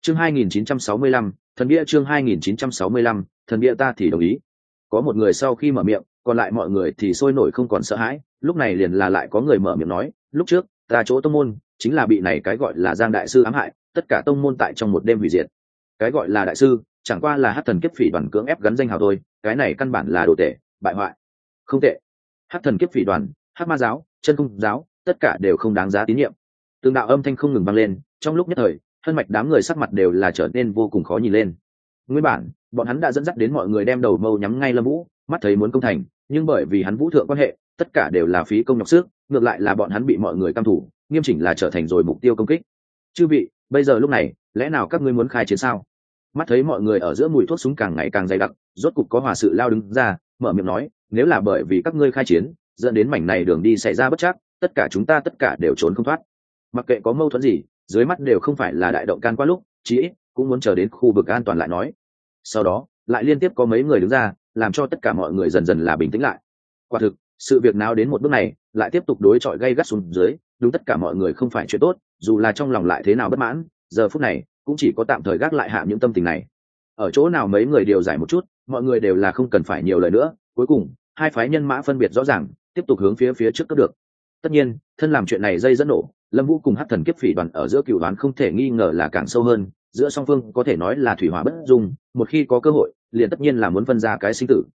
Chương 2965, thần bia. Chương 2965, thần bia. Ta thì đồng ý. Có một người sau khi mở miệng, còn lại mọi người thì sôi nổi không còn sợ hãi. Lúc này liền là lại có người mở miệng nói, lúc trước ta chỗ tông môn chính là bị này cái gọi là Giang đại sư ám hại, tất cả tông môn tại trong một đêm hủy diệt. Cái gọi là đại sư chẳng qua là hắc thần kiếp phỉ đoàn cưỡng ép gắn danh hào thôi, cái này căn bản là đồ tệ, bại hoại. Không tệ. Hắc thần kiếp phỉ đoàn, hắc ma giáo, chân cung giáo, tất cả đều không đáng giá tín nhiệm. Từng đạo âm thanh không ngừng vang lên, trong lúc nhất thời hơn mạch đám người sắc mặt đều là trở nên vô cùng khó nhìn lên. Nguyên bản bọn hắn đã dẫn dắt đến mọi người đem đầu mâu nhắm ngay Lâm Vũ, mắt thấy muốn công thành, nhưng bởi vì hắn vũ thượng quan hệ, tất cả đều là phí công nhọc sức, ngược lại là bọn hắn bị mọi người căm thủ, nghiêm chỉnh là trở thành rồi mục tiêu công kích. Chư vị, bây giờ lúc này lẽ nào các ngươi muốn khai chiến sao? Mắt thấy mọi người ở giữa mùi thuốc súng càng ngày càng dày đặc, rốt cục có hòa sự lao đứng ra mở miệng nói, nếu là bởi vì các ngươi khai chiến dẫn đến mảnh này đường đi xảy ra bất trắc, tất cả chúng ta tất cả đều trốn không thoát. Mặc kệ có mâu thuẫn gì, dưới mắt đều không phải là đại động can qua lúc, chí ít cũng muốn chờ đến khu vực an toàn lại nói. Sau đó lại liên tiếp có mấy người đứng ra làm cho tất cả mọi người dần dần là bình tĩnh lại. Quả thực sự việc nào đến một bước này lại tiếp tục đối chọi gay gắt xuống dưới, đúng tất cả mọi người không phải chuyện tốt, dù là trong lòng lại thế nào bất mãn, giờ phút này cũng chỉ có tạm thời gác lại hạ những tâm tình này. Ở chỗ nào mấy người điều giải một chút, mọi người đều là không cần phải nhiều lời nữa, cuối cùng hai phái nhân mã phân biệt rõ ràng, tiếp tục hướng phía trước cấp được. Tất nhiên thân làm chuyện này dây dẫn nổ, Lâm Vũ cùng hắc thần kiếp phỉ đoàn ở giữa cựu đoán không thể nghi ngờ là càng sâu hơn, giữa song phương có thể nói là thủy hỏa bất dung, một khi có cơ hội liền tất nhiên là muốn phân ra cái sinh tử.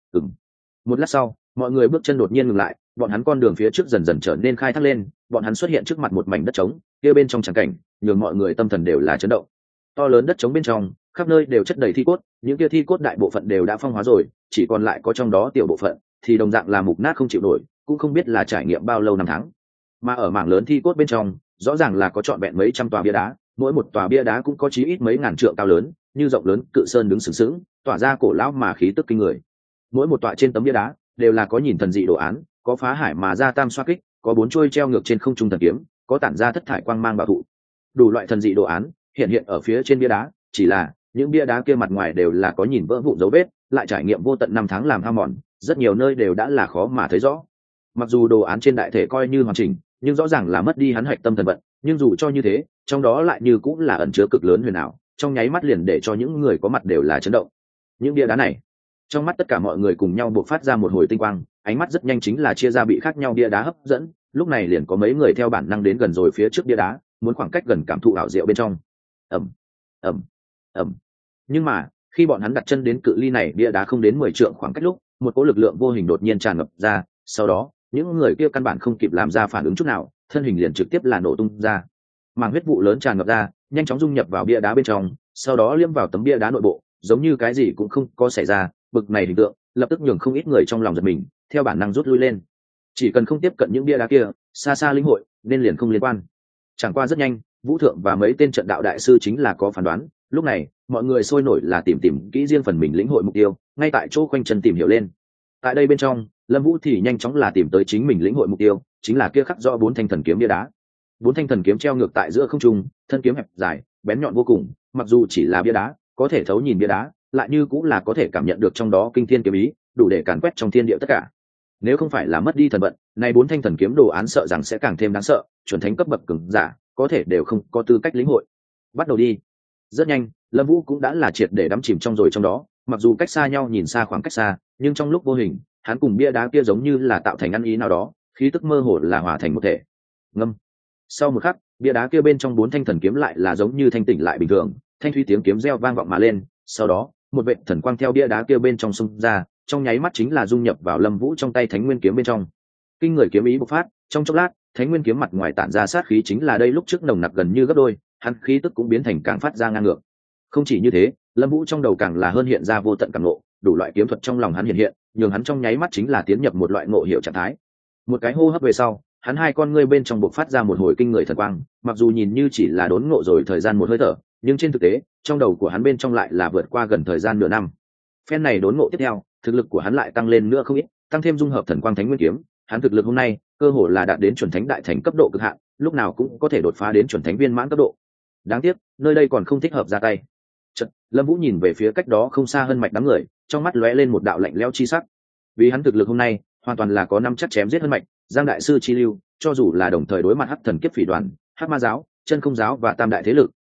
Một lát sau mọi người bước chân đột nhiên ngừng lại, bọn hắn con đường phía trước dần dần trở nên khai thác lên, bọn hắn xuất hiện trước mặt một mảnh đất trống, kia bên trong trắng cảnh nhường mọi người tâm thần đều là chấn động. To lớn đất trống bên trong khắp nơi đều chất đầy thi cốt, những kia thi cốt đại bộ phận đều đã phong hóa rồi, chỉ còn lại có trong đó tiểu bộ phận thì đồng dạng là mục nát không chịu nổi, cũng không biết là trải nghiệm bao lâu năm tháng. Mà ở mảng lớn thi cốt bên trong rõ ràng là có trọn vẹn mấy trăm tòa bia đá, mỗi một tòa bia đá cũng có chí ít mấy ngàn trượng cao lớn, như rộng lớn cự sơn đứng sừng sững, tỏa ra cổ lão mà khí tức kinh người. Mỗi một tòa trên tấm bia đá đều là có nhìn thần dị đồ án, có phá hải mà ra tam xoa kích, có bốn chuôi treo ngược trên không trung thần kiếm, có tản ra thất thải quang mang bảo thụ. Đủ loại thần dị đồ án hiện ở phía trên bia đá, chỉ là những bia đá kia mặt ngoài đều là có nhìn vỡ vụn dấu vết, lại trải nghiệm vô tận năm tháng làm hao mòn, rất nhiều nơi đều đã là khó mà thấy rõ. Mặc dù đồ án trên đại thể coi như hoàn chỉnh, nhưng rõ ràng là mất đi hắn hạch tâm thần vận, nhưng dù cho như thế, trong đó lại như cũng là ẩn chứa cực lớn huyền ảo, trong nháy mắt liền để cho những người có mặt đều là chấn động. Những bia đá này, trong mắt tất cả mọi người cùng nhau bộc phát ra một hồi tinh quang, ánh mắt rất nhanh chính là chia ra bị khác nhau bia đá hấp dẫn, lúc này liền có mấy người theo bản năng đến gần rồi phía trước bia đá, muốn khoảng cách gần cảm thụ ảo diệu bên trong. ầm ầm ầm. Nhưng mà khi bọn hắn đặt chân đến cự ly này bia đá không đến 10 trượng khoảng cách lúc, một cỗ lực lượng vô hình đột nhiên tràn ngập ra, sau đó những người kia căn bản không kịp làm ra phản ứng chút nào, thân hình liền trực tiếp là nổ tung ra. Màng huyết vụ lớn tràn ngập ra, nhanh chóng dung nhập vào bia đá bên trong, sau đó liêm vào tấm bia đá nội bộ, giống như cái gì cũng không có xảy ra. Bực này hình tượng lập tức nhường không ít người trong lòng giật mình, theo bản năng rút lui lên. Chỉ cần không tiếp cận những bia đá kia, xa xa linh hội nên liền không liên quan. Chẳng qua rất nhanh, Vũ Thượng và mấy tên trận đạo đại sư chính là có phán đoán, lúc này mọi người sôi nổi là tìm kỹ riêng phần mình lĩnh hội mục tiêu, ngay tại chỗ quanh chân tìm hiểu lên. Tại đây bên trong, Lâm Vũ thì nhanh chóng là tìm tới chính mình lĩnh hội mục tiêu, chính là kia khắc rõ 4 thanh thần kiếm bia đá. 4 thanh thần kiếm treo ngược tại giữa không trung, thân kiếm hẹp dài, bén nhọn vô cùng, mặc dù chỉ là bia đá, có thể thấu nhìn bia đá, lại như cũng là có thể cảm nhận được trong đó kinh thiên kiếm ý, đủ để càn quét trong thiên địa tất cả. Nếu không phải là mất đi thần vận, này 4 thanh thần kiếm đồ án sợ rằng sẽ càng thêm đáng sợ, chuẩn thánh cấp bậc cường giả có thể đều không có tư cách lĩnh hội. Bắt đầu đi. Rất nhanh, Lâm Vũ cũng đã là triệt để đắm chìm trong đó, mặc dù cách xa nhau nhìn xa khoảng cách xa, nhưng trong lúc vô hình, hắn cùng bia đá kia giống như là tạo thành ăn ý nào đó, khí tức mơ hồ là hòa thành một thể. Ngâm. Sau một khắc, bia đá kia bên trong 4 thanh thần kiếm lại là giống như thanh tỉnh lại bình thường, thanh thúy tiếng kiếm reo vang vọng mà lên, sau đó, một vệt thần quang theo bia đá kia bên trong xung ra, trong nháy mắt chính là dung nhập vào Lâm Vũ trong tay Thánh Nguyên kiếm bên trong. Kinh người kiếm ý bộc phát, trong chốc lát, Thánh Nguyên kiếm mặt ngoài tản ra sát khí chính là đây lúc trước nồng nặc gần như gấp đôi, hắn khí tức cũng biến thành càng phát ra ngang ngược. Không chỉ như thế, Lâm Vũ trong đầu càng là hơn hiện ra vô tận cảm ngộ, đủ loại kiếm thuật trong lòng hắn hiện, nhường hắn trong nháy mắt chính là tiến nhập một loại ngộ hiểu trạng thái. Một cái hô hấp về sau, hắn hai con ngươi bên trong bộc phát ra một hồi kinh người thần quang, mặc dù nhìn như chỉ là đốn ngộ rồi thời gian một hơi thở, nhưng trên thực tế, trong đầu của hắn bên trong lại là vượt qua gần thời gian nửa năm. Phen này đốn ngộ tiếp theo, thực lực của hắn lại tăng lên nữa không ít, tăng thêm dung hợp thần quang Thánh Nguyên kiếm, hắn thực lực hôm nay cơ hồ là đạt đến chuẩn thánh đại thành cấp độ cực hạn, lúc nào cũng có thể đột phá đến chuẩn thánh viên mãn cấp độ. Đáng tiếc, nơi đây còn không thích hợp ra tay. Chợt, Lâm Vũ nhìn về phía cách đó không xa hơn mạch đám người, trong mắt lóe lên một đạo lạnh lẽo chi sắc. Vì hắn thực lực hôm nay, hoàn toàn là có năm chắc chém giết hơn mạch, Giang đại sư chi lưu, cho dù là đồng thời đối mặt Hắc thần kiếp phỉ đoàn, Hắc ma giáo, chân không giáo và tam đại thế lực,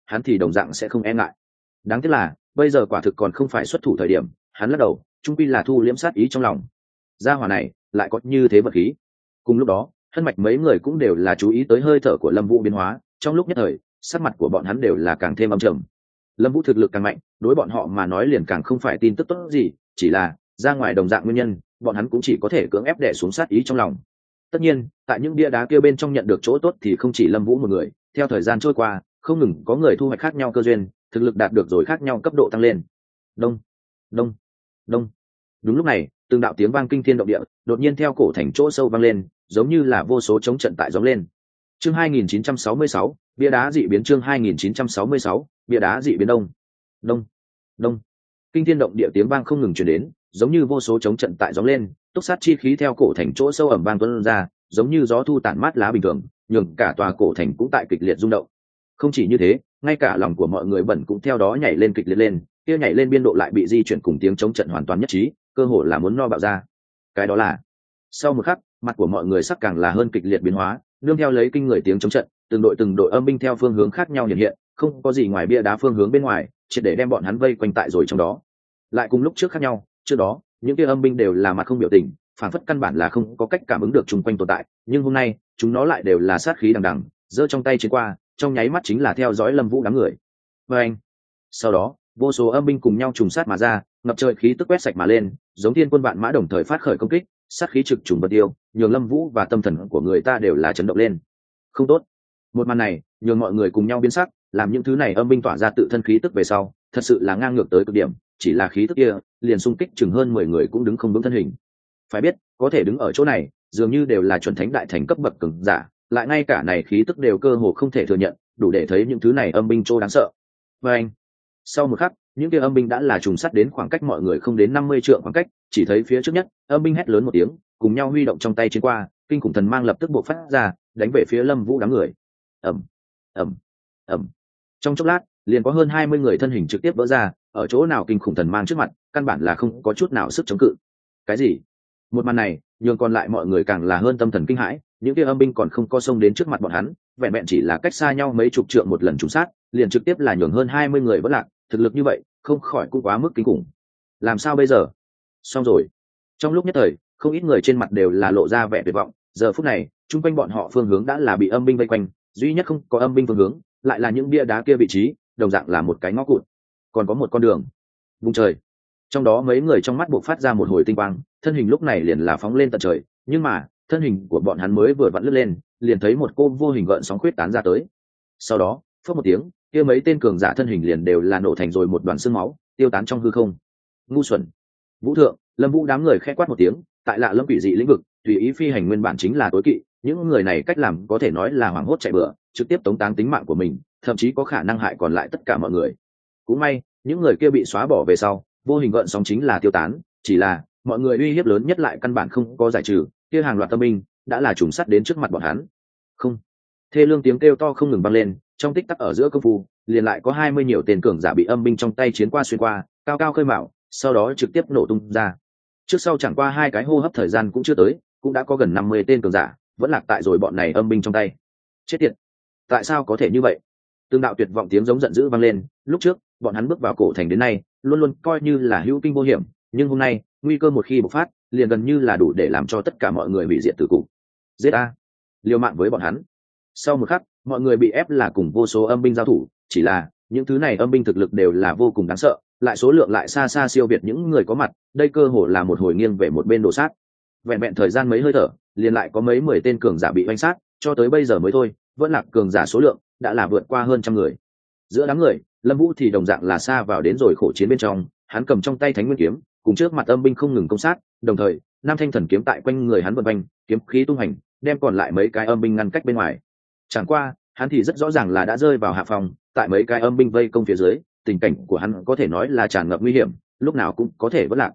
hắn thì đồng dạng sẽ không e ngại. Đáng tiếc là bây giờ quả thực còn không phải xuất thủ thời điểm, hắn lắc đầu, trung quy là thu liễm sát ý trong lòng. Gia hỏa này lại có như thế vật khí. Cùng lúc đó, Hân Mạch mấy người cũng đều là chú ý tới hơi thở của Lâm Vũ biến hóa, trong lúc nhất thời, sắc mặt của bọn hắn đều là càng thêm âm trầm. Lâm Vũ thực lực càng mạnh, đối bọn họ mà nói liền càng không phải tin tức tốt gì, chỉ là ra ngoài đồng dạng nguyên nhân, bọn hắn cũng chỉ có thể cưỡng ép đè xuống sát ý trong lòng. Tất nhiên, tại những bia đá kia bên trong nhận được chỗ tốt thì không chỉ Lâm Vũ một người, theo thời gian trôi qua, không ngừng có người thu hoạch khác nhau cơ duyên, thực lực đạt được rồi khác nhau cấp độ tăng lên. Đông, đông, đông. Đúng lúc này, từng đạo tiếng vang kinh thiên động địa, đột nhiên theo cổ thành chỗ sâu vang lên, giống như là vô số chống trận tại gióng lên. Chương 2966, bia đá dị biến. Chương 2966, bia đá dị biến. Đông, đông, đông. Kinh thiên động địa tiếng vang không ngừng truyền đến, giống như vô số chống trận tại gióng lên, túc sát chi khí theo cổ thành chỗ sâu ẩm vang tuôn ra, giống như gió thu tản mát lá bình thường, nhường cả tòa cổ thành cũng tại kịch liệt rung động. Không chỉ như thế, ngay cả lòng của mọi người bẩn cũng theo đó nhảy lên kịch liệt lên, kia nhảy lên biên độ lại bị di chuyển cùng tiếng chống trận hoàn toàn nhất trí, cơ hồ là muốn no bạo ra. Cái đó là, sau một khắc, mặt của mọi người sắc càng là hơn kịch liệt biến hóa, nương theo lấy kinh người tiếng chống trận, từng đội âm binh theo phương hướng khác nhau hiện hiện, không có gì ngoài bia đá phương hướng bên ngoài, triệt để đem bọn hắn vây quanh tại rồi trong đó. Lại cùng lúc trước khác nhau, trước đó, những kia âm binh đều là mặt không biểu tình, phản phất căn bản là không có cách cảm ứng được chung quanh tồn tại, nhưng hôm nay, chúng nó lại đều là sát khí đằng đằng, giơ trong tay chiến qua, trong nháy mắt chính là theo dõi Lâm Vũ đám người. Và anh, sau đó, vô số âm binh cùng nhau trùng sát mà ra, ngập trời khí tức quét sạch mà lên, giống thiên quân vạn mã đồng thời phát khởi công kích, sát khí trực trùng vật tiêu, nhường Lâm Vũ và tâm thần của người ta đều là chấn động lên. Không tốt. Một màn này, nhường mọi người cùng nhau biến sắc, làm những thứ này âm binh tỏa ra tự thân khí tức về sau, thật sự là ngang ngược tới cực điểm, chỉ là khí tức kia, liền xung kích chừng hơn 10 người cũng đứng không vững thân hình. Phải biết, có thể đứng ở chỗ này, dường như đều là chuẩn thánh đại thành cấp bậc cường giả, lại ngay cả này khí tức đều cơ hồ không thể thừa nhận, đủ để thấy những thứ này âm binh trô đáng sợ. Và anh, sau một khắc, những kia âm binh đã là trùng sát đến khoảng cách mọi người không đến 50 trượng khoảng cách, chỉ thấy phía trước nhất, âm binh hét lớn một tiếng, cùng nhau huy động trong tay chiến qua, kinh khủng thần mang lập tức bộc phát ra, đánh về phía Lâm Vũ đám người. Ầm, ầm, ầm. Trong chốc lát, liền có hơn 20 người thân hình trực tiếp vỡ ra, ở chỗ nào kinh khủng thần mang trước mặt, căn bản là không có chút nào sức chống cự. Cái gì? Một màn này, nhường còn lại mọi người càng là hơn tâm thần kinh hãi, những kia âm binh còn không có xông đến trước mặt bọn hắn, vẹn vẹn chỉ là cách xa nhau mấy chục trượng một lần trùng sát, liền trực tiếp là nhường hơn 20 người vỡ lạc, thực lực như vậy, không khỏi cũng quá mức kinh khủng. Làm sao bây giờ? Xong rồi. Trong lúc nhất thời, không ít người trên mặt đều là lộ ra vẻ tuyệt vọng, giờ phút này, chung quanh bọn họ phương hướng đã là bị âm binh vây quanh, duy nhất không có âm binh phương hướng, lại là những bia đá kia vị trí, đồng dạng là một cái ngõ cụt. Còn có một con đường. Vùng trời. Trong đó mấy người trong mắt bộc phát ra một hồi tinh quang, thân hình lúc này liền là phóng lên tận trời, nhưng mà, thân hình của bọn hắn mới vừa vặn lướt lên, liền thấy một cô vô hình gợn sóng khuyết tán ra tới. Sau đó, phất một tiếng, kia mấy tên cường giả thân hình liền đều là nổ thành rồi một đoàn xương máu, tiêu tán trong hư không. Ngu xuẩn. Vũ thượng, Lâm Vũ đám người khẽ quát một tiếng, tại Lạ Lâm quỷ dị lĩnh vực, tùy ý phi hành nguyên bản chính là tối kỵ, những người này cách làm có thể nói là hoảng hốt chạy bừa, trực tiếp tống táng tính mạng của mình, thậm chí có khả năng hại còn lại tất cả mọi người. Cũng may, những người kia bị xóa bỏ về sau, vô hình gợn sóng chính là tiêu tán, chỉ là mọi người uy hiếp lớn nhất lại căn bản không có giải trừ, kia hàng loạt tâm binh đã là trùng sát đến trước mặt bọn hắn. Không. Thê lương tiếng kêu to không ngừng vang lên, trong tích tắc ở giữa công phu, liền lại có 20 nhiều tên cường giả bị âm binh trong tay chiến qua xuyên qua, cao cao khơi mạo, sau đó trực tiếp nổ tung ra. Trước sau chẳng qua 2 cái hô hấp thời gian cũng chưa tới, cũng đã có gần 50 tên cường giả vẫn lạc tại rồi bọn này âm binh trong tay. Chết tiệt! Tại sao có thể như vậy? Từng đạo tuyệt vọng tiếng giống giận dữ vang lên, lúc trước, bọn hắn bước vào cổ thành đến nay, luôn luôn coi như là hữu kinh vô hiểm, nhưng hôm nay, nguy cơ một khi bộc phát, liền gần như là đủ để làm cho tất cả mọi người hủy diệt tử cục. Giết a! Liều mạng với bọn hắn. Sau một khắc, mọi người bị ép là cùng vô số âm binh giao thủ, chỉ là những thứ này âm binh thực lực đều là vô cùng đáng sợ, lại số lượng lại xa xa siêu việt những người có mặt, đây cơ hồ là một hồi nghiêng về một bên đổ sát. Vẹn vẹn thời gian mấy hơi thở, liền lại có mấy 10 tên cường giả bị oanh sát, cho tới bây giờ mới thôi, vẫn là cường giả số lượng đã là vượt qua hơn trăm người. Giữa đám người, Lâm Vũ thì đồng dạng là xa vào đến rồi khổ chiến bên trong, hắn cầm trong tay Thánh Nguyên kiếm, cùng trước mặt âm binh không ngừng công sát, đồng thời, Nam Thanh Thần kiếm tại quanh người hắn vận quanh, kiếm khí tung hành, đem còn lại mấy cái âm binh ngăn cách bên ngoài. Chẳng qua, hắn thì rất rõ ràng là đã rơi vào hạ phòng, tại mấy cái âm binh vây công phía dưới, tình cảnh của hắn có thể nói là tràn ngập nguy hiểm, lúc nào cũng có thể vỡ lạc.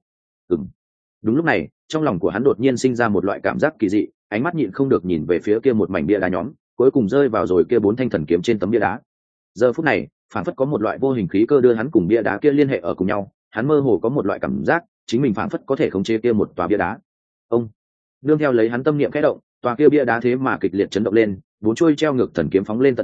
Đúng lúc này, trong lòng của hắn đột nhiên sinh ra một loại cảm giác kỳ dị, ánh mắt nhịn không được nhìn về phía kia một mảnh bia đá nhóm, cuối cùng rơi vào rồi kia 4 thanh thần kiếm trên tấm bia đá. Giờ phút này, phản phất có một loại vô hình khí cơ đưa hắn cùng bia đá kia liên hệ ở cùng nhau, hắn mơ hồ có một loại cảm giác, chính mình phản phất có thể khống chế kia một tòa bia đá. Ông, nương theo lấy hắn tâm niệm khẽ động, tòa kia bia đá thế mà kịch liệt chấn động lên, 4 chuôi treo ngược thần kiếm phóng lên tận trời,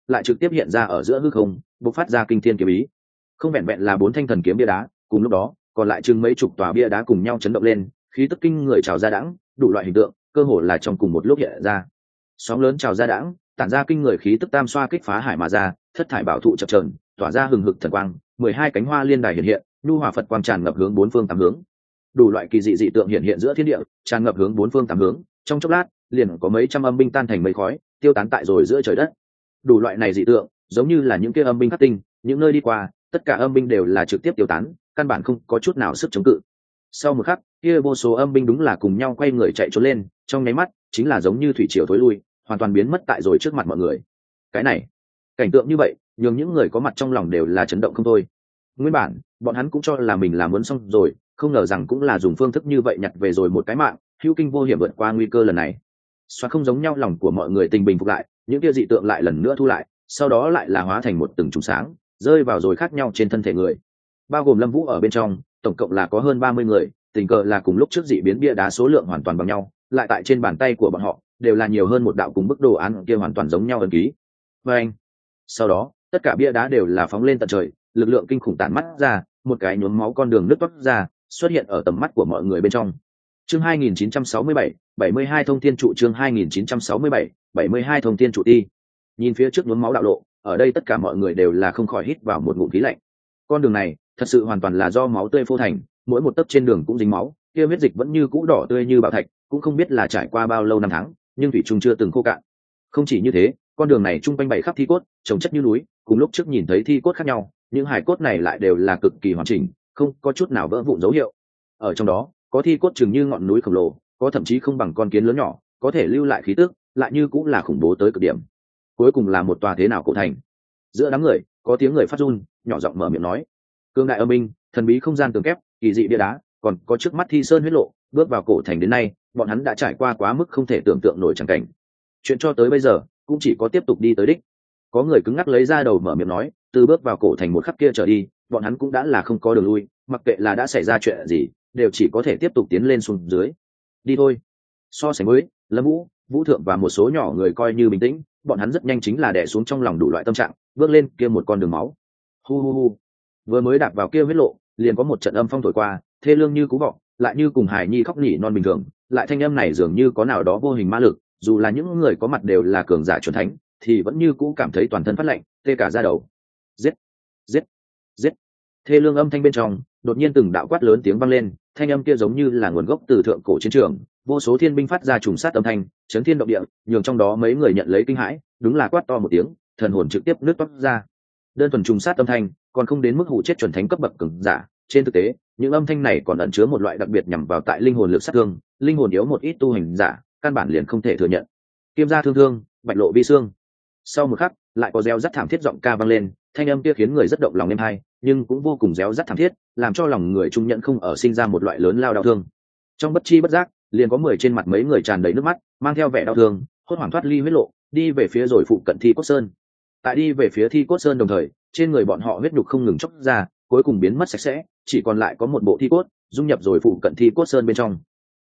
lại trực tiếp hiện ra ở giữa hư không, bộc phát ra kinh thiên kiếm ý. Không vẹn vẹn là 4 thanh thần kiếm bia đá, cùng lúc đó còn lại chừng mấy chục tòa bia đá cùng nhau chấn động lên, khí tức kinh người trào ra đãng, đủ loại hình tượng cơ hồ là trong cùng một lúc hiện ra. Sóng lớn trào ra đãng, tản ra kinh người khí tức tam xoa kích phá hải mà ra, thất thải bảo thụ chập chờn, tỏa ra hừng hực thần quang, 12 cánh hoa liên đài hiện hiện, nhu hòa phật quang tràn ngập hướng bốn phương tám hướng. Đủ loại kỳ dị dị tượng hiện hiện giữa thiên địa, tràn ngập hướng bốn phương tám hướng, trong chốc lát, liền có mấy trăm âm binh tan thành mây khói, tiêu tán tại rồi giữa trời đất. Đủ loại này dị tượng, giống như là những kia âm binh khắc tinh, những nơi đi qua, tất cả âm binh đều là trực tiếp tiêu tán, căn bản không có chút nào sức chống cự. Sau một khắc, kia vô số âm binh đúng là cùng nhau quay người chạy trốn lên, trong nháy mắt, chính là giống như thủy triều thối lui, hoàn toàn biến mất tại rồi trước mặt mọi người. Cái này, cảnh tượng như vậy, nhường những người có mặt trong lòng đều là chấn động không thôi. Nguyên bản, bọn hắn cũng cho là mình là muốn xong rồi, không ngờ rằng cũng là dùng phương thức như vậy nhặt về rồi một cái mạng, hữu kinh vô hiểm vượt qua nguy cơ lần này. Xoa không giống nhau, lòng của mọi người tình bình phục lại, những kia dị tượng lại lần nữa thu lại, sau đó lại là hóa thành một từng chùm sáng, rơi vào rồi khác nhau trên thân thể người. Bao gồm Lâm Vũ ở bên trong, tổng cộng là có hơn 30 người, tình cờ là cùng lúc trước dị biến bia đá số lượng hoàn toàn bằng nhau, lại tại trên bàn tay của bọn họ đều là nhiều hơn một đạo cùng bức đồ án kia hoàn toàn giống nhau ấn ký. Và anh, sau đó, tất cả bia đá đều là phóng lên tận trời, lực lượng kinh khủng tản mắt ra, một cái nhuốm máu con đường nứt toát ra, xuất hiện ở tầm mắt của mọi người bên trong. Chương 2967, 72 thông thiên trụ. Chương 2967, 72 thông thiên trụ ti. Nhìn phía trước nhuốm máu đạo lộ, ở đây tất cả mọi người đều là không khỏi hít vào một ngụm khí lạnh. Con đường này, thật sự hoàn toàn là do máu tươi phô thành, mỗi một tấc trên đường cũng dính máu, kia huyết dịch vẫn như cũ đỏ tươi như bảo thạch, cũng không biết là trải qua bao lâu năm tháng, nhưng thủy chung chưa từng khô cạn. Không chỉ như thế, con đường này trung quanh bày khắp thi cốt, chồng chất như núi, cùng lúc trước nhìn thấy thi cốt khác nhau, những hài cốt này lại đều là cực kỳ hoàn chỉnh, không có chút nào vỡ vụn dấu hiệu. Ở trong đó, có thi cốt chừng như ngọn núi khổng lồ, có thậm chí không bằng con kiến lớn nhỏ, có thể lưu lại khí tức, lại như cũng là khủng bố tới cực điểm. Cuối cùng là một tòa thế nào cổ thành. Giữa đám người, có tiếng người phát run, nhỏ giọng mở miệng nói: "Cương đại âm minh, thần bí không gian tường kép, kỳ dị bia đá, còn có trước mắt thi sơn huyết lộ, bước vào cổ thành đến nay, bọn hắn đã trải qua quá mức không thể tưởng tượng nổi chẳng cảnh. Chuyện cho tới bây giờ, cũng chỉ có tiếp tục đi tới đích." Có người cứng ngắc lấy ra đầu mở miệng nói: "Từ bước vào cổ thành một khắc kia trở đi, bọn hắn cũng đã là không có đường lui, mặc kệ là đã xảy ra chuyện gì, đều chỉ có thể tiếp tục tiến lên xuống dưới. Đi thôi." So sánh với Lâm Vũ, Vũ Thượng và một số nhỏ người coi như bình tĩnh, bọn hắn rất nhanh chính là đè xuống trong lòng đủ loại tâm trạng, bước lên kia một con đường máu. Hu hu hu. Vừa mới đạp vào kia huyết lộ, liền có một trận âm phong thổi qua, thê lương như cú vọng, lại như cùng hài nhi khóc nỉ non bình thường, lại thanh âm này dường như có nào đó vô hình ma lực, dù là những người có mặt đều là cường giả chuẩn thánh, thì vẫn như cũ cảm thấy toàn thân phát lạnh, tê cả da đầu. Giết, giết, giết. Thê lương âm thanh bên trong, đột nhiên từng đạo quát lớn tiếng vang lên, thanh âm kia giống như là nguồn gốc từ thượng cổ chiến trường, vô số thiên binh phát ra trùng sát âm thanh, chấn thiên động địa, nhường trong đó mấy người nhận lấy kinh hãi, đúng là quát to một tiếng, thần hồn trực tiếp nứt toát ra. Đơn thuần trùng sát âm thanh, còn không đến mức hủ chết chuẩn thánh cấp bậc cường giả, trên thực tế, những âm thanh này còn ẩn chứa một loại đặc biệt nhằm vào tại linh hồn lực sát thương, linh hồn yếu một ít tu hành giả, căn bản liền không thể thừa nhận. Kiêm gia thương thương, bạch lộ vi xương. Sau một khắc, lại có reo rắt thảm thiết giọng ca vang lên, thanh âm kia khiến người rất động lòng êm hay, nhưng cũng vô cùng réo rắt thảm thiết, làm cho lòng người trung nhận không ở sinh ra một loại lớn lao đau thương. Trong bất chi bất giác, liền có 10 trên mặt mấy người tràn đầy nước mắt, mang theo vẻ đau thương, hốt hoảng thoát ly huyết lộ, đi về phía rồi phụ cận Thi Cốt Sơn. Tại đi về phía Thi Cốt Sơn đồng thời, trên người bọn họ huyết nhục không ngừng chốc ra, cuối cùng biến mất sạch sẽ, chỉ còn lại có một bộ thi cốt, dung nhập rồi phụ cận Thi Cốt Sơn bên trong.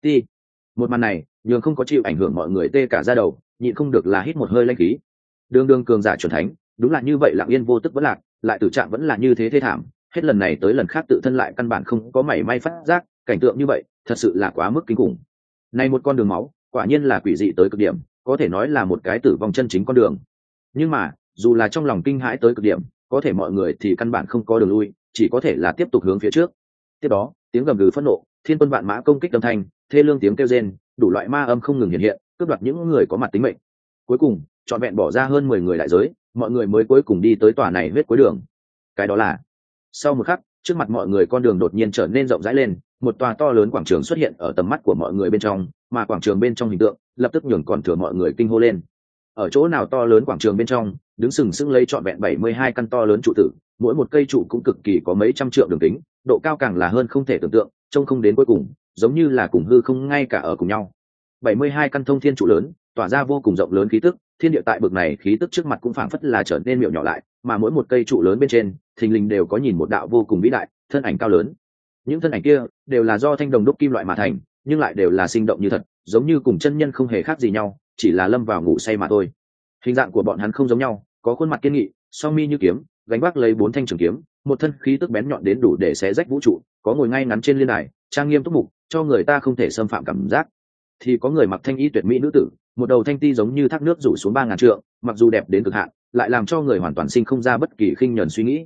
Một màn này, nhường không có chịu ảnh hưởng mọi người tê cả da đầu, nhịn không được là hít một hơi lãnh khí. Đường cường giả chuẩn thánh, đúng là như vậy lặng yên vô tức vẫn lạc, lại tử trạng vẫn là như thế thê thảm, hết lần này tới lần khác tự thân lại căn bản không có mảy may phát giác, cảnh tượng như vậy, thật sự là quá mức kinh khủng. Này một con đường máu, quả nhiên là quỷ dị tới cực điểm, có thể nói là một cái tử vong chân chính con đường. Nhưng mà, dù là trong lòng kinh hãi tới cực điểm, có thể mọi người thì căn bản không có đường lui, chỉ có thể là tiếp tục hướng phía trước. Tiếp đó, tiếng gầm gừ phẫn nộ, thiên quân vạn mã công kích âm thanh, thê lương tiếng kêu rên, đủ loại ma âm không ngừng hiện hiện, cướp đoạt những người có mặt tính mệnh. Cuối cùng, trọn vẹn bỏ ra hơn 10 người đại giới, mọi người mới cuối cùng đi tới tòa này huyết cuối đường. Cái đó là, sau một khắc, trước mặt mọi người con đường đột nhiên trở nên rộng rãi lên, một tòa to lớn quảng trường xuất hiện ở tầm mắt của mọi người bên trong, mà quảng trường bên trong hình tượng lập tức nhường còn thừa mọi người kinh hô lên. Ở chỗ nào to lớn quảng trường bên trong, đứng sừng sững lấy trọn vẹn 72 căn to lớn trụ tử, mỗi một cây trụ cũng cực kỳ có mấy trăm trượng đường kính, độ cao càng là hơn không thể tưởng tượng, trông không đến cuối cùng, giống như là cùng hư không ngay cả ở cùng nhau. 72 căn thông thiên trụ lớn, tỏa ra vô cùng rộng lớn khí tức, thiên địa tại bực này khí tức trước mặt cũng phảng phất là trở nên miệu nhỏ lại, mà mỗi một cây trụ lớn bên trên, thình lình đều có nhìn một đạo vô cùng vĩ đại, thân ảnh cao lớn. Những thân ảnh kia đều là do thanh đồng đúc kim loại mà thành, nhưng lại đều là sinh động như thật, giống như cùng chân nhân không hề khác gì nhau, chỉ là lâm vào ngủ say mà thôi. Hình dạng của bọn hắn không giống nhau, có khuôn mặt kiên nghị, song mi như kiếm, gánh vác lấy 4 thanh trường kiếm, một thân khí tức bén nhọn đến đủ để xé rách vũ trụ, có ngồi ngay ngắn trên liên đài, trang nghiêm túc mục, cho người ta không thể xâm phạm cảm giác. Thì có người mặc thanh y tuyệt mỹ nữ tử, một đầu thanh ti giống như thác nước rủ xuống 3000 trượng, mặc dù đẹp đến cực hạn, lại làm cho người hoàn toàn sinh không ra bất kỳ khinh nhẫn suy nghĩ.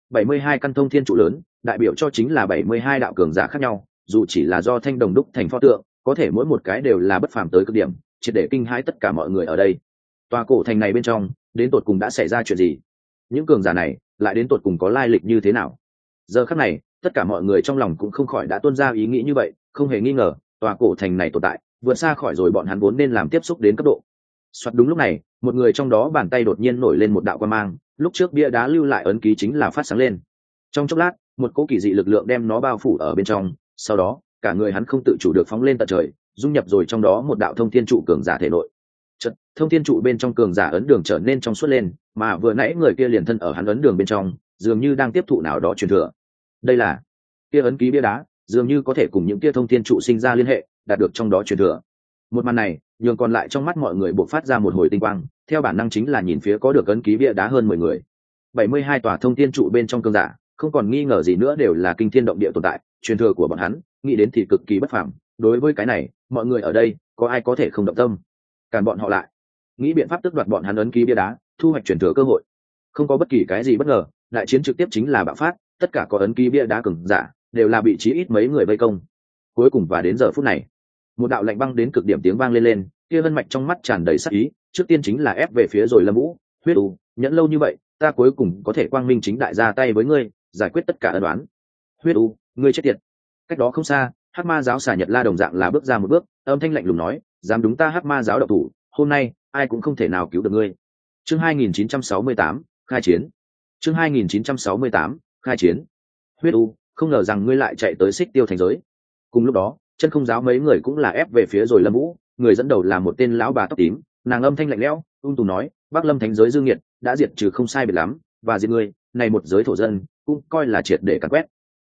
72 căn thông thiên trụ lớn, đại biểu cho chính là 72 đạo cường giả khác nhau, dù chỉ là do thanh đồng đúc thành pho tượng, có thể mỗi một cái đều là bất phàm tới cực điểm, triệt để kinh hãi tất cả mọi người ở đây. Tòa cổ thành này bên trong, đến tột cùng đã xảy ra chuyện gì? Những cường giả này lại đến tột cùng có lai lịch như thế nào? Giờ khắc này, tất cả mọi người trong lòng cũng không khỏi đã tuôn ra ý nghĩ như vậy, không hề nghi ngờ, tòa cổ thành này tồn tại, vượt xa khỏi rồi bọn hắn vốn nên làm tiếp xúc đến cấp độ. Soạt đúng lúc này, một người trong đó bàn tay đột nhiên nổi lên một đạo quang mang, lúc trước bia đá lưu lại ấn ký chính là phát sáng lên. Trong chốc lát, một cỗ kỳ dị lực lượng đem nó bao phủ ở bên trong, sau đó, cả người hắn không tự chủ được phóng lên tận trời, dung nhập rồi trong đó một đạo thông thiên trụ cường giả thể nội. Chợt, thông thiên trụ bên trong cường giả ấn đường trở nên trong suốt lên, mà vừa nãy người kia liền thân ở hắn ấn đường bên trong, dường như đang tiếp thụ nào đó truyền thừa. Đây là kia ấn ký bia đá, dường như có thể cùng những kia thông thiên trụ sinh ra liên hệ, đạt được trong đó truyền thừa. Một màn này, nhường còn lại trong mắt mọi người bộc phát ra một hồi tinh quang, theo bản năng chính là nhìn phía có được ấn ký bia đá hơn 10 người. 72 tòa thông thiên trụ bên trong cường giả, không còn nghi ngờ gì nữa đều là kinh thiên động địa tồn tại, truyền thừa của bọn hắn, nghĩ đến thì cực kỳ bất phàm. Đối với cái này, mọi người ở đây, có ai có thể không động tâm? Cản bọn họ lại, nghĩ biện pháp tước đoạt bọn hắn ấn ký bia đá, thu hoạch truyền thừa cơ hội. Không có bất kỳ cái gì bất ngờ, đại chiến trực tiếp chính là bạo phát, tất cả có ấn ký bia đá cường giả đều là bị chí ít mấy người vây công. Cuối cùng và đến giờ phút này, một đạo lạnh băng đến cực điểm tiếng vang lên, kia Vân Mạch trong mắt tràn đầy sát ý, trước tiên chính là ép về phía rồi Lâm Vũ, huyết u, nhẫn lâu như vậy, ta cuối cùng có thể quang minh chính đại ra tay với ngươi, giải quyết tất cả ân oán. Huyết u, ngươi chết tiệt. Cách đó không xa, Hắc Ma giáo Xà Nhật La đồng dạng là bước ra một bước, âm thanh lạnh lùng nói, dám đúng ta Hắc Ma giáo động thủ, hôm nay ai cũng không thể nào cứu được ngươi. Chương 2968, khai chiến. Chương 2968, khai chiến. Huyết u, không ngờ rằng ngươi lại chạy tới Xích Tiêu thành giới. Cùng lúc đó, Chân Không giáo mấy người cũng là ép về phía rồi Lâm Vũ, người dẫn đầu là một tên lão bà tóc tím, nàng âm thanh lạnh lẽo, ung tùm nói, Bắc Lâm thành giới dương nghiệt, đã diệt trừ không sai biệt lắm, và diệt ngươi, này một giới thổ dân, cũng coi là triệt để càn quét.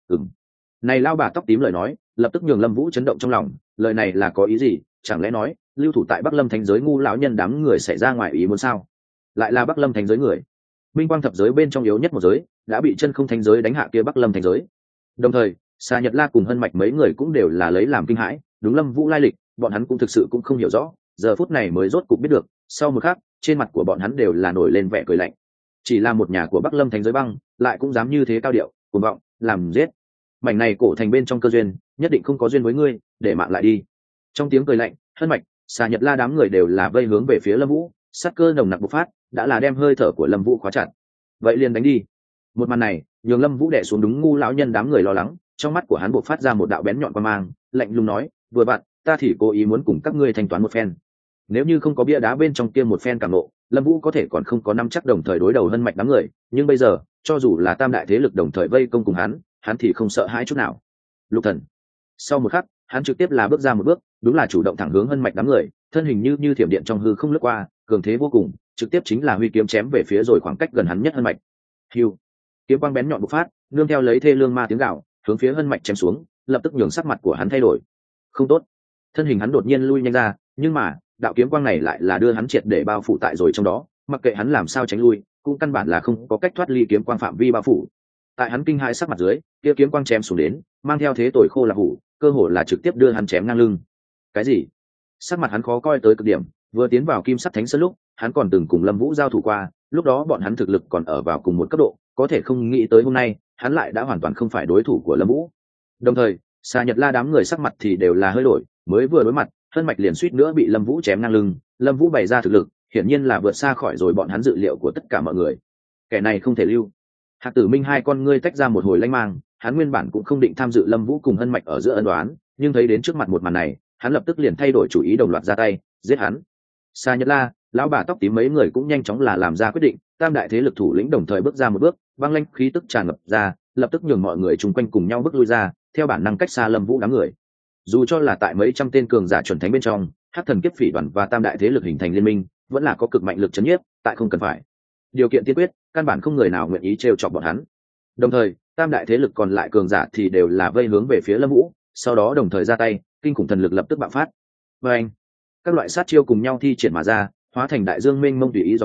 Này lão bà tóc tím lời nói, lập tức nhường Lâm Vũ chấn động trong lòng, lời này là có ý gì? Chẳng lẽ nói, lưu thủ tại Bắc Lâm thành giới ngu lão nhân đám người xảy ra ngoài ý muốn sao? Lại là Bắc Lâm thành giới người. Minh Quang thập giới bên trong yếu nhất một giới, đã bị Chân Không thành giới đánh hạ kia Bắc Lâm thành giới. Đồng thời, Xà Nhật La cùng Hân Mạch mấy người cũng đều là lấy làm kinh hãi, đúng Lâm Vũ lai lịch, bọn hắn cũng thực sự cũng không hiểu rõ, giờ phút này mới rốt cục biết được. Sau một khắc, trên mặt của bọn hắn đều là nổi lên vẻ cười lạnh. Chỉ là một nhà của Bắc Lâm thành giới băng, lại cũng dám như thế cao điệu, cuồng vọng, làm giết. Mảnh này cổ thành bên trong cơ duyên, nhất định không có duyên với ngươi, để mạng lại đi. Trong tiếng cười lạnh, Hân Mạch, Xà Nhật La đám người đều là vây hướng về phía Lâm Vũ, sát cơ nồng nặc bộc phát, đã là đem hơi thở của Lâm Vũ khóa chặt. Vậy liền đánh đi. Một màn này, nhường Lâm Vũ đè xuống đúng ngu lão nhân đám người lo lắng, trong mắt của hắn bộc phát ra một đạo bén nhọn quang mang, lạnh lùng nói, vừa bạn, ta thì cố ý muốn cùng các ngươi thanh toán một phen. Nếu như không có bia đá bên trong kia một phen cảm nộ, Lâm Vũ có thể còn không có nắm chắc đồng thời đối đầu Hân Mạch đám người, nhưng bây giờ, cho dù là tam đại thế lực đồng thời vây công cùng hắn thì không sợ hãi chút nào. Lục Thần. Sau một khắc, hắn trực tiếp là bước ra một bước, đúng là chủ động thẳng hướng Hân Mạch đám người, thân hình như thiểm điện trong hư không lướt qua, cường thế vô cùng, trực tiếp chính là huy kiếm chém về phía rồi khoảng cách gần hắn nhất Hân Mạch. Hưu. Kiếm quang bén nhọn bộc phát, nương theo lấy thê lương ma tiếng gào, hướng phía Hân Mạch chém xuống, lập tức nhường sắc mặt của hắn thay đổi. Không tốt. Thân hình hắn đột nhiên lui nhanh ra, nhưng mà, đạo kiếm quang này lại là đưa hắn triệt để bao phủ tại rồi trong đó, mặc kệ hắn làm sao tránh lui, cũng căn bản là không có cách thoát ly kiếm quang phạm vi bao phủ. Tại hắn kinh hãi sắc mặt dưới, kia kiếm quang chém xuống đến, mang theo thế tồi khô là hủ, cơ hồ là trực tiếp đưa hắn chém ngang lưng. Cái gì? Sắc mặt hắn khó coi tới cực điểm, vừa tiến vào Kim Sắt Thánh Sơn lúc, hắn còn từng cùng Lâm Vũ giao thủ qua, lúc đó bọn hắn thực lực còn ở vào cùng một cấp độ, có thể không nghĩ tới hôm nay, hắn lại đã hoàn toàn không phải đối thủ của Lâm Vũ. Đồng thời, Xà Nhật La đám người sắc mặt thì đều là hơi đổi, mới vừa đối mặt, Hân Mạch liền suýt nữa bị Lâm Vũ chém ngang lưng, Lâm Vũ bày ra thực lực, hiển nhiên là vượt xa khỏi rồi bọn hắn dự liệu của tất cả mọi người. Kẻ này không thể lưu. Hạc Tử Minh hai con ngươi tách ra một hồi lanh mang, hắn nguyên bản cũng không định tham dự Lâm Vũ cùng Hân Mạch ở giữa ân đoán, nhưng thấy đến trước mặt một màn này, hắn lập tức liền thay đổi chủ ý đồng loạt ra tay, giết hắn. Xà Nhật La, lão bà tóc tím mấy người cũng nhanh chóng là làm ra quyết định, tam đại thế lực thủ lĩnh đồng thời bước ra một bước, băng lãnh khí tức tràn ngập ra, lập tức nhường mọi người chung quanh cùng nhau bước lui ra, theo bản năng cách xa Lâm Vũ đám người. Dù cho là tại mấy trăm tên cường giả chuẩn thánh bên trong, Hắc Thần Kiếp Phỉ đoàn và tam đại thế lực hình thành liên minh, vẫn là có cực mạnh lực chấn nhiếp, tại không cần phải. Điều kiện tiên quyết, căn bản không người nào nguyện ý trêu chọc bọn hắn. Đồng thời, tam đại thế lực còn lại cường giả thì đều là vây hướng về phía Lâm Vũ, sau đó đồng thời ra tay, kinh khủng thần lực lập tức bạo phát. Và anh, các loại sát chiêu cùng nhau thi triển mà ra, hóa thành đại dương mênh mông tùy ý dòng lũ,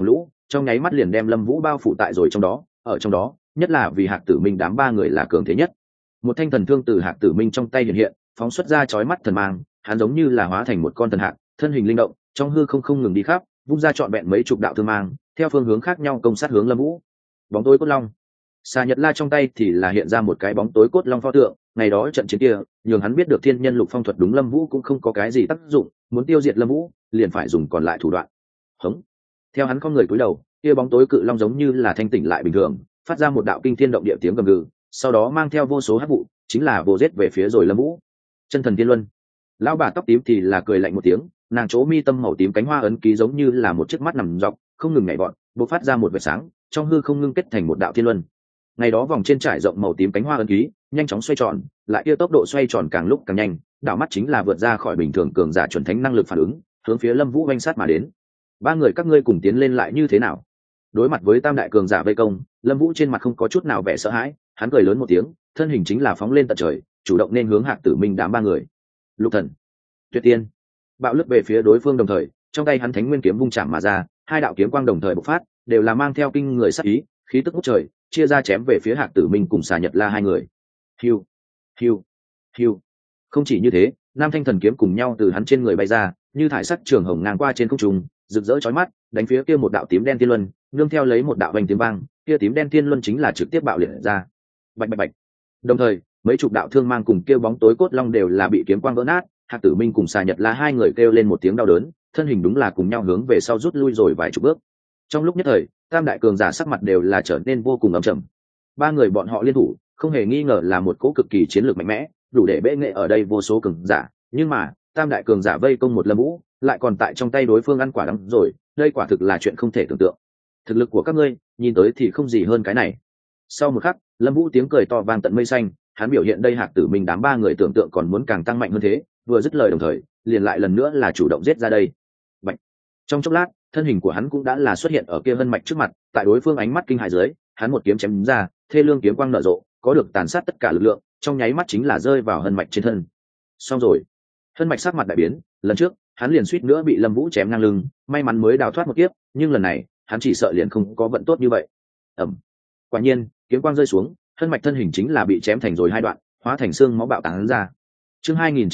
trong nháy mắt liền đem Lâm Vũ bao phủ tại rồi trong đó, ở trong đó nhất là vì Hạc Tử Minh đám ba người là cường thế nhất. Một thanh thần thương từ Hạc Tử Minh trong tay hiện hiện, phóng xuất ra chói mắt thần mang, hắn giống như là hóa thành một con thần hạc, thân hình linh động, trong hư không không ngừng đi khắp, vung ra trọn vẹn mấy chục đạo thương mang, theo phương hướng khác nhau công sát hướng Lâm Vũ. Bóng tối cốt long. Xà Nhật La trong tay thì là hiện ra một cái bóng tối cốt long pho tượng, ngày đó trận chiến kia, nhường hắn biết được thiên nhân lục phong thuật đúng Lâm Vũ cũng không có cái gì tác dụng, muốn tiêu diệt Lâm Vũ, liền phải dùng còn lại thủ đoạn. Hống. Theo hắn con người cúi đầu, kia bóng tối cự long giống như là thanh tỉnh lại bình thường, phát ra một đạo kinh thiên động địa tiếng gầm gừ, sau đó mang theo vô số hắc vụ, chính là vô giết về phía rồi Lâm Vũ. Chân thần tiên luân. Lão bà tóc tím thì là cười lạnh một tiếng, nàng chỗ mi tâm màu tím cánh hoa ấn ký giống như là một chiếc mắt nằm dọc, không ngừng nhảy vọt, bộc phát ra một vệt sáng, trong hư không ngưng kết thành một đạo thiên luân. Ngày đó vòng trên trải rộng màu tím cánh hoa ấn ký, nhanh chóng xoay tròn, lại kia tốc độ xoay tròn càng lúc càng nhanh, đảo mắt chính là vượt ra khỏi bình thường cường giả chuẩn thánh năng lực phản ứng, hướng phía Lâm Vũ oanh sát mà đến. Ba người các ngươi cùng tiến lên lại như thế nào? Đối mặt với tam đại cường giả vây công, Lâm Vũ trên mặt không có chút nào vẻ sợ hãi, hắn cười lớn một tiếng, thân hình chính là phóng lên tận trời, chủ động nên hướng Hạc Tử Minh đám ba người. Lục Thần, Tuyệt Tiên, bạo lướt về phía đối phương đồng thời, trong tay hắn Thánh Nguyên kiếm vung chạm mà ra, hai đạo kiếm quang đồng thời bộc phát, đều là mang theo kinh người sát ý, khí tức ngút trời, chia ra chém về phía Hạc Tử Minh cùng Xà Nhật La hai người. Hiu, hiu, hiu. Không chỉ như thế, Nam Thanh Thần kiếm cùng nhau từ hắn trên người bay ra, như thải sắc trường hồng ngang qua trên không trung, rực rỡ chói mắt, đánh phía kia một đạo tím đen thiên luân, nương theo lấy một đạo vành tiếng vang, kia tím đen thiên luân chính là trực tiếp bạo liệt ra. Bạch bạch bạch. Đồng thời, mấy chục đạo thương mang cùng kia bóng tối cốt long đều là bị kiếm quang vỡ nát, Hạc Tử Minh cùng Xà Nhật La hai người kêu lên một tiếng đau đớn, thân hình đúng là cùng nhau hướng về sau rút lui rồi vài chục bước. Trong lúc nhất thời, tam đại cường giả sắc mặt đều là trở nên vô cùng âm trầm. Ba người bọn họ liên thủ, không hề nghi ngờ là một cỗ cực kỳ chiến lược mạnh mẽ, đủ để bệ nghệ ở đây vô số cường giả, nhưng mà, tam đại cường giả vây công một Lâm Vũ, lại còn tại trong tay đối phương ăn quả đắng rồi, đây quả thực là chuyện không thể tưởng tượng. Thực lực của các ngươi, nhìn tới thì không gì hơn cái này. Sau một khắc, Lâm Vũ tiếng cười to vang tận mây xanh, hắn biểu hiện đây Hạc Tử Minh đám ba người tưởng tượng còn muốn càng tăng mạnh hơn thế, vừa dứt lời đồng thời, liền lại lần nữa là chủ động giết ra đây. Bạch. Trong chốc lát, thân hình của hắn cũng đã là xuất hiện ở kia Hân Mạch trước mặt, tại đối phương ánh mắt kinh hãi dưới, hắn một kiếm chém ra, thê lương kiếm quang nở rộ, có được tàn sát tất cả lực lượng, trong nháy mắt chính là rơi vào Hân Mạch trên thân. Xong rồi. Hân Mạch sắc mặt đại biến, lần trước, hắn liền suýt nữa bị Lâm Vũ chém ngang lưng, may mắn mới đào thoát một kiếp, nhưng lần này, hắn chỉ sợ liền không có vận tốt như vậy. Ầm. Quả nhiên, kiếm quang rơi xuống, Hân Mạch thân hình chính là bị chém thành rồi hai đoạn, hóa thành xương máu bạo tán ra. Chương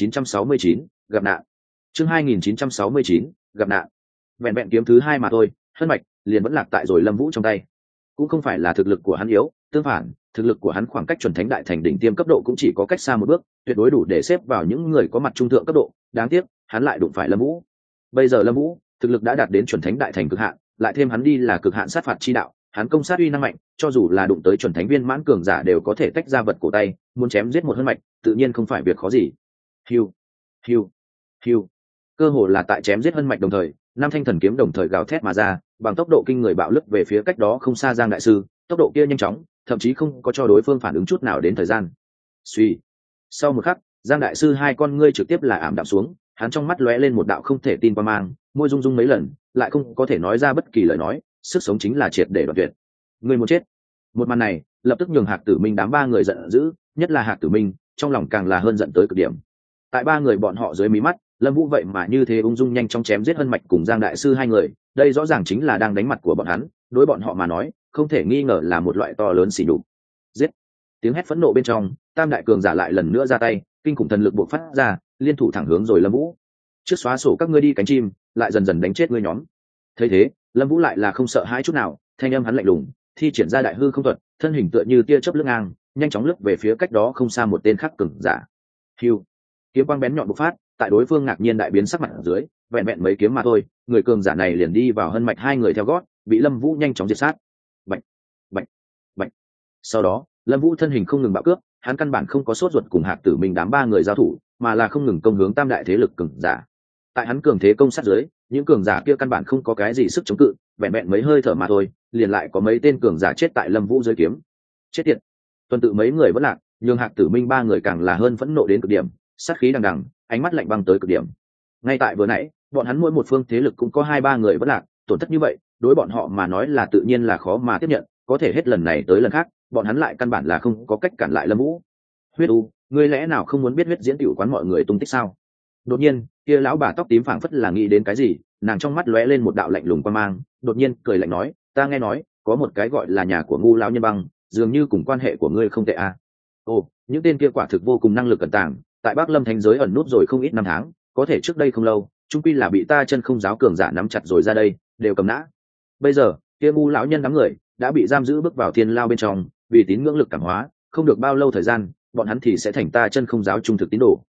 2969, gặp nạn. Chương 2969, gặp nạn. Vẹn vẹn kiếm thứ hai mà thôi, Hân Mạch liền vẫn lạc tại rồi Lâm Vũ trong tay. Cũng không phải là thực lực của hắn yếu, tương phản, thực lực của hắn khoảng cách chuẩn thánh đại thành đỉnh tiêm cấp độ cũng chỉ có cách xa một bước, tuyệt đối đủ để xếp vào những người có mặt trung thượng cấp độ, đáng tiếc, hắn lại đụng phải Lâm Vũ. Bây giờ Lâm Vũ, thực lực đã đạt đến chuẩn thánh đại thành cực hạn, lại thêm hắn đi là cực hạn sát phạt chi đạo, hắn công sát uy năng mạnh, cho dù là đụng tới chuẩn thánh viên mãn cường giả đều có thể tách ra vật cổ tay, muốn chém giết một Hân Mạch, tự nhiên không phải việc khó gì. Hiu, hiu, hiu. Cơ hồ là tại chém giết Hân Mạch đồng thời, Nam Thanh Thần kiếm đồng thời gào thét mà ra, bằng tốc độ kinh người bạo lướt về phía cách đó không xa Giang đại sư, tốc độ kia nhanh chóng, thậm chí không có cho đối phương phản ứng chút nào đến thời gian. Suy. Sau một khắc, Giang đại sư hai con ngươi trực tiếp là ảm đạm xuống, hắn trong mắt lóe lên một đạo không thể tin qua mang, môi rung rung mấy lần, lại không có thể nói ra bất kỳ lời nói, sức sống chính là triệt để đoạn tuyệt. Ngươi muốn chết. Một màn này, lập tức nhường Hạc Tử Minh đám ba người giận dữ, nhất là Hạc Tử Minh, trong lòng càng là hơn giận tới cực điểm. Tại ba người bọn họ dưới mí mắt, Lâm Vũ vậy mà như thế ung dung nhanh chóng chém giết Hân Mạch cùng Giang đại sư hai người, đây rõ ràng chính là đang đánh mặt của bọn hắn, đối bọn họ mà nói, không thể nghi ngờ là một loại to lớn sỉ nhục. Giết! Tiếng hét phẫn nộ bên trong, tam đại cường giả lại lần nữa ra tay, kinh khủng thần lực bộc phát ra, liên thủ thẳng hướng rồi Lâm Vũ. Trước xóa sổ các ngươi đi cánh chim, lại dần dần đánh chết ngươi nhóm. Thấy thế, Lâm Vũ lại là không sợ hãi chút nào, thanh âm hắn lạnh lùng, thi triển ra đại hư không thuật, thân hình tựa như tia chớp lướt ngang, nhanh chóng lướt về phía cách đó không xa một tên khác cường giả. Hưu! Kiếm quang bén nhọn bộc phát, tại đối phương ngạc nhiên đại biến sắc mặt ở dưới, vẹn vẹn mấy kiếm mà thôi, người cường giả này liền đi vào Hân Mạch hai người theo gót, bị Lâm Vũ nhanh chóng diệt sát. Bạch, bạch, bạch. Sau đó, Lâm Vũ thân hình không ngừng bạo cướp, hắn căn bản không có sốt ruột cùng Hạc Tử Minh đám ba người giao thủ, mà là không ngừng công hướng tam đại thế lực cường giả. Tại hắn cường thế công sát dưới, những cường giả kia căn bản không có cái gì sức chống cự, vẹn vẹn mấy hơi thở mà thôi, liền lại có mấy tên cường giả chết tại Lâm Vũ dưới kiếm. Chết tiệt. Tuần tự mấy người vẫn lạc, nhưng Hạc Tử Minh ba người càng là hơn phẫn nộ đến cực điểm, sát khí đằng đằng, ánh mắt lạnh băng tới cực điểm. Ngay tại vừa nãy, bọn hắn mỗi một phương thế lực cũng có hai ba người vẫn lạc, tổn thất như vậy, đối bọn họ mà nói là tự nhiên là khó mà tiếp nhận, có thể hết lần này tới lần khác, bọn hắn lại căn bản là không có cách cản lại Lâm Vũ. Huyết U, ngươi lẽ nào không muốn biết huyết diễn tiểu quán mọi người tung tích sao? Đột nhiên, kia lão bà tóc tím phảng phất là nghĩ đến cái gì, nàng trong mắt lóe lên một đạo lạnh lùng quan mang, đột nhiên cười lạnh nói, ta nghe nói có một cái gọi là nhà của ngu lão nhân băng, dường như cùng quan hệ của ngươi không tệ à. Ồ, những tên kia quả thực vô cùng năng lực cẩn tàng, tại Bắc Lâm Thánh giới ẩn nút rồi không ít năm tháng, có thể trước đây không lâu trung quy là bị ta chân không giáo cường giả nắm chặt rồi ra đây đều cầm nã. Bây giờ kia ngu lão nhân đám người đã bị giam giữ bước vào thiên lao bên trong, vì tín ngưỡng lực cảm hóa, không được bao lâu thời gian bọn hắn thì sẽ thành ta chân không giáo trung thực tín đồ.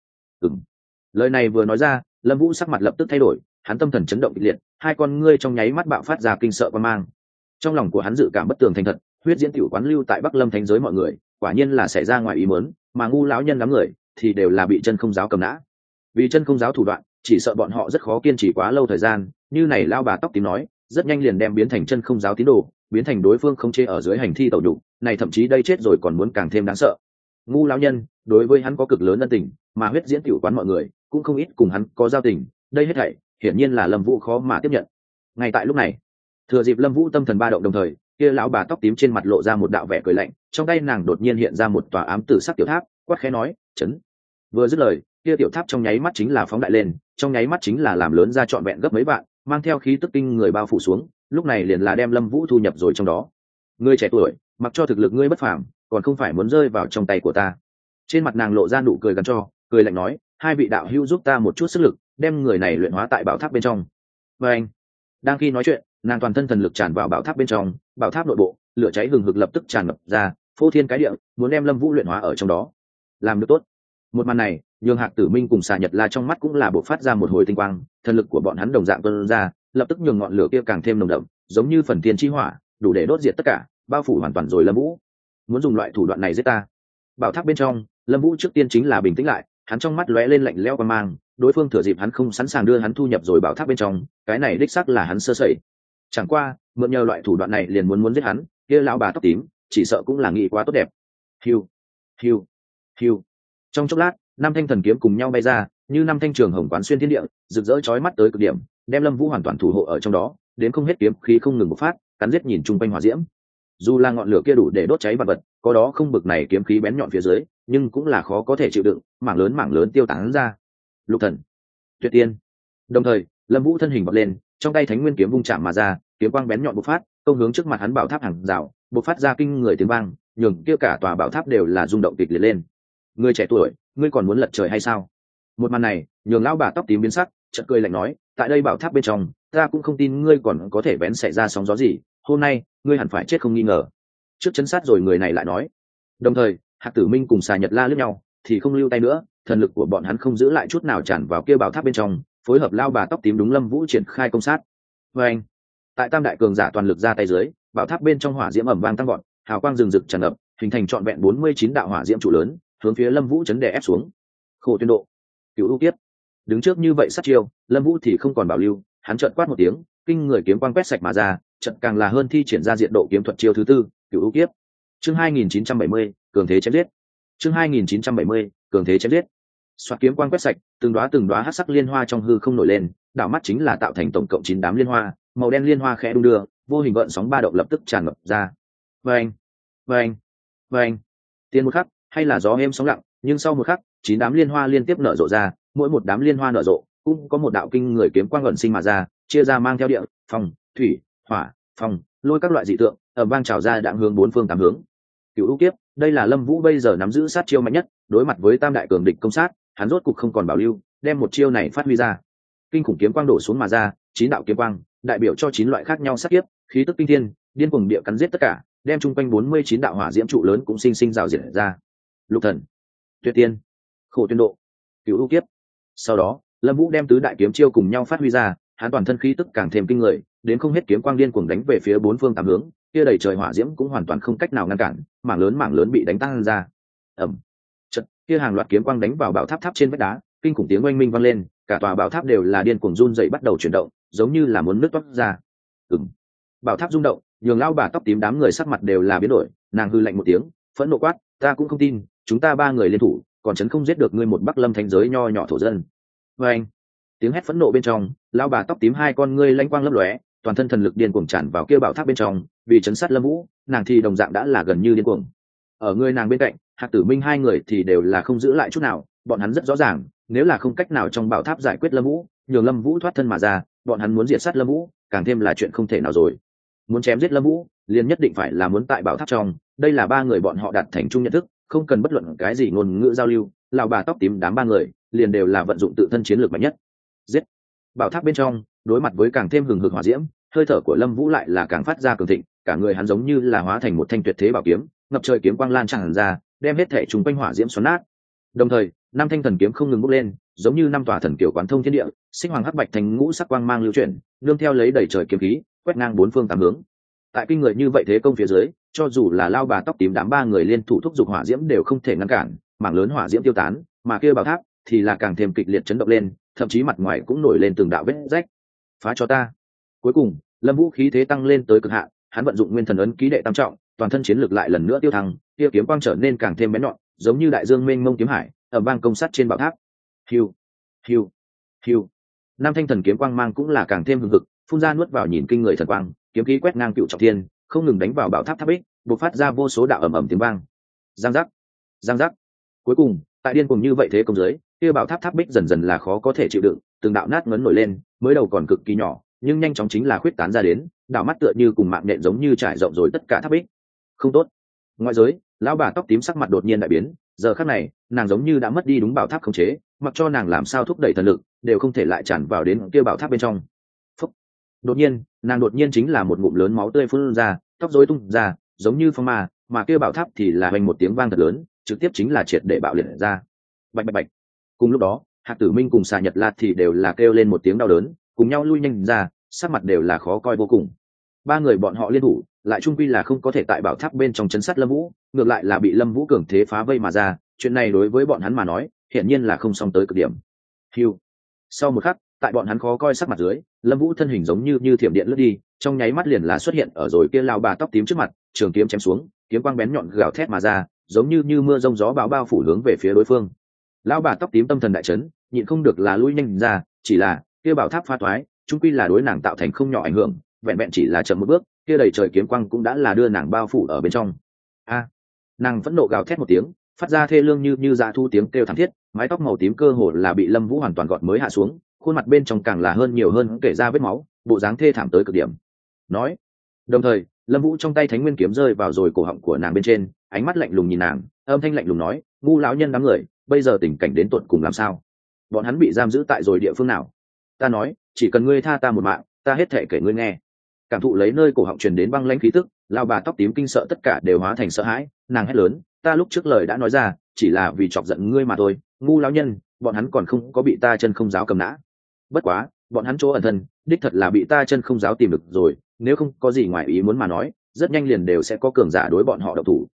Lời này vừa nói ra, Lâm Vũ sắc mặt lập tức thay đổi, hắn tâm thần chấn động kịch liệt, hai con ngươi trong nháy mắt bạo phát ra kinh sợ quan mang. Trong lòng của hắn dự cảm bất tường thành thật, huyết diễn tiểu quán lưu tại Bắc Lâm Thánh giới mọi người, quả nhiên là xảy ra ngoài ý muốn, mà ngu lão nhân đám người thì đều là bị chân không giáo cầm nã. Vì chân không giáo thủ đoạn, chỉ sợ bọn họ rất khó kiên trì quá lâu thời gian, như này lao bà tóc tím nói, rất nhanh liền đem biến thành chân không giáo tín đồ, biến thành đối phương không chế ở dưới hành thi tẩu nhục, này thậm chí đây chết rồi còn muốn càng thêm đáng sợ. Ngu lão nhân đối với hắn có cực lớn ân tình, mà huyết diễn tiểu quán mọi người cũng không ít cùng hắn có giao tình, đây hết thảy hiển nhiên là Lâm Vũ khó mà tiếp nhận. Ngay tại lúc này, thừa dịp Lâm Vũ tâm thần ba động đồng thời, kia lão bà tóc tím trên mặt lộ ra một đạo vẻ cười lạnh, trong tay nàng đột nhiên hiện ra một tòa ám tử sắc tiểu tháp, quát khẽ nói, "Chấn!" Vừa dứt lời, kia tiểu tháp trong nháy mắt chính là phóng đại lên, trong nháy mắt chính là làm lớn ra trọn vẹn gấp mấy vạn, mang theo khí tức kinh người bao phủ xuống, lúc này liền là đem Lâm Vũ thu nhập rồi trong đó. "Ngươi trẻ tuổi, mặc cho thực lực ngươi bất phàm, còn không phải muốn rơi vào trong tay của ta." Trên mặt nàng lộ ra nụ cười gắn cho, cười lạnh nói, "Hai vị đạo hữu giúp ta một chút sức lực, đem người này luyện hóa tại bảo tháp bên trong." Và anh, đang khi nói chuyện, nàng toàn thân thần lực tràn vào bảo tháp bên trong, bảo tháp nội bộ lửa cháy hừng hực lập tức tràn ngập ra, phô thiên cái địa, muốn đem Lâm Vũ luyện hóa ở trong đó. Làm được tốt. Một màn này, nhường Hạc Tử Minh cùng Xà Nhật La trong mắt cũng là bộc phát ra một hồi tinh quang, thần lực của bọn hắn đồng dạng tuôn ra, lập tức nhường ngọn lửa kia càng thêm nồng đậm, giống như phần thiên chi hỏa, đủ để đốt diệt tất cả, bao phủ hoàn toàn rồi Lâm Vũ. Muốn dùng loại thủ đoạn này giết ta? Bảo tháp bên trong, Lâm Vũ trước tiên chính là bình tĩnh lại, hắn trong mắt lóe lên lạnh lẽo quan mang, đối phương thừa dịp hắn không sẵn sàng đưa hắn thu nhập rồi bảo tháp bên trong, cái này đích xác là hắn sơ sẩy. Chẳng qua, mượn nhờ loại thủ đoạn này liền muốn giết hắn, kia lão bà tóc tím, chỉ sợ cũng là nghĩ quá tốt đẹp. Hiu, hiu, hiu. Trong chốc lát, năm thanh thần kiếm cùng nhau bay ra, như năm thanh trường hồng quán xuyên thiên địa, rực rỡ chói mắt tới cực điểm, đem Lâm Vũ hoàn toàn thủ hộ ở trong đó, đến không hết kiếm khí không ngừng bộc phát, cắn giết nhìn chung quanh hỏa diễm. Dù là ngọn lửa kia đủ để đốt cháy vật vật, có đó không bực này kiếm khí bén nhọn phía dưới, nhưng cũng là khó có thể chịu đựng, mảng lớn tiêu tán ra. Lục thần, tuyệt tiên. Đồng thời, Lâm Vũ thân hình bật lên, trong tay Thánh Nguyên kiếm vung chạm mà ra, kiếm quang bén nhọn bộc phát, công hướng trước mặt hắn bảo tháp hàng rào, bộc phát ra kinh người tiếng vang, nhường kia cả tòa bảo tháp đều là rung động kịch liệt lên. Ngươi trẻ tuổi, ngươi còn muốn lật trời hay sao? Một màn này, nhường lão bà tóc tím biến sắc, chợt cười lạnh nói, tại đây bảo tháp bên trong, ta cũng không tin ngươi còn có thể vén xảy ra sóng gió gì, hôm nay, ngươi hẳn phải chết không nghi ngờ. Trước chấn sát rồi người này lại nói. Đồng thời, Hạc Tử Minh cùng Xà Nhật La liếc nhau, thì không lưu tay nữa, thần lực của bọn hắn không giữ lại chút nào tràn vào kia bảo tháp bên trong, phối hợp lao bà tóc tím đúng Lâm Vũ triển khai công sát. Và anh, tại tam đại cường giả toàn lực ra tay dưới, bảo tháp bên trong hỏa diễm ầm vang tăng vọt, hào quang rừng rực tràn ngập, hình thành trọn vẹn 49 đạo hỏa diễm trụ lớn, hướng phía Lâm Vũ chấn đè ép xuống. Khổ tuyên độ, Cửu ưu kiếp. Đứng trước như vậy sát chiêu, Lâm Vũ thì không còn bảo lưu, hắn chợt quát một tiếng, kinh người kiếm quang quét sạch mà ra, chợt càng là hơn thi triển ra diện độ kiếm thuật chiêu thứ tư, Cửu ưu kiếp. Chương 2970, cường thế chém giết. Chương 2970, cường thế chém giết. Xoạt kiếm quang quét sạch, từng đóa hắc sắc liên hoa trong hư không nổi lên, đảo mắt chính là tạo thành tổng cộng 9 đám liên hoa, màu đen liên hoa khẽ đung đưa, vô hình gợn sóng ba động lập tức tràn ngập ra. Vâng, vâng, vâng. Tiên một khắc, hay là gió êm sóng lặng, nhưng sau một khắc, 9 đám liên hoa liên tiếp nở rộ ra, mỗi một đám liên hoa nở rộ, cũng có một đạo kinh người kiếm quang ẩn sinh mà ra, chia ra mang theo địa, phong, thủy, hỏa, phong, lôi các loại dị tượng, ầm vang trào ra đạn hướng bốn phương tám hướng. Cửu ưu kiếp, đây là Lâm Vũ bây giờ nắm giữ sát chiêu mạnh nhất, đối mặt với tam đại cường địch công sát, hắn rốt cục không còn bảo lưu, đem một chiêu này phát huy ra. Kinh khủng kiếm quang đổ xuống mà ra, 9 đạo kiếm quang, đại biểu cho 9 loại khác nhau sát kiếp, khí tức kinh thiên, điên cuồng địa cắn giết tất cả, đem chung quanh 49 đạo hỏa diễm trụ lớn cũng sinh sinh rào diệt ra. Lục thần, tuyệt tiên, khổ tuyên độ, cửu ưu kiếp. Sau đó, Lâm Vũ đem tứ đại kiếm chiêu cùng nhau phát huy ra, hắn toàn thân khí tức càng thêm kinh người, đến không hết kiếm quang điên cuồng đánh về phía bốn phương tám hướng, kia đầy trời hỏa diễm cũng hoàn toàn không cách nào ngăn cản, mảng lớn bị đánh tan ra. Ầm. Chợt, kia hàng loạt kiếm quang đánh vào bảo tháp trên vách đá, kinh khủng tiếng oanh minh vang lên, cả tòa bảo tháp đều là điên cuồng run rẩy bắt đầu chuyển động, giống như là muốn nứt toác ra. Bảo tháp rung động, nhường lão bà tóc tím đám người sắc mặt đều là biến đổi, nàng hư lạnh một tiếng, phẫn nộ quát, ta cũng không tin, chúng ta ba người liên thủ, còn chấn không giết được ngươi một Bắc Lâm Thánh giới nho nhỏ thổ dân. Oanh. Tiếng hét phẫn nộ bên trong, lão bà tóc tím hai con ngươi lanh quang lấp lóe, toàn thân thần lực điên cuồng tràn vào kia bảo tháp bên trong, vì chấn sát Lâm Vũ, nàng thì đồng dạng đã là gần như điên cuồng. Ở người nàng bên cạnh, Hạc Tử Minh hai người thì đều là không giữ lại chút nào, bọn hắn rất rõ ràng, nếu là không cách nào trong bảo tháp giải quyết Lâm Vũ, nhường Lâm Vũ thoát thân mà ra, bọn hắn muốn diệt sát Lâm Vũ, càng thêm là chuyện không thể nào rồi. muốn chém giết Lâm Vũ liền nhất định phải là muốn tại bảo tháp trong, đây là ba người bọn họ đạt thành chung nhận thức, không cần bất luận cái gì ngôn ngữ giao lưu, lão bà tóc tím đám ba người liền đều là vận dụng tự thân chiến lược mạnh nhất. Giết. Bảo tháp bên trong, đối mặt với càng thêm hừng hực hỏa diễm, hơi thở của Lâm Vũ lại là càng phát ra cường thịnh, cả người hắn giống như là hóa thành một thanh tuyệt thế bảo kiếm, ngập trời kiếm quang lan tràn ra, đem hết thể chúng quanh hỏa diễm xoắn nát. Đồng thời, năm thanh thần kiếm không ngừng bốc lên, giống như năm tòa thần kiều quán thông thiên địa, xích hoàng hắc bạch thành ngũ sắc quang mang lưu chuyển, nương theo lấy đầy trời kiếm khí, quét ngang bốn phương tám hướng. Tại kinh người như vậy thế công phía dưới, cho dù là lao bà tóc tím đám ba người liên thủ thúc giục hỏa diễm đều không thể ngăn cản, mảng lớn hỏa diễm tiêu tán, mà kia bảo tháp thì là càng thêm kịch liệt chấn động lên, thậm chí mặt ngoài cũng nổi lên từng đạo vết rách. Phá cho ta. Cuối cùng, Lâm Vũ khí thế tăng lên tới cực hạn, hắn vận dụng nguyên thần ấn ký đệ tam trọng, toàn thân chiến lực lại lần nữa tiêu thăng, kia kiếm quang trở nên càng thêm bén nhọn, giống như đại dương mênh mông kiếm hải, ầm vang công sát trên bảo tháp. Hiu, hiu, hiu. Nam thanh thần kiếm quang mang cũng là càng thêm hừng hực, phun ra nuốt vào nhìn kinh người thần quang, kiếm khí quét ngang cựu trọng thiên, không ngừng đánh vào bảo tháp tháp bích, bộc phát ra vô số đạo ầm ầm tiếng vang. Giang giác, giang giác. Cuối cùng, tại điên cuồng như vậy thế công dưới, kia bảo tháp tháp bích dần dần là khó có thể chịu đựng, từng đạo nát ngấn nổi lên, mới đầu còn cực kỳ nhỏ, nhưng nhanh chóng chính là khuyết tán ra đến, đảo mắt tựa như cùng mạng nện giống như trải rộng rồi tất cả tháp bích. Không tốt. Ngoại giới, lão bà tóc tím sắc mặt đột nhiên đại biến, giờ khắc này, nàng giống như đã mất đi đúng bảo tháp khống chế, mặc cho nàng làm sao thúc đẩy thần lực, đều không thể lại tràn vào đến kia bảo tháp bên trong. Phúc. Đột nhiên, nàng đột nhiên chính là một ngụm lớn máu tươi phun ra, tóc rối tung ra, giống như phong ma, mà kia bảo tháp thì là hoành một tiếng vang thật lớn, trực tiếp chính là triệt để bạo liệt ra. Bạch bạch bạch. Cùng lúc đó, Hạc Tử Minh cùng Xà Nhật La thì đều là kêu lên một tiếng đau đớn, cùng nhau lui nhanh ra, sắc mặt đều là khó coi vô cùng. Ba người bọn họ liên thủ, lại chung quy là không có thể tại bảo tháp bên trong chấn sát Lâm Vũ, ngược lại là bị Lâm Vũ cường thế phá vây mà ra, chuyện này đối với bọn hắn mà nói, hiển nhiên là không xong tới cực điểm. Hưu. Sau một khắc, tại bọn hắn khó coi sắc mặt dưới, Lâm Vũ thân hình giống như thiểm điện lướt đi, trong nháy mắt liền là xuất hiện ở rồi kia lão bà tóc tím trước mặt, trường kiếm chém xuống, kiếm quang bén nhọn gào thét mà ra, giống như mưa rông gió bão bao phủ hướng về phía đối phương. Lão bà tóc tím tâm thần đại chấn, nhịn không được là lui nhanh ra, chỉ là kia bảo tháp pha toái, chung quy là đối nàng tạo thành không nhỏ ảnh hưởng, vẹn vẹn chỉ là chậm một bước, kia đầy trời kiếm quang cũng đã là đưa nàng bao phủ ở bên trong. A. Nàng phẫn nộ gào thét một tiếng, phát ra thê lương như dã thu tiếng kêu thảm thiết, mái tóc màu tím cơ hồ là bị Lâm Vũ hoàn toàn gọt mới hạ xuống, khuôn mặt bên trong càng là nhiều hơn kể ra vết máu, bộ dáng thê thảm tới cực điểm. Nói. Đồng thời, Lâm Vũ trong tay Thánh Nguyên kiếm rơi vào rồi cổ họng của nàng bên trên, ánh mắt lạnh lùng nhìn nàng, âm thanh lạnh lùng nói, ngu lão nhân đám người, bây giờ tình cảnh đến tận cùng làm sao? Bọn hắn bị giam giữ tại rồi địa phương nào? Ta nói, chỉ cần ngươi tha ta một mạng, ta hết thảy kể ngươi nghe. Cảm thụ lấy nơi cổ họng truyền đến băng lãnh khí tức, lão bà tóc tím kinh sợ tất cả đều hóa thành sợ hãi, nàng hét lớn, ta lúc trước lời đã nói ra, chỉ là vì chọc giận ngươi mà thôi, ngu lão nhân, bọn hắn còn không có bị ta chân không giáo cầm nã. Bất quá, bọn hắn chỗ ẩn thân, đích thật là bị ta chân không giáo tìm được rồi, nếu không có gì ngoài ý muốn mà nói, rất nhanh liền đều sẽ có cường giả đối bọn họ động thủ.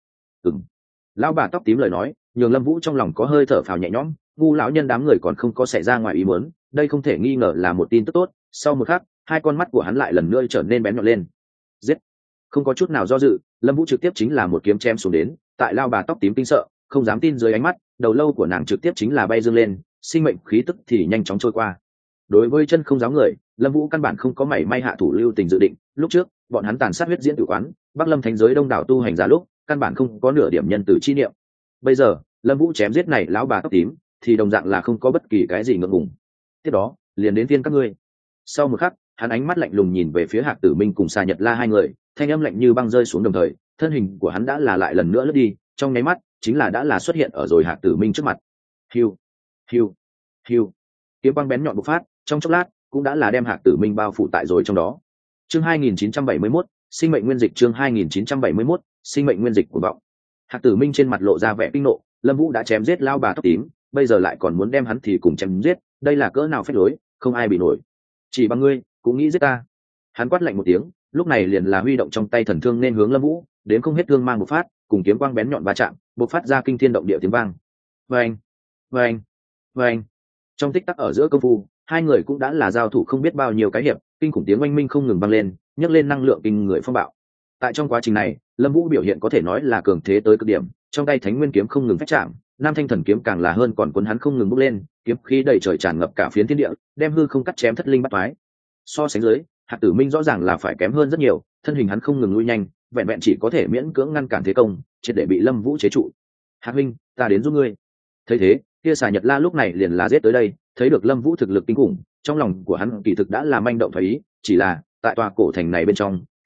Lão bà tóc tím lời nói, nhường Lâm Vũ trong lòng có hơi thở phào nhẹ nhõm, ngu lão nhân đám người còn không có xảy ra ngoài ý muốn, đây không thể nghi ngờ là một tin tức tốt. Sau một khắc, hai con mắt của hắn lại lần nữa trở nên bén nhọn lên. Giết! Không có chút nào do dự, Lâm Vũ trực tiếp chính là một kiếm chém xuống đến, tại lão bà tóc tím kinh sợ, không dám tin dưới ánh mắt, đầu lâu của nàng trực tiếp chính là bay dương lên, sinh mệnh khí tức thì nhanh chóng trôi qua. Đối với chân không giáo người, Lâm Vũ căn bản không có mảy may hạ thủ lưu tình dự định, lúc trước, bọn hắn tàn sát huyết diễn tử quán, Bắc Lâm thánh giới đông đảo tu hành giả lúc, căn bản không có nửa điểm nhân từ chi niệm. Bây giờ, Lâm Vũ chém giết này lão bà tóc tím, thì đồng dạng là không có bất kỳ cái gì ngượng ngùng. Tiếp đó, liền đến phiên các ngươi. Sau một khắc, hắn ánh mắt lạnh lùng nhìn về phía Hạc Tử Minh cùng Xà Nhật La hai người, thanh âm lạnh như băng rơi xuống đồng thời, thân hình của hắn đã là lại lần nữa lướt đi, trong nháy mắt, chính là đã là xuất hiện ở rồi Hạc Tử Minh trước mặt. Hiu, hiu, hiu. Kiếm quang bén nhọn bộc phát, trong chốc lát, cũng đã là đem Hạc Tử Minh bao phủ tại rồi trong đó. Chương 2971, sinh mệnh nguyên dịch, chương 2971, sinh mệnh nguyên dịch của vọng. Hạc Tử Minh trên mặt lộ ra vẻ kinh nộ, Lâm Vũ đã chém giết lão bà tóc tím, bây giờ lại còn muốn đem hắn thì cùng chém giết, đây là cỡ nào phế lối, không ai bị nổi. Chỉ bằng ngươi, cũng nghĩ giết ta? Hắn quát lạnh một tiếng, lúc này liền là huy động trong tay thần thương nên hướng Lâm Vũ, đến không hết thương mang một phát, cùng kiếm quang bén nhọn va chạm, bộc phát ra kinh thiên động địa tiếng vang. Oeng, oeng, oeng. Trong tích tắc ở giữa công phu, hai người cũng đã là giao thủ không biết bao nhiêu cái hiệp, kinh khủng tiếng oanh minh không ngừng vang lên, nhấc lên năng lượng kinh người phong bạo. Tại trong quá trình này, Lâm Vũ biểu hiện có thể nói là cường thế tới cực điểm, trong tay Thánh Nguyên kiếm không ngừng phách chạm, Nam Thanh Thần kiếm càng là hơn còn cuốn hắn không ngừng bốc lên, kiếm khí đầy trời tràn ngập cả phiến thiên địa, đem hư không cắt chém thất linh bát toái. So sánh dưới, Hạc Tử Minh rõ ràng là phải kém hơn rất nhiều, thân hình hắn không ngừng lui nhanh, vẹn vẹn chỉ có thể miễn cưỡng ngăn cản thế công, triệt để bị Lâm Vũ chế trụ. "Hạc huynh, ta đến giúp ngươi." Thấy thế, kia Xà Nhật La lúc này liền là giết tới đây, thấy được Lâm Vũ thực lực kinh khủng, trong lòng của hắn kỳ thực đã là manh động thấy ý, chỉ là tại tòa cổ thành này bên trong,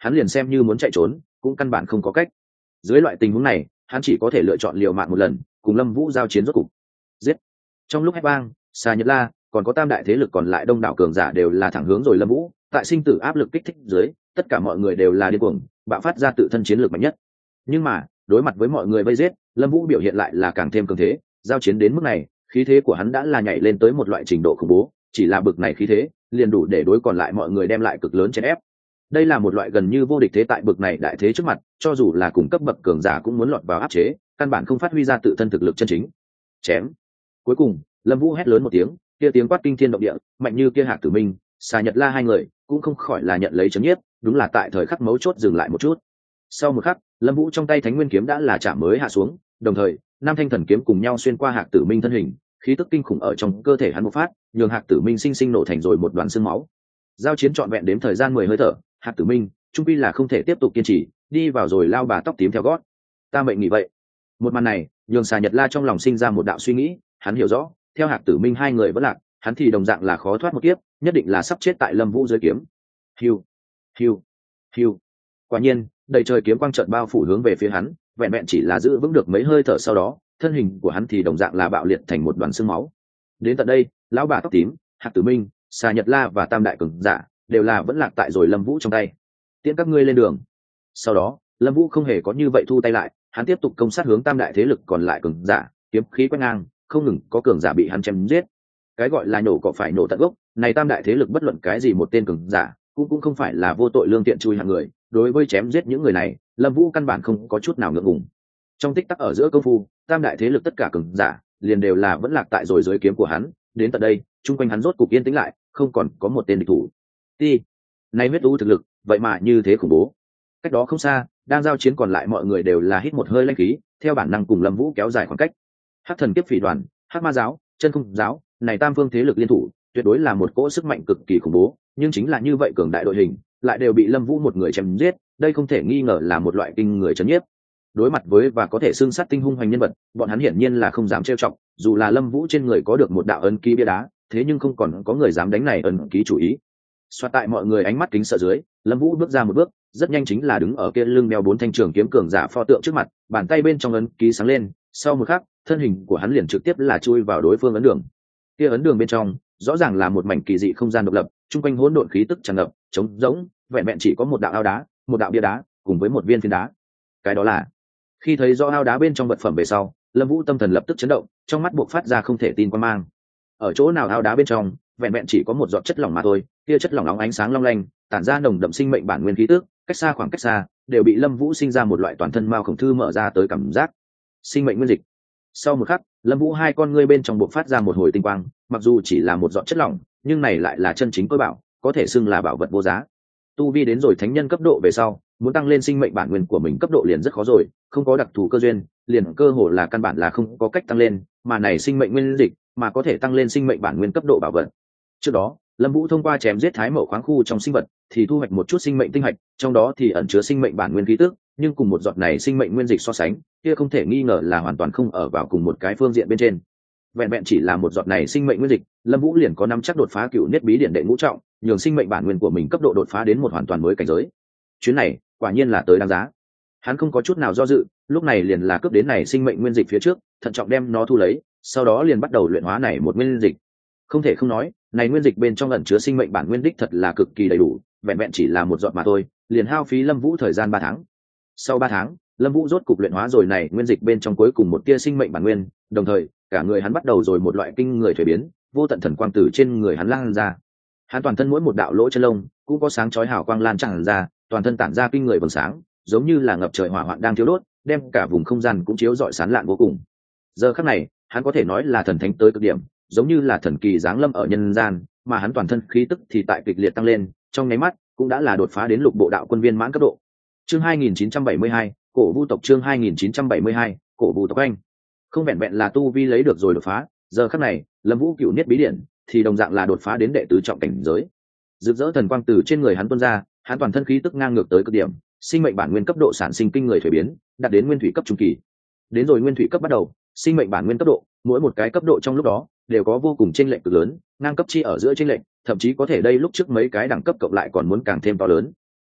hắn liền xem như muốn chạy trốn cũng căn bản không có cách. Dưới loại tình huống này hắn chỉ có thể lựa chọn liều mạng một lần, cùng Lâm Vũ giao chiến rốt cục. Giết! Trong lúc hét vang, Sa Nhật La còn có tam đại thế lực còn lại đông đảo cường giả đều là thẳng hướng rồi Lâm Vũ. Tại sinh tử áp lực kích thích dưới, tất cả mọi người đều là điên cuồng bạo phát ra tự thân chiến lược mạnh nhất. Nhưng mà đối mặt với mọi người vây giết, Lâm Vũ biểu hiện lại là càng thêm cường thế. Giao chiến đến mức này, khí thế của hắn đã là nhảy lên tới một loại trình độ khủng bố, chỉ là bực này khí thế liền đủ để đối còn lại mọi người đem lại cực lớn chèn ép. Đây là một loại gần như vô địch thế, tại bực này đại thế trước mặt, cho dù là cùng cấp bậc cường giả cũng muốn lọt vào áp chế, căn bản không phát huy ra tự thân thực lực chân chính. Chém! Cuối cùng Lâm Vũ hét lớn một tiếng, kia tiếng quát kinh thiên động địa, mạnh như kia Hạc Tử Minh, Sa Nhật La hai người cũng không khỏi là nhận lấy chấn nhiếp, đúng là tại thời khắc mấu chốt dừng lại một chút. Sau một khắc, Lâm Vũ trong tay Thánh Nguyên kiếm đã là chạm mới hạ xuống, đồng thời năm thanh thần kiếm cùng nhau xuyên qua Hạc Tử Minh thân hình, khí tức kinh khủng ở trong cơ thể hắn bộc phát, nhường Hạc Tử Minh sinh sinh nổ thành rồi một đoàn xương máu. Giao chiến trọn vẹn đếm thời gian 10 hơi thở, Hạc Tử Minh trung quy là không thể tiếp tục kiên trì, đi vào rồi lao bà tóc tím theo gót. Ta mệnh nghĩ vậy. Một màn này nhường Sa Nhật La trong lòng sinh ra một đạo suy nghĩ, hắn hiểu rõ, theo Hạc Tử Minh hai người vẫn lạc, hắn thì đồng dạng là khó thoát một kiếp, nhất định là sắp chết tại Lâm Vũ dưới kiếm. Hiu, hiu, hiu. Quả nhiên, đầy trời kiếm quang chợt bao phủ hướng về phía hắn, vẹn vẹn chỉ là giữ vững được mấy hơi thở, sau đó thân hình của hắn thì đồng dạng là bạo liệt thành một đoàn xương máu. Đến tận đây, lão bà tóc tím, Hạc Tử Minh, Sa Nhật La và tam đại cường giả đều là vẫn lạc tại rồi Lâm Vũ trong tay. Tiễn các ngươi lên đường. Sau đó Lâm Vũ không hề có như vậy thu tay lại, hắn tiếp tục công sát hướng tam đại thế lực còn lại cường giả, kiếm khí quét ngang, không ngừng có cường giả bị hắn chém giết. Cái gọi là nổ cỏ phải nổ tận gốc, này tam đại thế lực bất luận cái gì một tên cường giả cũng không phải là vô tội lương tiện chui hạng người, đối với chém giết những người này, Lâm Vũ căn bản không có chút nào ngượng ngùng. Trong tích tắc ở giữa công phu, tam đại thế lực tất cả cường giả liền đều là vẫn lạc tại rồi dưới kiếm của hắn, đến tận đây, chung quanh hắn rốt cục yên tĩnh lại, không còn có một tên địch thủ. Ti, nay huyết u thực lực, vậy mà như thế khủng bố. Cách đó không xa, đang giao chiến còn lại mọi người đều là hít một hơi lãnh khí, theo bản năng cùng Lâm Vũ kéo dài khoảng cách. Hắc thần kiếp phỉ đoàn, Hắc ma giáo, chân không giáo, này tam phương thế lực liên thủ, tuyệt đối là một cỗ sức mạnh cực kỳ khủng bố, nhưng chính là như vậy cường đại đội hình, lại đều bị Lâm Vũ một người chém giết, đây không thể nghi ngờ là một loại kinh người chấn nhiếp. Đối mặt với và có thể xưng sát tinh hung hoành nhân vật, bọn hắn hiển nhiên là không dám trêu chọc, dù là Lâm Vũ trên người có được một đạo ấn ký bia đá, thế nhưng không còn có người dám đánh này ấn ký chủ ý. Xoát tại mọi người ánh mắt kính sợ dưới, Lâm Vũ bước ra một bước, rất nhanh chính là đứng ở kia lưng đeo 4 thanh trường kiếm cường giả pho tượng trước mặt, bàn tay bên trong ấn ký sáng lên, sau một khắc, thân hình của hắn liền trực tiếp là chui vào đối phương ấn đường. Kia ấn đường bên trong, rõ ràng là một mảnh kỳ dị không gian độc lập, trung quanh hỗn độn khí tức tràn ngập, trống rỗng, vẹn vẹn chỉ có một đạo ao đá, một đạo bia đá, cùng với một viên phiến đá. Cái đó là, khi thấy rõ ao đá bên trong vật phẩm về sau, Lâm Vũ tâm thần lập tức chấn động, trong mắt buộc phát ra không thể tin quan mang. Ở chỗ nào ao đá bên trong, vẹn vẹn chỉ có một giọt chất lỏng mà thôi, kia chất lỏng óng ánh sáng long lanh, tản ra nồng đậm sinh mệnh bản nguyên khí tức, cách xa khoảng cách xa, đều bị Lâm Vũ sinh ra một loại toàn thân mao khổng thư mở ra tới cảm giác. Sinh mệnh nguyên dịch. Sau một khắc, Lâm Vũ hai con ngươi bên trong buộc phát ra một hồi tinh quang, mặc dù chỉ là một giọt chất lỏng, nhưng này lại là chân chính cơ bảo, có thể xưng là bảo vật vô giá. Tu vi đến rồi thánh nhân cấp độ về sau, muốn tăng lên sinh mệnh bản nguyên của mình cấp độ liền rất khó rồi, không có đặc thù cơ duyên, liền cơ hồ là căn bản là không có cách tăng lên, mà này sinh mệnh nguyên dịch, mà có thể tăng lên sinh mệnh bản nguyên cấp độ bảo vật. Trước đó, Lâm Vũ thông qua chém giết thái mậu khoáng khu trong sinh vật, thì thu hoạch một chút sinh mệnh tinh hạch, trong đó thì ẩn chứa sinh mệnh bản nguyên khí tức, nhưng cùng một giọt này sinh mệnh nguyên dịch so sánh, kia không thể nghi ngờ là hoàn toàn không ở vào cùng một cái phương diện bên trên. Vẹn vẹn chỉ là một giọt này sinh mệnh nguyên dịch, Lâm Vũ liền có nắm chắc đột phá cựu niết bí điển đệ ngũ trọng, nhường sinh mệnh bản nguyên của mình cấp độ đột phá đến một hoàn toàn mới cảnh giới. Chuyến này, quả nhiên là tới đáng giá. Hắn không có chút nào do dự, lúc này liền là cướp đến này sinh mệnh nguyên dịch phía trước, thận trọng đem nó thu lấy, sau đó liền bắt đầu luyện hóa này một nguyên dịch. Không thể không nói, này nguyên dịch bên trong ẩn chứa sinh mệnh bản nguyên đích thật là cực kỳ đầy đủ, vẹn vẹn chỉ là một giọt mà thôi, liền hao phí Lâm Vũ thời gian 3 tháng. Sau 3 tháng, Lâm Vũ rốt cục luyện hóa rồi này nguyên dịch bên trong cuối cùng một tia sinh mệnh bản nguyên, đồng thời, cả người hắn bắt đầu rồi một loại kinh người thay biến, vô tận thần quang từ trên người hắn lan ra. Hắn toàn thân mỗi một đạo lỗ chân lông cũng có sáng chói hào quang lan tràn ra, toàn thân tản ra kinh người vầng sáng, giống như là ngập trời hỏa hoạn đang thiêu đốt, đem cả vùng không gian cũng chiếu rọi sáng lạn vô cùng. Giờ khắc này, hắn có thể nói là thần thánh tới cực điểm, giống như là thần kỳ giáng lâm ở nhân gian, mà hắn toàn thân khí tức thì tại kịch liệt tăng lên, trong nháy mắt cũng đã là đột phá đến lục bộ đạo quân viên mãn cấp độ. Chương 2972, Cổ Vu tộc chương 2972, Cổ Vu tộc anh. Không vẹn vẹn là tu vi lấy được rồi đột phá, giờ khắc này, Lâm Vũ cựu niết bí điển thì đồng dạng là đột phá đến đệ tứ trọng cảnh giới. Rực rỡ thần quang từ trên người hắn tuôn ra, hắn toàn thân khí tức ngang ngược tới cực điểm, sinh mệnh bản nguyên cấp độ sản sinh kinh người thay biến, đạt đến nguyên thủy cấp trung kỳ. Đến rồi nguyên thủy cấp bắt đầu, sinh mệnh bản nguyên cấp độ, mỗi một cái cấp độ trong lúc đó đều có vô cùng chênh lệch cực lớn, ngang cấp chi ở giữa chênh lệch, thậm chí có thể đây lúc trước mấy cái đẳng cấp cộng lại còn muốn càng thêm to lớn.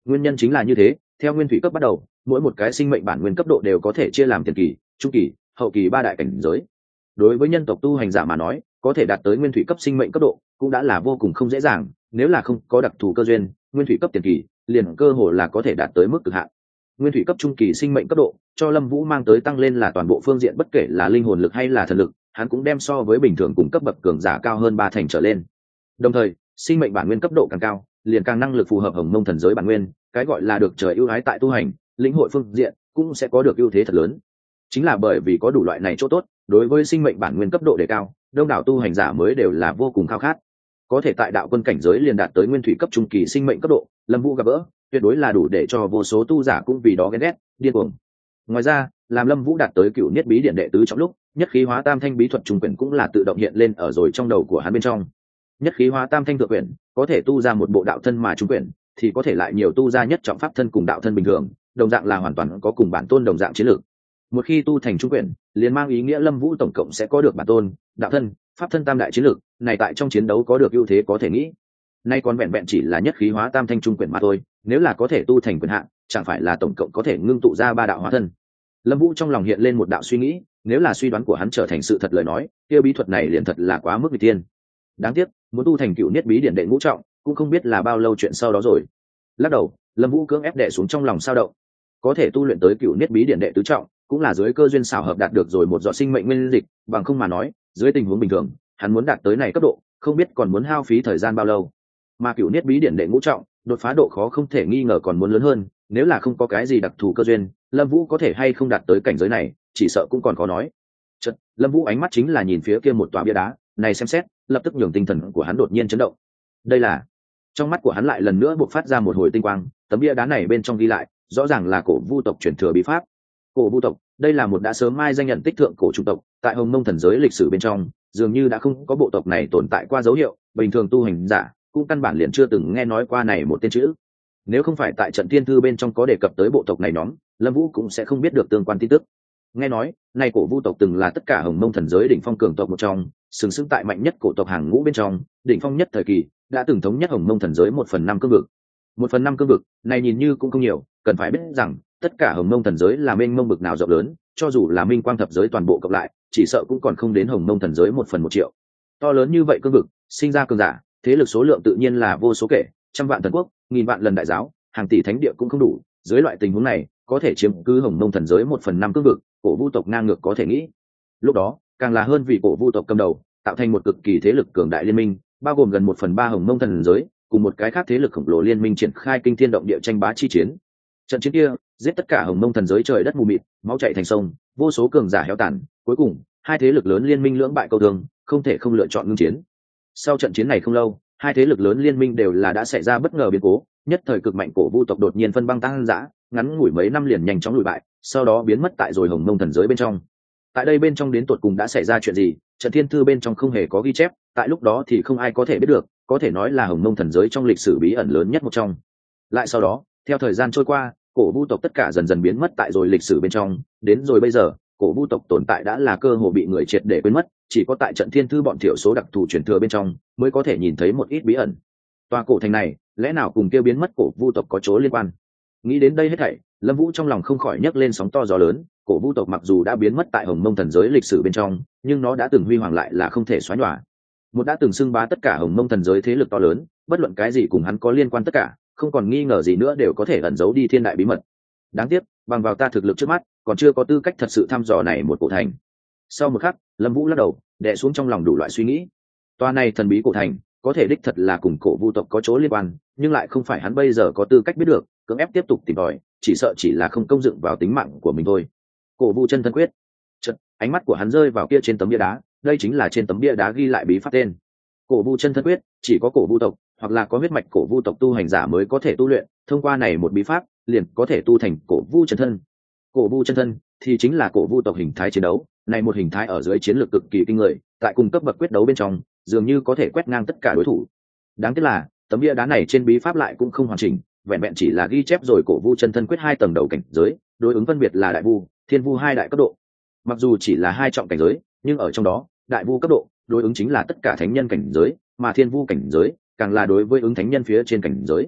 Nguyên nhân chính là như thế, theo nguyên thủy cấp bắt đầu, mỗi một cái sinh mệnh bản nguyên cấp độ đều có thể chia làm tiền kỳ, trung kỳ, hậu kỳ ba đại cảnh giới. Đối với nhân tộc tu hành giả mà nói, có thể đạt tới nguyên thủy cấp sinh mệnh cấp độ cũng đã là vô cùng không dễ dàng, nếu là không có đặc thù cơ duyên, nguyên thủy cấp tiền kỳ liền cơ hồ là có thể đạt tới mức cực hạn. Nguyên thủy cấp trung kỳ sinh mệnh cấp độ cho Lâm Vũ mang tới tăng lên là toàn bộ phương diện, bất kể là linh hồn lực hay là thần lực, hắn cũng đem so với bình thường cùng cấp bậc cường giả cao hơn 3 thành trở lên. Đồng thời, sinh mệnh bản nguyên cấp độ càng cao, liền càng năng lực phù hợp hồng mông thần giới bản nguyên, cái gọi là được trời ưu ái tại tu hành, lĩnh hội phương diện cũng sẽ có được ưu thế thật lớn. Chính là bởi vì có đủ loại này chỗ tốt, đối với sinh mệnh bản nguyên cấp độ đề cao, đông đảo tu hành giả mới đều là vô cùng khao khát. Có thể tại đạo quân cảnh giới liền đạt tới nguyên thủy cấp trung kỳ sinh mệnh cấp độ, Lâm Vũ gặp gỡ, tuyệt đối là đủ để cho vô số tu giả cũng vì đó ghen ghét, điên cuồng. Ngoài ra, làm Lâm Vũ đạt tới cựu niết bí điển đệ tứ trong lúc, nhất khí hóa tam thanh bí thuật trung quyển cũng là tự động hiện lên ở rồi trong đầu của hắn bên trong. Nhất khí hóa tam thanh thượng quyển, có thể tu ra một bộ đạo thân mà trung quyển, thì có thể lại nhiều tu ra nhất trọng pháp thân cùng đạo thân bình thường, đồng dạng là hoàn toàn có cùng bản tôn đồng dạng chiến lược. Một khi tu thành trung quyển, liền mang ý nghĩa Lâm Vũ tổng cộng sẽ có được bản tôn, đạo thân, pháp thân tam đại chiến lược, này tại trong chiến đấu có được ưu thế có thể nghĩ. Nay còn vẹn vẹn chỉ là nhất khí hóa tam thanh trung quyển mà thôi, nếu là có thể tu thành quyền hạn, chẳng phải là tổng cộng có thể ngưng tụ ra 3 đạo hóa thân. Lâm Vũ trong lòng hiện lên một đạo suy nghĩ, nếu là suy đoán của hắn trở thành sự thật lời nói, kia bí thuật này liền thật là quá mức nghịch tiên. Đáng tiếc, muốn tu thành cựu niết bí điển đệ ngũ trọng, cũng không biết là bao lâu chuyện sau đó rồi. Lắc đầu, Lâm Vũ cưỡng ép đè xuống trong lòng sao động. Có thể tu luyện tới cựu niết bí điển đệ tứ trọng, cũng là dưới cơ duyên xảo hợp đạt được rồi một giọt sinh mệnh nguyên dịch, bằng không mà nói, dưới tình huống bình thường, hắn muốn đạt tới này cấp độ, không biết còn muốn hao phí thời gian bao lâu. Mà cựu niết bí điển đệ ngũ trọng, đột phá độ khó không thể nghi ngờ còn muốn lớn hơn, nếu là không có cái gì đặc thù cơ duyên, Lâm Vũ có thể hay không đạt tới cảnh giới này, chỉ sợ cũng còn khó nói. Chợt, Lâm Vũ ánh mắt chính là nhìn phía kia một tòa bia đá, này xem xét, lập tức nhường tinh thần của hắn đột nhiên chấn động. Đây là, trong mắt của hắn lại lần nữa bộc phát ra một hồi tinh quang, tấm bia đá này bên trong ghi lại, rõ ràng là cổ vu tộc truyền thừa bí pháp. Cổ vu tộc, đây là một đã sớm mai danh nhận tích thượng cổ chủng tộc, tại Hồng Mông thần giới lịch sử bên trong, dường như đã không có bộ tộc này tồn tại qua dấu hiệu, bình thường tu hành giả cũng căn bản liền chưa từng nghe nói qua này một tên chữ. Nếu không phải tại trận tiên thư bên trong có đề cập tới bộ tộc này nhóm, Lâm Vũ cũng sẽ không biết được tương quan tin tức. Nghe nói, này cổ vu tộc từng là tất cả Hồng Mông thần giới đỉnh phong cường tộc một trong, sừng sững tại mạnh nhất cổ tộc hàng ngũ bên trong, đỉnh phong nhất thời kỳ, đã từng thống nhất Hồng Mông thần giới 1/5 cương vực. 1/5 cương vực, này nhìn như cũng không nhiều, cần phải biết rằng, tất cả Hồng Mông thần giới là mênh mông bực nào rộng lớn, cho dù là Minh Quang thập giới toàn bộ cộng lại, chỉ sợ cũng còn không đến Hồng Mông thần giới 1/1 triệu. To lớn như vậy cương vực, sinh ra cường giả, thế lực số lượng tự nhiên là vô số kể, trăm vạn thần quốc, nghìn vạn lần đại giáo, hàng tỷ thánh địa cũng không đủ. Dưới loại tình huống này, có thể chiếm cứ Hồng Mông thần giới 1/5 cương vực, cổ vu tộc ngang ngược có thể nghĩ. Lúc đó, càng là hơn vì cổ vu tộc cầm đầu, tạo thành một cực kỳ thế lực cường đại liên minh, bao gồm gần 1/3 Hồng Mông thần giới, cùng một cái khác thế lực khổng lồ liên minh triển khai kinh thiên động địa tranh bá chi chiến. Trận chiến kia, giết tất cả Hồng Mông thần giới trời đất mù mịt, máu chảy thành sông, vô số cường giả héo tàn, cuối cùng, hai thế lực lớn liên minh lưỡng bại câu thương, không thể không lựa chọn ngưng chiến. Sau trận chiến này không lâu, hai thế lực lớn liên minh đều là đã xảy ra bất ngờ biến cố, nhất thời cực mạnh cổ vu tộc đột nhiên phân băng tăng dã, ngắn ngủi mấy năm liền nhanh chóng lùi bại, sau đó biến mất tại rồi Hồng Mông thần giới bên trong. Tại đây bên trong đến tột cùng đã xảy ra chuyện gì, trận thiên thư bên trong không hề có ghi chép, tại lúc đó thì không ai có thể biết được, có thể nói là Hồng Mông thần giới trong lịch sử bí ẩn lớn nhất một trong. Lại sau đó, theo thời gian trôi qua, cổ vu tộc tất cả dần dần biến mất tại rồi lịch sử bên trong, đến rồi bây giờ, cổ vu tộc tồn tại đã là cơ hồ bị người triệt để quên mất, chỉ có tại trận thiên thư bọn thiểu số đặc thù truyền thừa bên trong mới có thể nhìn thấy một ít bí ẩn. Tòa cổ thành này, lẽ nào cùng kêu biến mất cổ vu tộc có chỗ liên quan? Nghĩ đến đây hết thảy, Lâm Vũ trong lòng không khỏi nhấc lên sóng to gió lớn. Cổ vu tộc mặc dù đã biến mất tại Hồng Mông thần giới lịch sử bên trong, nhưng nó đã từng huy hoàng lại là không thể xóa nhòa. Một đã từng xưng bá tất cả Hồng Mông thần giới thế lực to lớn, bất luận cái gì cùng hắn có liên quan tất cả, không còn nghi ngờ gì nữa đều có thể ẩn giấu đi thiên đại bí mật. Đáng tiếc, bằng vào ta thực lực trước mắt, còn chưa có tư cách thật sự thăm dò này một cổ thành. Sau một khắc, Lâm Vũ lắc đầu, đè xuống trong lòng đủ loại suy nghĩ. Toa này thần bí cổ thành, có thể đích thật là cùng cổ vu tộc có chỗ liên quan, nhưng lại không phải hắn bây giờ có tư cách biết được, cưỡng ép tiếp tục tìm tòi, chỉ sợ chỉ là không công dựng vào tính mạng của mình thôi. Cổ vu chân thân quyết. Chợt, ánh mắt của hắn rơi vào kia trên tấm bia đá, đây chính là trên tấm bia đá ghi lại bí pháp tên. Cổ vu chân thân quyết, chỉ có cổ vu tộc hoặc là có huyết mạch cổ vu tộc tu hành giả mới có thể tu luyện, thông qua này một bí pháp, liền có thể tu thành cổ vu chân thân. Cổ vu chân thân thì chính là cổ vu tộc hình thái chiến đấu, này một hình thái ở dưới chiến lược cực kỳ kinh người, tại cùng cấp bậc quyết đấu bên trong, dường như có thể quét ngang tất cả đối thủ. Đáng tiếc là, tấm bia đá này trên bí pháp lại cũng không hoàn chỉnh, vẹn vẹn chỉ là ghi chép rồi cổ vu chân thân quyết 2 tầng đầu cảnh giới, đối ứng phân biệt là đại vu, thiên vu 2 đại cấp độ. Mặc dù chỉ là 2 trọng cảnh giới, nhưng ở trong đó, đại vu cấp độ đối ứng chính là tất cả thánh nhân cảnh giới, mà thiên vu cảnh giới càng là đối với ứng thánh nhân phía trên cảnh giới.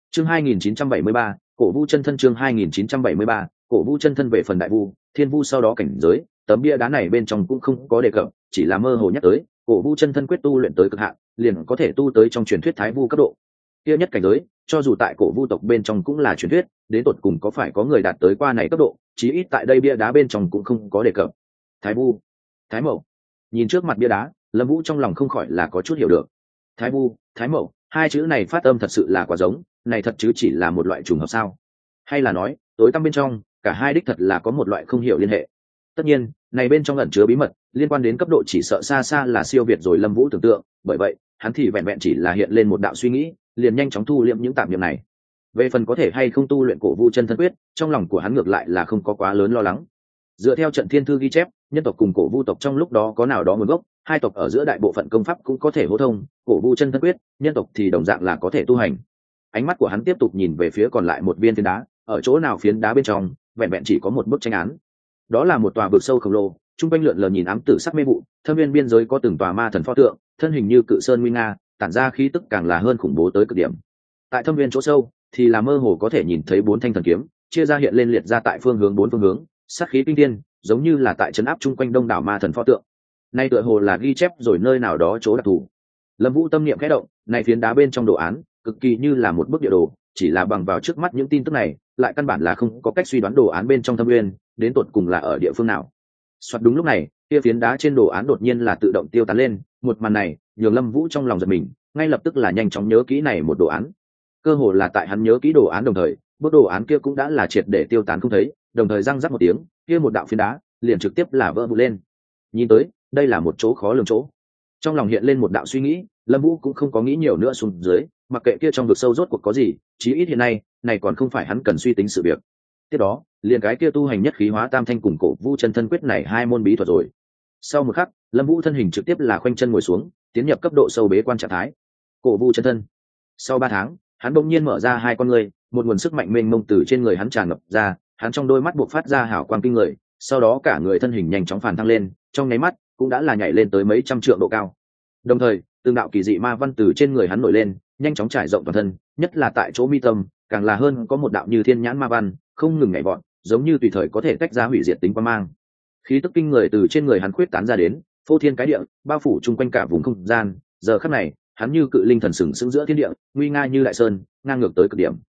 Chương 2973, cổ vũ chân thân. Chương 2973, cổ vũ chân thân. Về phần đại vu, thiên vu sau đó cảnh giới, tấm bia đá này bên trong cũng không có đề cập, chỉ là mơ hồ nhắc tới cổ vũ chân thân quyết tu luyện tới cực hạn, liền có thể tu tới trong truyền thuyết thái vu cấp độ. Kia nhất cảnh giới, cho dù tại cổ vu tộc bên trong cũng là truyền thuyết, đến tột cùng có phải có người đạt tới qua này cấp độ, chí ít tại đây bia đá bên trong cũng không có đề cập. Thái vu, thái mậu. Nhìn trước mặt bia đá, Lâm Vũ trong lòng không khỏi là có chút hiểu được. Thái vu, thái mậu, hai chữ này phát âm thật sự là quá giống, này thật chứ chỉ là một loại trùng hợp sao? Hay là nói, tối tăm bên trong, cả hai đích thật là có một loại không hiểu liên hệ. Tất nhiên, này bên trong ẩn chứa bí mật, liên quan đến cấp độ chỉ sợ xa xa là siêu việt rồi Lâm Vũ tưởng tượng, bởi vậy, hắn thì vẹn vẹn chỉ là hiện lên một đạo suy nghĩ, liền nhanh chóng thu liễm những tạp niệm này. Về phần có thể hay không tu luyện cổ vu chân thân quyết, trong lòng của hắn ngược lại là không có quá lớn lo lắng. Dựa theo trận thiên thư ghi chép, nhân tộc cùng cổ vu tộc trong lúc đó có nào đó nguồn gốc, hai tộc ở giữa đại bộ phận công pháp cũng có thể hô thông, cổ vu chân thân quyết, nhân tộc thì đồng dạng là có thể tu hành. Ánh mắt của hắn tiếp tục nhìn về phía còn lại một viên phiến đá, ở chỗ nào phiến đá bên trong, vẹn vẹn chỉ có một bức tranh án. Đó là một tòa vực sâu khổng lồ, trung quanh lượn lờ nhìn ám tử sắc mê vụ, thâm viên biên giới có từng tòa ma thần pho tượng, thân hình như cự sơn nguy nga, tản ra khí tức càng là hơn khủng bố tới cực điểm. Tại thâm viên chỗ sâu, thì là mơ hồ có thể nhìn thấy bốn thanh thần kiếm, chia ra hiện lên liệt ra tại bốn phương hướng, sát khí kinh thiên, giống như là tại trấn áp chung quanh đông đảo ma thần pho tượng. Nay tựa hồ là ghi chép rồi nơi nào đó chỗ đặc thù. Lâm Vũ tâm niệm khẽ động, này phiến đá bên trong đồ án, cực kỳ như là một bức địa đồ, chỉ là bằng vào trước mắt những tin tức này, lại căn bản là không có cách suy đoán đồ án bên trong thâm nguyên, đến tột cùng là ở địa phương nào. Soạt đúng lúc này, kia phiến đá trên đồ án đột nhiên là tự động tiêu tán lên, một màn này, nhường Lâm Vũ trong lòng giật mình, ngay lập tức là nhanh chóng nhớ kỹ này một đồ án. Cơ hồ là tại hắn nhớ kỹ đồ án đồng thời, bức đồ án kia cũng đã là triệt để tiêu tán không thấy, đồng thời răng rắc một tiếng, kia một đạo phiến đá liền trực tiếp là vỡ vụn lên. Nhìn tới, đây là một chỗ khó lường chỗ. Trong lòng hiện lên một đạo suy nghĩ, Lâm Vũ cũng không có nghĩ nhiều nữa xuống dưới, mặc kệ kia trong vực sâu rốt cuộc có gì, chí ít hiện nay, này còn không phải hắn cần suy tính sự việc. Tiếp đó, liền cái kia tu hành nhất khí hóa tam thanh cùng cổ vu chân thân quyết này hai môn bí thuật rồi. Sau một khắc, Lâm Vũ thân hình trực tiếp là khoanh chân ngồi xuống, tiến nhập cấp độ sâu bế quan trạng thái. Cổ vu chân thân. Sau 3 tháng, hắn bỗng nhiên mở ra hai con ngươi, một nguồn sức mạnh mênh mông từ trên người hắn tràn ngập ra, hắn trong đôi mắt bộc phát ra hào quang kinh người, sau đó cả người thân hình nhanh chóng phản thăng lên, trong nháy mắt cũng đã là nhảy lên tới mấy trăm trượng độ cao. Đồng thời, từng đạo kỳ dị ma văn từ trên người hắn nổi lên, nhanh chóng trải rộng toàn thân, nhất là tại chỗ mi tâm, càng là hơn có một đạo như thiên nhãn ma văn, không ngừng nhảy vọt, giống như tùy thời có thể tách ra hủy diệt tính quang mang. Khí tức kinh người từ trên người hắn khuyết tán ra đến, phô thiên cái địa, bao phủ chung quanh cả vùng không gian. Giờ khắc này, hắn như cự linh thần sừng sững giữa thiên địa, nguy nga như đại sơn, ngang ngược tới cực điểm.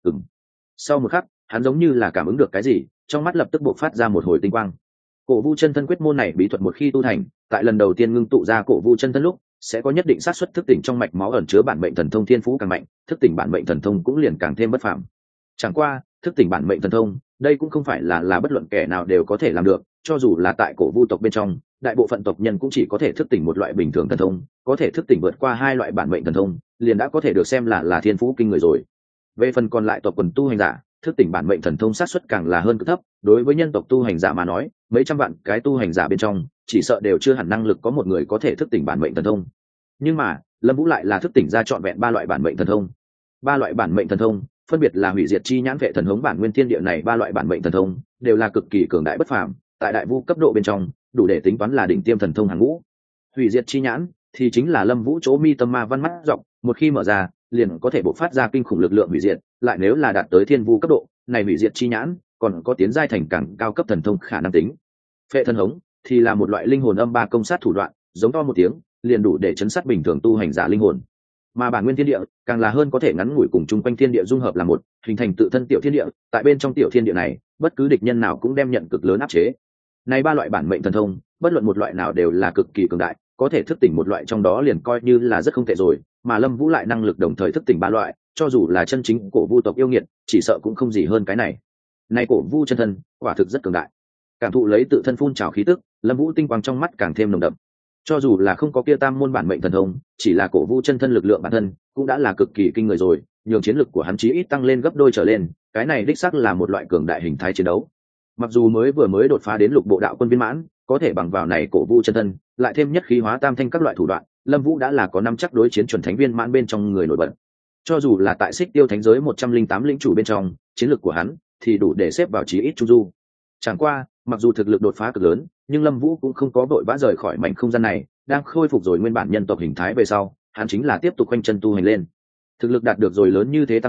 Sau một khắc, hắn giống như là cảm ứng được cái gì, trong mắt lập tức bộc phát ra một hồi tinh quang. Cổ vu chân thân quyết môn này bí thuật một khi tu thành, tại lần đầu tiên ngưng tụ ra cổ vu chân thân lúc, sẽ có nhất định xác suất thức tỉnh trong mạch máu ẩn chứa bản mệnh thần thông thiên phú càng mạnh, thức tỉnh bản mệnh thần thông cũng liền càng thêm bất phàm. Chẳng qua, thức tỉnh bản mệnh thần thông, đây cũng không phải là bất luận kẻ nào đều có thể làm được, cho dù là tại cổ vu tộc bên trong, đại bộ phận tộc nhân cũng chỉ có thể thức tỉnh một loại bình thường thần thông, có thể thức tỉnh vượt qua hai loại bản mệnh thần thông, liền đã có thể được xem là thiên phú kinh người rồi. Về phần còn lại tộc quần tu hành giả, thức tỉnh bản mệnh thần thông xác suất càng là hơn cực thấp, đối với nhân tộc tu hành giả mà nói, mấy trăm vạn cái tu hành giả bên trong, chỉ sợ đều chưa hẳn năng lực có một người có thể thức tỉnh bản mệnh thần thông. Nhưng mà, Lâm Vũ lại là thức tỉnh ra trọn vẹn 3 loại bản mệnh thần thông. 3 loại bản mệnh thần thông, phân biệt là hủy diệt chi nhãn, vệ thần hống, bản nguyên thiên địa. Này 3 loại bản mệnh thần thông đều là cực kỳ cường đại bất phàm, tại đại vu cấp độ bên trong, đủ để tính toán là đỉnh tiêm thần thông hàng ngũ. Hủy diệt chi nhãn thì chính là Lâm Vũ chỗ mi tâm ma văn mắt rộng, một khi mở ra, liền có thể bộc phát ra kinh khủng lực lượng hủy diệt, lại nếu là đạt tới thiên vu cấp độ, này hủy diệt chi nhãn còn có tiến giai thành càng cao cấp thần thông khả năng tính. Phệ thần hống thì là một loại linh hồn âm 3 công sát thủ đoạn, giống to một tiếng, liền đủ để chấn sát bình thường tu hành giả linh hồn. Mà bản nguyên thiên địa càng là hơn, có thể ngắn ngủi cùng chung quanh thiên địa dung hợp là một, hình thành tự thân tiểu thiên địa, tại bên trong tiểu thiên địa này, bất cứ địch nhân nào cũng đem nhận cực lớn áp chế. Này 3 loại bản mệnh thần thông, bất luận một loại nào đều là cực kỳ cường đại, có thể thức tỉnh một loại trong đó liền coi như là rất không tệ rồi, mà Lâm Vũ lại năng lực đồng thời thức tỉnh 3 loại, cho dù là chân chính cổ vu tộc yêu nghiệt, chỉ sợ cũng không gì hơn cái này. Này cổ vu chân thân, quả thực rất cường đại. Cảm thụ lấy tự thân phun trào khí tức, Lâm Vũ tinh quang trong mắt càng thêm nồng đậm. Cho dù là không có kia tam môn bản mệnh thần thông, chỉ là cổ vu chân thân lực lượng bản thân cũng đã là cực kỳ kinh người rồi, nhường chiến lực của hắn chí ít tăng lên gấp đôi trở lên, cái này đích xác là một loại cường đại hình thái chiến đấu. Mặc dù mới đột phá đến lục bộ đạo quân viên mãn, có thể bằng vào này cổ vu chân thân, lại thêm nhất khí hóa tam thanh các loại thủ đoạn, Lâm Vũ đã là có năm chắc đối chiến chuẩn thánh viên mãn bên trong người nổi bật. Cho dù là tại Xích Tiêu Thánh giới 108 lĩnh chủ bên trong, chiến lực của hắn thì đủ để xếp vào chí ít trung du. Chẳng qua, mặc dù thực lực đột phá cực lớn, nhưng Lâm Vũ cũng không có vội vã rời khỏi mảnh không gian này, đang khôi phục rồi nguyên bản nhân tộc hình thái về sau, hắn chính là tiếp tục quanh chân tu hành lên. Thực lực đạt được rồi lớn như thế tăng lên,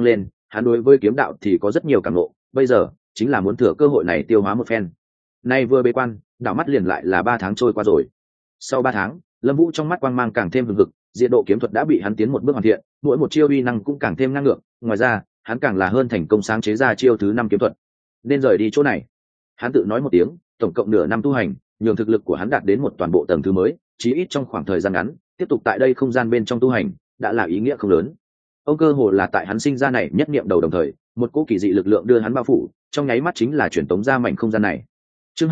hắn đối với kiếm đạo thì có rất nhiều cảm ngộ, bây giờ chính là muốn thừa cơ hội này tiêu hóa một phen. Nay vừa bế quan, đảo mắt liền lại là 3 tháng trôi qua rồi. Sau 3 tháng, Lâm Vũ trong mắt quang mang càng thêm hừng hực, diệt độ kiếm thuật đã bị hắn tiến một bước hoàn thiện, mỗi một chiêu uy năng cũng càng thêm ngang ngược, ngoài ra, hắn càng là hơn thành công sáng chế ra chiêu thứ 5 kiếm thuật. Nên rời đi chỗ này. Hắn tự nói một tiếng, tổng cộng nửa năm tu hành, nhường thực lực của hắn đạt đến một toàn bộ tầng thứ mới, chí ít trong khoảng thời gian ngắn, tiếp tục tại đây không gian bên trong tu hành, đã là ý nghĩa không lớn. Ông cơ hồ là tại hắn sinh ra này nhất niệm đầu đồng thời, một cỗ kỳ dị lực lượng đưa hắn bao phủ, trong nháy mắt chính là chuyển tống ra mảnh không gian này. Chương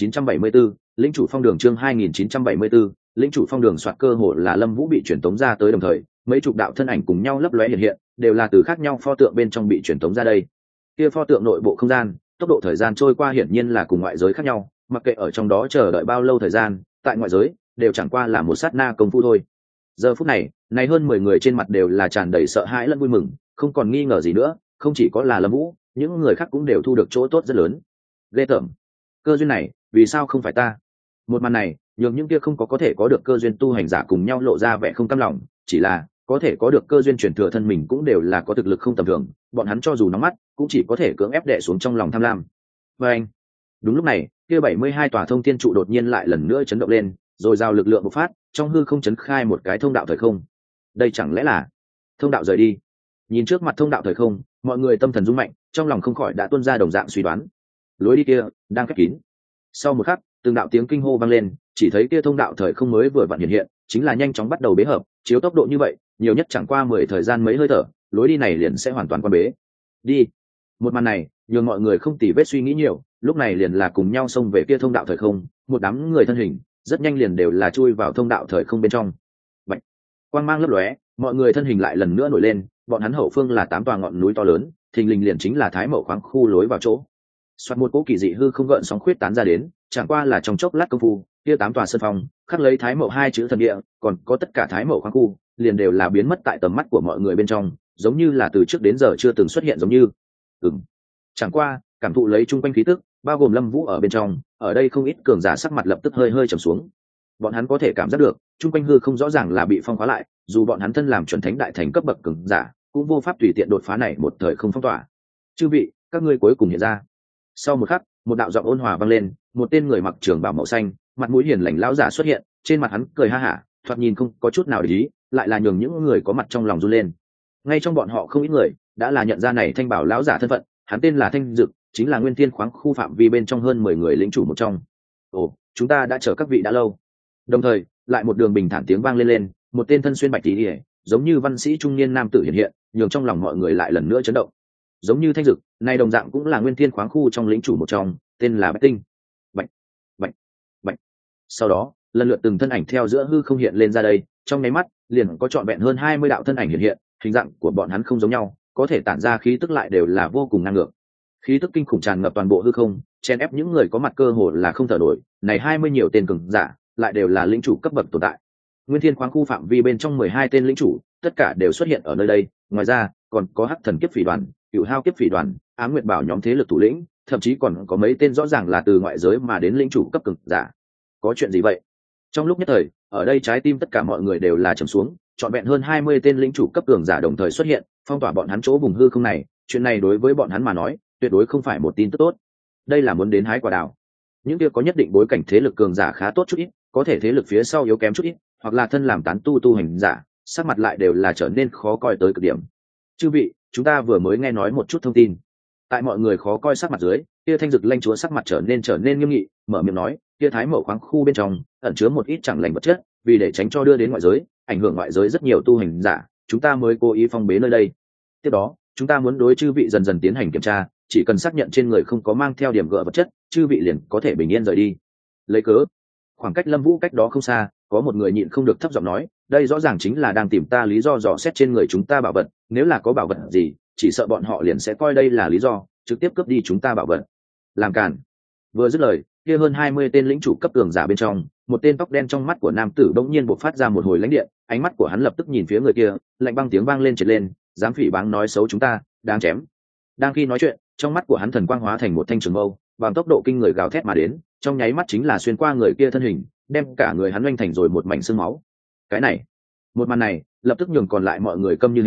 2974, lĩnh chủ phong đường. Chương 2974, lĩnh chủ phong đường. Soạt cơ hồ là Lâm Vũ bị chuyển tống ra tới đồng thời, mấy chục đạo thân ảnh cùng nhau lấp lóe hiện hiện, đều là từ khác nhau pho tượng bên trong bị chuyển tống ra đây. Kia pho tượng nội bộ không gian, tốc độ thời gian trôi qua hiển nhiên là cùng ngoại giới khác nhau, mặc kệ ở trong đó chờ đợi bao lâu thời gian, tại ngoại giới đều chẳng qua là một sát na công phu thôi. Giờ phút này, này hơn 10 người trên mặt đều là tràn đầy sợ hãi lẫn vui mừng, không còn nghi ngờ gì nữa, không chỉ có là Lâm Vũ, những người khác cũng đều thu được chỗ tốt rất lớn. Ghê tởm, cơ duyên này, vì sao không phải ta? Một màn này, nhường những kia không có thể có được cơ duyên tu hành giả cùng nhau lộ ra vẻ không cam lòng, chỉ là có thể có được cơ duyên chuyển thừa thân mình cũng đều là có thực lực không tầm thường, bọn hắn cho dù nóng mắt, cũng chỉ có thể cưỡng ép đè xuống trong lòng tham lam. Và anh, đúng lúc này, kia 72 tòa thông thiên trụ đột nhiên lại lần nữa chấn động lên, rồi giao lực lượng bộc phát, trong hư không chấn khai một cái thông đạo thời không. Đây chẳng lẽ là thông đạo rời đi? Nhìn trước mặt thông đạo thời không, mọi người tâm thần rung mạnh, trong lòng không khỏi đã tuôn ra đồng dạng suy đoán. Lối đi kia đang khép kín. Sau một khắc, từng đạo tiếng kinh hô vang lên, chỉ thấy kia thông đạo thời không mới vừa vặn hiện hiện, chính là nhanh chóng bắt đầu bế hợp, chiếu tốc độ như vậy, nhiều nhất chẳng qua 10 thời gian mấy hơi thở, lối đi này liền sẽ hoàn toàn quan bế. Đi. Một màn này, nhường mọi người không tỉ vết suy nghĩ nhiều, lúc này liền là cùng nhau xông về kia thông đạo thời không, một đám người thân hình, rất nhanh liền đều là chui vào thông đạo thời không bên trong. Bạch. Quang mang lấp lóe, mọi người thân hình lại lần nữa nổi lên, bọn hắn hậu phương là 8 tòa ngọn núi to lớn, thình lình liền chính là Thái Mậu khoáng khu lối vào chỗ. Soạt một cỗ kỳ dị hư không gợn sóng khuyết tán ra đến, chẳng qua là trong chốc lát công phu, kia 8 tòa sơn phong, khắc lấy Thái Mậu 2 chữ thần địa, còn có tất cả Thái Mậu khoáng khu, liền đều là biến mất tại tầm mắt của mọi người bên trong, giống như là từ trước đến giờ chưa từng xuất hiện giống như. Chẳng qua, cảm thụ lấy chung quanh khí tức, bao gồm Lâm Vũ ở bên trong, ở đây không ít cường giả sắc mặt lập tức hơi hơi trầm xuống. Bọn hắn có thể cảm giác được, chung quanh hư không rõ ràng là bị phong khóa lại, dù bọn hắn thân làm chuẩn thánh đại thành cấp bậc cường giả, cũng vô pháp tùy tiện đột phá này một thời không phong tỏa. Chư vị, các ngươi cuối cùng hiện ra. Sau một khắc, một đạo giọng ôn hòa vang lên, một tên người mặc trường bào màu xanh, mặt mũi hiền lành lão giả xuất hiện, trên mặt hắn cười ha hả, thoạt nhìn không có chút nào để ý, lại là nhường những người có mặt trong lòng run lên. Ngay trong bọn họ không ít người đã là nhận ra này thanh bảo lão giả thân phận, hắn tên là Thanh Dực, chính là Nguyên Thiên khoáng khu phạm vi bên trong hơn 10 người lĩnh chủ một trong. Ồ, chúng ta đã chờ các vị đã lâu. Đồng thời, lại một đường bình thản tiếng vang lên, một tên thân xuyên bạch tí, giống như văn sĩ trung niên nam tử hiện hiện, nhường trong lòng mọi người lại lần nữa chấn động. Giống như Thanh Dực, này đồng dạng cũng là Nguyên Thiên khoáng khu trong lĩnh chủ một trong, tên là Bạch Tinh. Bạch, bạch, bạch. Sau đó, lần lượt từng thân ảnh theo giữa hư không hiện lên ra đây, trong nháy mắt, liền có trọn vẹn hơn 20 đạo thân ảnh hiện hiện, hình dạng của bọn hắn không giống nhau, có thể tản ra khí tức lại đều là vô cùng ngang ngược. Khí tức kinh khủng tràn ngập toàn bộ hư không, chen ép những người có mặt cơ hồ là không thở nổi, này 20 nhiều tên cường giả, lại đều là lĩnh chủ cấp bậc tồn tại. Nguyên Thiên khoáng khu phạm vi bên trong 12 tên lĩnh chủ, tất cả đều xuất hiện ở nơi đây, ngoài ra, còn có Hắc Thần Kiếp Phỉ đoàn, Cửu Hao Kiếp Phỉ đoàn, Ám Nguyệt Bảo nhóm thế lực thủ lĩnh, thậm chí còn có mấy tên rõ ràng là từ ngoại giới mà đến lĩnh chủ cấp cường giả. Có chuyện gì vậy? Trong lúc nhất thời, ở đây trái tim tất cả mọi người đều là trầm xuống, trọn vẹn hơn 20 tên lĩnh chủ cấp cường giả đồng thời xuất hiện, phong tỏa bọn hắn chỗ vùng hư không này, chuyện này đối với bọn hắn mà nói, tuyệt đối không phải một tin tức tốt. Đây là muốn đến hái quả đào. Những kia có nhất định bối cảnh thế lực cường giả khá tốt chút ít, có thể thế lực phía sau yếu kém chút ít, hoặc là thân làm tán tu hành giả, sắc mặt lại đều là trở nên khó coi tới cực điểm. Chư vị, chúng ta vừa mới nghe nói một chút thông tin. Tại mọi người khó coi sắc mặt dưới, kia Thanh Dực lãnh chúa sắc mặt trở nên nghiêm nghị, mở miệng nói, kia Thái Mậu khoáng khu bên trong ẩn chứa một ít chẳng lành vật chất, vì để tránh cho đưa đến ngoại giới, ảnh hưởng ngoại giới rất nhiều tu hành giả, chúng ta mới cố ý phong bế nơi đây. Tiếp đó, chúng ta muốn đối chư vị dần dần tiến hành kiểm tra, chỉ cần xác nhận trên người không có mang theo điểm gỡ vật chất, chư vị liền có thể bình yên rời đi. Lấy cớ, khoảng cách Lâm Vũ cách đó không xa, có một người nhịn không được thấp giọng nói, đây rõ ràng chính là đang tìm ta lý do dò xét trên người chúng ta bảo vật, nếu là có bảo vật gì, chỉ sợ bọn họ liền sẽ coi đây là lý do, trực tiếp cướp đi chúng ta bảo vật. Làm cản. Vừa dứt lời, kia hơn 20 tên lĩnh chủ cấp cường giả bên trong, một tên tóc đen trong mắt của nam tử bỗng nhiên bộc phát ra một hồi lãnh điện, ánh mắt của hắn lập tức nhìn phía người kia, lạnh băng tiếng vang lên trệt lên, dám phỉ báng nói xấu chúng ta, đáng chém. Đang khi nói chuyện, trong mắt của hắn thần quang hóa thành một thanh trường mâu, bằng tốc độ kinh người gào thét mà đến, trong nháy mắt chính là xuyên qua người kia thân hình, đem cả người hắn oanh thành rồi một mảnh xương máu. Cái này, một màn này, lập tức nhường còn lại mọi người câm như hến,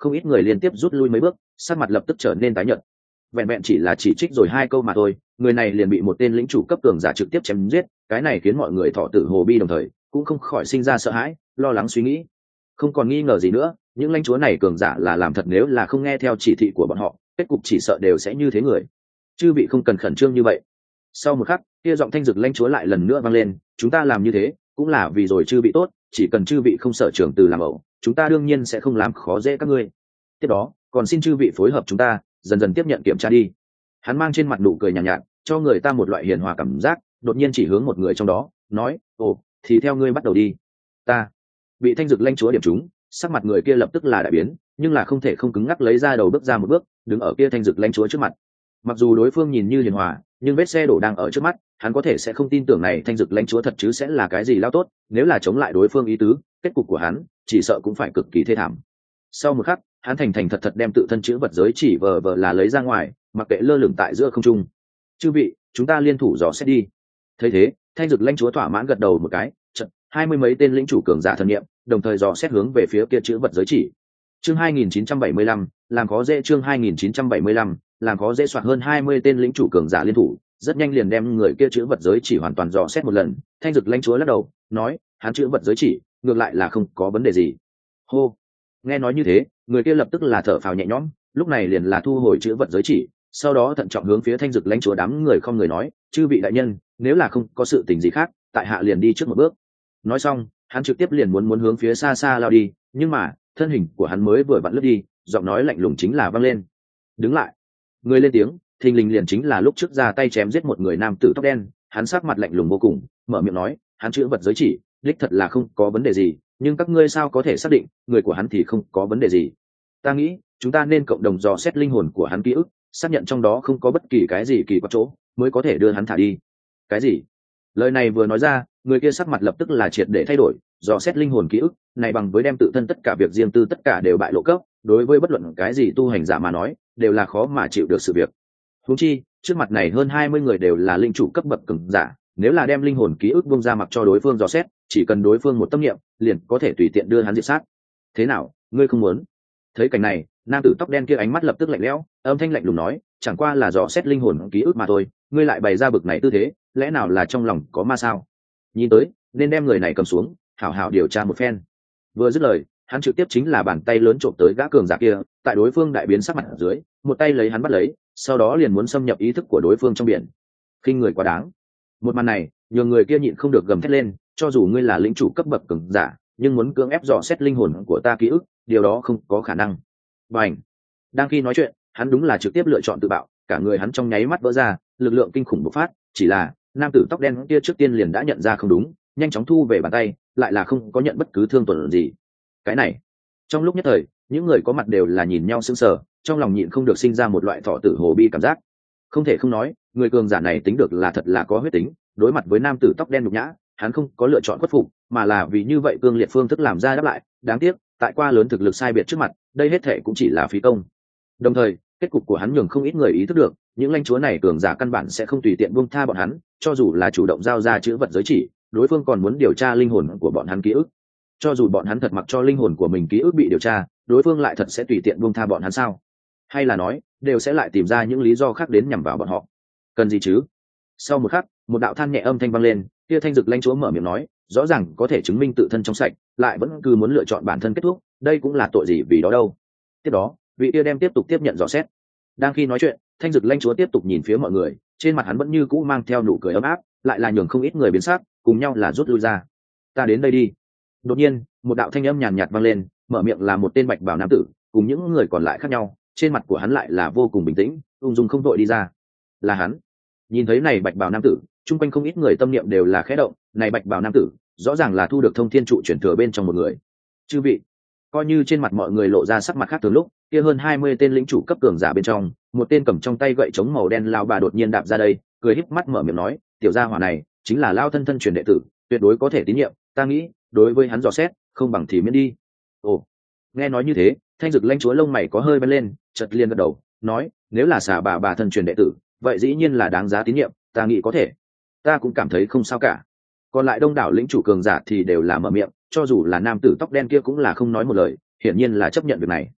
không ít người liên tiếp rút lui mấy bước, sắc mặt lập tức trở nên tái nhợt. Vẹn vẹn chỉ là chỉ trích rồi 2 câu mà thôi, người này liền bị một tên lĩnh chủ cấp cường giả trực tiếp chém giết, cái này khiến mọi người thọ tử hồ bi, đồng thời cũng không khỏi sinh ra sợ hãi, lo lắng suy nghĩ. Không còn nghi ngờ gì nữa, những lãnh chúa này cường giả là làm thật, nếu là không nghe theo chỉ thị của bọn họ, kết cục chỉ sợ đều sẽ như thế người. Chư vị không cần khẩn trương như vậy. Sau một khắc, kia giọng thanh dực lãnh chúa lại lần nữa vang lên, chúng ta làm như thế cũng là vì rồi chư vị tốt, chỉ cần chư vị không sợ trưởng từ làm ẩu, chúng ta đương nhiên sẽ không làm khó dễ các ngươi. Tiếp đó còn xin chư vị phối hợp chúng ta, dần dần tiếp nhận kiểm tra đi. Hắn mang trên mặt nụ cười nhàn nhạt, cho người ta một loại hiền hòa cảm giác, đột nhiên chỉ hướng một người trong đó nói, ồ, thì theo ngươi bắt đầu đi. Ta bị thanh dực lãnh chúa điểm trúng, sắc mặt người kia lập tức là đại biến, nhưng là không thể không cứng ngắc lấy ra đầu bước ra một bước, đứng ở kia thanh dực lãnh chúa trước mặt. Mặc dù đối phương nhìn như hiền hòa, nhưng vết xe đổ đang ở trước mắt, hắn có thể sẽ không tin tưởng này thanh dực lãnh chúa thật chứ sẽ là cái gì lao tốt, nếu là chống lại đối phương ý tứ, kết cục của hắn chỉ sợ cũng phải cực kỳ thê thảm. Sau một khắc, hắn thành thành thật thật đem tự thân chữ vật giới chỉ vờ vờ là lấy ra ngoài, mặc kệ lơ lửng tại giữa không trung. Chư vị, chúng ta liên thủ dò xét đi. Thấy thế, thanh dực lãnh chúa thỏa mãn gật đầu một cái, chợt 20 mấy tên lĩnh chủ cường giả thần niệm, đồng thời dò xét hướng về phía kia chữ vật giới chỉ. Chương 2975, làm khó dễ. Chương 2975, làm khó dễ. Soạt hơn 20 tên lĩnh chủ cường giả liên thủ, rất nhanh liền đem người kia chữ vật giới chỉ hoàn toàn dò xét một lần. Thanh dực lãnh chúa lắc đầu nói, hắn chữ vật giới chỉ ngược lại là không có vấn đề gì. Hô. Nghe nói như thế, người kia lập tức là thở phào nhẹ nhõm, lúc này liền là thu hồi chữ vật giới chỉ, sau đó thận trọng hướng phía thanh dực lãnh chúa đám người không người nói, chư vị đại nhân, nếu là không có sự tình gì khác, tại hạ liền đi trước một bước. Nói xong, hắn trực tiếp liền muốn hướng phía xa xa lao đi, nhưng mà thân hình của hắn mới vừa vặn lướt đi, giọng nói lạnh lùng chính là vang lên, đứng lại. Người lên tiếng thình lình liền chính là lúc trước ra tay chém giết một người nam tử tóc đen, hắn sắc mặt lạnh lùng vô cùng, mở miệng nói, hắn chữ vật giới chỉ đích thật là không có vấn đề gì, nhưng các ngươi sao có thể xác định người của hắn thì không có vấn đề gì? Ta nghĩ chúng ta nên cộng đồng dò xét linh hồn của hắn ký ức, xác nhận trong đó không có bất kỳ cái gì kỳ quặc chỗ, mới có thể đưa hắn thả đi. Cái gì? Lời này vừa nói ra, người kia sắc mặt lập tức là triệt để thay đổi, dò xét linh hồn ký ức này bằng với đem tự thân tất cả việc riêng tư tất cả đều bại lộ cấp, đối với bất luận cái gì tu hành giả mà nói đều là khó mà chịu được sự việc. Huống chi trước mặt này hơn 20 người đều là linh chủ cấp bậc cường giả, nếu là đem linh hồn ký ức buông ra mặc cho đối phương dò xét, chỉ cần đối phương một tâm niệm liền có thể tùy tiện đưa hắn diệt sát. Thế nào, ngươi không muốn? Thấy cảnh này, nam tử tóc đen kia ánh mắt lập tức lạnh lẽo, âm thanh lạnh lùng nói, chẳng qua là dò xét linh hồn ký ức mà thôi, ngươi lại bày ra bực này tư thế, lẽ nào là trong lòng có ma sao? Nhìn tới nên đem người này cầm xuống, hảo hảo điều tra một phen. Vừa dứt lời, hắn trực tiếp chính là bàn tay lớn trộm tới gã cường giả kia, tại đối phương đại biến sắc mặt ở dưới, một tay lấy hắn bắt lấy, sau đó liền muốn xâm nhập ý thức của đối phương trong biển. Khinh người quá đáng. Một màn này nhường người kia nhịn không được gầm thét lên, cho dù ngươi là lĩnh chủ cấp bậc cường giả, nhưng muốn cưỡng ép dò xét linh hồn của ta ký ức, điều đó không có khả năng. Bành. Đang khi nói chuyện, hắn đúng là trực tiếp lựa chọn tự bạo, cả người hắn trong nháy mắt vỡ ra, lực lượng kinh khủng bộc phát, chỉ là nam tử tóc đen kia trước tiên liền đã nhận ra không đúng, nhanh chóng thu về bàn tay, lại là không có nhận bất cứ thương tổn gì. Cái này, trong lúc nhất thời, những người có mặt đều là nhìn nhau sững sờ, trong lòng nhịn không được sinh ra một loại thọ tử hồ bi cảm giác. Không thể không nói, người cường giả này tính được là thật là có huyết tính, đối mặt với nam tử tóc đen nhục nhã, hắn không có lựa chọn khuất phục, mà là vì như vậy cương liệt phương thức làm ra đáp lại. Đáng tiếc, tại qua lớn thực lực sai biệt trước mặt, đây hết thệ cũng chỉ là phí công. Đồng thời, kết cục của hắn nhường không ít người ý thức được, những lãnh chúa này cường giả căn bản sẽ không tùy tiện buông tha bọn hắn, cho dù là chủ động giao ra chữ vật giới chỉ, đối phương còn muốn điều tra linh hồn của bọn hắn ký ức. Cho dù bọn hắn thật mặc cho linh hồn của mình ký ức bị điều tra, đối phương lại thật sẽ tùy tiện buông tha bọn hắn sao? Hay là nói, đều sẽ lại tìm ra những lý do khác đến nhằm vào bọn họ? Cần gì chứ? Sau một khắc, một đạo than nhẹ âm thanh vang lên, kia thanh dực lãnh chúa mở miệng nói, rõ ràng có thể chứng minh tự thân trong sạch, lại vẫn cứ muốn lựa chọn bản thân kết thúc, đây cũng là tội gì vì đó đâu. Tiếp đó, vị kia đem tiếp tục tiếp nhận dò xét. Đang khi nói chuyện, thanh dực lãnh chúa tiếp tục nhìn phía mọi người, trên mặt hắn vẫn như cũ mang theo nụ cười ấm áp, lại là nhường không ít người biến sắc, cùng nhau là rút lui ra. Ta đến đây đi. Đột nhiên, một đạo thanh âm nhàn nhạt vang lên, mở miệng là một tên bạch bào nam tử, cùng những người còn lại khác nhau, trên mặt của hắn lại là vô cùng bình tĩnh, ung dung không đội đi ra. Là hắn. Nhìn thấy này bạch bào nam tử, chung quanh không ít người tâm niệm đều là khẽ động, này bạch bào nam tử, rõ ràng là thu được thông thiên trụ chuyển thừa bên trong một người. Chư vị, coi như trên mặt mọi người lộ ra sắc mặt khác thường lúc, kia hơn 20 tên lĩnh chủ cấp cường giả bên trong, một tên cầm trong tay gậy chống màu đen lao bà đột nhiên đạp ra đây, cười híp mắt mở miệng nói, tiểu gia hỏa này chính là lao thân thân truyền đệ tử, tuyệt đối có thể tín nhiệm, ta nghĩ, đối với hắn dò xét, không bằng thì miễn đi. Ồ. Nghe nói như thế, thanh dực lãnh chúa lông mày có hơi bén lên, chợt liền gật đầu, nói, nếu là xà bà thân truyền đệ tử, vậy dĩ nhiên là đáng giá tín nhiệm, ta nghĩ có thể. Ta cũng cảm thấy không sao cả. Còn lại đông đảo lĩnh chủ cường giả thì đều là mở miệng, cho dù là nam tử tóc đen kia cũng là không nói một lời, hiển nhiên là chấp nhận việc này.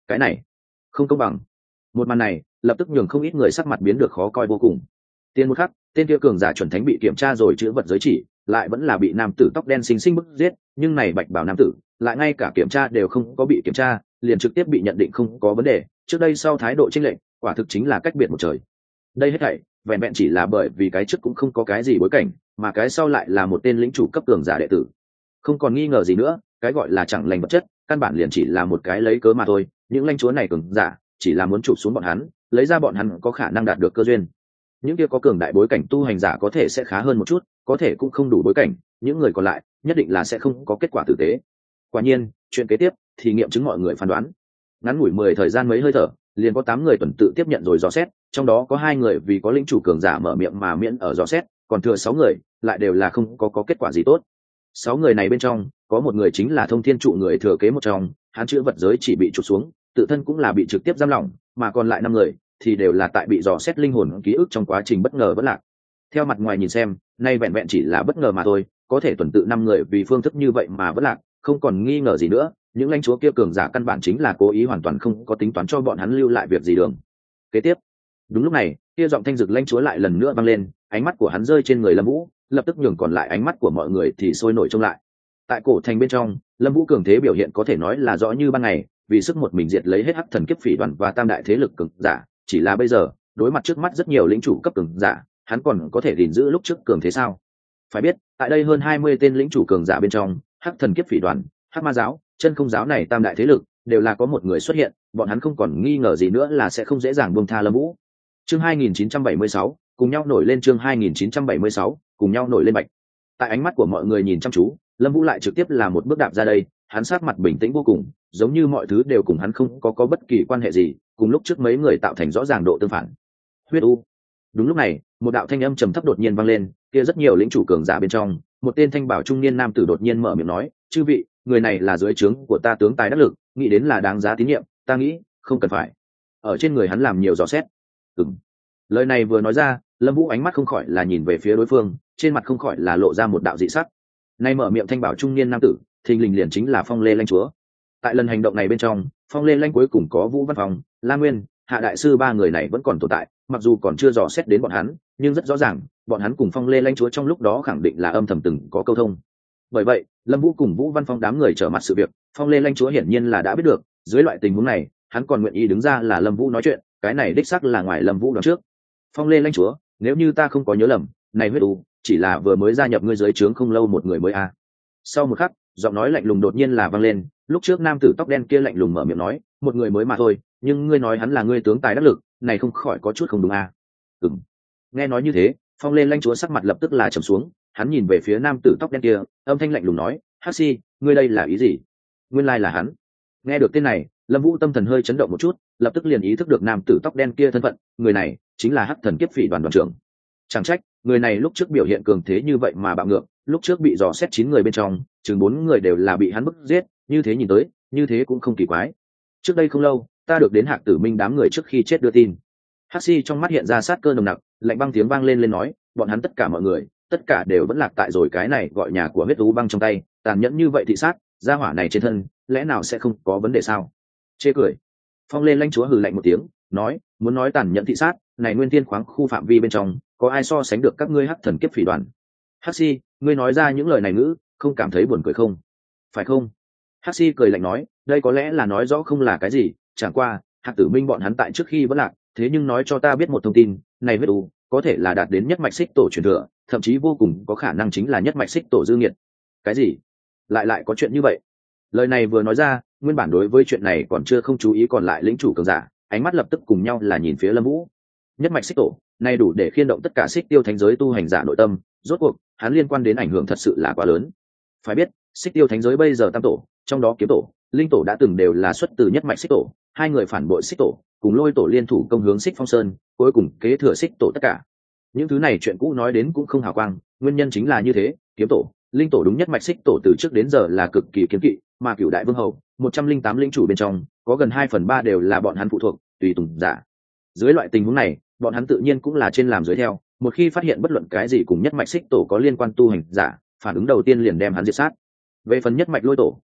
cái này không công bằng. Một màn này lập tức nhường không ít người sắc mặt biến được khó coi vô cùng. Tiên một khắc, tên kia cường giả chuẩn thánh bị kiểm tra rồi chữ vật giới chỉ, lại vẫn là bị nam tử tóc đen xinh xinh bức giết, nhưng này bạch bảo nam tử lại ngay cả kiểm tra đều không có bị kiểm tra, liền trực tiếp bị nhận định không có vấn đề. Trước đây sau thái độ chênh lệch, quả thực chính là cách biệt một trời. Đây hết thảy vẹn vẹn chỉ là bởi vì cái trước cũng không có cái gì bối cảnh, mà cái sau lại là một tên lĩnh chủ cấp cường giả đệ tử. Không còn nghi ngờ gì nữa, cái gọi là chẳng lành vật chất, căn bản liền chỉ là một cái lấy cớ mà thôi. Những lãnh chúa này cường giả chỉ là muốn chụp xuống bọn hắn, lấy ra bọn hắn có khả năng đạt được cơ duyên. Những kia có cường đại bối cảnh tu hành giả có thể sẽ khá hơn một chút, có thể cũng không đủ bối cảnh, những người còn lại nhất định là sẽ không có kết quả tử tế. Quả nhiên, chuyện kế tiếp thì nghiệm chứng mọi người phán đoán. Ngắn ngủi 10 thời gian mấy hơi thở, liền có 8 người tuần tự tiếp nhận rồi dò xét, trong đó có 2 người vì có lĩnh chủ cường giả mở miệng mà miễn ở dò xét, còn thừa 6 người lại đều là không có kết quả gì tốt. 6 người này bên trong, có một người chính là Thông Thiên trụ người thừa kế một trong, hắn chữ vật giới chỉ bị trục xuống, tự thân cũng là bị trực tiếp giam lỏng, mà còn lại 5 người thì đều là tại bị dò xét linh hồn ký ức trong quá trình bất ngờ vỡ lạc. Theo mặt ngoài nhìn xem, nay vẹn vẹn chỉ là bất ngờ mà thôi, có thể tuần tự 5 người vì phương thức như vậy mà vỡ lạc, không còn nghi ngờ gì nữa, những lãnh chúa kia cường giả căn bản chính là cố ý hoàn toàn không có tính toán cho bọn hắn lưu lại việc gì đường. Kế tiếp, đúng lúc này, kia giọng thanh dực lãnh chúa lại lần nữa vang lên, ánh mắt của hắn rơi trên người Lâm Vũ, lập tức nhường còn lại ánh mắt của mọi người thì sôi nổi trông lại. Tại cổ thành bên trong, Lâm Vũ cường thế biểu hiện có thể nói là rõ như ban ngày, vì sức một mình diệt lấy hết hắc thần kiếp phỉ đoàn và tam đại thế lực cường giả, chỉ là bây giờ, đối mặt trước mắt rất nhiều lĩnh chủ cấp cường giả, hắn còn có thể gìn giữ lúc trước cường thế sao? Phải biết, tại đây hơn 20 tên lĩnh chủ cường giả bên trong, hắc thần kiếp phỉ đoàn, hắc ma giáo, chân không giáo này tam đại thế lực đều là có một người xuất hiện, bọn hắn không còn nghi ngờ gì nữa là sẽ không dễ dàng buông tha Lâm Vũ. Chương 2976, cùng nhau nổi lên. Chương 2976, cùng nhau nổi lên bạch. Tại ánh mắt của mọi người nhìn chăm chú, Lâm Vũ lại trực tiếp là một bước đạp ra đây, hắn sát mặt bình tĩnh vô cùng, giống như mọi thứ đều cùng hắn không có bất kỳ quan hệ gì, cùng lúc trước mấy người tạo thành rõ ràng độ tương phản. Huyết u. Đúng lúc này, một đạo thanh âm trầm thấp đột nhiên vang lên, kia rất nhiều lĩnh chủ cường giả bên trong, một tên thanh bảo trung niên nam tử đột nhiên mở miệng nói, "Chư vị, người này là dưới trướng của ta tướng tài đắc lực, nghĩ đến là đáng giá tín nhiệm, ta nghĩ không cần phải ở trên người hắn làm nhiều dò xét." Lời này vừa nói ra, Lâm Vũ ánh mắt không khỏi là nhìn về phía đối phương, trên mặt không khỏi là lộ ra một đạo dị sắc. Nay mở miệng thanh bảo trung niên nam tử, thình lình liền chính là Phong Lê lãnh chúa. Tại lần hành động này bên trong, Phong Lê lãnh cuối cùng có Vũ Văn Phong, La Nguyên, Hạ đại sư 3 người này vẫn còn tồn tại, mặc dù còn chưa dò xét đến bọn hắn, nhưng rất rõ ràng, bọn hắn cùng Phong Lê lãnh chúa trong lúc đó khẳng định là âm thầm từng có câu thông. Bởi vậy, Lâm Vũ cùng Vũ Văn Phong đám người trở mặt sự việc, Phong Lê lãnh chúa hiển nhiên là đã biết được, dưới loại tình huống này, hắn còn nguyện ý đứng ra là Lâm Vũ nói chuyện, cái này đích xác là ngoài Lâm Vũ đoán trước. Phong Lê lãnh chúa, nếu như ta không có nhớ lầm, này huyết u chỉ là vừa mới gia nhập ngươi dưới trướng không lâu một người mới a. Sau một khắc, giọng nói lạnh lùng đột nhiên là vang lên, lúc trước nam tử tóc đen kia lạnh lùng mở miệng nói, một người mới mà thôi, nhưng ngươi nói hắn là ngươi tướng tài đắc lực, này không khỏi có chút không đúng a. Nghe nói như thế, Phong Lê lãnh chúa sắc mặt lập tức là trầm xuống, hắn nhìn về phía nam tử tóc đen kia, âm thanh lạnh lùng nói, "Hắc Si, ngươi đây là ý gì?" Nguyên lai là hắn. Nghe được tên này, Lâm Vũ tâm thần hơi chấn động một chút, lập tức liền ý thức được nam tử tóc đen kia thân phận, người này chính là hắc thần kiếp phỉ đoàn đoàn trưởng. Chẳng trách, người này lúc trước biểu hiện cường thế như vậy mà bạo ngược, lúc trước bị dò xét 9 người bên trong, chừng 4 người đều là bị hắn bức giết, như thế nhìn tới, như thế cũng không kỳ quái. Trước đây không lâu, ta được đến Hạc Tử Minh đám người trước khi chết đưa tin. Hắc Si trong mắt hiện ra sát cơ nồng nặc, lạnh băng tiếng vang lên nói, bọn hắn tất cả mọi người, tất cả đều vẫn lạc tại rồi cái này gọi nhà của huyết thú băng trong tay, tàn nhẫn như vậy thị sát, gia hỏa này trên thân, lẽ nào sẽ không có vấn đề sao? Chê cười. Phong Lê lãnh chúa hừ lạnh một tiếng, nói, muốn nói tàn nhẫn thị sát, này nguyên thiên khoáng khu phạm vi bên trong, có ai so sánh được các ngươi hắc thần kiếp phỉ đoàn? Hắc Si, ngươi nói ra những lời này ngữ, không cảm thấy buồn cười không? Phải không? Hắc Si cười lạnh nói, đây có lẽ là nói rõ không là cái gì, chẳng qua, Hạc Tử Minh bọn hắn tại trước khi vẫn lạc, thế nhưng nói cho ta biết một thông tin, này huyết u có thể là đạt đến nhất mạch xích tổ truyền thừa, thậm chí vô cùng có khả năng chính là nhất mạch xích tổ dư nghiệt. Cái gì? Lại có chuyện như vậy? Lời này vừa nói ra, nguyên bản đối với chuyện này còn chưa không chú ý còn lại lĩnh chủ cường giả, ánh mắt lập tức cùng nhau là nhìn phía Lâm Vũ. Nhất mạch xích tổ, này đủ để khiên động tất cả xích tiêu thánh giới tu hành giả nội tâm, rốt cuộc, hắn liên quan đến ảnh hưởng thật sự là quá lớn. Phải biết, xích tiêu thánh giới bây giờ tam tổ, trong đó kiếm tổ, linh tổ đã từng đều là xuất từ nhất mạch xích tổ, hai người phản bội xích tổ, cùng lôi tổ liên thủ công hướng xích phong sơn, cuối cùng kế thừa xích tổ tất cả. Những thứ này chuyện cũ nói đến cũng không hào quang, nguyên nhân chính là như thế, kiếm tổ, linh tổ đúng nhất mạch xích tổ từ trước đến giờ là cực kỳ kiếm kỵ, mà cửu đại vương hầu 108 linh chủ bên trong có gần 2/3 đều là bọn hắn phụ thuộc tùy tùng giả. Dưới loại tình huống này, bọn hắn tự nhiên cũng là trên làm dưới theo, một khi phát hiện bất luận cái gì cùng nhất mạch xích tổ có liên quan tu hành giả, phản ứng đầu tiên liền đem hắn diệt sát. Về phần nhất mạch lôi tổ,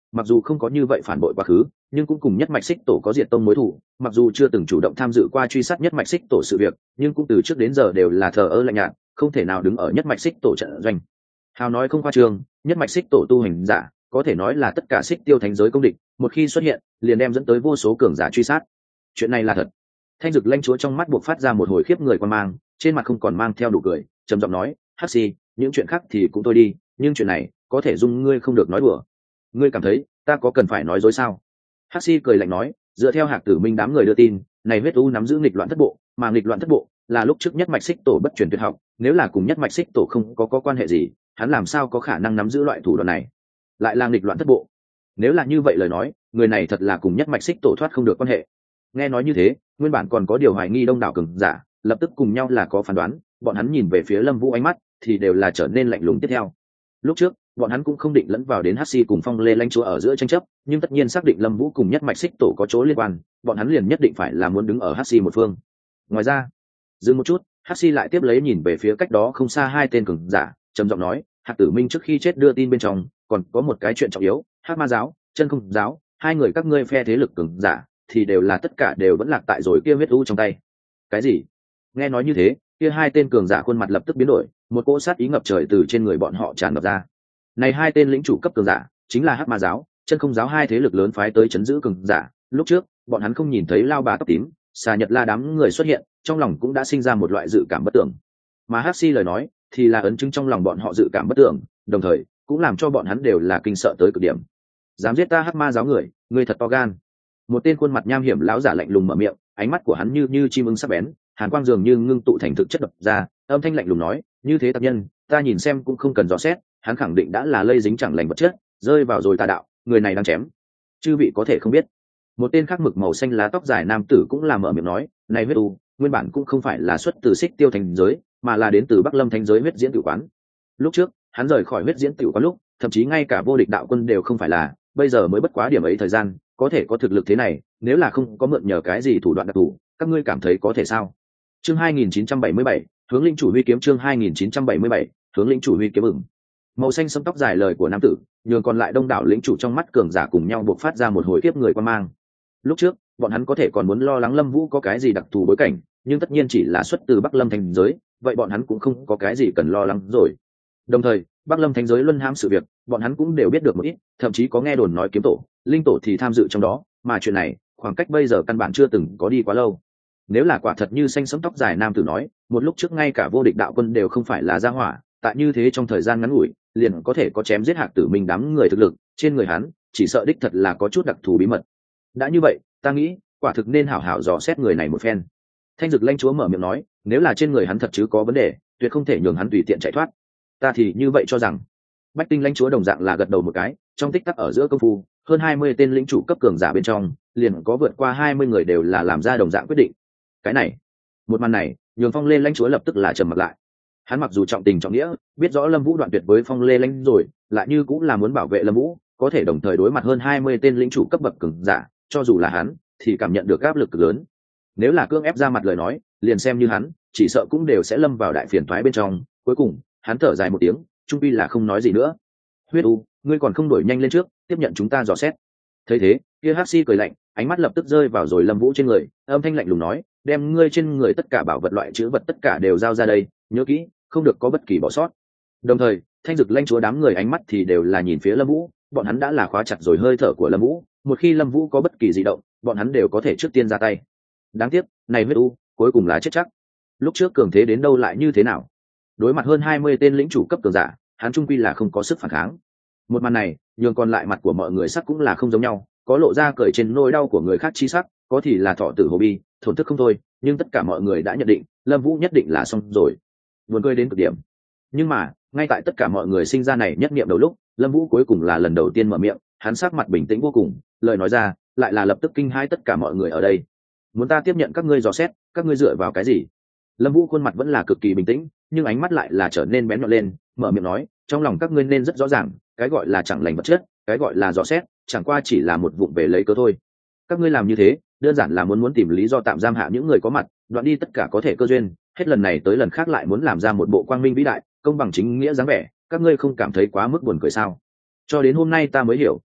mặc dù không có như vậy phản bội quá khứ, nhưng cũng cùng nhất mạch xích tổ có diệt tông mối thù, mặc dù chưa từng chủ động tham dự qua truy sát nhất mạch xích tổ sự việc, nhưng cũng từ trước đến giờ đều là thờ ơ lạnh nhạt, không thể nào đứng ở nhất mạch xích tổ trận doanh. Hào nói không khoa trương, nhất mạch xích tổ tu hành giả có thể nói là tất cả xích tiêu thánh giới công địch, một khi xuất hiện liền đem dẫn tới vô số cường giả truy sát. Chuyện này là thật. Thanh Dực lãnh chúa trong mắt buộc phát ra một hồi khiếp người quan mang, trên mặt không còn mang theo đủ cười, trầm giọng nói, hắc xì, những chuyện khác thì cũng thôi đi, nhưng chuyện này có thể dung ngươi không được nói đùa. Ngươi cảm thấy ta có cần phải nói dối sao? Hắc xì cười lạnh nói, dựa theo Hạc Tử Minh đám người đưa tin, này huyết u nắm giữ nghịch loạn thất bộ, mà nghịch loạn thất bộ là lúc trước nhất mạch xích tổ bất truyền tuyệt học, nếu là cùng nhất mạch xích tổ không có quan hệ gì, hắn làm sao có khả năng nắm giữ loại thủ đoạn này? Lại là nghịch loạn thất bộ. Nếu là như vậy lời nói, người này thật là cùng nhất mạch xích tổ thoát không được quan hệ. Nghe nói như thế, nguyên bản còn có điều hoài nghi đông đảo cường giả, lập tức cùng nhau là có phán đoán, bọn hắn nhìn về phía Lâm Vũ ánh mắt thì đều là trở nên lạnh lùng tiếp theo. Lúc trước, bọn hắn cũng không định lẫn vào đến Hắc Si cùng Phong Lê lãnh chúa ở giữa tranh chấp, nhưng tất nhiên xác định Lâm Vũ cùng nhất mạch xích tổ có chỗ liên quan, bọn hắn liền nhất định phải là muốn đứng ở Hắc Si một phương. Ngoài ra, dừng một chút, Hắc Si lại tiếp lấy nhìn về phía cách đó không xa hai tên cường giả, trầm giọng nói, Hạc Tử Minh trước khi chết đưa tin bên trong, còn có một cái chuyện trọng yếu, Hắc Ma giáo, Chân Không giáo, hai người các ngươi phe thế lực cường giả thì đều là tất cả đều vẫn lạc tại rồi kia huyết u trong tay. Cái gì? Nghe nói như thế, kia hai tên cường giả khuôn mặt lập tức biến đổi, một cỗ sát ý ngập trời từ trên người bọn họ tràn ngập ra. Này hai tên lĩnh chủ cấp cường giả chính là Hắc Ma giáo, Chân Không giáo, hai thế lực lớn phái tới chấn giữ cường giả. Lúc trước bọn hắn không nhìn thấy lao bà tóc tím xà Nhật La đám người xuất hiện, trong lòng cũng đã sinh ra một loại dự cảm bất tưởng, mà Hắc Si lời nói thì là ấn chứng trong lòng bọn họ dự cảm bất tưởng, đồng thời cũng làm cho bọn hắn đều là kinh sợ tới cực điểm. Dám giết ta Hắc Ma giáo người, ngươi thật to gan. Một tên khuôn mặt nham hiểm lão giả lạnh lùng mở miệng, ánh mắt của hắn như chim ưng sắc bén, hàn quang dường như ngưng tụ thành thực chất đập ra, âm thanh lạnh lùng nói, như thế tặc nhân, ta nhìn xem cũng không cần dò xét, hắn khẳng định đã là lây dính chẳng lành vật chất, rơi vào rồi tà đạo, người này đang chém. Chư vị có thể không biết. Một tên khác mực màu xanh lá tóc dài nam tử cũng là mở miệng nói, này huyết u, nguyên bản cũng không phải là xuất từ Xích Tiêu thành giới, mà là đến từ Bắc Lâm thành giới huyết diễn tử quán. Lúc trước, hắn rời khỏi huyết diễn tử quán lúc, thậm chí ngay cả vô địch đạo quân đều không phải là, bây giờ mới bất quá điểm ấy thời gian, có thể có thực lực thế này, nếu là không có mượn nhờ cái gì thủ đoạn đặc thù, các ngươi cảm thấy có thể sao? Chương 2977, hướng linh chủ huy kiếm, chương 2977, hướng linh chủ huy kiếm ửng. Màu xanh sẫm tóc dài lời của nam tử, nhường còn lại đông đảo lĩnh chủ trong mắt cường giả cùng nhau buộc phát ra một hồi kiếp người quan mang. Lúc trước, bọn hắn có thể còn muốn lo lắng Lâm Vũ có cái gì đặc thù bối cảnh, nhưng tất nhiên chỉ là xuất từ Bắc Lâm thành giới, vậy bọn hắn cũng không có cái gì cần lo lắng rồi. Đồng thời, Bắc Lâm thánh giới luân hãm sự việc, bọn hắn cũng đều biết được một ít, thậm chí có nghe đồn nói kiếm tổ, linh tổ thì tham dự trong đó, mà chuyện này, khoảng cách bây giờ căn bản chưa từng có đi quá lâu. Nếu là quả thật như xanh sẫm tóc dài nam tử nói, một lúc trước ngay cả vô địch đạo quân đều không phải là gia hỏa, tại như thế trong thời gian ngắn ngủi, liền có thể có chém giết Hạc Tử Minh đám người thực lực, trên người hắn, chỉ sợ đích thật là có chút đặc thù bí mật. Đã như vậy, ta nghĩ, quả thực nên hảo hảo dò xét người này một phen. Thanh Dực lãnh chúa mở miệng nói, nếu là trên người hắn thật chứ có vấn đề, tuyệt không thể nhường hắn tùy tiện chạy thoát. Ta thì như vậy cho rằng. Bách Tinh lãnh chúa đồng dạng là gật đầu một cái, trong tích tắc ở giữa công phu, hơn 20 tên lĩnh chủ cấp cường giả bên trong, liền có vượt qua 20 người đều là làm ra đồng dạng quyết định. Cái này, một màn này, nhường Phong Lê lãnh chúa lập tức là trầm mặt lại. Hắn mặc dù trọng tình trọng nghĩa, biết rõ Lâm Vũ đoạn tuyệt với Phong Lê lãnh rồi, lại như cũng là muốn bảo vệ Lâm Vũ, có thể đồng thời đối mặt hơn 20 tên lĩnh chủ cấp bậc cường giả, cho dù là hắn, thì cảm nhận được áp lực cực lớn. Nếu là cưỡng ép ra mặt lời nói, liền xem như hắn, chỉ sợ cũng đều sẽ lâm vào đại phiền toái bên trong. Cuối cùng, hắn thở dài một tiếng, trung quy là không nói gì nữa. Huyết u, ngươi còn không đổi nhanh lên trước, tiếp nhận chúng ta dò xét. Thấy thế, kia Hắc Si cười lạnh, ánh mắt lập tức rơi vào rồi Lâm Vũ trên người, âm thanh lạnh lùng nói, đem ngươi trên người tất cả bảo vật loại chữ vật tất cả đều giao ra đây, nhớ kỹ, không được có bất kỳ bỏ sót. Đồng thời, Thanh Dực lãnh chúa đám người ánh mắt thì đều là nhìn phía Lâm Vũ, bọn hắn đã là khóa chặt rồi hơi thở của Lâm Vũ, một khi Lâm Vũ có bất kỳ dị động, bọn hắn đều có thể trước tiên ra tay. Đáng tiếc, này huyết u, cuối cùng là chết chắc. Lúc trước cường thế đến đâu lại như thế nào? Đối mặt hơn 20 tên lĩnh chủ cấp cường giả, hắn trung quy là không có sức phản kháng. Một màn này, nhường còn lại mặt của mọi người sắc cũng là không giống nhau, có lộ ra cởi trên nỗi đau của người khác chi sắc, có thì là thọ tử hồ bi, thổn thức không thôi, nhưng tất cả mọi người đã nhận định, Lâm Vũ nhất định là xong rồi. Buồn cười đến cực điểm. Nhưng mà, ngay tại tất cả mọi người sinh ra này nhất niệm đầu lúc, Lâm Vũ cuối cùng là lần đầu tiên mở miệng, hắn sắc mặt bình tĩnh vô cùng, lời nói ra, lại là lập tức kinh hãi tất cả mọi người ở đây. Muốn ta tiếp nhận các ngươi dò xét, các ngươi dựa vào cái gì? Lâm Vũ khuôn mặt vẫn là cực kỳ bình tĩnh, nhưng ánh mắt lại là trở nên bén nhọn lên, mở miệng nói, trong lòng các ngươi nên rất rõ ràng, cái gọi là chẳng lành vật chất, cái gọi là dò xét, chẳng qua chỉ là một vụng về lấy cớ thôi. Các ngươi làm như thế, đơn giản là muốn tìm lý do tạm giam hạ những người có mặt, đoạn đi tất cả có thể cơ duyên, hết lần này tới lần khác lại muốn làm ra một bộ quang minh vĩ đại, công bằng chính nghĩa dáng vẻ, các ngươi không cảm thấy quá mức buồn cười sao? Cho đến hôm nay ta mới hiểu,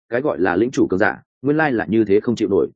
cái gọi là lĩnh chủ cường giả nguyên lai là như thế không chịu nổi.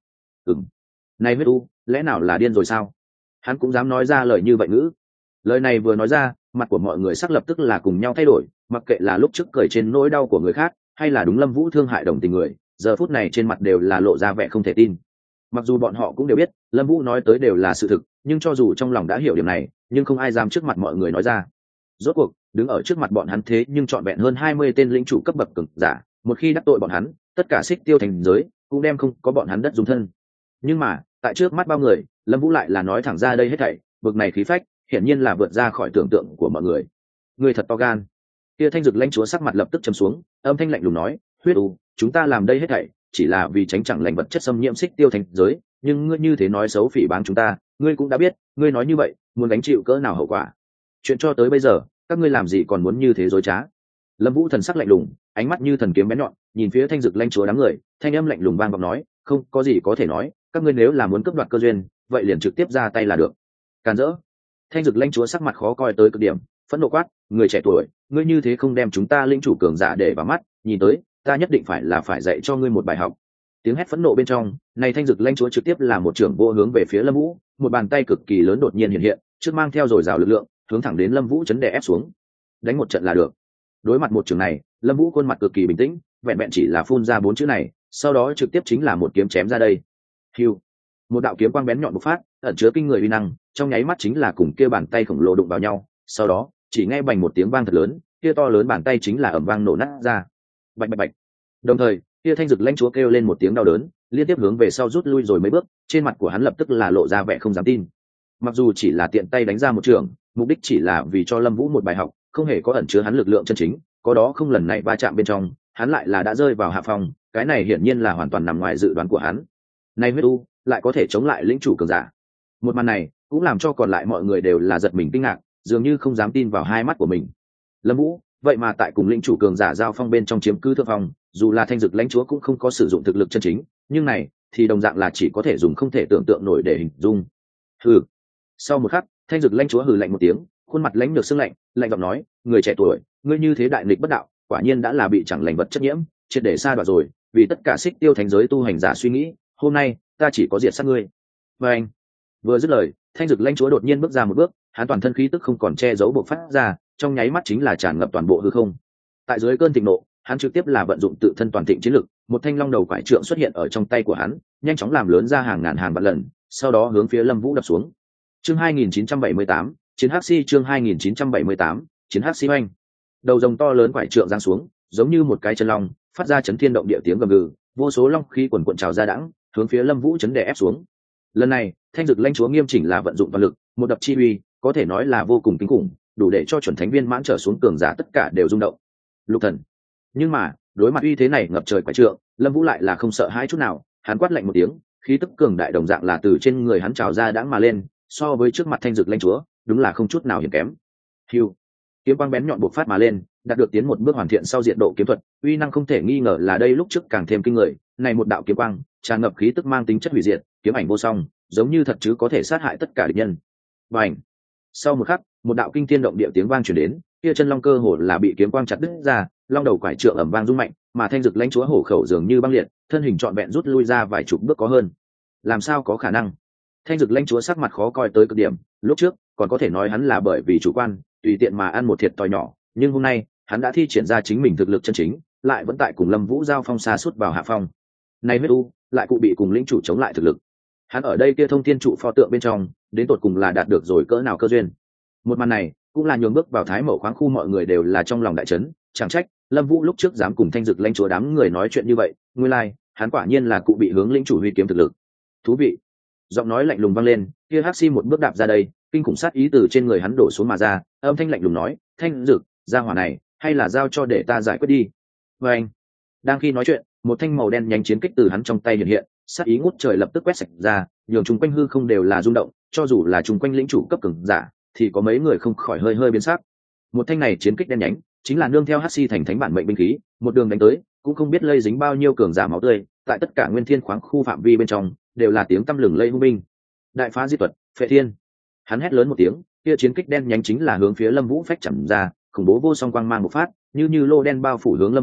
Này huyết u lẽ nào là điên rồi sao? Hắn cũng dám nói ra lời như vậy ngữ. Lời này vừa nói ra, mặt của mọi người sắc lập tức là cùng nhau thay đổi, mặc kệ là lúc trước cười trên nỗi đau của người khác hay là đúng Lâm Vũ thương hại đồng tình người, giờ phút này trên mặt đều là lộ ra vẻ không thể tin. Mặc dù bọn họ cũng đều biết Lâm Vũ nói tới đều là sự thực, nhưng cho dù trong lòng đã hiểu điểm này, nhưng không ai dám trước mặt mọi người nói ra. Rốt cuộc đứng ở trước mặt bọn hắn thế nhưng trọn vẹn hơn 20 tên lĩnh chủ cấp bậc cường giả, một khi đắc tội bọn hắn, tất cả xích tiêu thành giới cũng đem không có bọn hắn đất dung thân. Nhưng mà tại trước mắt bao người, Lâm Vũ lại là nói thẳng ra đây hết thảy, bực này khí phách hiển nhiên là vượt ra khỏi tưởng tượng của mọi người. Người thật to gan. Kia Thanh Dực lãnh chúa sắc mặt lập tức trầm xuống, âm thanh lạnh lùng nói, huyết u, chúng ta làm đây hết thảy chỉ là vì tránh chẳng lành vật chất xâm nhiễm xích tiêu thành giới, nhưng ngươi như thế nói xấu phỉ báng chúng ta, ngươi cũng đã biết ngươi nói như vậy muốn gánh chịu cỡ nào hậu quả. Chuyện cho tới bây giờ các ngươi làm gì còn muốn như thế dối trá? Lâm Vũ thần sắc lạnh lùng, ánh mắt như thần kiếm bén nhọn, nhìn phía Thanh Dực lãnh chúa đám người, thanh âm lạnh lùng vang vọng nói, không có gì có thể nói, các ngươi nếu là muốn cướp đoạt cơ duyên, vậy liền trực tiếp ra tay là được. Càn rỡ. Thanh Dực lãnh chúa sắc mặt khó coi tới cực điểm, phẫn nộ quát, người trẻ tuổi, ngươi như thế không đem chúng ta lĩnh chủ cường giả để vào mắt, nhìn tới ta nhất định phải dạy cho ngươi một bài học. Tiếng hét phẫn nộ bên trong, này Thanh Dực lãnh chúa trực tiếp là một trưởng vô hướng về phía Lâm Vũ, một bàn tay cực kỳ lớn đột nhiên hiện hiện, trước mang theo dồi dào lực lượng, hướng thẳng đến Lâm Vũ chấn đè ép xuống. Đánh một trận là được. Đối mặt một trường này, Lâm Vũ khuôn mặt cực kỳ bình tĩnh, vẹn vẹn chỉ là phun ra 4 chữ này, sau đó trực tiếp chính là một kiếm chém ra đây. Hưu. Một đạo kiếm quang bén nhọn bộc phát, ẩn chứa kinh người uy năng, trong nháy mắt chính là cùng kia bàn tay khổng lồ đụng vào nhau, sau đó, chỉ nghe bành một tiếng vang thật lớn, kia to lớn bàn tay chính là ầm vang nổ nát ra. Bạch bạch bạch. Đồng thời, kia Thanh Dực lãnh chúa kêu lên một tiếng đau đớn, liên tiếp hướng về sau rút lui rồi mấy bước, trên mặt của hắn lập tức là lộ ra vẻ không dám tin. Mặc dù chỉ là tiện tay đánh ra một trường, mục đích chỉ là vì cho Lâm Vũ một bài học, không hề có ẩn chứa hắn lực lượng chân chính, có đó không lần này va chạm bên trong, hắn lại là đã rơi vào hạ phong, cái này hiển nhiên là hoàn toàn nằm ngoài dự đoán của hắn. Này huyết u lại có thể chống lại lĩnh chủ cường giả. Một màn này cũng làm cho còn lại mọi người đều là giật mình kinh ngạc, dường như không dám tin vào hai mắt của mình. Lâm Vũ vậy mà tại cùng lĩnh chủ cường giả giao phong bên trong chiếm cứ thượng phong, dù là Thanh Dực lãnh chúa cũng không có sử dụng thực lực chân chính, nhưng này thì đồng dạng là chỉ có thể dùng không thể tưởng tượng nổi để hình dung. Hừ. Sau một khắc, Thanh Dực lãnh chúa hừ lạnh một tiếng, khuôn mặt lãnh được sương lạnh, lạnh giọng nói, người trẻ tuổi, ngươi như thế đại nghịch bất đạo, quả nhiên đã là bị chẳng lành vật chất nhiễm, triệt để xa đoạn rồi, vì tất cả xích tiêu thành giới tu hành giả suy nghĩ, hôm nay ta chỉ có diệt sát ngươi. Và anh vừa dứt lời, Thanh Dực lãnh chúa đột nhiên bước ra một bước, hắn toàn thân khí tức không còn che giấu bộc phát ra, trong nháy mắt chính là tràn ngập toàn bộ hư không. Tại dưới cơn thịnh nộ, hắn trực tiếp là vận dụng tự thân toàn thịnh chiến lực, một thanh long đầu quải trượng xuất hiện ở trong tay của hắn, nhanh chóng làm lớn ra hàng ngàn hàng vạn lần, sau đó hướng phía Lâm Vũ đập xuống. Chương 2978, chiến hắc si. Chương 2978, chiến hắc si oanh. Đầu rồng to lớn quải trượng giáng xuống, giống như một cái chân long, phát ra chấn thiên động địa tiếng gầm gừ, vô số long khí quần quần trào ra đãng, hướng phía Lâm Vũ chấn đè ép xuống. Lần này, Thanh Dực lãnh chúa nghiêm chỉnh là vận dụng toàn lực, một đập chi uy, có thể nói là vô cùng kinh khủng, đủ để cho chuẩn thánh viên mãn trở xuống cường giả tất cả đều rung động. Lục thần. Nhưng mà, đối mặt uy thế này ngập trời quái trượng, Lâm Vũ lại là không sợ hãi chút nào, hắn quát lạnh một tiếng, khí tức cường đại đồng dạng là từ trên người hắn trào ra đãng mà lên, so với trước mặt Thanh Dực lãnh chúa, đúng là không chút nào hiển kém. Hưu. Kiếm quang bén nhọn bộc phát mà lên, đạt được tiến một bước hoàn thiện sau diện độ kiếm thuật, uy năng không thể nghi ngờ là đây lúc trước càng thêm kinh người, này một đạo kiếm quang, tràn ngập khí tức mang tính chất hủy diệt, kiếm ảnh vô song, giống như thật chứ có thể sát hại tất cả địch nhân. Bành. Sau một khắc, một đạo kinh thiên động địa tiếng vang truyền đến, kia chân long cơ hồ là bị kiếm quang chặt đứt ra, long đầu quải trượng ầm vang rung mạnh, mà Thanh Dực lãnh chúa hổ khẩu dường như băng liệt, thân hình trọn vẹn rút lui ra vài chục bước có hơn. Làm sao có khả năng? Thanh Dực lãnh chúa sắc mặt khó coi tới cực điểm, lúc trước còn có thể nói hắn là bởi vì chủ quan, tùy tiện mà ăn một thiệt thòi nhỏ, nhưng hôm nay, hắn đã thi triển ra chính mình thực lực chân chính, lại vẫn tại cùng Lâm Vũ giao phong xa suốt vào hạ phong. Này huyết u, lại cụ bị cùng lĩnh chủ chống lại thực lực. Hắn ở đây kia thông thiên trụ pho tượng bên trong, đến tột cùng là đạt được rồi cỡ nào cơ duyên. Một màn này, cũng là nhường bước vào Thái Mậu khoáng khu mọi người đều là trong lòng đại chấn, chẳng trách Lâm Vũ lúc trước dám cùng Thanh Dực lãnh chúa đám người nói chuyện như vậy, nguyên lai, hắn quả nhiên là cụ bị hướng lĩnh chủ huy kiếm thực lực. Thú vị. Giọng nói lạnh lùng vang lên, kia Hắc Si một bước đạp ra đây, kinh khủng sát ý từ trên người hắn đổ xuống mà ra, âm thanh lạnh lùng nói, "Thanh Dực, gia hỏa này, hay là giao cho để ta giải quyết đi." Và anh, đang khi nói chuyện, một thanh màu đen nhánh chiến kích từ hắn trong tay hiện hiện, sát ý ngút trời lập tức quét sạch ra, nhường chung quanh hư không đều là rung động, cho dù là chung quanh lĩnh chủ cấp cường giả, thì có mấy người không khỏi hơi hơi biến sắc. Một thanh này chiến kích đen nhánh, chính là nương theo Hắc Si thành thánh bản mệnh binh khí, một đường đánh tới, cũng không biết lây dính bao nhiêu cường giả máu tươi, tại tất cả nguyên thiên khoáng khu phạm vi bên trong, đều là tiếng tăm lừng lây hung binh. Đại phá di thuật, phệ thiên. Hắn hét lớn một tiếng, kia chiến kích đen nhánh chính là hướng phía Lâm Vũ phách chậm ra, khủng bố vô song quang mang một phát, như lô đen bao phủ hướng Lâm Vũ,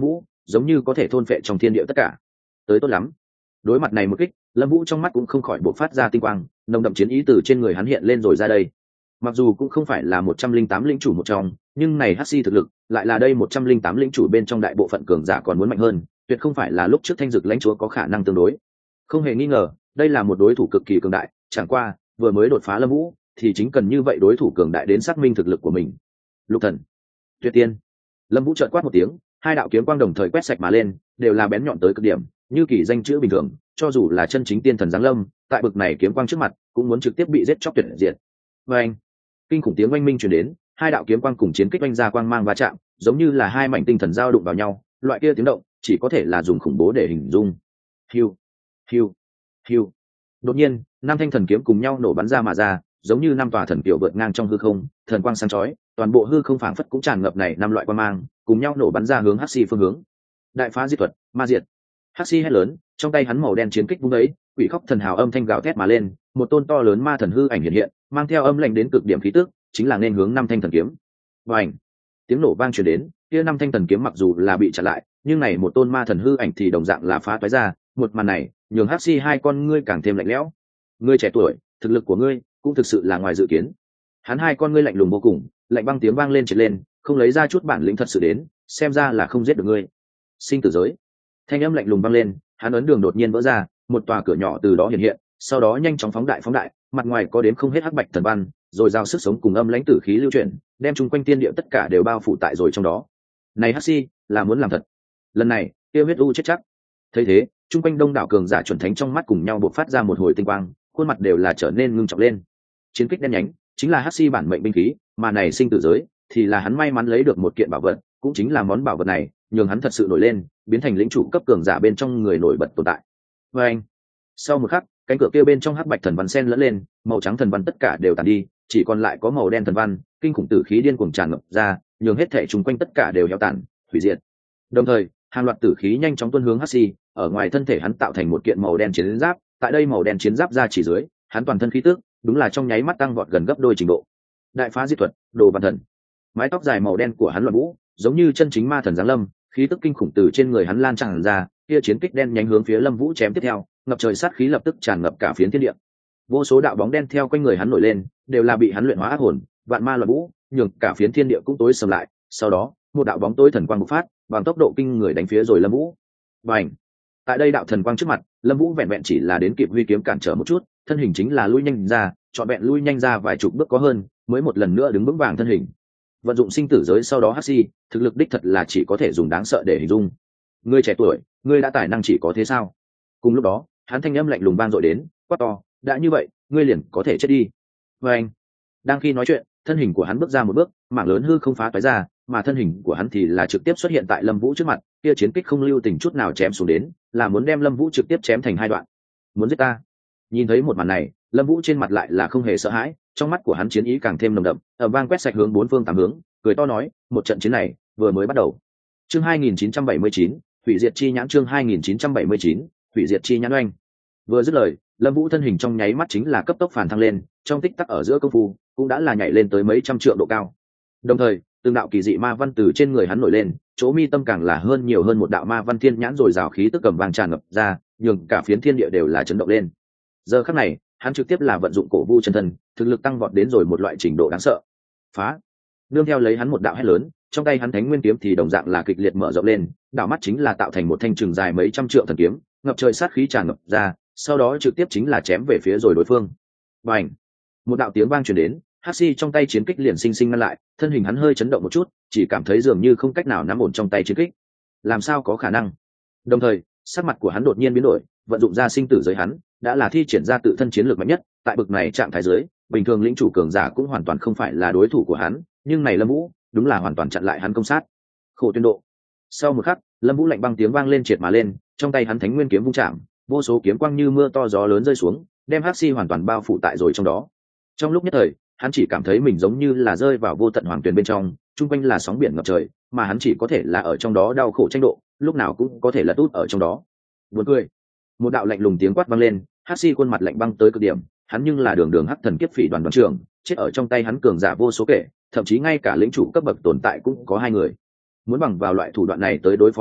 giống như có thể thôn phệ trong thiên địa tất cả. Tới tốt lắm. Đối mặt này một kích, Lâm Vũ trong mắt cũng không khỏi bộc phát ra tinh quang, nồng đậm chiến ý từ trên người hắn hiện lên rồi ra đây. Mặc dù cũng không phải là 108 lĩnh chủ một trong, nhưng này Hắc Si thực lực lại là đây 108 lĩnh chủ bên trong đại bộ phận cường giả còn muốn mạnh hơn, tuyệt không phải là lúc trước Thanh Dực lãnh chúa có khả năng tương đối. Không hề nghi ngờ, đây là một đối thủ cực kỳ cường đại, chẳng qua, vừa mới đột phá Lâm Vũ, thì chính cần như vậy đối thủ cường đại đến xác minh thực lực của mình. Lục Thần, Tuyệt Tiên. Lâm Vũ chợt quát một tiếng, hai đạo kiếm quang đồng thời quét sạch mà lên, đều là bén nhọn tới cực điểm, như kỳ danh chữ bình thường, cho dù là chân chính tiên thần giáng lâm, tại bực này kiếm quang trước mặt, cũng muốn trực tiếp bị giết chóc tuyệt diệt. Oeng! Kinh khủng tiếng oanh minh truyền đến, hai đạo kiếm quang cùng chiến kích oanh ra quang mang va chạm, giống như là hai mảnh tinh thần giao đụng vào nhau, loại kia tiếng động, chỉ có thể là dùng khủng bố để hình dung. Hiu, hiu, hiu. Đột nhiên, năm thanh thần kiếm cùng nhau nổ bắn ra mà ra, giống như năm tòa thần kiều vượt ngang trong hư không, thần quang sáng chói, toàn bộ hư không phảng phất cũng tràn ngập này năm loại quang mang, cùng nhau nổ bắn ra hướng Hắc Si phương hướng. Đại phá diệt thuật, ma diệt. Hắc Si hét lớn, trong tay hắn màu đen chiến kích vung ấy, quỷ khóc thần hào âm thanh gào thét mà lên, một tôn to lớn ma thần hư ảnh hiện hiện, mang theo âm lạnh đến cực điểm khí tức, chính là nên hướng năm thanh thần kiếm. Oeng! Tiếng nổ vang truyền đến, kia năm thanh thần kiếm mặc dù là bị chặn lại, nhưng này một tôn ma thần hư ảnh thì đồng dạng là phá toái ra, một màn này, nhường Hắc Si hai con ngươi càng thêm lạnh lẽo. Ngươi trẻ tuổi, thực lực của ngươi cũng thực sự là ngoài dự kiến. Hắn hai con ngươi lạnh lùng vô cùng, lạnh băng tiếng vang lên trệt lên, không lấy ra chút bản lĩnh thật sự đến, xem ra là không giết được ngươi. Sinh tử giới. Thanh âm lạnh lùng vang lên, hắn ấn đường đột nhiên vỡ ra, một tòa cửa nhỏ từ đó hiện hiện, sau đó nhanh chóng phóng đại, mặt ngoài có đến không hết hắc bạch thần văn, rồi giao sức sống cùng âm lãnh tử khí lưu chuyển, đem chung quanh tiên địa tất cả đều bao phủ tại rồi trong đó. Này Hắc Si, là muốn làm thật. Lần này, tiêu huyết u chết chắc. Thấy thế, chung quanh đông đảo cường giả chuẩn thánh trong mắt cùng nhau bộc phát ra một hồi tinh quang, khuôn mặt đều là trở nên ngưng trọng lên. Chiến kích đen nhánh chính là Hắc Si bản mệnh binh khí, mà này sinh tử giới thì là hắn may mắn lấy được một kiện bảo vật, cũng chính là món bảo vật này, nhường hắn thật sự nổi lên, biến thành lĩnh chủ cấp cường giả bên trong người nổi bật tồn tại. Và anh, sau một khắc, cánh cửa kia bên trong hắc bạch thần văn sen lẫn lên, màu trắng thần văn tất cả đều tàn đi, chỉ còn lại có màu đen thần văn, kinh khủng tử khí điên cuồng tràn ngập ra, nhường hết thảy xung quanh tất cả đều héo tàn, hủy diệt. Đồng thời, hàng loạt tử khí nhanh chóng tuôn hướng Hắc Si, ở ngoài thân thể hắn tạo thành một kiện màu đen chiến giáp, tại đây màu đen chiến giáp ra chỉ dưới, hắn toàn thân khí tức, đúng là trong nháy mắt tăng vọt gần gấp đôi trình độ. Đại phá diệt thuật, đồ văn thần. Mái tóc dài màu đen của hắn loạn vũ, giống như chân chính ma thần giáng lâm, khí tức kinh khủng từ trên người hắn lan tràn ra, kia chiến kích đen nhánh hướng phía Lâm Vũ chém tiếp theo, ngập trời sát khí lập tức tràn ngập cả phiến thiên địa. Vô số đạo bóng đen theo quanh người hắn nổi lên, đều là bị hắn luyện hóa ác hồn, vạn ma loạn vũ, nhường cả phiến thiên địa cũng tối sầm lại. Sau đó, một đạo bóng tối thần quang bộc phát, bằng tốc độ kinh người đánh phía rồi Lâm Vũ. Bành! Tại đây đạo thần quang trước mặt, Lâm Vũ vẹn vẹn chỉ là đến kịp huy kiếm cản trở một chút, thân hình chính là lui nhanh ra, trọn vẹn lui nhanh ra vài chục bước có hơn, mới một lần nữa đứng vững vàng thân hình. Vận dụng sinh tử giới sau đó Hắc Si, thực lực đích thật là chỉ có thể dùng đáng sợ để hình dung. Ngươi trẻ tuổi, ngươi đã tài năng chỉ có thế sao? Cùng lúc đó, hắn thanh âm lạnh lùng vang dội đến, quát to, đã như vậy, ngươi liền có thể chết đi. Và anh, đang khi nói chuyện, thân hình của hắn bước ra một bước, mảng lớn hư không phá toái ra, mà thân hình của hắn thì là trực tiếp xuất hiện tại Lâm Vũ trước mặt, kia chiến kích không lưu tình chút nào chém xuống đến, là muốn đem Lâm Vũ trực tiếp chém thành hai đoạn. Muốn giết ta? Nhìn thấy một màn này, Lâm Vũ trên mặt lại là không hề sợ hãi, trong mắt của hắn chiến ý càng thêm nồng đậm, ở vang quét sạch hướng bốn phương tám hướng, cười to nói, một trận chiến này vừa mới bắt đầu. Chương 2979, hủy diệt chi nhãn. Chương 2979, hủy diệt chi nhãn. Oanh. Vừa dứt lời, Lâm Vũ thân hình trong nháy mắt chính là cấp tốc phản thăng lên, trong tích tắc ở giữa công phu, cũng đã là nhảy lên tới mấy trăm trượng độ cao. Đồng thời, từng đạo kỳ dị ma văn từ trên người hắn nổi lên, chỗ mi tâm càng là hơn nhiều hơn một đạo ma văn thiên nhãn rồi rào khí tức cầm vàng tràn ngập ra, nhường cả phiến thiên địa đều là chấn động lên. Giờ khắc này, hắn trực tiếp là vận dụng cổ vu chân thân, thực lực tăng vọt đến rồi một loại trình độ đáng sợ. Phá! Nương theo lấy hắn một đạo hét lớn, trong tay hắn thánh nguyên kiếm thì đồng dạng là kịch liệt mở rộng lên, đạo mắt chính là tạo thành một thanh trường dài mấy trăm trượng thần kiếm, ngập trời sát khí tràn ngập ra, sau đó trực tiếp chính là chém về phía rồi đối phương. Bành! Một đạo tiếng vang truyền đến, Hắc Si trong tay chiến kích liền sinh sinh ngăn lại, thân hình hắn hơi chấn động một chút, chỉ cảm thấy dường như không cách nào nắm ổn trong tay chiến kích. Làm sao có khả năng? Đồng thời, sắc mặt của hắn đột nhiên biến đổi, vận dụng ra sinh tử giới hắn, đã là thi triển ra tự thân chiến lược mạnh nhất, tại bực này trạng thái giới, bình thường lĩnh chủ cường giả cũng hoàn toàn không phải là đối thủ của hắn, nhưng này Lâm Vũ, đúng là hoàn toàn chặn lại hắn công sát. Khổ tuyên độ. Sau một khắc, Lâm Vũ lạnh băng tiếng vang lên triệt mà lên, trong tay hắn thánh nguyên kiếm vung chạm, vô số kiếm quang như mưa to gió lớn rơi xuống, đem Hắc Si hoàn toàn bao phủ tại rồi trong đó. Trong lúc nhất thời, hắn chỉ cảm thấy mình giống như là rơi vào vô tận hoàng tuyền bên trong, chung quanh là sóng biển ngập trời, mà hắn chỉ có thể là ở trong đó đau khổ tranh độ, lúc nào cũng có thể là tút ở trong đó. Buồn cười. Một đạo lạnh lùng tiếng quát vang lên, Hắc Si khuôn mặt lạnh băng tới cực điểm, hắn nhưng là đường đường hắc thần kiếp phỉ đoàn đoàn trưởng, chết ở trong tay hắn cường giả vô số kể, thậm chí ngay cả lĩnh chủ cấp bậc tồn tại cũng có hai người. Muốn bằng vào loại thủ đoạn này tới đối phó hắn,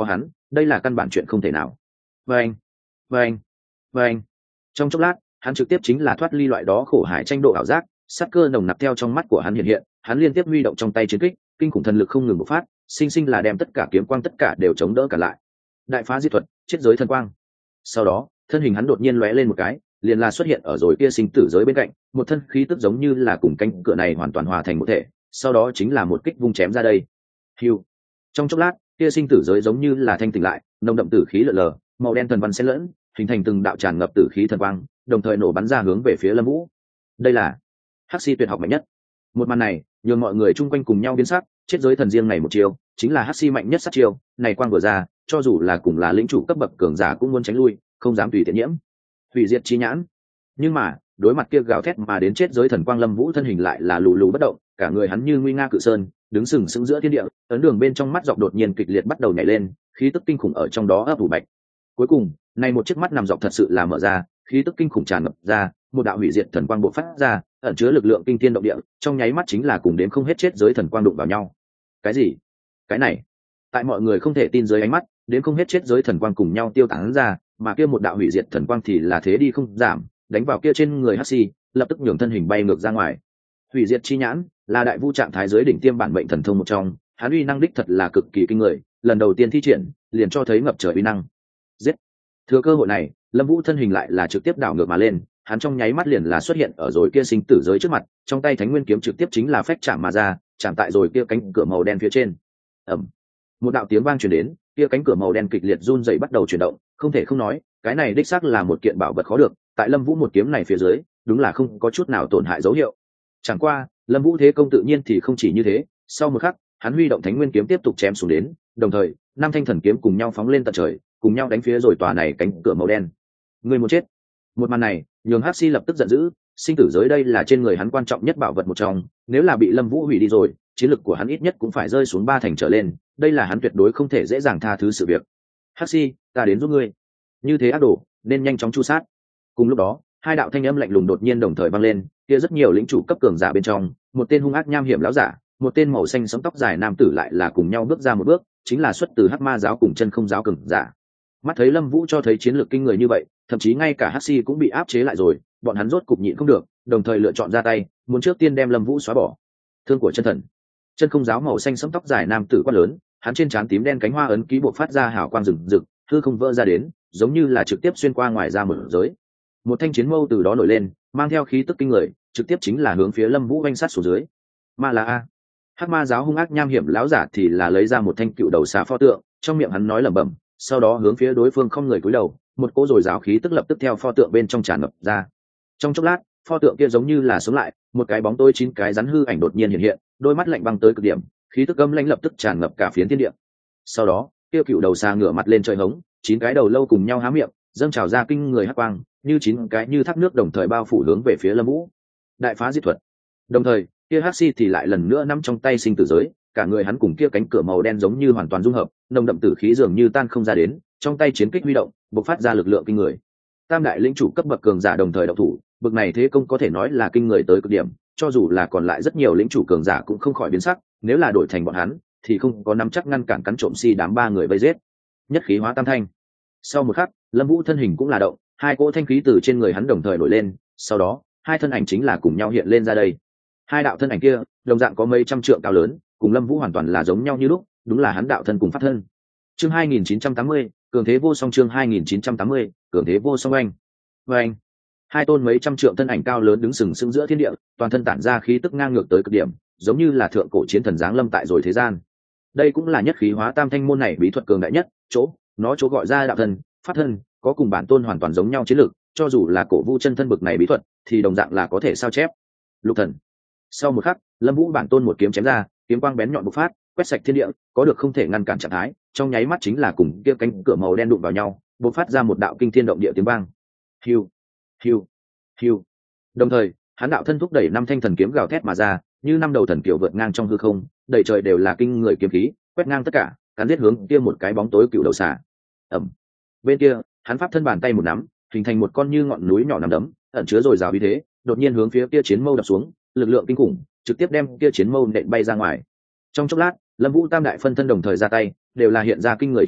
đây là căn bản chuyện không thể nào. Vâng, vâng, vâng. Trong chốc lát, hắn trực tiếp chính là thoát ly loại đó khổ hải tranh độ ảo giác, sát cơ nồng nặc theo trong mắt của hắn hiện hiện, hắn liên tiếp huy động trong tay chiến kích, kinh khủng thần lực không ngừng bộc phát, sinh sinh là đem tất cả kiếm quang tất cả đều chống đỡ cả lại. Đại phá diệt thuật, chết giới thần quang. Sau đó, thân hình hắn đột nhiên lóe lên một cái, liền là xuất hiện ở rồi kia sinh tử giới bên cạnh, một thân khí tức giống như là cùng cánh cửa này hoàn toàn hòa thành một thể, sau đó chính là một kích vung chém ra đây. Hưu. Trong chốc lát, kia sinh tử giới giống như là thanh tỉnh lại, nồng đậm tử khí lượn lờ, màu đen thần văn xen lẫn, hình thành từng đạo tràn ngập tử khí thần quang, đồng thời nổ bắn ra hướng về phía Lâm Vũ. Đây là hắc si tuyệt học mạnh nhất. Một màn này, nhường mọi người chung quanh cùng nhau biến sắc, chết giới thần riêng này một chiêu, chính là hắc si mạnh nhất sát chiêu, này quang vừa ra, cho dù là cùng là lĩnh chủ cấp bậc cường giả cũng muốn tránh lui, không dám tùy tiện nhiễm. Hủy diệt chi nhãn. Nhưng mà, đối mặt kia gào thét mà đến chết giới thần quang, Lâm Vũ thân hình lại là lù lù bất động, cả người hắn như nguy nga cự sơn, đứng sừng sững giữa thiên địa, ấn đường bên trong mắt dọc đột nhiên kịch liệt bắt đầu nhảy lên, khí tức kinh khủng ở trong đó ấp ủ bạch. Cuối cùng, này một chiếc mắt nằm dọc thật sự là mở ra, khí tức kinh khủng tràn ngập ra, một đạo hủy diệt thần quang bộc phát ra, ẩn chứa lực lượng kinh thiên động địa, trong nháy mắt chính là cùng đến không hết chết giới thần quang đụng vào nhau. Cái gì? Cái này? Tại mọi người không thể tin dưới ánh mắt, đến không hết chết giới thần quang cùng nhau tiêu tán ra, mà kia một đạo hủy diệt thần quang thì là thế đi không giảm, đánh vào kia trên người Hắc Si, lập tức nhường thân hình bay ngược ra ngoài. Hủy diệt chi nhãn là đại vu trạng thái giới đỉnh tiêm bản mệnh thần thông một trong, hắn uy năng đích thật là cực kỳ kinh người, lần đầu tiên thi triển, liền cho thấy ngập trời uy năng. Giết! Thừa cơ hội này, Lâm Vũ thân hình lại là trực tiếp đảo ngược mà lên, hắn trong nháy mắt liền là xuất hiện ở rồi kia sinh tử giới trước mặt, trong tay Thánh Nguyên kiếm trực tiếp chính là phách chạm mà ra, chạm tại rồi kia cánh cửa màu đen phía trên. Ầm. Một đạo tiếng vang truyền đến, kia cánh cửa màu đen kịch liệt run rẩy bắt đầu chuyển động, không thể không nói, cái này đích xác là một kiện bảo vật khó được, tại Lâm Vũ một kiếm này phía dưới, đúng là không có chút nào tổn hại dấu hiệu. Chẳng qua, Lâm Vũ thế công tự nhiên thì không chỉ như thế, sau một khắc, hắn huy động Thánh Nguyên kiếm tiếp tục chém xuống đến, đồng thời, năm thanh thần kiếm cùng nhau phóng lên tận trời, cùng nhau đánh phía rồi tòa này cánh cửa màu đen. Người muốn chết. Một màn này, nhường Hắc Si lập tức giận dữ, sinh tử giới đây là trên người hắn quan trọng nhất bảo vật một trong, nếu là bị Lâm Vũ hủy đi rồi, chiến lực của hắn ít nhất cũng phải rơi xuống 3 thành trở lên, đây là hắn tuyệt đối không thể dễ dàng tha thứ sự việc. Hắc Si, ta đến giúp ngươi. Như thế ác đồ, nên nhanh chóng chu sát. Cùng lúc đó, hai đạo thanh âm lạnh lùng đột nhiên đồng thời vang lên, kia rất nhiều lĩnh chủ cấp cường giả bên trong, một tên hung ác nham hiểm lão giả, một tên màu xanh sẫm tóc dài nam tử lại là cùng nhau bước ra một bước, chính là xuất từ Hắc Ma giáo cùng Chân Không giáo cường giả. Mắt thấy Lâm Vũ cho thấy chiến lược kinh người như vậy, thậm chí ngay cả Hắc Si cũng bị áp chế lại rồi, bọn hắn rốt cục nhịn không được, đồng thời lựa chọn ra tay, muốn trước tiên đem Lâm Vũ xóa bỏ. Thương của chân thần. Chân Không giáo màu xanh sẫm tóc dài nam tử quát lớn, hắn trên trán tím đen cánh hoa ấn ký bộc phát ra hào quang rực rực, hư không vỡ ra đến, giống như là trực tiếp xuyên qua ngoài ra một giới. Một thanh chiến mâu từ đó nổi lên, mang theo khí tức kinh người, trực tiếp chính là hướng phía Lâm Vũ vanh sát xuống dưới. Ma là a. Hắc Ma giáo hung ác nham hiểm lão giả thì là lấy ra một thanh cựu đầu xà pho tượng, trong miệng hắn nói lẩm bẩm, sau đó hướng phía đối phương không người cúi đầu, một cỗ dồi dào khí tức lập tức theo pho tượng bên trong tràn ngập ra. Trong chốc lát, pho tượng kia giống như là sống lại, một cái bóng tối 9 cái rắn hư ảnh đột nhiên hiện hiện, đôi mắt lạnh băng tới cực điểm, khí tức âm lãnh lập tức tràn ngập cả phiến thiên địa. Sau đó, kia cựu đầu xà ngửa mặt lên trời hống, 9 cái đầu lâu cùng nhau há miệng, dâng trào ra kinh người hắc quang, như 9 cái như thác nước đồng thời bao phủ hướng về phía Lâm Vũ. Đại phá diệt thuật. Đồng thời, kia Hắc Si thì lại lần nữa nắm trong tay sinh tử giới, cả người hắn cùng kia cánh cửa màu đen giống như hoàn toàn dung hợp, nồng đậm tử khí dường như tan không ra đến, trong tay chiến kích huy động, bộc phát ra lực lượng kinh người. Tam đại lĩnh chủ cấp bậc cường giả đồng thời động thủ, bậc này thế công có thể nói là kinh người tới cực điểm, cho dù là còn lại rất nhiều lĩnh chủ cường giả cũng không khỏi biến sắc, nếu là đổi thành bọn hắn, thì không có nắm chắc ngăn cản cắn trộm si đám 3 người vây giết. Nhất khí hóa tam thanh. Sau một khắc, Lâm Vũ thân hình cũng là động, hai cỗ thanh khí từ trên người hắn đồng thời nổi lên, sau đó, hai thân ảnh chính là cùng nhau hiện lên ra đây. Hai đạo thân ảnh kia, đồng dạng có mấy trăm trượng cao lớn, cùng Lâm Vũ hoàn toàn là giống nhau như lúc, đúng là hắn đạo thân cùng pháp thân. Chương 2980, cường thế vô song. Chương 2980, cường thế vô song anh. Oanh. Hai tôn mấy trăm trượng thân ảnh cao lớn đứng sừng sững giữa thiên địa, toàn thân tản ra khí tức ngang ngược tới cực điểm, giống như là thượng cổ chiến thần giáng lâm tại rồi thế gian. Đây cũng là nhất khí hóa tam thanh môn này bí thuật cường đại nhất, nó gọi ra đạo thân, pháp thân, có cùng bản tôn hoàn toàn giống nhau chiến lược, cho dù là cổ vu chân thân bực này bí thuật, thì đồng dạng là có thể sao chép. Lục thần. Sau một khắc, Lâm Vũ bản tôn một kiếm chém ra, kiếm quang bén nhọn bộc phát, quét sạch thiên địa, có được không thể ngăn cản trạng thái, trong nháy mắt chính là cùng kia cánh cửa màu đen đụng vào nhau, bộc phát ra một đạo kinh thiên động địa tiếng vang. Hiu, hiu, hiu. Đồng thời, hắn đạo thân thúc đẩy 5 thanh thần kiếm gào thét mà ra, như 5 đầu thần kiều vượt ngang trong hư không, đầy trời đều là kinh người kiếm khí, quét ngang tất cả, cắn giết hướng kia một cái bóng tối cựu đầu xà. Ầm. Bên kia, hắn pháp thân bàn tay một nắm, hình thành một con như ngọn núi nhỏ nằm đấm, ẩn chứa rồi rào uy thế, đột nhiên hướng phía kia chiến mâu đập xuống, lực lượng kinh khủng, trực tiếp đem kia chiến mâu nện bay ra ngoài. Trong chốc lát, Lâm Vũ tam đại phân thân đồng thời ra tay, đều là hiện ra kinh người chiến lực,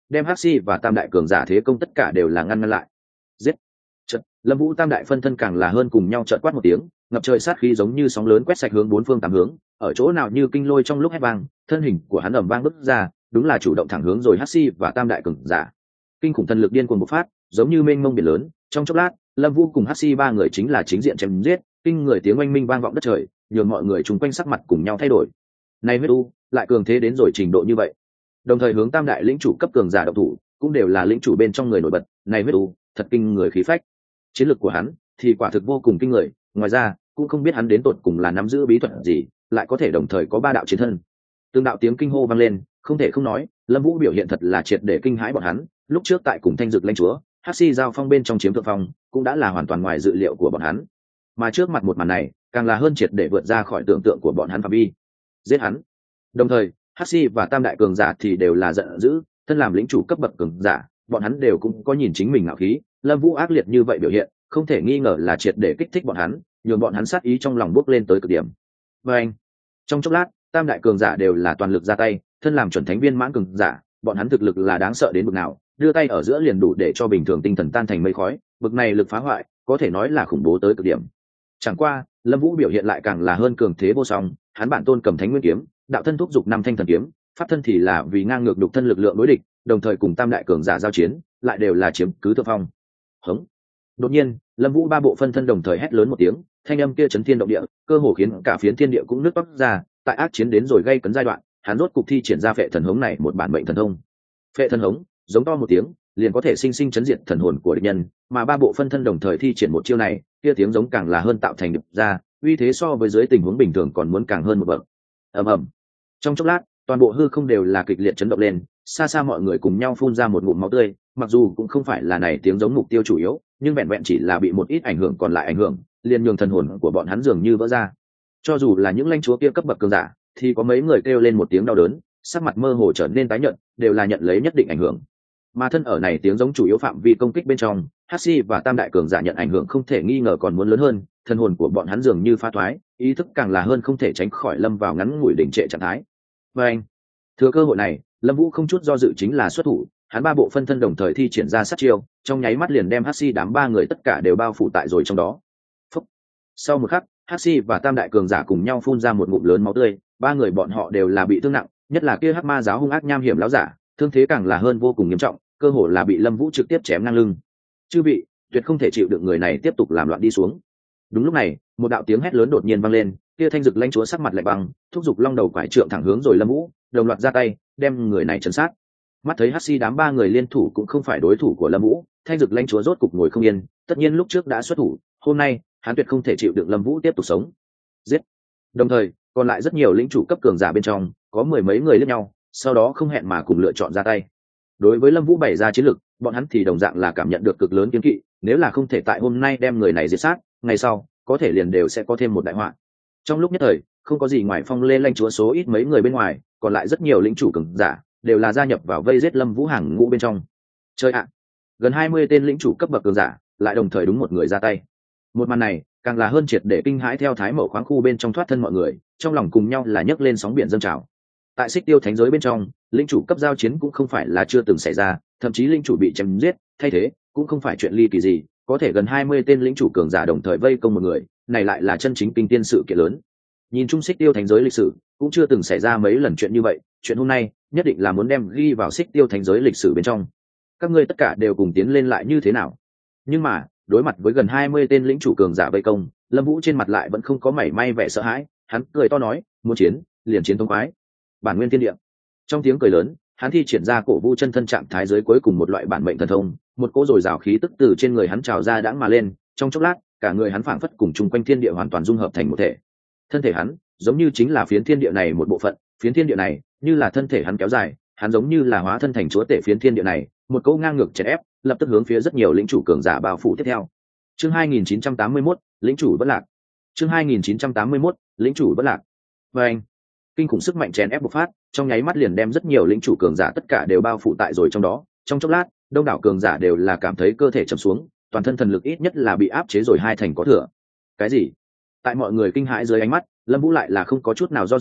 đem hắc si và tam đại cường giả thế công tất cả đều là ngăn lại. Giết! Chợt, Lâm Vũ tam đại phân thân càng là hơn cùng nhau chợt quát một tiếng, ngập trời sát khí giống như sóng lớn quét sạch hướng bốn phương tám hướng, ở chỗ nào như kinh lôi trong lúc hét vang, thân hình của hắn ầm vang bứt ra, đúng là chủ động thẳng hướng rồi hắc si và tam đại cường giả. Kinh khủng thần lực điên cuồng bộc phát, giống như mênh mông biển lớn, trong chốc lát, Lâm Vũ cùng hắc si ba người chính là chính diện chém giết, kinh người tiếng oanh minh vang vọng đất trời, nhường mọi người chung quanh sắc mặt cùng nhau thay đổi. Này huyết u, lại cường thế đến rồi trình độ như vậy. Đồng thời hướng tam đại lĩnh chủ cấp cường giả động thủ, cũng đều là lĩnh chủ bên trong người nổi bật, này huyết u, thật kinh người khí phách. Chiến lược của hắn thì quả thực vô cùng kinh người, ngoài ra, cũng không biết hắn đến tột cùng là nắm giữ bí thuật gì, lại có thể đồng thời có ba đạo chiến thân. Tương đạo tiếng kinh hô vang lên, không thể không nói, Lâm Vũ biểu hiện thật là triệt để kinh hãi bọn hắn, lúc trước tại cùng Thanh Dực lãnh chúa, Hắc Si giao phong bên trong chiếm thượng phong, cũng đã là hoàn toàn ngoài dự liệu của bọn hắn. Mà trước mặt một màn này, càng là hơn triệt để vượt ra khỏi tưởng tượng của bọn hắn phạm vi. Giết hắn. Đồng thời, Hắc Si và tam đại cường giả thì đều là giận dữ, thân làm lĩnh chủ cấp bậc cường giả, bọn hắn đều cũng có nhìn chính mình ngạo khí, Lâm Vũ ác liệt như vậy biểu hiện, không thể nghi ngờ là triệt để kích thích bọn hắn, nhường bọn hắn sát ý trong lòng bốc lên tới cực điểm. Và anh, trong chốc lát, tam đại cường giả đều là toàn lực ra tay, thân làm chuẩn thánh viên mãn cường giả, bọn hắn thực lực là đáng sợ đến mức nào, đưa tay ở giữa liền đủ để cho bình thường tinh thần tan thành mây khói, bực này lực phá hoại, có thể nói là khủng bố tới cực điểm. Chẳng qua, Lâm Vũ biểu hiện lại càng là hơn cường thế vô song, hắn bản tôn cầm thánh nguyên kiếm, đạo thân thúc dục năm thanh thần kiếm, pháp thân thì là vì ngang ngược đục thân lực lượng đối địch, đồng thời cùng tam đại cường giả giao chiến, lại đều là chiếm cứ thượng phong. Hống. Đột nhiên, Lâm Vũ ba bộ phân thân đồng thời hét lớn một tiếng, thanh âm kia chấn thiên động địa, cơ hồ khiến cả phiến thiên địa cũng nứt toát ra, tại ác chiến đến rồi gây cấn giai đoạn, hắn rốt cục thi triển ra phệ thần hống này một bản mệnh thần thông. Phệ thần hống, giống to một tiếng, liền có thể sinh sinh chấn diệt thần hồn của địch nhân, mà ba bộ phân thân đồng thời thi triển một chiêu này, kia tiếng giống càng là hơn tạo thành đập ra, uy thế so với dưới tình huống bình thường còn muốn càng hơn một bậc. Ầm ầm. Trong chốc lát, toàn bộ hư không đều là kịch liệt chấn động lên, xa xa mọi người cùng nhau phun ra một ngụm máu tươi, mặc dù cũng không phải là này tiếng giống mục tiêu chủ yếu, nhưng vẹn vẹn chỉ là bị một ít ảnh hưởng còn lại ảnh hưởng, liền nhường thần hồn của bọn hắn dường như vỡ ra. Cho dù là những lãnh chúa kia cấp bậc cường giả, thì có mấy người kêu lên một tiếng đau đớn, sắc mặt mơ hồ trở nên tái nhợt, đều là nhận lấy nhất định ảnh hưởng. Mà thân ở này tiếng giống chủ yếu phạm vi công kích bên trong, Hắc Si và tam đại cường giả nhận ảnh hưởng không thể nghi ngờ còn muốn lớn hơn, thần hồn của bọn hắn dường như phá thoái, ý thức càng là hơn không thể tránh khỏi lâm vào ngắn ngủi đỉnh trệ trạng thái. Và anh, thừa cơ hội này, Lâm Vũ không chút do dự chính là xuất thủ, hắn ba bộ phân thân đồng thời thi triển ra sát chiêu, trong nháy mắt liền đem Hắc Si đám ba người tất cả đều bao phủ tại rồi trong đó. Phúc. Sau một khắc, Hắc Si và tam đại cường giả cùng nhau phun ra một ngụm lớn máu tươi, ba người bọn họ đều là bị thương nặng, nhất là kia Hắc Ma giáo hung ác nham hiểm láo giả, thương thế càng là hơn vô cùng nghiêm trọng, cơ hồ là bị Lâm Vũ trực tiếp chém ngang lưng. Chư vị, tuyệt không thể chịu được người này tiếp tục làm loạn đi xuống. Đúng lúc này, một đạo tiếng hét lớn đột nhiên vang lên, kia Thanh Dực lãnh chúa sắc mặt lạnh băng, thúc giục long đầu quải trượng thẳng hướng rồi Lâm Vũ, đồng loạt ra tay, đem người này trấn sát. Mắt thấy Hắc Si đám ba người liên thủ cũng không phải đối thủ của Lâm Vũ, Thanh Dực lãnh chúa rốt cục ngồi không yên, tất nhiên lúc trước đã xuất thủ, hôm nay, hắn tuyệt không thể chịu đựng Lâm Vũ tiếp tục sống. Giết. Đồng thời, còn lại rất nhiều lĩnh chủ cấp cường giả bên trong, có mười mấy người liếc nhau, sau đó không hẹn mà cùng lựa chọn ra tay. Đối với Lâm Vũ bày ra chiến lực, bọn hắn thì đồng dạng là cảm nhận được cực lớn kiêng kỵ, nếu là không thể tại hôm nay đem người này diệt sát, ngày sau, có thể liền đều sẽ có thêm một đại họa. Trong lúc nhất thời, không có gì ngoài Phong Lê lãnh chúa số ít mấy người bên ngoài, còn lại rất nhiều lĩnh chủ cường giả đều là gia nhập vào vây giết Lâm Vũ hàng ngũ bên trong. Chơi ạ, gần 20 tên lĩnh chủ cấp bậc cường giả, lại đồng thời đúng một người ra tay. Một màn này, càng là hơn triệt để kinh hãi theo Thái Mậu khoáng khu bên trong thoát thân mọi người, trong lòng cùng nhau là nhấc lên sóng biển dâng trào. Tại Xích Tiêu Thánh giới bên trong, lĩnh chủ cấp giao chiến cũng không phải là chưa từng xảy ra, thậm chí lĩnh chủ bị chém giết, thay thế cũng không phải chuyện ly kỳ gì, có thể gần 20 tên lĩnh chủ cường giả đồng thời vây công một người, này lại là chân chính kinh tiên sự kiện lớn. Nhìn chung Xích Tiêu Thánh giới lịch sử, cũng chưa từng xảy ra mấy lần chuyện như vậy, chuyện hôm nay nhất định là muốn đem ghi vào Xích Tiêu Thánh giới lịch sử bên trong. Các ngươi tất cả đều cùng tiến lên lại như thế nào? Nhưng mà, đối mặt với gần 20 tên lĩnh chủ cường giả vây công, Lâm Vũ trên mặt lại vẫn không có mảy may vẻ sợ hãi, hắn cười to nói, muốn chiến, liền chiến thông khoái. Bản nguyên thiên địa. Trong tiếng cười lớn, hắn thi triển ra cổ vu chân thân trạng thái dưới cuối cùng một loại bản mệnh thần thông, một cỗ dồi dào khí tức từ trên người hắn trào ra đãng mà lên, trong chốc lát, cả người hắn phảng phất cùng chung quanh thiên địa hoàn toàn dung hợp thành một thể. Thân thể hắn, giống như chính là phiến thiên địa này một bộ phận, phiến thiên địa này, như là thân thể hắn kéo dài, hắn giống như là hóa thân thành chúa tể phiến thiên địa này, một cỗ ngang ngược chèn ép, lập tức hướng phía rất nhiều lĩnh chủ cường giả bao phủ tiếp theo. Chương 2981, lĩnh chủ bất lạc. Chương 2981, lĩnh chủ bất lạc. Và anh, kinh khủng sức mạnh chèn ép bộc phát, trong nháy mắt liền đem rất nhiều lĩnh chủ cường giả tất cả đều bao phủ tại rồi trong đó. Trong chốc lát, đông đảo cường giả đều là cảm thấy cơ thể trầm xuống, toàn thân thần lực ít nhất là bị áp chế rồi hai thành có thừa. Cái gì? Tại mọi người kinh hãi dưới ánh mắt, Lâm Vũ lại là không có chút nào do dự,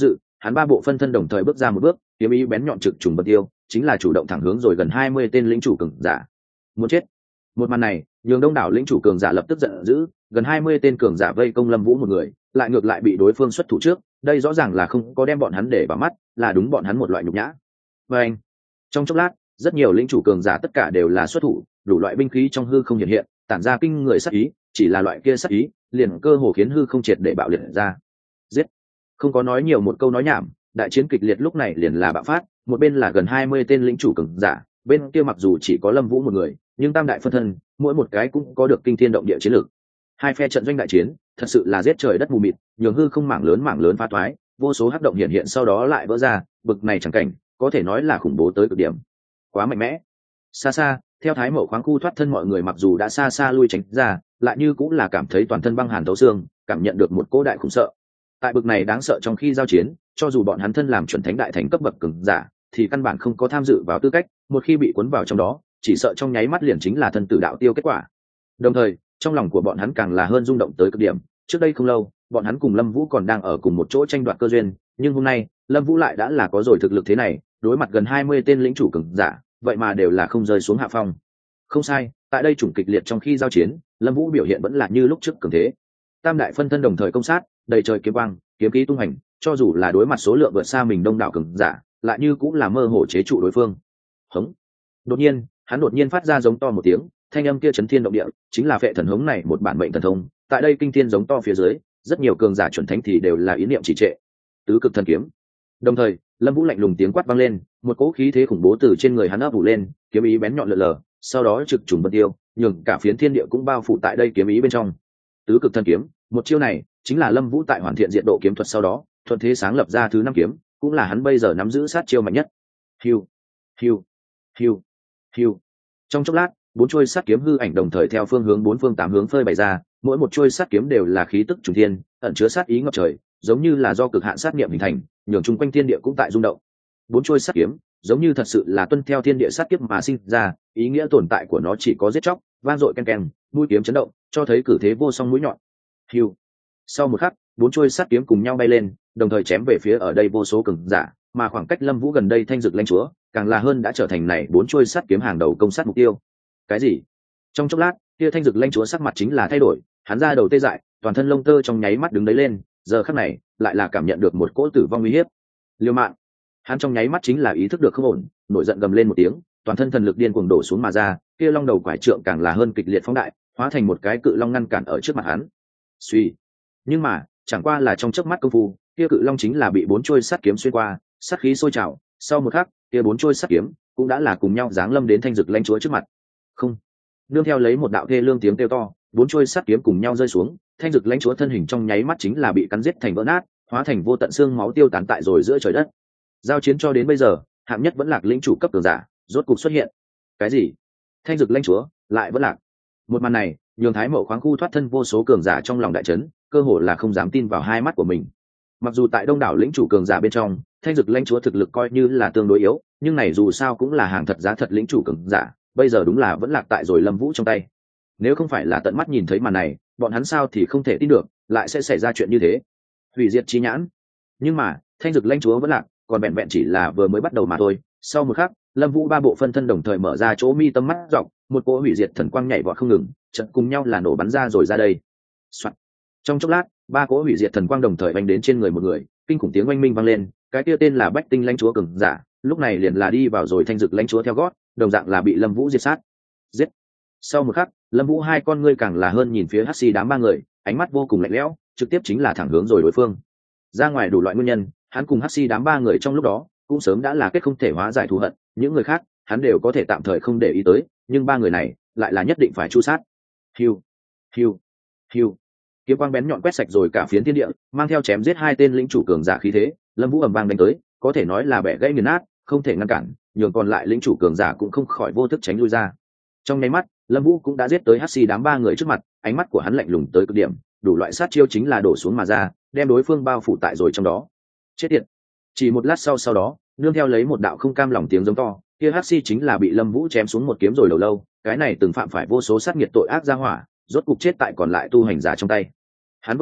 hắn ba bộ phân thân đồng thời bước ra một bước, kiếm ý bén nhọn trực trùng bật tiêu, chính là chủ động thẳng hướng rồi gần 20 tên lĩnh chủ cường giả. Muốn chết. Một màn này nhường đông đảo lĩnh chủ cường giả lập tức giận dữ, gần 20 tên cường giả vây công Lâm Vũ một người, lại ngược lại bị đối phương xuất thủ trước, đây rõ ràng là không có đem bọn hắn để vào mắt, là đúng bọn hắn một loại nhục nhã. Và anh, trong chốc lát, rất nhiều lĩnh chủ cường giả tất cả đều là xuất thủ, đủ loại binh khí trong hư không hiện hiện, tản ra kinh người sát ý, chỉ là loại kia sát ý, liền cơ hồ khiến hư không triệt để bạo liệt ra. Giết. Không có nói nhiều một câu nói nhảm, đại chiến kịch liệt lúc này liền là bạo phát, một bên là gần 20 tên lĩnh chủ cường giả, bên kia mặc dù chỉ có Lâm Vũ một người, nhưng tam đại phân thân, mỗi một cái cũng có được kinh thiên động địa chiến lược. Hai phe trận doanh đại chiến, thật sự là giết trời đất mù mịt, nhường hư không mảng lớn phá toái, vô số hắc động hiện hiện sau đó lại vỡ ra, bực này chẳng cảnh, có thể nói là khủng bố tới cực điểm. Quá mạnh mẽ. Xa xa, theo Thái Mậu khoáng khu thoát thân mọi người mặc dù đã xa xa lui tránh ra, lại như cũng là cảm thấy toàn thân băng hàn thấu xương, cảm nhận được một cỗ đại khủng sợ. Tại bực này đáng sợ trong khi giao chiến, cho dù bọn hắn thân làm chuẩn thánh đại thánh cấp bậc cường giả, thì căn bản không có tham dự vào tư cách, một khi bị cuốn vào trong đó, chỉ sợ trong nháy mắt liền chính là thân tử đạo tiêu kết quả. Đồng thời, trong lòng của bọn hắn càng là hơn rung động tới cực điểm, trước đây không lâu, bọn hắn cùng Lâm Vũ còn đang ở cùng một chỗ tranh đoạt cơ duyên, nhưng hôm nay, Lâm Vũ lại đã là có rồi thực lực thế này, đối mặt gần 20 tên lĩnh chủ cường giả, vậy mà đều là không rơi xuống hạ phong. Không sai, tại đây chủng kịch liệt trong khi giao chiến, Lâm Vũ biểu hiện vẫn là như lúc trước cường thế. Tam đại phân thân đồng thời công sát, đầy trời kiếm quang, kiếm khí tung hành, cho dù là đối mặt số lượng vượt xa mình đông đảo cường giả, lại như cũng là mơ hồ chế trụ đối phương. Hống. Đột nhiên, hắn đột nhiên phát ra giống to một tiếng, thanh âm kia chấn thiên động địa, chính là phệ thần hống này một bản mệnh thần thông. Tại đây kinh thiên giống to phía dưới, rất nhiều cường giả chuẩn thánh thì đều là ý niệm trì trệ. Tứ cực thần kiếm. Đồng thời, Lâm Vũ lạnh lùng tiếng quát vang lên, một cỗ khí thế khủng bố từ trên người hắn ấp ủ lên, kiếm ý bén nhọn lượn lờ, sau đó trực trùng bật tiêu, nhường cả phiến thiên địa cũng bao phủ tại đây kiếm ý bên trong. Tứ cực thần kiếm, một chiêu này chính là Lâm Vũ tại hoàn thiện diện độ kiếm thuật sau đó, thuận thế sáng lập ra thứ 5 kiếm, cũng là hắn bây giờ nắm giữ sát chiêu mạnh nhất. Hiu, hiu, hiu, hiu. Trong chốc lát, 4 chuôi sát kiếm hư ảnh đồng thời theo phương hướng 4 phương 8 hướng phơi bày ra, mỗi một chuôi sát kiếm đều là khí tức trùng thiên, ẩn chứa sát ý ngập trời, giống như là do cực hạn sát niệm hình thành, nhường chung quanh thiên địa cũng tại rung động. 4 chuôi sát kiếm, giống như thật sự là tuân theo thiên địa sát kiếp mà sinh ra, ý nghĩa tồn tại của nó chỉ có giết chóc, vang dội ken ken, mũi kiếm chấn động, cho thấy cử thế vô song mũi nhọn. Hiu. Sau một khắc, 4 chuôi sát kiếm cùng nhau bay lên, đồng thời chém về phía ở đây vô số cường giả, mà khoảng cách Lâm Vũ gần đây thanh dực lãnh chúa, càng là hơn đã trở thành này 4 chuôi sát kiếm hàng đầu công sát mục tiêu. Cái gì? Trong chốc lát, kia thanh dực lãnh chúa sắc mặt chính là thay đổi, hắn ra đầu tê dại, toàn thân lông tơ trong nháy mắt đứng đấy lên, giờ khắc này, lại là cảm nhận được một cỗ tử vong uy hiếp. Liêu mạng. Hắn trong nháy mắt chính là ý thức được không ổn, nổi giận gầm lên một tiếng, toàn thân thần lực điên cuồng đổ xuống mà ra, kia long đầu quải trượng càng là hơn kịch liệt phóng đại, hóa thành một cái cự long ngăn cản ở trước mặt hắn. Suy. Nhưng mà, chẳng qua là trong chớp mắt công phu, kia cự long chính là bị 4 chuôi sắt kiếm xuyên qua, sát khí sôi trào, sau một khắc, kia 4 chuôi sắt kiếm cũng đã là cùng nhau giáng lâm đến thanh dực lãnh chúa trước mặt. Không. Nương theo lấy một đạo thê lương tiếng kêu to, 4 chuôi sắt kiếm cùng nhau rơi xuống, thanh dực lãnh chúa thân hình trong nháy mắt chính là bị cắn giết thành vỡ nát, hóa thành vô tận xương máu tiêu tán tại rồi giữa trời đất. Giao chiến cho đến bây giờ, hạng nhất vẫn lạc lĩnh chủ cấp cường giả, rốt cục xuất hiện. Cái gì? Thanh dực lãnh chúa lại vẫn lạc? Một màn này, nhường Thái Mậu khoáng khu thoát thân vô số cường giả trong lòng đại chấn, cơ hồ là không dám tin vào hai mắt của mình. Mặc dù tại đông đảo lĩnh chủ cường giả bên trong, thanh dực lãnh chúa thực lực coi như là tương đối yếu, nhưng này dù sao cũng là hàng thật giá thật lĩnh chủ cường giả, bây giờ đúng là vẫn lạc tại rồi Lâm Vũ trong tay. Nếu không phải là tận mắt nhìn thấy màn này, bọn hắn sao thì không thể tin được, lại sẽ xảy ra chuyện như thế. Hủy diệt chi nhãn. Nhưng mà, thanh dực lãnh chúa vẫn lạc, còn vẹn vẹn chỉ là vừa mới bắt đầu mà thôi. Sau một khắc, Lâm Vũ ba bộ phân thân đồng thời mở ra chỗ mi tâm mắt dọc, một cỗ hủy diệt thần quang nhảy vọt không ngừng, chợt cùng nhau là nổ bắn ra rồi ra đây. Soạn. Trong chốc lát, ba cỗ hủy diệt thần quang đồng thời vang đến trên người một người, kinh khủng tiếng oanh minh vang lên, cái kia tên là Bách Tinh lãnh chúa cường giả, lúc này liền là đi vào rồi thanh dực lãnh chúa theo gót, đồng dạng là bị Lâm Vũ diệt sát. Giết. Sau một khắc, Lâm Vũ hai con ngươi càng là hơn nhìn phía Hắc Xi đám ba người, ánh mắt vô cùng lạnh lẽo, trực tiếp chính là thẳng hướng rồi đối phương. Ra ngoài đủ loại nguyên nhân, hắn cùng Hắc Xi đám ba người trong lúc đó cũng sớm đã là kết không thể hóa giải thù hận, những người khác, hắn đều có thể tạm thời không để ý tới, nhưng ba người này lại là nhất định phải chu sát. Hiu, hiu, hiu. Kiếm quang bén nhọn quét sạch rồi cả phiến thiên địa, mang theo chém giết hai tên lĩnh chủ cường giả khí thế, Lâm Vũ ầm vang đánh tới, có thể nói là bẻ gãy nghiền nát, không thể ngăn cản, nhường còn lại lĩnh chủ cường giả cũng không khỏi vô thức tránh lui ra. Trong nháy mắt, Lâm Vũ cũng đã giết tới Hắc Xi đám ba người trước mặt, ánh mắt của hắn lạnh lùng tới cực điểm, đủ loại sát chiêu chính là đổ xuống mà ra, đem đối phương bao phủ tại rồi trong đó. Chết tiệt. Chỉ một lát sau đó, nương theo lấy một đạo không cam lòng tiếng giống to, kia Hắc Xi chính là bị Lâm Vũ chém xuống một kiếm rồi đầu lâu, cái này từng phạm phải vô số sát nghiệt tội ác gia hỏa, rốt cục chết tại còn lại tu hành giả trong tay. Hắn vẫn lạc,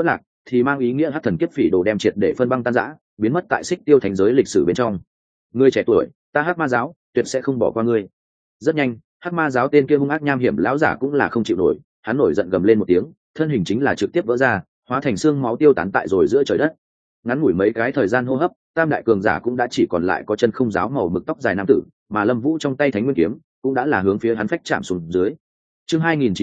thì mang ý nghĩa hắc thần kiếp phỉ đồ đem triệt để phân băng tan rã, biến mất tại Xích Tiêu Thánh giới lịch sử bên trong. Ngươi trẻ tuổi, ta Hắc Ma giáo tuyệt sẽ không bỏ qua ngươi. Rất nhanh, Hắc Ma giáo tên kia hung ác nham hiểm lão giả cũng là không chịu nổi, hắn nổi giận gầm lên một tiếng, thân hình chính là trực tiếp vỡ ra, hóa thành xương máu tiêu tán tại rồi giữa trời đất. Ngắn ngủi mấy cái thời gian hô hấp, tam đại cường giả cũng đã chỉ còn lại có chân không giáo màu mực tóc dài nam tử, mà Lâm Vũ trong tay Thánh Nguyên kiếm cũng đã là hướng phía hắn phách chạm xuống dưới. Chương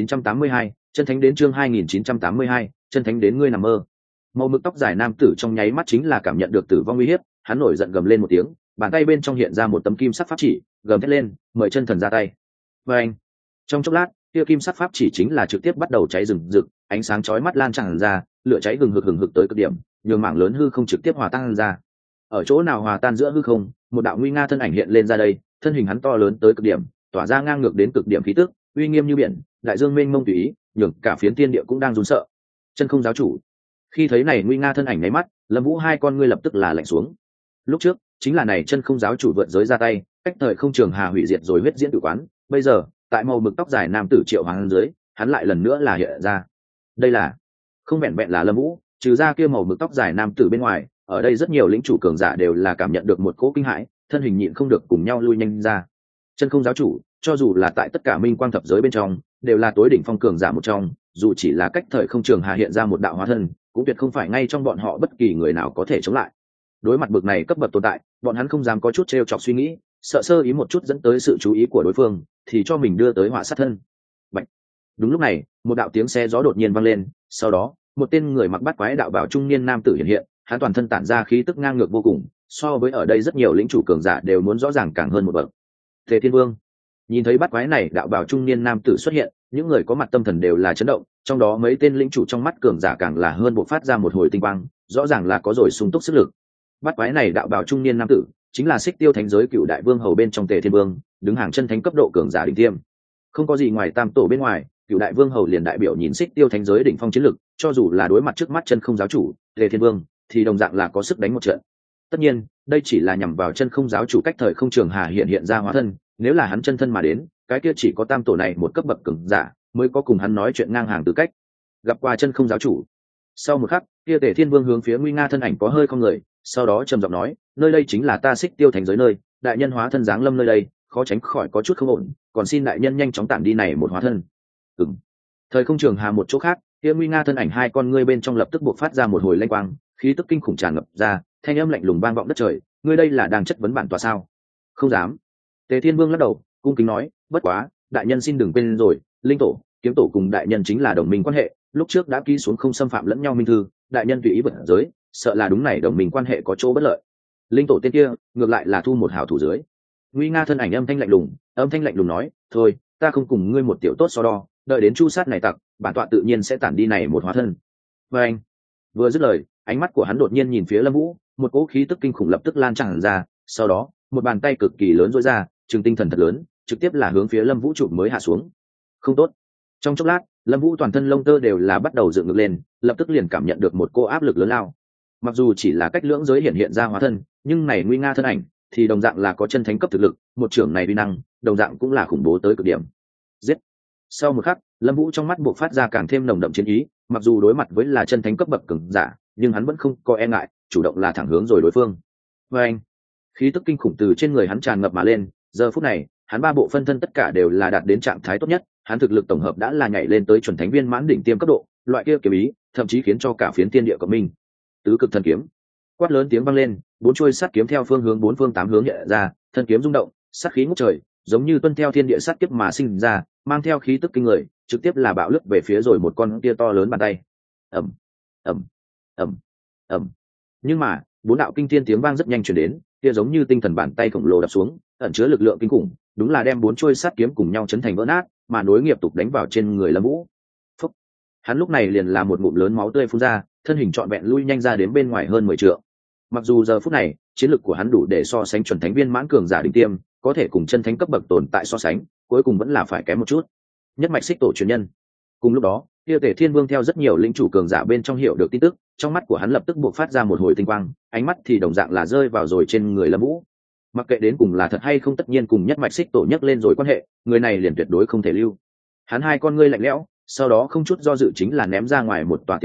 2982, chân thánh đến chương 2982, chân thánh đến ngươi nằm mơ. Màu mực tóc dài nam tử trong nháy mắt chính là cảm nhận được tử vong uy hiếp, hắn nổi giận gầm lên một tiếng, bàn tay bên trong hiện ra một tấm kim sắc pháp chỉ, gầm thét lên, mời chân thần ra tay. Và anh, trong chốc lát, kia kim sắc pháp chỉ chính là trực tiếp bắt đầu cháy rừng rực, ánh sáng chói mắt lan tràn ra, lửa cháy hừng hực tới cực điểm, nhường mảng lớn hư không trực tiếp hòa tan ra. Ở chỗ nào hòa tan giữa hư không, một đạo nguy nga thân ảnh hiện lên ra đây, thân hình hắn to lớn tới cực điểm, tỏa ra ngang ngược đến cực điểm khí tức, uy nghiêm như biển, đại dương mênh mông tùy ý, nhường cả phiến thiên địa cũng đang run sợ. Chân không giáo chủ. Khi thấy này nguy nga thân ảnh nháy mắt, Lâm Vũ hai con ngươi lập tức là lạnh xuống. Lúc trước, chính là này chân không giáo chủ vượt giới ra tay, cách thời không trường hà hủy diệt rồi huyết diễn tự quán, bây giờ, tại màu mực tóc dài nam tử Triệu Hoàng dưới, hắn lại lần nữa là hiện ra. Đây là không vẹn vẹn là Lâm Vũ, trừ ra kia màu mực tóc dài nam tử bên ngoài, ở đây rất nhiều lĩnh chủ cường giả đều là cảm nhận được một cỗ kinh hãi, thân hình nhịn không được cùng nhau lui nhanh ra. Chân không giáo chủ, cho dù là tại tất cả minh quang thập giới bên trong, đều là tối đỉnh phong cường giả một trong, dù chỉ là cách thời không trường hà hiện ra một đạo hóa thân, cũng tuyệt không phải ngay trong bọn họ bất kỳ người nào có thể chống lại. Đối mặt bực này cấp bậc tồn tại, bọn hắn không dám có chút trêu chọc suy nghĩ, sợ sơ ý một chút dẫn tới sự chú ý của đối phương, thì cho mình đưa tới họa sát thân. Bạch. Đúng lúc này, một đạo tiếng xe gió đột nhiên vang lên, sau đó, một tên người mặc bát quái đạo bào trung niên nam tử hiện hiện, hắn toàn thân tản ra khí tức ngang ngược vô cùng, so với ở đây rất nhiều lĩnh chủ cường giả đều muốn rõ ràng càng hơn một bậc. Tề Thiên Vương. Nhìn thấy bát quái này đạo bào trung niên nam tử xuất hiện, những người có mặt tâm thần đều là chấn động, trong đó mấy tên lĩnh chủ trong mắt cường giả càng là hơn bộc phát ra một hồi tinh quang, rõ ràng là có rồi sung túc sức lực. Bát quái này đạo bào trung niên nam tử, chính là Xích Tiêu Thánh giới cựu đại vương hầu bên trong Tề Thiên Vương, đứng hàng chân thánh cấp độ cường giả đỉnh tiêm. Không có gì ngoài tam tổ bên ngoài, cựu đại vương hầu liền đại biểu nhìn Xích Tiêu Thánh giới đỉnh phong chiến lực, cho dù là đối mặt trước mắt chân không giáo chủ Tề Thiên Vương, thì đồng dạng là có sức đánh một trận. Tất nhiên, đây chỉ là nhằm vào chân không giáo chủ cách thời không trường hà hiện ra hóa thân, nếu là hắn chân thân mà đến, cái kia chỉ có tam tổ này một cấp bậc cường giả mới có cùng hắn nói chuyện ngang hàng tư cách. Gặp qua chân không giáo chủ. Sau một khắc, kia Tề Thiên Vương hướng phía nguy nga thân ảnh có hơi không người, sau đó trầm giọng nói, nơi đây chính là ta Xích Tiêu Thành giới nơi, đại nhân hóa thân giáng lâm nơi đây, khó tránh khỏi có chút không ổn, còn xin đại nhân nhanh chóng tản đi này một hóa thân. Ừm. Thời không trường hà một chỗ khác, kia nguy nga thân ảnh hai con ngươi bên trong lập tức bộc phát ra một hồi lanh quang, khí tức kinh khủng tràn ngập ra, thanh âm lạnh lùng vang vọng đất trời, ngươi đây là đang chất vấn bản tọa sao? Không dám. Tề Thiên Vương lắc đầu, cung kính nói, bất quá, đại nhân xin đừng quên rồi, linh tổ, kiếm tổ cùng đại nhân chính là đồng minh quan hệ, lúc trước đã ký xuống không xâm phạm lẫn nhau minh thư, đại nhân tùy ý vượt giới, sợ là đúng này đồng minh quan hệ có chỗ bất lợi. Linh tổ tên kia, ngược lại là thu một hảo thủ dưới. Nguy nga thân ảnh âm thanh lạnh lùng nói, thôi, ta không cùng ngươi một tiểu tốt so đo, đợi đến chu sát này tặc, bản tọa tự nhiên sẽ tản đi này một hóa thân. Và anh, vừa dứt lời, ánh mắt của hắn đột nhiên nhìn phía Lâm Vũ, một cỗ khí tức kinh khủng lập tức lan tràn ra, sau đó, một bàn tay cực kỳ lớn duỗi ra, trừng tinh thần thật lớn, trực tiếp là hướng phía Lâm Vũ chụp mới hạ xuống. Không tốt. Trong chốc lát, Lâm Vũ toàn thân lông tơ đều là bắt đầu dựng ngược lên, lập tức liền cảm nhận được một cô áp lực lớn lao. Mặc dù chỉ là cách lưỡng giới hiện ra hóa thân, nhưng này nguy nga thân ảnh thì đồng dạng là có chân thánh cấp thực lực, một trưởng này uy năng, đồng dạng cũng là khủng bố tới cực điểm. Giết. Sau một khắc, Lâm Vũ trong mắt bộc phát ra càng thêm nồng đậm chiến ý, mặc dù đối mặt với là chân thánh cấp bậc cường giả, nhưng hắn vẫn không có e ngại, chủ động là thẳng hướng rồi đối phương. Và anh, khí tức kinh khủng từ trên người hắn tràn ngập mà lên, giờ phút này, hắn ba bộ phân thân tất cả đều là đạt đến trạng thái tốt nhất, hắn thực lực tổng hợp đã là nhảy lên tới chuẩn thánh viên mãn đỉnh tiêm cấp độ, loại kia kiếm ý, thậm chí khiến cho cả phiến thiên địa của mình. Tứ cực thần kiếm. Quát lớn tiếng vang lên, bốn chuôi sắt kiếm theo phương hướng bốn phương tám hướng hiện ra, thân kiếm rung động, sát khí ngút trời, giống như tuân theo thiên địa sát kiếp mà sinh ra, mang theo khí tức kinh người, trực tiếp là bạo lướt về phía rồi một con kia to lớn bàn tay. Ầm, ầm, ầm, ầm. Nhưng mà, bốn đạo kinh thiên tiếng vang rất nhanh truyền đến, kia giống như tinh thần bàn tay khổng lồ đập xuống, ẩn chứa lực lượng kinh khủng, đúng là đem bốn chuôi sắt kiếm cùng nhau chấn thành vỡ nát, mà nối nghiệp tục đánh vào trên người Lâm Vũ. Phúc. Hắn lúc này liền là một ngụm lớn máu tươi phun ra, thân hình trọn vẹn lui nhanh ra đến bên ngoài hơn 10 trượng. Mặc dù giờ phút này, chiến lực của hắn đủ để so sánh chuẩn thánh viên mãn cường giả đỉnh tiêm, có thể cùng chân thánh cấp bậc tồn tại so sánh, cuối cùng vẫn là phải kém một chút. Nhất mạch xích tổ truyền nhân. Cùng lúc đó, kia Tề Thiên Vương theo rất nhiều lĩnh chủ cường giả bên trong hiểu được tin tức, trong mắt của hắn lập tức bộc phát ra một hồi tinh quang, ánh mắt thì đồng dạng là rơi vào rồi trên người Lâm Vũ. Mặc kệ đến cùng là thật hay không, tất nhiên cùng nhất mạch xích tổ nhắc lên rồi quan hệ, người này liền tuyệt đối không thể lưu. Hắn hai con ngươi lạnh lẽo, sau đó không chút do dự chính là ném ra ngoài một tòa tiểu tháp,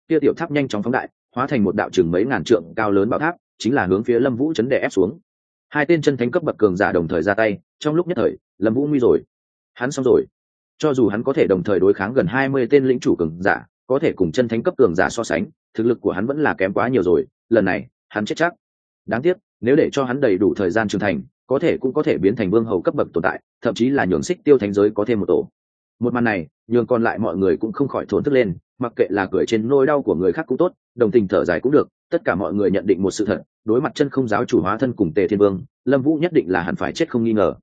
kia tiểu tháp nhanh chóng phóng đại, hóa thành một đạo chừng mấy ngàn trượng cao lớn bảo tháp, chính là hướng phía Lâm Vũ chấn đè ép xuống. Hai tên chân thánh cấp bậc cường giả đồng thời ra tay, trong lúc nhất thời, Lâm Vũ nguy rồi. Hắn xong rồi. Cho dù hắn có thể đồng thời đối kháng gần 20 tên lĩnh chủ cường giả, có thể cùng chân thánh cấp cường giả so sánh, thực lực của hắn vẫn là kém quá nhiều rồi, lần này, hắn chết chắc. Đáng tiếc, nếu để cho hắn đầy đủ thời gian trưởng thành, có thể cũng có thể biến thành vương hầu cấp bậc tồn tại, thậm chí là nhường Xích Tiêu thánh giới có thêm một tổ. Một màn này, nhường còn lại mọi người cũng không khỏi thổn thức lên, mặc kệ là cười trên nỗi đau của người khác cũng tốt, đồng tình thở dài cũng được, tất cả mọi người nhận định một sự thật, đối mặt chân không giáo chủ hóa thân cùng Tề Thiên Vương, Lâm Vũ nhất định là hẳn phải chết không nghi ngờ.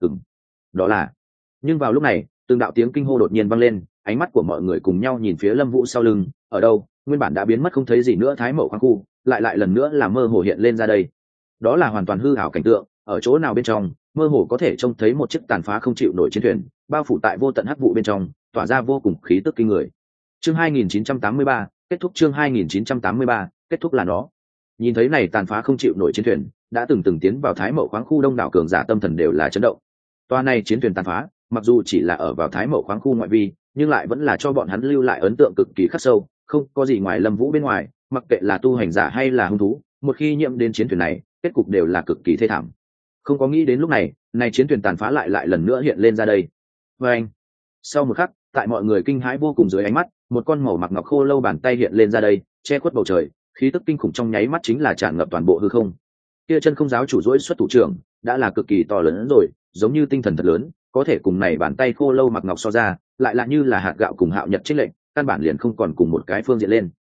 Đó là. Nhưng vào lúc này, từng đạo tiếng kinh hô đột nhiên vang lên, ánh mắt của mọi người cùng nhau nhìn phía Lâm Vũ sau lưng, ở đâu, nguyên bản đã biến mất không thấy gì nữa Thái Mậu khoáng khu, lại lần nữa là mơ hồ hiện lên ra đây. Đó là hoàn toàn hư ảo cảnh tượng, ở chỗ nào bên trong, mơ hồ có thể trông thấy một chiếc tàn phá không chịu nổi chiến thuyền, bao phủ tại vô tận hắc vụ bên trong, tỏa ra vô cùng khí tức kinh người. Chương 2983, kết thúc chương 2983, kết thúc là nó. Nhìn thấy này tàn phá không chịu nổi chiến thuyền, đã từng tiến vào Thái Mậu khoáng khu đông đảo cường giả tâm thần đều là chấn động. Toa này chiến thuyền tàn phá, mặc dù chỉ là ở vào Thái Mậu khoáng khu ngoại vi, nhưng lại vẫn là cho bọn hắn lưu lại ấn tượng cực kỳ khắc sâu, không có gì ngoài Lâm Vũ bên ngoài, mặc kệ là tu hành giả hay là hung thú, một khi nhiễm đến chiến thuyền này, kết cục đều là cực kỳ thê thảm. Không có nghĩ đến lúc này, này chiến thuyền tàn phá lại lần nữa hiện lên ra đây. Và anh, sau một khắc, tại mọi người kinh hãi vô cùng dưới ánh mắt, một con màu mặc ngọc khô lâu bàn tay hiện lên ra đây, che khuất bầu trời, khí tức kinh khủng trong nháy mắt chính là tràn ngập toàn bộ hư không. Kia chân không giáo chủ rỗi xuất thủ trưởng, đã là cực kỳ to lớn rồi, giống như tinh thần thật lớn, có thể cùng này bàn tay khô lâu mặc ngọc so ra, lại là như là hạt gạo cùng Hạo Nhật chênh lệnh, căn bản liền không còn cùng một cái phương diện lên.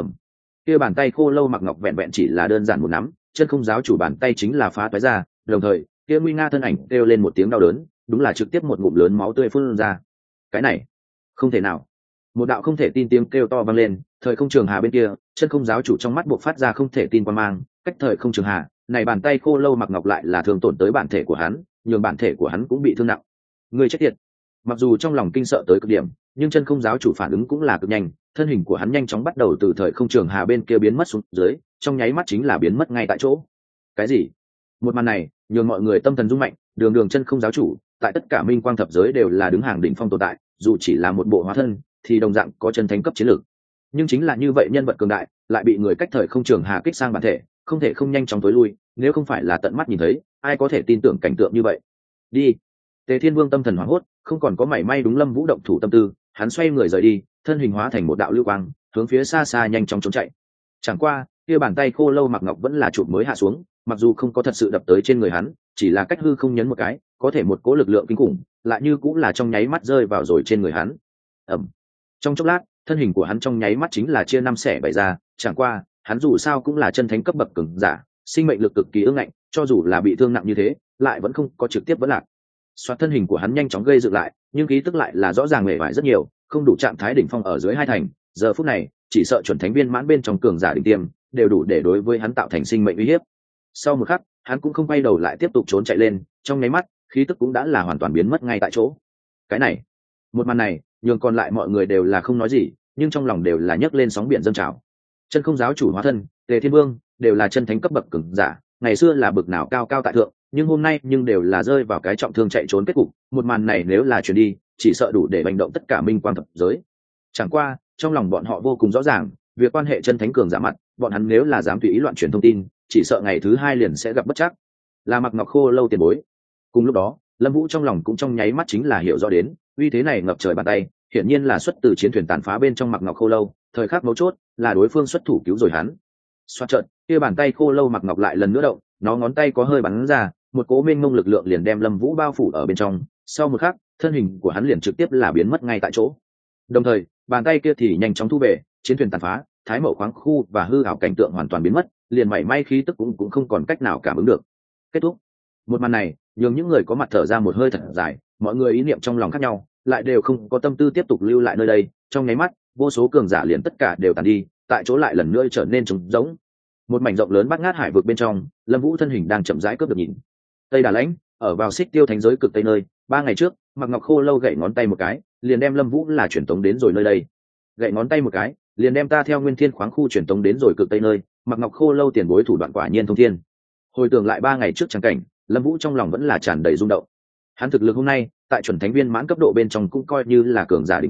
Kia bàn tay khô lâu mặc ngọc vẹn vẹn chỉ là đơn giản một nắm, chân không giáo chủ bàn tay chính là phá toái ra, đồng thời, kia nguy nga thân ảnh kêu lên một tiếng đau đớn, đúng là trực tiếp một ngụm lớn máu tươi phun ra. Cái này, không thể nào. Một đạo không thể tin tiếng kêu to vang lên, thời không trường hà bên kia, chân không giáo chủ trong mắt buộc phát ra không thể tin quan mang, cách thời không trường hà, này bàn tay khô lâu mặc ngọc lại là thương tổn tới bản thể của hắn, nhường bản thể của hắn cũng bị thương nặng. Người chết tiệt. Mặc dù trong lòng kinh sợ tới cực điểm, nhưng chân không giáo chủ phản ứng cũng là cực nhanh, thân hình của hắn nhanh chóng bắt đầu từ thời không trường hà bên kia biến mất xuống dưới, trong nháy mắt chính là biến mất ngay tại chỗ. Cái gì? Một màn này, nhường mọi người tâm thần rung mạnh, đường chân không giáo chủ, tại tất cả minh quang thập giới đều là đứng hàng đỉnh phong tồn tại, dù chỉ là một bộ hóa thân, thì đồng dạng có chân thánh cấp chiến lược. Nhưng chính là như vậy nhân vật cường đại, lại bị người cách thời không trường hà kích sang bản thể, không thể không nhanh chóng tối lui, nếu không phải là tận mắt nhìn thấy, ai có thể tin tưởng cảnh tượng như vậy. Đi. Tề Thiên Vương tâm thần hoảng hốt, không còn có mảy may đúng Lâm Vũ động thủ tâm tư, hắn xoay người rời đi, thân hình hóa thành một đạo lưu quang, hướng phía xa xa nhanh chóng trốn chạy. Chẳng qua, kia bàn tay khô lâu mặc ngọc vẫn là chụp mới hạ xuống, mặc dù không có thật sự đập tới trên người hắn, chỉ là cách hư không nhấn một cái, có thể một cỗ lực lượng kinh khủng, lại như cũng là trong nháy mắt rơi vào rồi trên người hắn. Trong chốc lát, thân hình của hắn trong nháy mắt chính là chia năm xẻ bảy ra, chẳng qua, hắn dù sao cũng là chân thánh cấp bậc cường giả, sinh mệnh lực cực kỳ ương ngạnh, cho dù là bị thương nặng như thế, lại vẫn không có trực tiếp vẫn lạc. Xoát thân hình của hắn nhanh chóng gây dựng lại, nhưng khí tức lại là rõ ràng mệt mỏi rất nhiều, không đủ trạng thái đỉnh phong ở dưới hai thành, giờ phút này, chỉ sợ chuẩn thánh viên mãn bên trong cường giả đỉnh tiêm, đều đủ để đối với hắn tạo thành sinh mệnh uy hiếp. Sau một khắc, hắn cũng không quay đầu lại tiếp tục trốn chạy lên, trong nháy mắt, khí tức cũng đã là hoàn toàn biến mất ngay tại chỗ. Cái này, một màn này, nhường còn lại mọi người đều là không nói gì, nhưng trong lòng đều là nhấc lên sóng biển dâng trào. Chân không giáo chủ hóa thân, Tề Thiên Vương, đều là chân thánh cấp bậc cường giả, ngày xưa là bậc nào cao cao tại thượng, nhưng hôm nay nhưng đều là rơi vào cái trọng thương chạy trốn kết cục. Một màn này nếu là truyền đi, chỉ sợ đủ để hành động tất cả minh quang thập giới. Chẳng qua, trong lòng bọn họ vô cùng rõ ràng, việc quan hệ chân thánh cường giả mặt, bọn hắn nếu là dám tùy ý loạn truyền thông tin, chỉ sợ ngày thứ hai liền sẽ gặp bất trắc. Là Mặc Ngọc Khô lâu tiền bối. Cùng lúc đó, Lâm Vũ trong lòng cũng trong nháy mắt chính là hiểu rõ đến, uy thế này ngập trời bàn tay, hiển nhiên là xuất từ chiến thuyền tàn phá bên trong Mặc Ngọc Khô lâu, thời khắc mấu chốt, là đối phương xuất thủ cứu rồi hắn. Xoát trận, kia bàn tay khô lâu Mặc Ngọc lại lần nữa động, nó ngón tay có hơi bắn ra, một cỗ mênh mông lực lượng liền đem Lâm Vũ bao phủ ở bên trong, sau một khắc, thân hình của hắn liền trực tiếp là biến mất ngay tại chỗ. Đồng thời, bàn tay kia thì nhanh chóng thu về, chiến thuyền tàn phá, Thái Mậu khoáng khu và hư ảo cảnh tượng hoàn toàn biến mất, liền mảy may khí tức cũng không còn cách nào cảm ứng được. Kết thúc. Một màn này, nhường những người có mặt thở ra một hơi thật dài, mọi người ý niệm trong lòng khác nhau, lại đều không có tâm tư tiếp tục lưu lại nơi đây, trong nháy mắt, vô số cường giả liền tất cả đều tàn đi, tại chỗ lại lần nữa trở nên trống rỗng. Một mảnh rộng lớn bát ngát hải vực bên trong, Lâm Vũ thân hình đang chậm rãi cướp được nhìn. Tây Đà Lãnh, ở vào Xích Tiêu thánh giới cực tây nơi, 3 ngày trước, Mặc Ngọc Khô lâu gậy ngón tay một cái, liền đem Lâm Vũ là truyền tống đến rồi nơi đây. Gậy ngón tay một cái, liền đem ta theo Nguyên Thiên khoáng khu truyền tống đến rồi cực tây nơi, Mặc Ngọc Khô lâu tiền bối thủ đoạn quả nhiên thông thiên. Hồi tưởng lại 3 ngày trước chẳng cảnh, Lâm Vũ trong lòng vẫn là tràn đầy rung động. Hắn thực lực hôm nay, tại chuẩn thánh viên mãn cấp độ bên trong cũng coi như là cường giả đỉnh tiêm,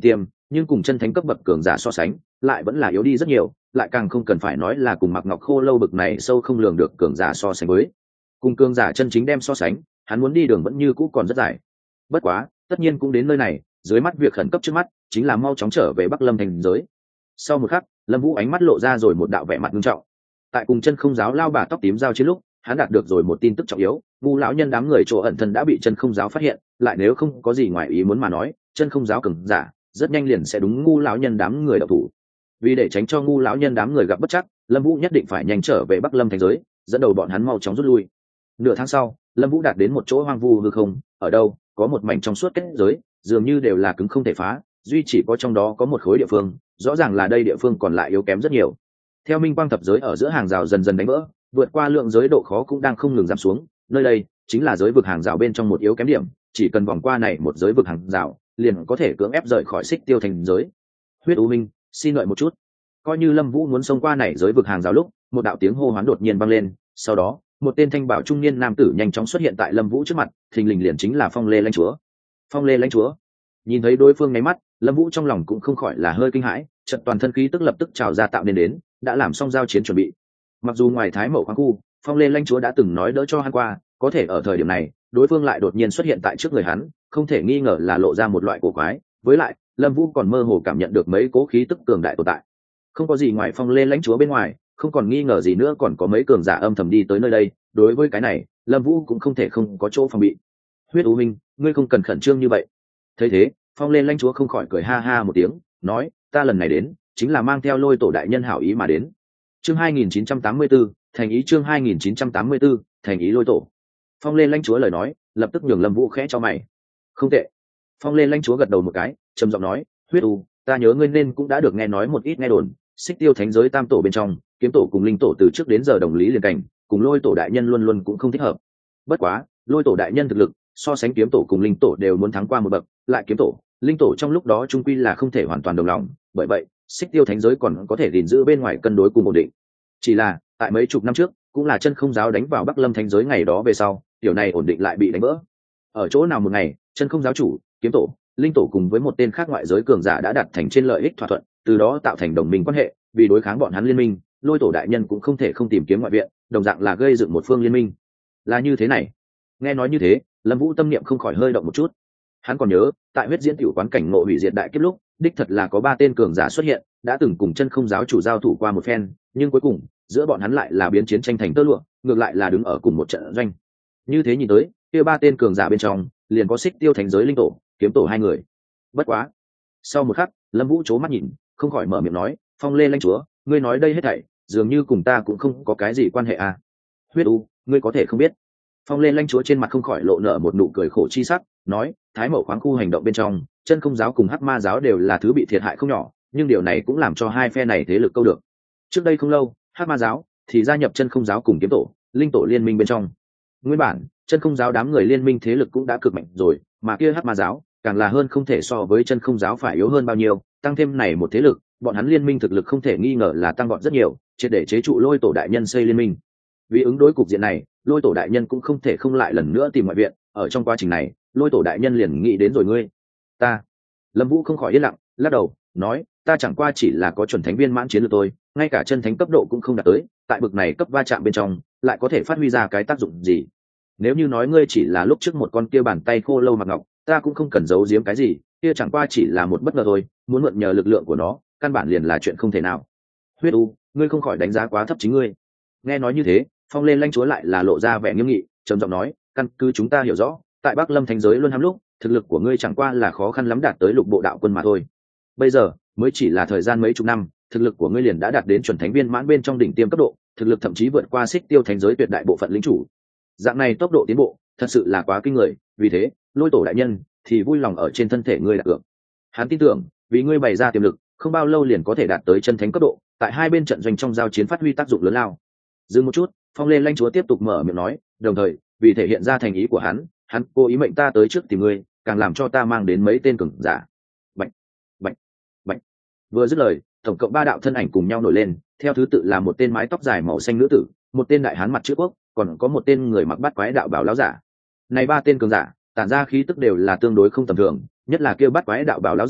nhưng cùng chân thánh cấp bậc cường giả so sánh lại vẫn là yếu đi rất nhiều, lại càng không cần phải nói là cùng Mạc Ngọc Khô Lâu bực này sâu không lường được cường giả so sánh với. Cùng cường giả chân chính đem so sánh, hắn muốn đi đường vẫn như cũ còn rất dài. Bất quá tất nhiên cũng đến nơi này, dưới mắt việc khẩn cấp trước mắt chính là mau chóng trở về Bắc Lâm thành giới. Sau một khắc, Lâm Vũ ánh mắt lộ ra rồi một đạo vẻ mặt nghiêm trọng. Tại cùng chân không giáo lao bà tóc tím giao chiến lúc, hắn đạt được rồi một tin tức trọng yếu, Ngu lão nhân đám người chỗ ẩn thân đã bị chân không giáo phát hiện, lại nếu không có gì ngoài ý muốn mà nói, chân không giáo cường giả rất nhanh liền sẽ đúng Ngu lão nhân đám người độc thủ. Vì để tránh cho Ngu lão nhân đám người gặp bất trắc, Lâm Vũ nhất định phải nhanh trở về Bắc Lâm thành giới, dẫn đầu bọn hắn mau chóng rút lui. Nửa tháng sau, Lâm Vũ đạt đến một chỗ hoang vu hư không, ở đâu có một mảnh trong suốt kết giới, dường như đều là cứng không thể phá, duy chỉ có trong đó có một khối địa phương, rõ ràng là đây địa phương còn lại yếu kém rất nhiều. Theo minh quang thập giới ở giữa hàng rào dần dần đánh vỡ, vượt qua lượng giới độ khó cũng đang không ngừng giảm xuống, nơi đây chính là giới vực hàng rào bên trong một yếu kém điểm, chỉ cần vòng qua này một giới vực hàng rào, liền có thể cưỡng ép rời khỏi Xích Tiêu thành giới. Huyết U Minh, xin đợi một chút. Coi như Lâm Vũ muốn xông qua này giới vực hàng rào lúc, một đạo tiếng hô hoán đột nhiên vang lên, sau đó, một tên thanh bảo trung niên nam tử nhanh chóng xuất hiện tại Lâm Vũ trước mặt, thình lình liền chính là Phong Lê lãnh chúa. Phong Lê lãnh chúa. Nhìn thấy đối phương nháy mắt, Lâm Vũ trong lòng cũng không khỏi là hơi kinh hãi, chợt toàn thân khí tức lập tức trào ra tạo nên đến, đã làm xong giao chiến chuẩn bị. Mặc dù ngoài Thái Mậu khoáng khu, Phong Lê lãnh chúa đã từng nói đỡ cho hắn qua, có thể ở thời điểm này, đối phương lại đột nhiên xuất hiện tại trước người hắn, không thể nghi ngờ là lộ ra một loại cổ quái, với lại, Lâm Vũ còn mơ hồ cảm nhận được mấy cố khí tức cường đại tồn tại. Không có gì ngoài Phong Lê lãnh chúa bên ngoài, không còn nghi ngờ gì nữa còn có mấy cường giả âm thầm đi tới nơi đây, đối với cái này, Lâm Vũ cũng không thể không có chỗ phòng bị. Huyết U Minh, ngươi không cần khẩn trương như vậy. Thấy thế, Phong Lê lãnh chúa không khỏi cười ha ha một tiếng, nói, ta lần này đến, chính là mang theo Lôi Tổ đại nhân hảo ý mà đến. Chương 2984, thành ý chương 2984, thành ý Lôi Tổ. Phong Lê lãnh chúa lời nói, lập tức nhường Lâm Vũ khẽ cho mày. Không tệ. Phong Lê lãnh chúa gật đầu một cái, trầm giọng nói, Huyết U, ta nhớ ngươi nên cũng đã được nghe nói một ít nghe đồn, Xích Tiêu thánh giới tam tổ bên trong, kiếm tổ cùng linh tổ từ trước đến giờ đồng lý liền cảnh, cùng Lôi Tổ đại nhân luôn luôn cũng không thích hợp. Bất quá, Lôi Tổ đại nhân thực lực so sánh kiếm tổ cùng linh tổ đều muốn thắng qua một bậc, lại kiếm tổ, linh tổ trong lúc đó trung quy là không thể hoàn toàn đồng lòng, bởi vậy, Xích Tiêu thánh giới còn có thể gìn giữ bên ngoài cân đối cùng ổn định. Chỉ là, tại mấy chục năm trước, cũng là chân không giáo đánh vào Bắc Lâm thánh giới ngày đó về sau, điều này ổn định lại bị đánh vỡ. Ở chỗ nào một ngày, chân không giáo chủ, kiếm tổ, linh tổ cùng với một tên khác ngoại giới cường giả đã đạt thành trên lợi ích thỏa thuận, từ đó tạo thành đồng minh quan hệ, vì đối kháng bọn hắn liên minh, Lôi Tổ đại nhân cũng không thể không tìm kiếm ngoại viện, đồng dạng là gây dựng một phương liên minh. Là như thế này. Nghe nói như thế, Lâm Vũ tâm niệm không khỏi hơi động một chút. Hắn còn nhớ, tại huyết diễn tiểu quán cảnh ngộ hủy diệt đại kiếp lúc, đích thật là có 3 tên cường giả xuất hiện, đã từng cùng chân không giáo chủ giao thủ qua một phen, nhưng cuối cùng, giữa bọn hắn lại là biến chiến tranh thành tơ lụa, ngược lại là đứng ở cùng một trận doanh. Như thế nhìn tới, kia 3 tên cường giả bên trong, liền có Xích Tiêu thánh giới linh tổ, kiếm tổ 2 người. Bất quá, sau một khắc, Lâm Vũ chố mắt nhìn, không khỏi mở miệng nói, Phong Lê lãnh chúa, ngươi nói đây hết thảy, dường như cùng ta cũng không có cái gì quan hệ à? Huyết U, ngươi có thể không biết. Phong Lê lãnh chúa trên mặt không khỏi lộ nở một nụ cười khổ chi sắc, nói, Thái Mậu khoáng khu hành động bên trong, chân không giáo cùng Hắc Ma giáo đều là thứ bị thiệt hại không nhỏ, nhưng điều này cũng làm cho hai phe này thế lực câu được. Trước đây không lâu, Hắc Ma giáo thì gia nhập chân không giáo cùng kiếm tổ, linh tổ liên minh bên trong. Nguyên bản, chân không giáo đám người liên minh thế lực cũng đã cực mạnh rồi, mà kia Hắc Ma giáo càng là hơn không thể so với chân không giáo phải yếu hơn bao nhiêu, tăng thêm này một thế lực, bọn hắn liên minh thực lực không thể nghi ngờ là tăng vọt rất nhiều, triệt để chế trụ Lôi Tổ đại nhân xây liên minh. Vì ứng đối cục diện này, Lôi Tổ đại nhân cũng không thể không lại lần nữa tìm ngoại viện, ở trong quá trình này, Lôi Tổ đại nhân liền nghĩ đến rồi ngươi. Ta. Lâm Vũ không khỏi yên lặng, lắc đầu, nói, ta chẳng qua chỉ là có chuẩn thánh viên mãn chiến lược tôi, ngay cả chân thánh cấp độ cũng không đạt tới, tại bực này cấp va chạm bên trong, lại có thể phát huy ra cái tác dụng gì? Nếu như nói ngươi chỉ là lúc trước một con kia bàn tay khô lâu Mạc Ngọc, ta cũng không cần giấu giếm cái gì, kia chẳng qua chỉ là một bất ngờ thôi, muốn mượn nhờ lực lượng của nó, căn bản liền là chuyện không thể nào. Huyết U, ngươi không khỏi đánh giá quá thấp chính ngươi. Nghe nói như thế, Phong Lê lãnh chúa lại là lộ ra vẻ nghiêm nghị, trầm giọng nói, căn cứ chúng ta hiểu rõ, tại Bắc Lâm thành giới luôn hăm lúc, thực lực của ngươi chẳng qua là khó khăn lắm đạt tới lục bộ đạo quân mà thôi. Bây giờ, mới chỉ là thời gian mấy chục năm, thực lực của ngươi liền đã đạt đến chuẩn thánh viên mãn bên trong đỉnh tiêm cấp độ, thực lực thậm chí vượt qua Xích Tiêu thánh giới tuyệt đại bộ phận lĩnh chủ. Dạng này tốc độ tiến bộ, thật sự là quá kinh người, vì thế, Lôi Tổ đại nhân thì vui lòng ở trên thân thể ngươi đạt được. Hắn tin tưởng, vì ngươi bày ra tiềm lực, không bao lâu liền có thể đạt tới chân thánh cấp độ, tại hai bên trận doanh trong giao chiến phát huy tác dụng lớn lao. Dừng một chút, Phong Lê lãnh chúa tiếp tục mở miệng nói, đồng thời, vì thể hiện ra thành ý của hắn cố ý mệnh ta tới trước tìm ngươi, càng làm cho ta mang đến mấy tên cường giả. Bạch, bạch, bạch. Vừa dứt lời, tổng cộng 3 đạo thân ảnh cùng nhau nổi lên, theo thứ tự là một tên mái tóc dài màu xanh nữ tử, một tên đại hán mặt chữ quốc, còn có một tên người mặc bát quái đạo bào lão giả. Này 3 tên cường giả, tản ra khí tức đều là tương đối không tầm thường, nhất là kêu bát quái đạo bào lão giả,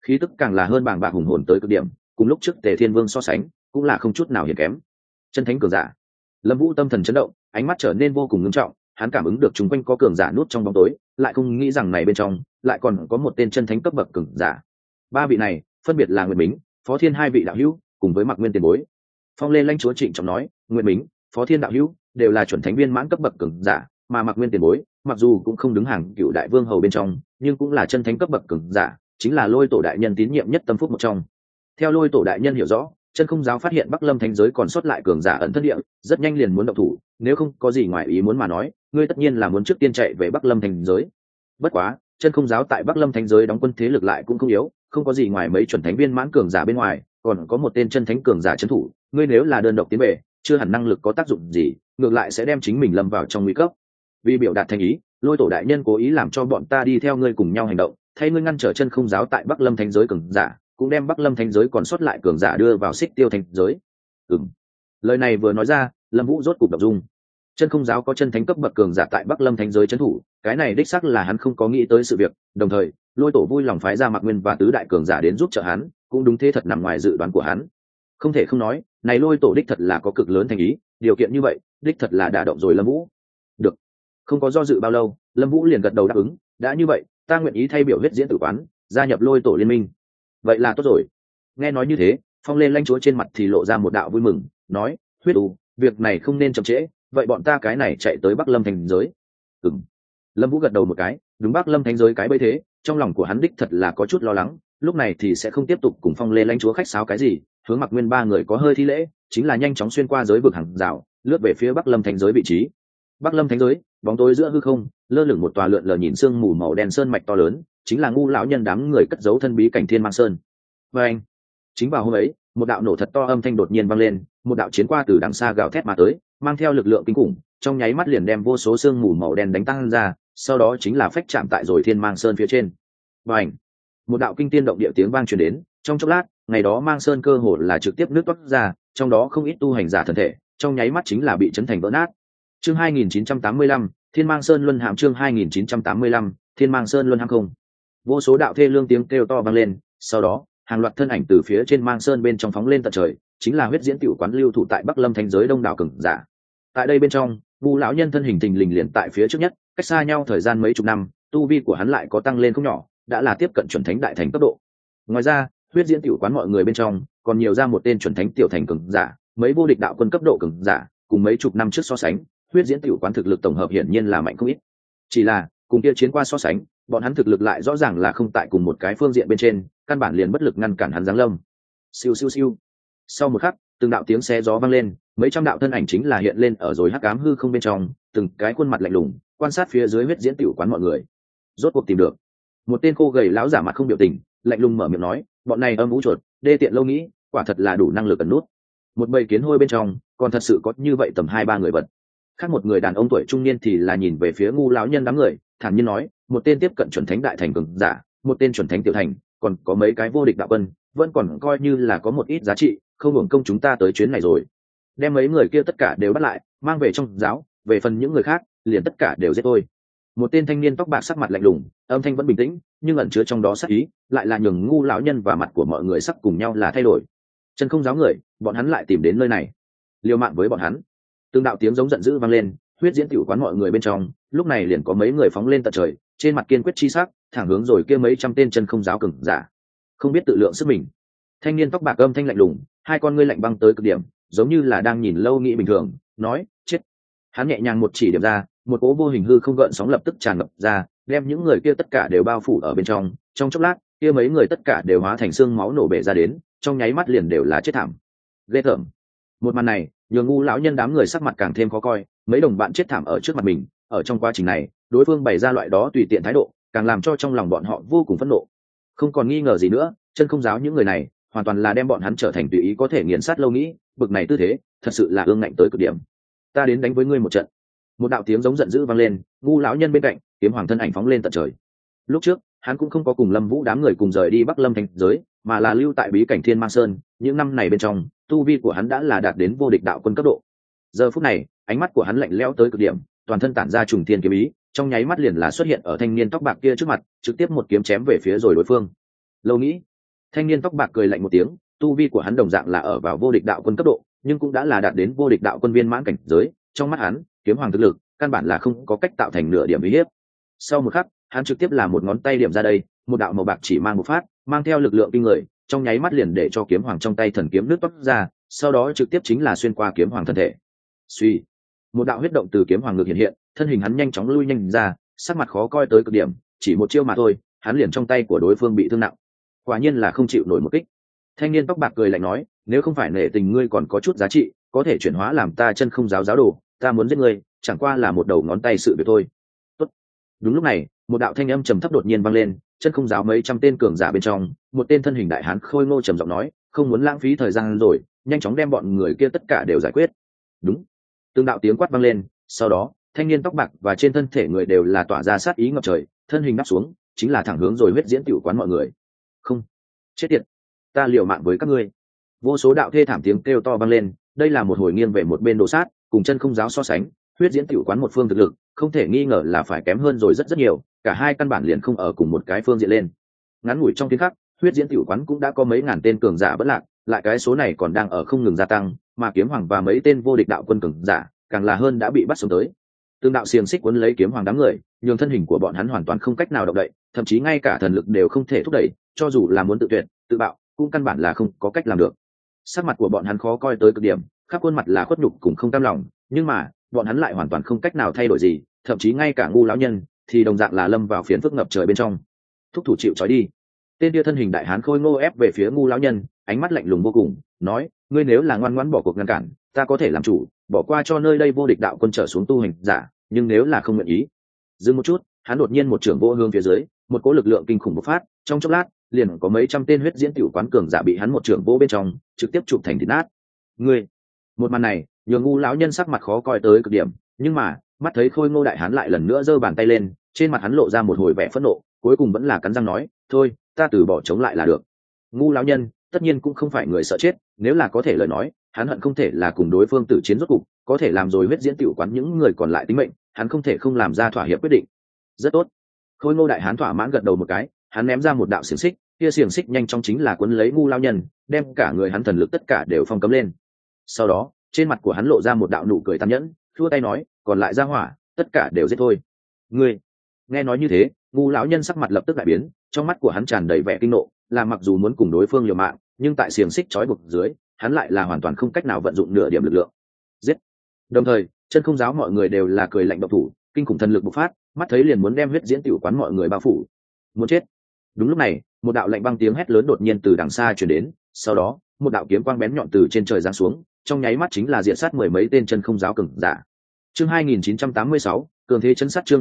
khí tức càng là hơn bàng bạc hùng hồn tới cực điểm, cùng lúc trước Tề Thiên Vương so sánh cũng là không chút nào hiển kém. Chân thánh cường giả. Lâm Vũ tâm thần chấn động, ánh mắt trở nên vô cùng ngưng trọng, hắn cảm ứng được chung quanh có cường giả núp trong bóng tối, lại không nghĩ rằng này bên trong lại còn có một tên chân thánh cấp bậc cường giả. Ba vị này phân biệt là Nguyệt Bính, Phó Thiên hai vị đạo hữu, cùng với Mạc Nguyên tiền bối. Phong Lê lãnh chúa trịnh trọng nói, Nguyệt Bính, Phó Thiên đạo hữu đều là chuẩn thánh viên mãn cấp bậc cường giả, mà Mạc Nguyên tiền bối, mặc dù cũng không đứng hàng cựu đại vương hầu bên trong, nhưng cũng là chân thánh cấp bậc cường giả, chính là Lôi Tổ đại nhân tín nhiệm nhất tâm phúc một trong. Theo Lôi Tổ đại nhân hiểu rõ, Chân Không giáo phát hiện Bắc Lâm thánh giới còn sót lại cường giả ẩn thân địa, rất nhanh liền muốn động thủ, nếu không có gì ngoài ý muốn mà nói, ngươi tất nhiên là muốn trước tiên chạy về Bắc Lâm thánh giới. Bất quá, Chân Không giáo tại Bắc Lâm thánh giới đóng quân thế lực lại cũng không yếu, không có gì ngoài mấy chuẩn thánh viên mãn cường giả bên ngoài, còn có một tên chân thánh cường giả trấn thủ, ngươi nếu là đơn độc tiến về, chưa hẳn năng lực có tác dụng gì, ngược lại sẽ đem chính mình lâm vào trong nguy cấp. Vì biểu đạt thành ý, Lôi Tổ đại nhân cố ý làm cho bọn ta đi theo ngươi cùng nhau hành động, thay ngươi ngăn trở Chân Không giáo tại Bắc Lâm thánh giới cường giả, cũng đem Bắc Lâm thánh giới còn sót lại cường giả đưa vào Xích Tiêu thánh giới. Lời này vừa nói ra, Lâm Vũ rốt cục động dung. Chân Không giáo có chân thánh cấp bậc cường giả tại Bắc Lâm thánh giới trấn thủ, cái này đích xác là hắn không có nghĩ tới sự việc, đồng thời, Lôi Tổ vui lòng phái ra Mạc Nguyên và tứ đại cường giả đến giúp trợ hắn, cũng đúng thế thật nằm ngoài dự đoán của hắn. Không thể không nói, này Lôi Tổ đích thật là có cực lớn thành ý, điều kiện như vậy, đích thật là đả động rồi Lâm Vũ. Được. Không có do dự bao lâu, Lâm Vũ liền gật đầu đáp ứng, đã như vậy, ta nguyện ý thay biểu huyết diễn tử quán, gia nhập Lôi Tổ liên minh. Vậy là tốt rồi. Nghe nói như thế, Phong Lê lãnh chúa trên mặt thì lộ ra một đạo vui mừng, nói, huyết u, việc này không nên chậm trễ, vậy bọn ta cái này chạy tới Bắc Lâm thành giới. Lâm Vũ gật đầu một cái, đúng Bắc Lâm thánh giới cái bấy thế, trong lòng của hắn đích thật là có chút lo lắng, lúc này thì sẽ không tiếp tục cùng Phong Lê lãnh chúa khách sáo cái gì, hướng Mạc Nguyên ba người có hơi thi lễ, chính là nhanh chóng xuyên qua giới vực hàng rào, lướt về phía Bắc Lâm thánh giới vị trí. Bắc Lâm thánh giới, bóng tối giữa hư không, lơ lửng một tòa lượn lờ nhìn sương mù màu đen sơn mạch to lớn, chính là Ngu lão nhân đám người cất giấu thân bí cảnh Thiên Mang Sơn. Và anh, chính vào hôm ấy, một đạo nổ thật to âm thanh đột nhiên vang lên, một đạo chiến qua từ đằng xa gào thét mà tới, mang theo lực lượng kinh khủng, trong nháy mắt liền đem vô số sương mù màu đen đánh tan ra, sau đó chính là phách chạm tại rồi Thiên Mang Sơn phía trên. Và ảnh, một đạo kinh tiên động địa tiếng vang truyền đến, trong chốc lát, ngày đó Mang Sơn cơ hồ là trực tiếp nứt toác ra, trong đó không ít tu hành giả thân thể, trong nháy mắt chính là bị chấn thành vỡ nát. Chương 2985, Thiên Mang Sơn Luân Hãm. Chương 2985, Thiên Mang Sơn Luân Hãm không. Vô số đạo thê lương tiếng kêu to vang lên, sau đó, hàng loạt thân ảnh từ phía trên Mang Sơn bên trong phóng lên tận trời, chính là huyết diễn tiểu quán lưu thủ tại Bắc Lâm thánh giới đông đảo cường giả. Tại đây bên trong, Vu lão nhân thân hình thình lình liền tại phía trước nhất, cách xa nhau thời gian mấy chục năm, tu vi của hắn lại có tăng lên không nhỏ, đã là tiếp cận chuẩn thánh đại thành cấp độ. Ngoài ra, huyết diễn tiểu quán mọi người bên trong, còn nhiều ra một tên chuẩn thánh tiểu thành cường giả, mấy vô địch đạo quân cấp độ cường giả, cùng mấy chục năm trước so sánh, huyết diễn tiểu quán thực lực tổng hợp hiển nhiên là mạnh không ít. Chỉ là, cùng kia chiến qua so sánh, bọn hắn thực lực lại rõ ràng là không tại cùng một cái phương diện bên trên, căn bản liền bất lực ngăn cản hắn giáng lâm. Siêu siêu siêu. Sau một khắc, từng đạo tiếng xé gió vang lên, mấy trăm đạo thân ảnh chính là hiện lên ở rồi hắc ám hư không bên trong, từng cái khuôn mặt lạnh lùng, quan sát phía dưới huyết diễn tiểu quán mọi người. Rốt cuộc tìm được. Một tên khô gầy lão giả mặt không biểu tình, lạnh lùng mở miệng nói, bọn này âm vũ chuột, đê tiện lâu nghĩ, quả thật là đủ năng lực ẩn nút. Một bầy kiến hôi bên trong, còn thật sự có như vậy tầm 2-3 người vật. Khác một người đàn ông tuổi trung niên thì là nhìn về phía Ngu lão nhân đám người, thản nhiên nói, một tên tiếp cận chuẩn thánh đại thành cường giả, một tên chuẩn thánh tiểu thành, còn có mấy cái vô địch đạo quân, vẫn còn coi như là có một ít giá trị, không hưởng công chúng ta tới chuyến này rồi. Đem mấy người kia tất cả đều bắt lại, mang về trong giáo, về phần những người khác, liền tất cả đều giết tôi. Một tên thanh niên tóc bạc sắc mặt lạnh lùng, âm thanh vẫn bình tĩnh, nhưng ẩn chứa trong đó sát ý, lại là nhường Ngu lão nhân và mặt của mọi người sắc cùng nhau là thay đổi. Chân Không giáo người, bọn hắn lại tìm đến nơi này, liều mạng với bọn hắn. Từng đạo tiếng giống giận dữ vang lên, huyết diễn tiểu quán mọi người bên trong, lúc này liền có mấy người phóng lên tận trời, trên mặt kiên quyết chi sắc, thẳng hướng rồi kia mấy trăm tên Chân Không giáo cường giả. Không biết tự lượng sức mình. Thanh niên tóc bạc âm thanh lạnh lùng, hai con ngươi lạnh băng tới cực điểm, giống như là đang nhìn lâu nghĩ bình thường, nói, chết. Hắn nhẹ nhàng một chỉ điểm ra, một cỗ vô hình hư không gợn sóng lập tức tràn ngập ra, đem những người kia tất cả đều bao phủ ở bên trong, trong chốc lát, kia mấy người tất cả đều hóa thành xương máu nổ bể ra đến, trong nháy mắt liền đều là chết thảm. Ghê tởm. Một màn này, nhường Ngu lão nhân đám người sắc mặt càng thêm khó coi, mấy đồng bạn chết thảm ở trước mặt mình, ở trong quá trình này, đối phương bày ra loại đó tùy tiện thái độ, càng làm cho trong lòng bọn họ vô cùng phẫn nộ. Không còn nghi ngờ gì nữa, Chân Không giáo những người này, hoàn toàn là đem bọn hắn trở thành tùy ý có thể nghiền sát lâu nghĩ, bực này tư thế, thật sự là ương ngạnh tới cực điểm. Ta đến đánh với ngươi một trận. Một đạo tiếng giống giận dữ vang lên, Ngu lão nhân bên cạnh, kiếm hoàng thân ảnh phóng lên tận trời. Lúc trước, hắn cũng không có cùng Lâm Vũ đám người cùng rời đi Bắc Lâm thành giới, mà là lưu tại bí cảnh Thiên Mang Sơn, những năm này bên trong, tu vi của hắn đã là đạt đến vô địch đạo quân cấp độ. Giờ phút này, ánh mắt của hắn lạnh lẽo tới cực điểm, toàn thân tản ra trùng thiên kiếm ý, trong nháy mắt liền là xuất hiện ở thanh niên tóc bạc kia trước mặt, trực tiếp một kiếm chém về phía rồi đối phương. Lâu nghĩ, Thanh niên tóc bạc cười lạnh một tiếng, tu vi của hắn đồng dạng là ở vào vô địch đạo quân cấp độ, nhưng cũng đã là đạt đến vô địch đạo quân viên mãn cảnh giới, trong mắt hắn, kiếm hoàng thực lực, căn bản là không có cách tạo thành nửa điểm uy hiếp. Sau một khắc, hắn trực tiếp là một ngón tay điểm ra đây, một đạo màu bạc chỉ mang một phát, mang theo lực lượng kinh người, trong nháy mắt liền để cho kiếm hoàng trong tay thần kiếm nước toát ra, sau đó trực tiếp chính là xuyên qua kiếm hoàng thân thể. Suy, một đạo huyết động từ kiếm hoàng ngực hiện hiện, thân hình hắn nhanh chóng lui nhanh ra, sắc mặt khó coi tới cực điểm, chỉ một chiêu mà thôi, hắn liền trong tay của đối phương bị thương nặng. Quả nhiên là không chịu nổi một kích. Thanh niên tóc bạc cười lạnh nói, nếu không phải nể tình ngươi còn có chút giá trị, có thể chuyển hóa làm ta chân không giáo giáo đồ, ta muốn giết ngươi, chẳng qua là một đầu ngón tay sự việc thôi. Tốt. Đúng lúc này, một đạo thanh âm trầm thấp đột nhiên vang lên, chân không giáo mấy trăm tên cường giả bên trong, một tên thân hình đại hán khôi ngô trầm giọng nói, không muốn lãng phí thời gian rồi, nhanh chóng đem bọn người kia tất cả đều giải quyết. Đúng. Từng đạo tiếng quát vang lên, sau đó, thanh niên tóc bạc và trên thân thể người đều là tỏa ra sát ý ngập trời, thân hình đáp xuống, chính là thẳng hướng rồi huyết diễn tiểu quán mọi người. Không, chết tiệt, ta liều mạng với các ngươi. Vô số đạo thê thảm tiếng kêu to vang lên, đây là một hồi nghiêng về một bên đồ sát, cùng chân không giáo so sánh, huyết diễn tiểu quán một phương thực lực, không thể nghi ngờ là phải kém hơn rồi rất rất nhiều, cả hai căn bản liền không ở cùng một cái phương diện lên. Ngắn ngủi trong tiếng khắc, huyết diễn tiểu quán cũng đã có mấy ngàn tên cường giả vẫn lạc, lại cái số này còn đang ở không ngừng gia tăng, mà kiếm hoàng và mấy tên vô địch đạo quân cường giả, càng là hơn đã bị bắt sống tới. Tương đạo xiềng xích cuốn lấy kiếm hoàng đám người, nhường thân hình của bọn hắn hoàn toàn không cách nào động đậy, thậm chí ngay cả thần lực đều không thể thúc đẩy, cho dù là muốn tự tuyệt, tự bạo, cũng căn bản là không có cách làm được. Sắc mặt của bọn hắn khó coi tới cực điểm, khắp khuôn mặt là khuất nhục cùng không cam lòng, nhưng mà bọn hắn lại hoàn toàn không cách nào thay đổi gì, thậm chí ngay cả ngu lão nhân thì đồng dạng là lâm vào phiến phức ngập trời bên trong. Thúc thủ chịu trói đi. Tên kia thân hình đại hán khôi ngô ép về phía ngu lão nhân, ánh mắt lạnh lùng vô cùng, nói, ngươi nếu là ngoan ngoãn bỏ cuộc ngăn cản, ta có thể làm chủ, bỏ qua cho nơi đây vô địch đạo quân trở xuống tu hành giả, nhưng nếu là không nguyện ý. Dừng một chút, hắn đột nhiên một trường vô hướng phía dưới, một cỗ lực lượng kinh khủng bộc phát, trong chốc lát, liền có mấy trăm tên huyết diễn tiểu quán cường giả bị hắn một trường vô bên trong, trực tiếp chụp thành thịt nát. Ngươi, một màn này, nhường ngu lão nhân sắc mặt khó coi tới cực điểm, nhưng mà, mắt thấy khôi ngô đại hán lại lần nữa giơ bàn tay lên, trên mặt hắn lộ ra một hồi vẻ phẫn nộ, cuối cùng vẫn là cắn răng nói, thôi, ta từ bỏ chống lại là được. Ngu lão nhân, tất nhiên cũng không phải người sợ chết, nếu là có thể lời nói, hắn hận không thể là cùng đối phương tử chiến rốt cục, có thể làm rồi huyết diễn tiểu quán những người còn lại tính mệnh, hắn không thể không làm ra thỏa hiệp quyết định. Rất tốt. Khôi ngô đại hán thỏa mãn gật đầu một cái, hắn ném ra một đạo xiềng xích, kia xiềng xích nhanh chóng chính là cuốn lấy ngu lão nhân, đem cả người hắn thần lực tất cả đều phong cấm lên. Sau đó, trên mặt của hắn lộ ra một đạo nụ cười tàn nhẫn, thua tay nói, còn lại ra hỏa, tất cả đều giết thôi. Ngươi. Nghe nói như thế, ngu lão nhân sắc mặt lập tức đại biến, trong mắt của hắn tràn đầy vẻ kinh nộ, là mặc dù muốn cùng đối phương liều mạng, nhưng tại xiềng xích trói buộc dưới, hắn lại là hoàn toàn không cách nào vận dụng nửa điểm lực lượng. Giết. Đồng thời, chân không giáo mọi người đều là cười lạnh độc thủ, kinh khủng thần lực bộc phát, mắt thấy liền muốn đem huyết diễn tiểu quán mọi người bao phủ. Muốn chết. Đúng lúc này, một đạo lạnh băng tiếng hét lớn đột nhiên từ đằng xa truyền đến, sau đó, một đạo kiếm quang bén nhọn từ trên trời giáng xuống, trong nháy mắt chính là diện sát mười mấy tên chân không giáo cường giả. Chương 2986, cường thế chấn sát. Chương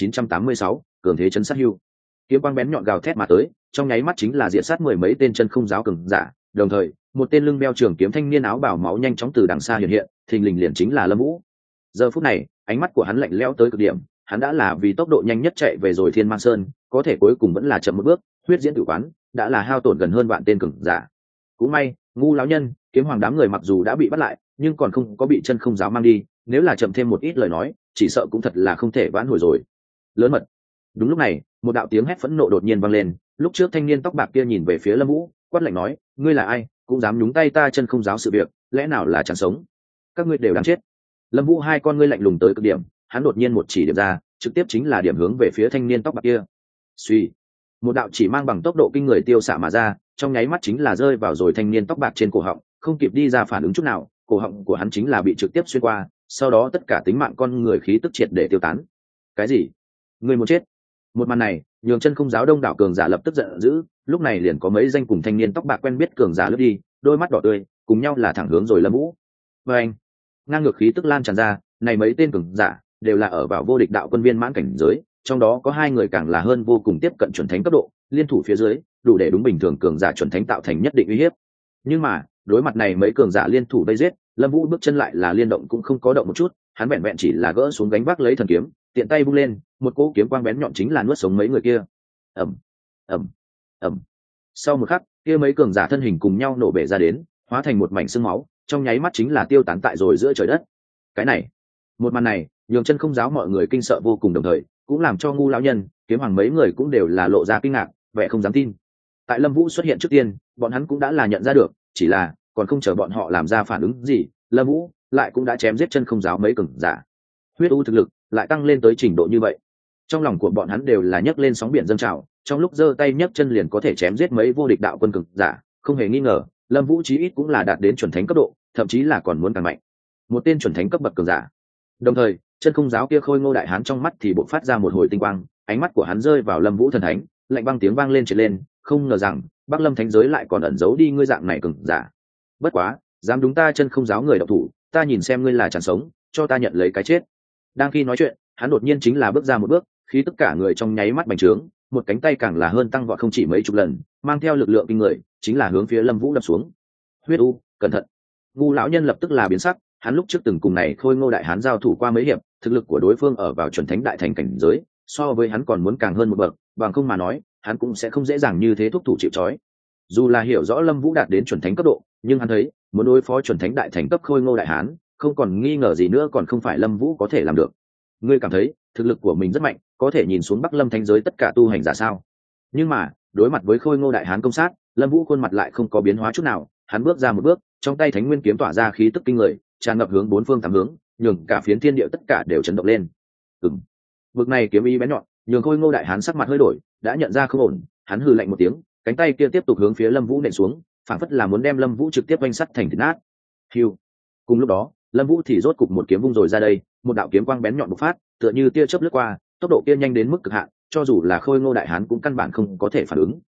2986, cường thế chấn sát hưu. Kiếm quang bén nhọn gào thét mà tới, trong nháy mắt chính là diện sát mười mấy tên chân không giáo cường giả, đồng thời, một tên lưng đeo trường kiếm thanh niên áo bào máu nhanh chóng từ đằng xa hiện hiện, thình lình liền chính là Lâm Vũ. Giờ phút này, ánh mắt của hắn lạnh lẽo tới cực điểm, hắn đã là vì tốc độ nhanh nhất chạy về rồi Thiên Mang Sơn, có thể cuối cùng vẫn là chậm một bước, huyết diễn tử quán đã là hao tổn gần hơn vạn tên cường giả. Cũng may, ngu lão nhân, kiếm hoàng đám người mặc dù đã bị bắt lại, nhưng còn không có bị chân không giáo mang đi, nếu là chậm thêm một ít lời nói, chỉ sợ cũng thật là không thể vãn hồi rồi. Lớn mật. Đúng lúc này, một đạo tiếng hét phẫn nộ đột nhiên vang lên, lúc trước thanh niên tóc bạc kia nhìn về phía Lâm Vũ, quát lạnh nói, ngươi là ai, cũng dám nhúng tay ta chân không giáo sự việc, lẽ nào là chẳng sống? Các ngươi đều đáng chết. Lâm Vũ hai con ngươi lạnh lùng tới cực điểm, hắn đột nhiên một chỉ điểm ra, trực tiếp chính là điểm hướng về phía thanh niên tóc bạc kia. Suy, một đạo chỉ mang bằng tốc độ kinh người tiêu xạ mà ra, trong nháy mắt chính là rơi vào rồi thanh niên tóc bạc trên cổ họng, không kịp đi ra phản ứng chút nào, cổ họng của hắn chính là bị trực tiếp xuyên qua, sau đó tất cả tính mạng con người khí tức triệt để tiêu tán. Cái gì? Người muốn chết? Một màn này, nhường chân không giáo đông đảo cường giả lập tức giận dữ, lúc này liền có mấy danh cùng thanh niên tóc bạc quen biết cường giả lướt đi, đôi mắt đỏ tươi, cùng nhau là thẳng hướng rồi Lâm Vũ. Và anh, ngang ngược khí tức lan tràn ra, này mấy tên cường giả đều là ở vào vô địch đạo quân viên mãn cảnh giới, trong đó có hai người càng là hơn vô cùng tiếp cận chuẩn thánh cấp độ, liên thủ phía dưới, đủ để đúng bình thường cường giả chuẩn thánh tạo thành nhất định uy hiếp. Nhưng mà, đối mặt này mấy cường giả liên thủ vây giết, Lâm Vũ bước chân lại là liên động cũng không có động một chút, hắn vẹn vẹn chỉ là gỡ xuống gánh vác lấy thần kiếm, tiện tay vung lên, một cỗ kiếm quang bén nhọn chính là nuốt sống mấy người kia. Ầm, ầm, ầm. Sau một khắc, kia mấy cường giả thân hình cùng nhau nổ bể ra đến, hóa thành một mảnh xương máu, trong nháy mắt chính là tiêu tán tại rồi giữa trời đất. Cái này, một màn này, nhường chân không giáo mọi người kinh sợ vô cùng, đồng thời cũng làm cho ngu lão nhân, kiếm hoàng mấy người cũng đều là lộ ra kinh ngạc, vẻ không dám tin. Tại Lâm Vũ xuất hiện trước tiên, bọn hắn cũng đã là nhận ra được, chỉ là còn không chờ bọn họ làm ra phản ứng gì, Lâm Vũ lại cũng đã chém giết chân không giáo mấy cường giả. Huyết u thực lực lại tăng lên tới trình độ như vậy. Trong lòng của bọn hắn đều là nhấc lên sóng biển dâng trào, trong lúc giơ tay nhấc chân liền có thể chém giết mấy vô địch đạo quân cường giả, không hề nghi ngờ, Lâm Vũ chí ít cũng là đạt đến chuẩn thánh cấp độ, thậm chí là còn muốn càng mạnh. Một tên chuẩn thánh cấp bậc cường giả. Đồng thời, chân không giáo kia khôi ngô đại hán trong mắt thì bộc phát ra một hồi tinh quang, ánh mắt của hắn rơi vào Lâm Vũ thần thánh, lạnh băng tiếng vang lên trở lên, không ngờ rằng Bắc Lâm thánh giới lại còn ẩn giấu đi ngươi dạng này cường giả. Bất quá, dám đúng ta chân không giáo người đạo thủ, ta nhìn xem ngươi là chẳng sống, cho ta nhận lấy cái chết. Đang khi nói chuyện, hắn đột nhiên chính là bước ra một bước, khi tất cả người trong nháy mắt bành trướng, một cánh tay càng là hơn tăng vọt không chỉ mấy chục lần, mang theo lực lượng kinh người, chính là hướng phía Lâm Vũ đập xuống. Huyết u, cẩn thận. Ngu lão nhân lập tức là biến sắc, hắn lúc trước từng cùng này khôi ngô đại hán giao thủ qua mấy hiệp, thực lực của đối phương ở vào chuẩn thánh đại thành cảnh giới, so với hắn còn muốn càng hơn một bậc, bằng không mà nói, hắn cũng sẽ không dễ dàng như thế thúc thủ chịu trói. Dù là hiểu rõ Lâm Vũ đạt đến chuẩn thánh cấp độ, nhưng hắn thấy, muốn đối phó chuẩn thánh đại thành cấp khôi ngô đại hán, không còn nghi ngờ gì nữa còn không phải Lâm Vũ có thể làm được. Ngươi cảm thấy, thực lực của mình rất mạnh, có thể nhìn xuống Bắc Lâm thánh giới tất cả tu hành giả sao? Nhưng mà, đối mặt với khôi ngô đại hán công sát, Lâm Vũ khuôn mặt lại không có biến hóa chút nào, hắn bước ra một bước, trong tay Thánh Nguyên kiếm tỏa ra khí tức kinh người, tràn ngập hướng bốn phương tám hướng, nhường cả phiến thiên địa tất cả đều chấn động lên. Vực này kiếm ý bén nhọn, nhường khôi ngô đại hán sắc mặt hơi đổi, đã nhận ra không ổn, hắn hừ lạnh một tiếng, cánh tay kia tiếp tục hướng phía Lâm Vũ nện xuống, phảng phất là muốn đem Lâm Vũ trực tiếp vanh sắt thành thịt nát. Hưu. Cùng lúc đó, Lâm Vũ thì rốt cục một kiếm vung rồi ra đây, một đạo kiếm quang bén nhọn bộc phát, tựa như tia chớp lướt qua, tốc độ kia nhanh đến mức cực hạn, cho dù là khôi ngô đại hán cũng căn bản không có thể phản ứng.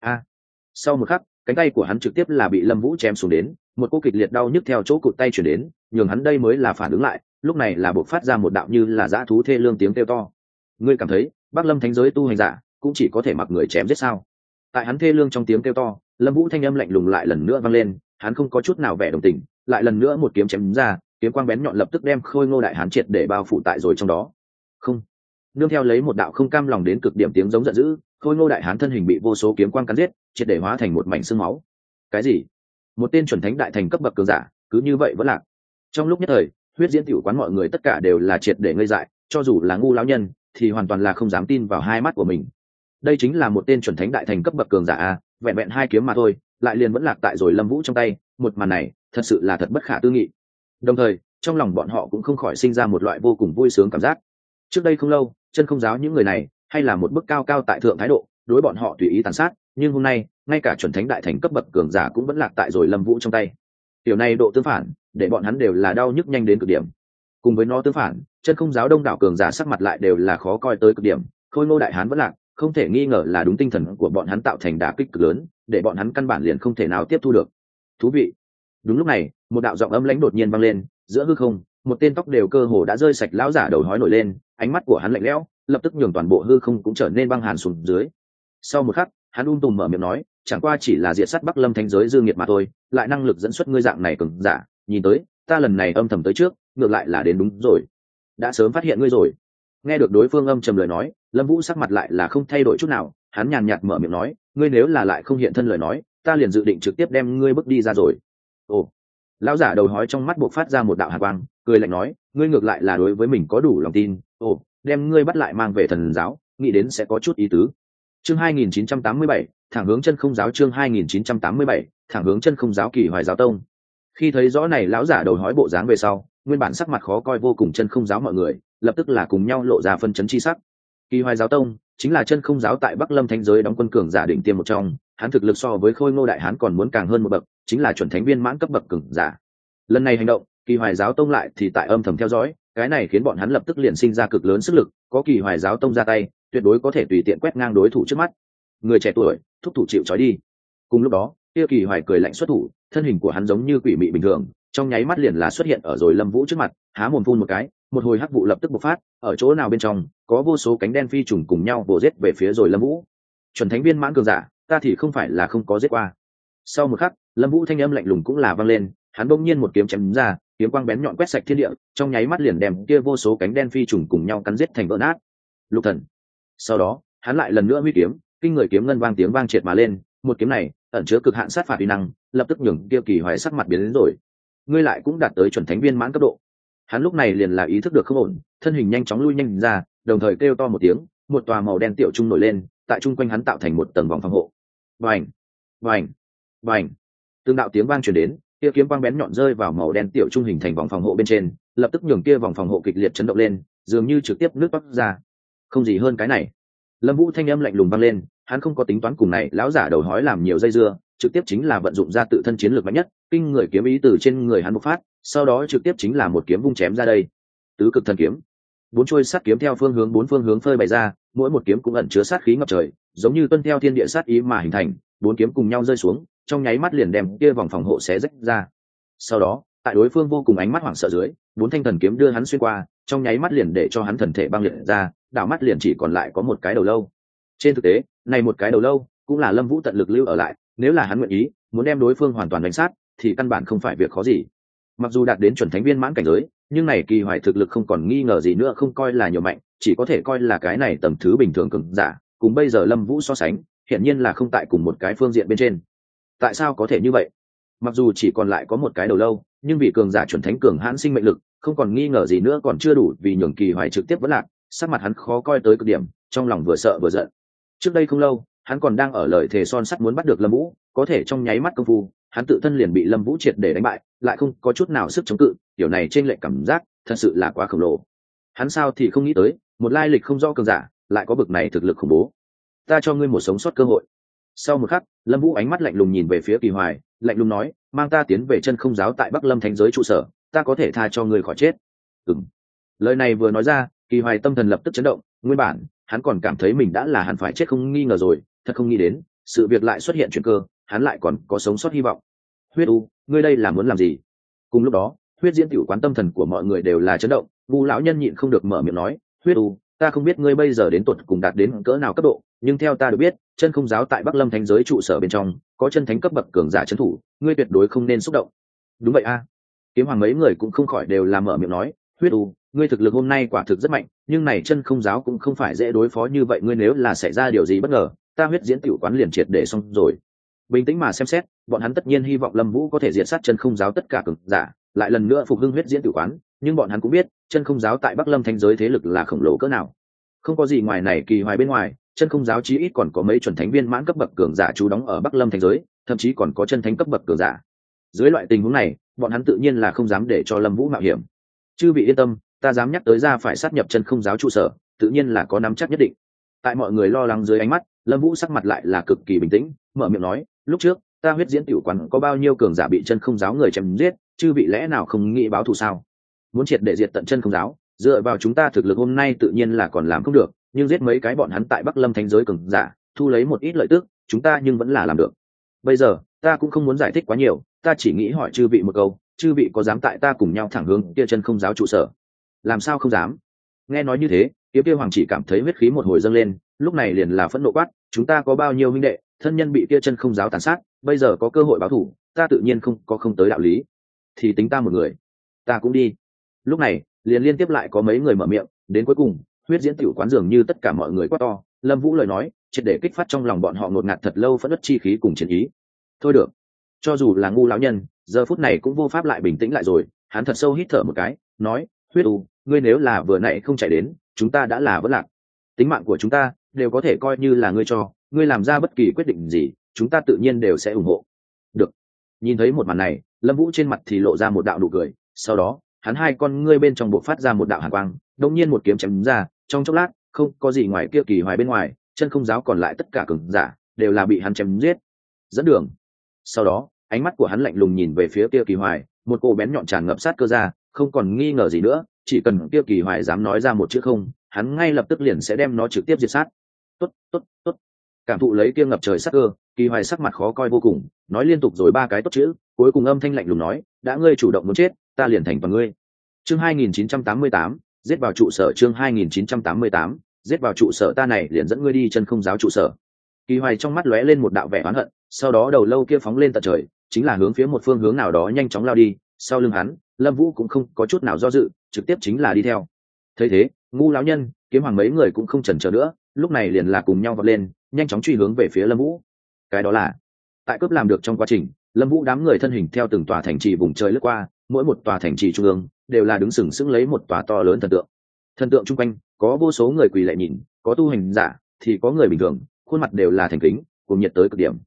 Sau một khắc, cánh tay của hắn trực tiếp là bị Lâm Vũ chém xuống đến, một cú kịch liệt đau nhức theo chỗ cụt tay truyền đến, nhường hắn đây mới là phản ứng lại, lúc này là bộc phát ra một đạo như là dã thú thê lương tiếng kêu to. Ngươi cảm thấy, Bắc Lâm thánh giới tu hành giả cũng chỉ có thể mặc người chém giết sao? Tại hắn thê lương trong tiếng kêu to, Lâm Vũ thanh âm lạnh lùng lại lần nữa vang lên, hắn không có chút nào vẻ đồng tình, lại lần nữa một kiếm chém ra, kiếm quang bén nhọn lập tức đem khôi ngô đại hán triệt để bao phủ tại rồi trong đó. Không. Nương theo lấy một đạo không cam lòng đến cực điểm tiếng giống giận dữ, khôi ngô đại hán thân hình bị vô số kiếm quang cắn giết, triệt để hóa thành một mảnh xương máu. Cái gì? Một tên chuẩn thánh đại thành cấp bậc cường giả, cứ như vậy vẫn lạc. Trong lúc nhất thời, huyết diễn tiểu quán mọi người tất cả đều là triệt để ngây dại, cho dù là ngu lão nhân thì hoàn toàn là không dám tin vào hai mắt của mình. Đây chính là một tên chuẩn thánh đại thành cấp bậc cường giả a, vẹn vẹn hai kiếm mà thôi, lại liền vẫn lạc tại rồi Lâm Vũ trong tay, một màn này, thật sự là thật bất khả tư nghị. Đồng thời, trong lòng bọn họ cũng không khỏi sinh ra một loại vô cùng vui sướng cảm giác. Trước đây không lâu, chân không giáo những người này, hay là một bức cao cao tại thượng thái độ, đối bọn họ tùy ý tàn sát, nhưng hôm nay, ngay cả chuẩn thánh đại thành cấp bậc cường giả cũng vẫn lạc tại rồi Lâm Vũ trong tay. Điều này độ tương phản, để bọn hắn đều là đau nhức nhanh đến cực điểm. Cùng với nó tương phản, chân không giáo đông đảo cường giả sắc mặt lại đều là khó coi tới cực điểm, khôi ngô đại hán vẫn lạc, không thể nghi ngờ là đúng tinh thần của bọn hắn tạo thành đả kích cực lớn, để bọn hắn căn bản liền không thể nào tiếp thu được. Thú vị. Đúng lúc này, một đạo giọng âm lãnh đột nhiên vang lên, giữa hư không, một tên tóc đều cơ hồ đã rơi sạch lão giả đầu hói nổi lên, ánh mắt của hắn lạnh lẽo, lập tức nhường toàn bộ hư không cũng trở nên băng hàn xuống dưới. Sau một khắc, hắn tùm mở miệng nói, chẳng qua chỉ là diệt sát Bắc Lâm thánh giới dương nghiệt mà thôi, lại năng lực dẫn xuất ngươi dạng này cường giả, nhìn tới, ta lần này âm thầm tới trước, ngược lại là đến đúng rồi. Đã sớm phát hiện ngươi rồi. Nghe được đối phương âm trầm lời nói, Lâm Vũ sắc mặt lại là không thay đổi chút nào, hắn nhàn nhạt mở miệng nói, ngươi nếu là lại không hiện thân lời nói, ta liền dự định trực tiếp đem ngươi bước đi ra rồi. Ồ. Lão giả đầu hói trong mắt bộc phát ra một đạo hàn quang, cười lạnh nói, ngươi ngược lại là đối với mình có đủ lòng tin, ồ, đem ngươi bắt lại mang về thần giáo, nghĩ đến sẽ có chút ý tứ. Chương 2987, thẳng hướng chân không giáo. Chương 2987, thẳng hướng chân không giáo. Kỳ Hoài giáo tông. Khi thấy rõ này lão giả đầu hói bộ dáng về sau, nguyên bản sắc mặt khó coi vô cùng chân không giáo mọi người, lập tức là cùng nhau lộ ra phân chấn chi sắc. Kỳ Hoài giáo tông chính là chân không giáo tại Bắc Lâm thánh giới đóng quân cường giả đỉnh tiêm một trong, hắn thực lực so với khôi ngô đại hán còn muốn càng hơn một bậc, chính là chuẩn thánh viên mãn cấp bậc cường giả. Lần này hành động, Kỳ Hoài giáo tông lại thì tại âm thầm theo dõi, cái này khiến bọn hắn lập tức liền sinh ra cực lớn sức lực, có Kỳ Hoài giáo tông ra tay, tuyệt đối có thể tùy tiện quét ngang đối thủ trước mắt. Người trẻ tuổi, thúc thủ chịu trói đi. Cùng lúc đó, kia Kỳ Hoài cười lạnh xuất thủ, thân hình của hắn giống như quỷ mị bình thường, trong nháy mắt liền là xuất hiện ở rồi Lâm Vũ trước mặt, há mồm phun một cái, một hồi hắc vụ lập tức bộc phát, ở chỗ nào bên trong có vô số cánh đen phi trùng cùng nhau vồ giết về phía rồi Lâm Vũ. Chuẩn thánh viên mãn cường giả, ta thì không phải là không có giết qua. Sau một khắc, Lâm Vũ thanh âm lạnh lùng cũng là vang lên, hắn bỗng nhiên một kiếm chém ra, kiếm quang bén nhọn quét sạch thiên địa, trong nháy mắt liền đem kia vô số cánh đen phi trùng cùng nhau cắn giết thành vỡ nát. Lục thần. Sau đó, hắn lại lần nữa huy kiếm, kinh người kiếm ngân vang tiếng vang triệt mà lên, một kiếm này ẩn chứa cực hạn sát phạt uy năng, lập tức nhường kia Kỳ Hoài sắc mặt biến đến rồi. Ngươi lại cũng đạt tới chuẩn thánh viên mãn cấp độ. Hắn lúc này liền là ý thức được không ổn, thân hình nhanh chóng lui nhanh ra, đồng thời kêu to một tiếng, một tòa màu đen tiểu trung nổi lên, tại trung quanh hắn tạo thành một tầng vòng phòng hộ. vành vành vành. Từng đạo tiếng vang truyền đến, kia kiếm quang bén nhọn rơi vào màu đen tiểu trung hình thành vòng phòng hộ bên trên, lập tức nhường kia vòng phòng hộ kịch liệt chấn động lên, dường như trực tiếp nước toát ra. Không gì hơn cái này. Lâm Vũ thanh âm lạnh lùng vang lên, hắn không có tính toán cùng này lão giả đầu hói làm nhiều dây dưa, trực tiếp chính là vận dụng ra tự thân chiến lược mạnh nhất, kinh người kiếm ý từ trên người hắn bộc phát, sau đó trực tiếp chính là một kiếm vung chém ra đây. Tứ cực thần kiếm. Bốn chuôi sắt kiếm theo bốn phương hướng phơi bày ra, mỗi một kiếm cũng ẩn chứa sát khí ngập trời, giống như tuân theo thiên địa sát ý mà hình thành, bốn kiếm cùng nhau rơi xuống, trong nháy mắt liền đem kia vòng phòng hộ xé rách ra. Sau đó, tại đối phương vô cùng ánh mắt hoảng sợ dưới, bốn thanh thần kiếm đưa hắn xuyên qua, trong nháy mắt liền để cho hắn thần thể băng liệt ra, đảo mắt liền chỉ còn lại có một cái đầu lâu. Trên thực tế, này một cái đầu lâu cũng là Lâm Vũ tận lực lưu ở lại, nếu là hắn nguyện ý, muốn đem đối phương hoàn toàn đánh sát, thì căn bản không phải việc khó gì. Mặc dù đạt đến chuẩn thánh viên mãn cảnh giới, nhưng này Kỳ Hoài thực lực không còn nghi ngờ gì nữa, không coi là nhiều mạnh, chỉ có thể coi là cái này tầm thứ bình thường cường giả, cùng bây giờ Lâm Vũ so sánh, hiển nhiên là không tại cùng một cái phương diện bên trên. Tại sao có thể như vậy? Mặc dù chỉ còn lại có một cái đầu lâu, nhưng vì cường giả chuẩn thánh cường hãn sinh mệnh lực, không còn nghi ngờ gì nữa còn chưa đủ vì nhường Kỳ Hoài trực tiếp vẫn lạc, sắc mặt hắn khó coi tới cực điểm, trong lòng vừa sợ vừa giận. Trước đây không lâu, hắn còn đang ở lời thề son sắt muốn bắt được Lâm Vũ, có thể trong nháy mắt công phu, hắn tự thân liền bị Lâm Vũ triệt để đánh bại, lại không có chút nào sức chống cự, điều này trên lệch cảm giác, thật sự là quá khổng lồ. Hắn sao thì không nghĩ tới, một lai lịch không rõ cường giả, lại có bực này thực lực khủng bố. Ta cho ngươi một sống sót cơ hội. Sau một khắc, Lâm Vũ ánh mắt lạnh lùng nhìn về phía Kỳ Hoài, lạnh lùng nói, mang ta tiến về Chân Không giáo tại Bắc Lâm Thánh giới trụ sở, ta có thể tha cho ngươi khỏi chết. Lời này vừa nói ra, Kỳ Hoài tâm thần lập tức chấn động, nguyên bản hắn còn cảm thấy mình đã là hẳn phải chết không nghi ngờ rồi, thật không nghĩ đến, sự việc lại xuất hiện chuyển cơ, hắn lại còn có sống sót hy vọng. Huyết U, ngươi đây là muốn làm gì? Cùng lúc đó, Huyết Diễn tiểu quán tâm thần của mọi người đều là chấn động, Vu lão nhân nhịn không được mở miệng nói, Huyết U, ta không biết ngươi bây giờ đến tuột cùng đạt đến cỡ nào cấp độ, nhưng theo ta được biết, Chân Không giáo tại Bắc Lâm Thánh giới trụ sở bên trong, có chân thánh cấp bậc cường giả trấn thủ, ngươi tuyệt đối không nên xúc động. Đúng vậy a. Kiếm Hoàng mấy người cũng không khỏi đều là mở miệng nói, Huyết U, ngươi thực lực hôm nay quả thực rất mạnh, nhưng này Chân Không giáo cũng không phải dễ đối phó như vậy, ngươi nếu là xảy ra điều gì bất ngờ, ta Huyết Diễn tiểu quán liền triệt để xong rồi. Bình tĩnh mà xem xét, bọn hắn tất nhiên hy vọng Lâm Vũ có thể diệt sát Chân Không giáo tất cả cường giả, lại lần nữa phục hưng Huyết Diễn tiểu quán, nhưng bọn hắn cũng biết, Chân Không giáo tại Bắc Lâm Thánh giới thế lực là khổng lồ cỡ nào. Không có gì ngoài này Kỳ Hoài bên ngoài, Chân Không giáo chí ít còn có mấy chuẩn thánh viên mãn cấp bậc cường giả trú đóng ở Bắc Lâm Thánh giới, thậm chí còn có chân thánh cấp bậc cường giả. Dưới loại tình huống này, bọn hắn tự nhiên là không dám để cho Lâm Vũ mạo hiểm. Chư vị yên tâm, ta dám nhắc tới ra phải sát nhập Chân Không giáo trụ sở, tự nhiên là có nắm chắc nhất định. Tại mọi người lo lắng dưới ánh mắt, Lâm Vũ sắc mặt lại là cực kỳ bình tĩnh, mở miệng nói, lúc trước, ta Huyết Diễn tiểu quán có bao nhiêu cường giả bị Chân Không giáo người chém giết, chư vị lẽ nào không nghĩ báo thù sao? Muốn triệt để diệt tận Chân Không giáo, dựa vào chúng ta thực lực hôm nay tự nhiên là còn làm không được, nhưng giết mấy cái bọn hắn tại Bắc Lâm Thánh giới cường giả, thu lấy một ít lợi tức, chúng ta nhưng vẫn là làm được. Bây giờ, ta cũng không muốn giải thích quá nhiều, ta chỉ nghĩ hỏi chư vị một câu, chư vị có dám tại ta cùng nhau thẳng hướng kia Chân Không giáo trụ sở? Làm sao không dám? Nghe nói như thế, Kia Hoàng chỉ cảm thấy huyết khí một hồi dâng lên, lúc này liền là phẫn nộ quát, chúng ta có bao nhiêu huynh đệ, thân nhân bị kia Chân Không giáo tàn sát, bây giờ có cơ hội báo thù, ta tự nhiên không tới đạo lý. Thì tính ta một người, ta cũng đi. Lúc này, liền liên tiếp lại có mấy người mở miệng, đến cuối cùng, Huyết Diễn tiểu quán dường như tất cả mọi người quát to, Lâm Vũ lời nói, triệt để kích phát trong lòng bọn họ ngột ngạt thật lâu phẫn uất chi khí cùng chiến ý. Thôi được, cho dù là ngu lão nhân, giờ phút này cũng vô pháp lại bình tĩnh lại rồi, hắn thật sâu hít thở một cái, nói, Huyết U, ngươi nếu là vừa nãy không chạy đến, chúng ta đã là vỡ lạc. Tính mạng của chúng ta đều có thể coi như là ngươi cho, ngươi làm ra bất kỳ quyết định gì, chúng ta tự nhiên đều sẽ ủng hộ. Được. Nhìn thấy một màn này, Lâm Vũ trên mặt thì lộ ra một đạo nụ cười, sau đó, hắn hai con ngươi bên trong bộc phát ra một đạo hàn quang, đột nhiên một kiếm chém ra, trong chốc lát, không có gì ngoài kia Kỳ Hoài bên ngoài, Chân Không giáo còn lại tất cả cường giả đều là bị hắn chém giết. Dẫn đường. Sau đó, ánh mắt của hắn lạnh lùng nhìn về phía kia Kỳ Hoài, một cô bén nhọn tràn ngập sát cơ ra, không còn nghi ngờ gì nữa, chỉ cần kia Kỳ Hoài dám nói ra một chữ không, hắn ngay lập tức liền sẽ đem nó trực tiếp diệt sát. Tốt, tốt, tốt. Cảm thụ lấy kia ngập trời sát cơ, Kỳ Hoài sắc mặt khó coi vô cùng, nói liên tục rồi ba cái tốt chữ, cuối cùng âm thanh lạnh lùng nói, đã ngươi chủ động muốn chết, ta liền thành toàn ngươi. Chương 2988, giết vào trụ sở. Chương 2988, giết vào trụ sở, ta này liền dẫn ngươi đi Chân Không giáo trụ sở. Kỳ Hoài trong mắt lóe lên một đạo vẻ oán hận, sau đó đầu lâu kia phóng lên tận trời, chính là hướng phía một phương hướng nào đó nhanh chóng lao đi. Sau lưng hắn, Lâm Vũ cũng không có chút nào do dự, trực tiếp chính là đi theo. Thấy thế, ngu lão nhân, Kiếm Hoàng mấy người cũng không chần chờ nữa, lúc này liền là cùng nhau vọt lên, nhanh chóng truy hướng về phía Lâm Vũ. Cái đó là, tại cướp làm được trong quá trình, Lâm Vũ đám người thân hình theo từng tòa thành trì vùng trời lướt qua, mỗi một tòa thành trì trung ương đều là đứng sừng sững lấy một tòa to lớn thần tượng. Thần tượng chung quanh có vô số người quỳ lạy nhìn, có tu hành giả thì có người bình thường, khuôn mặt đều là thành kính, cùng nhiệt tới cực điểm,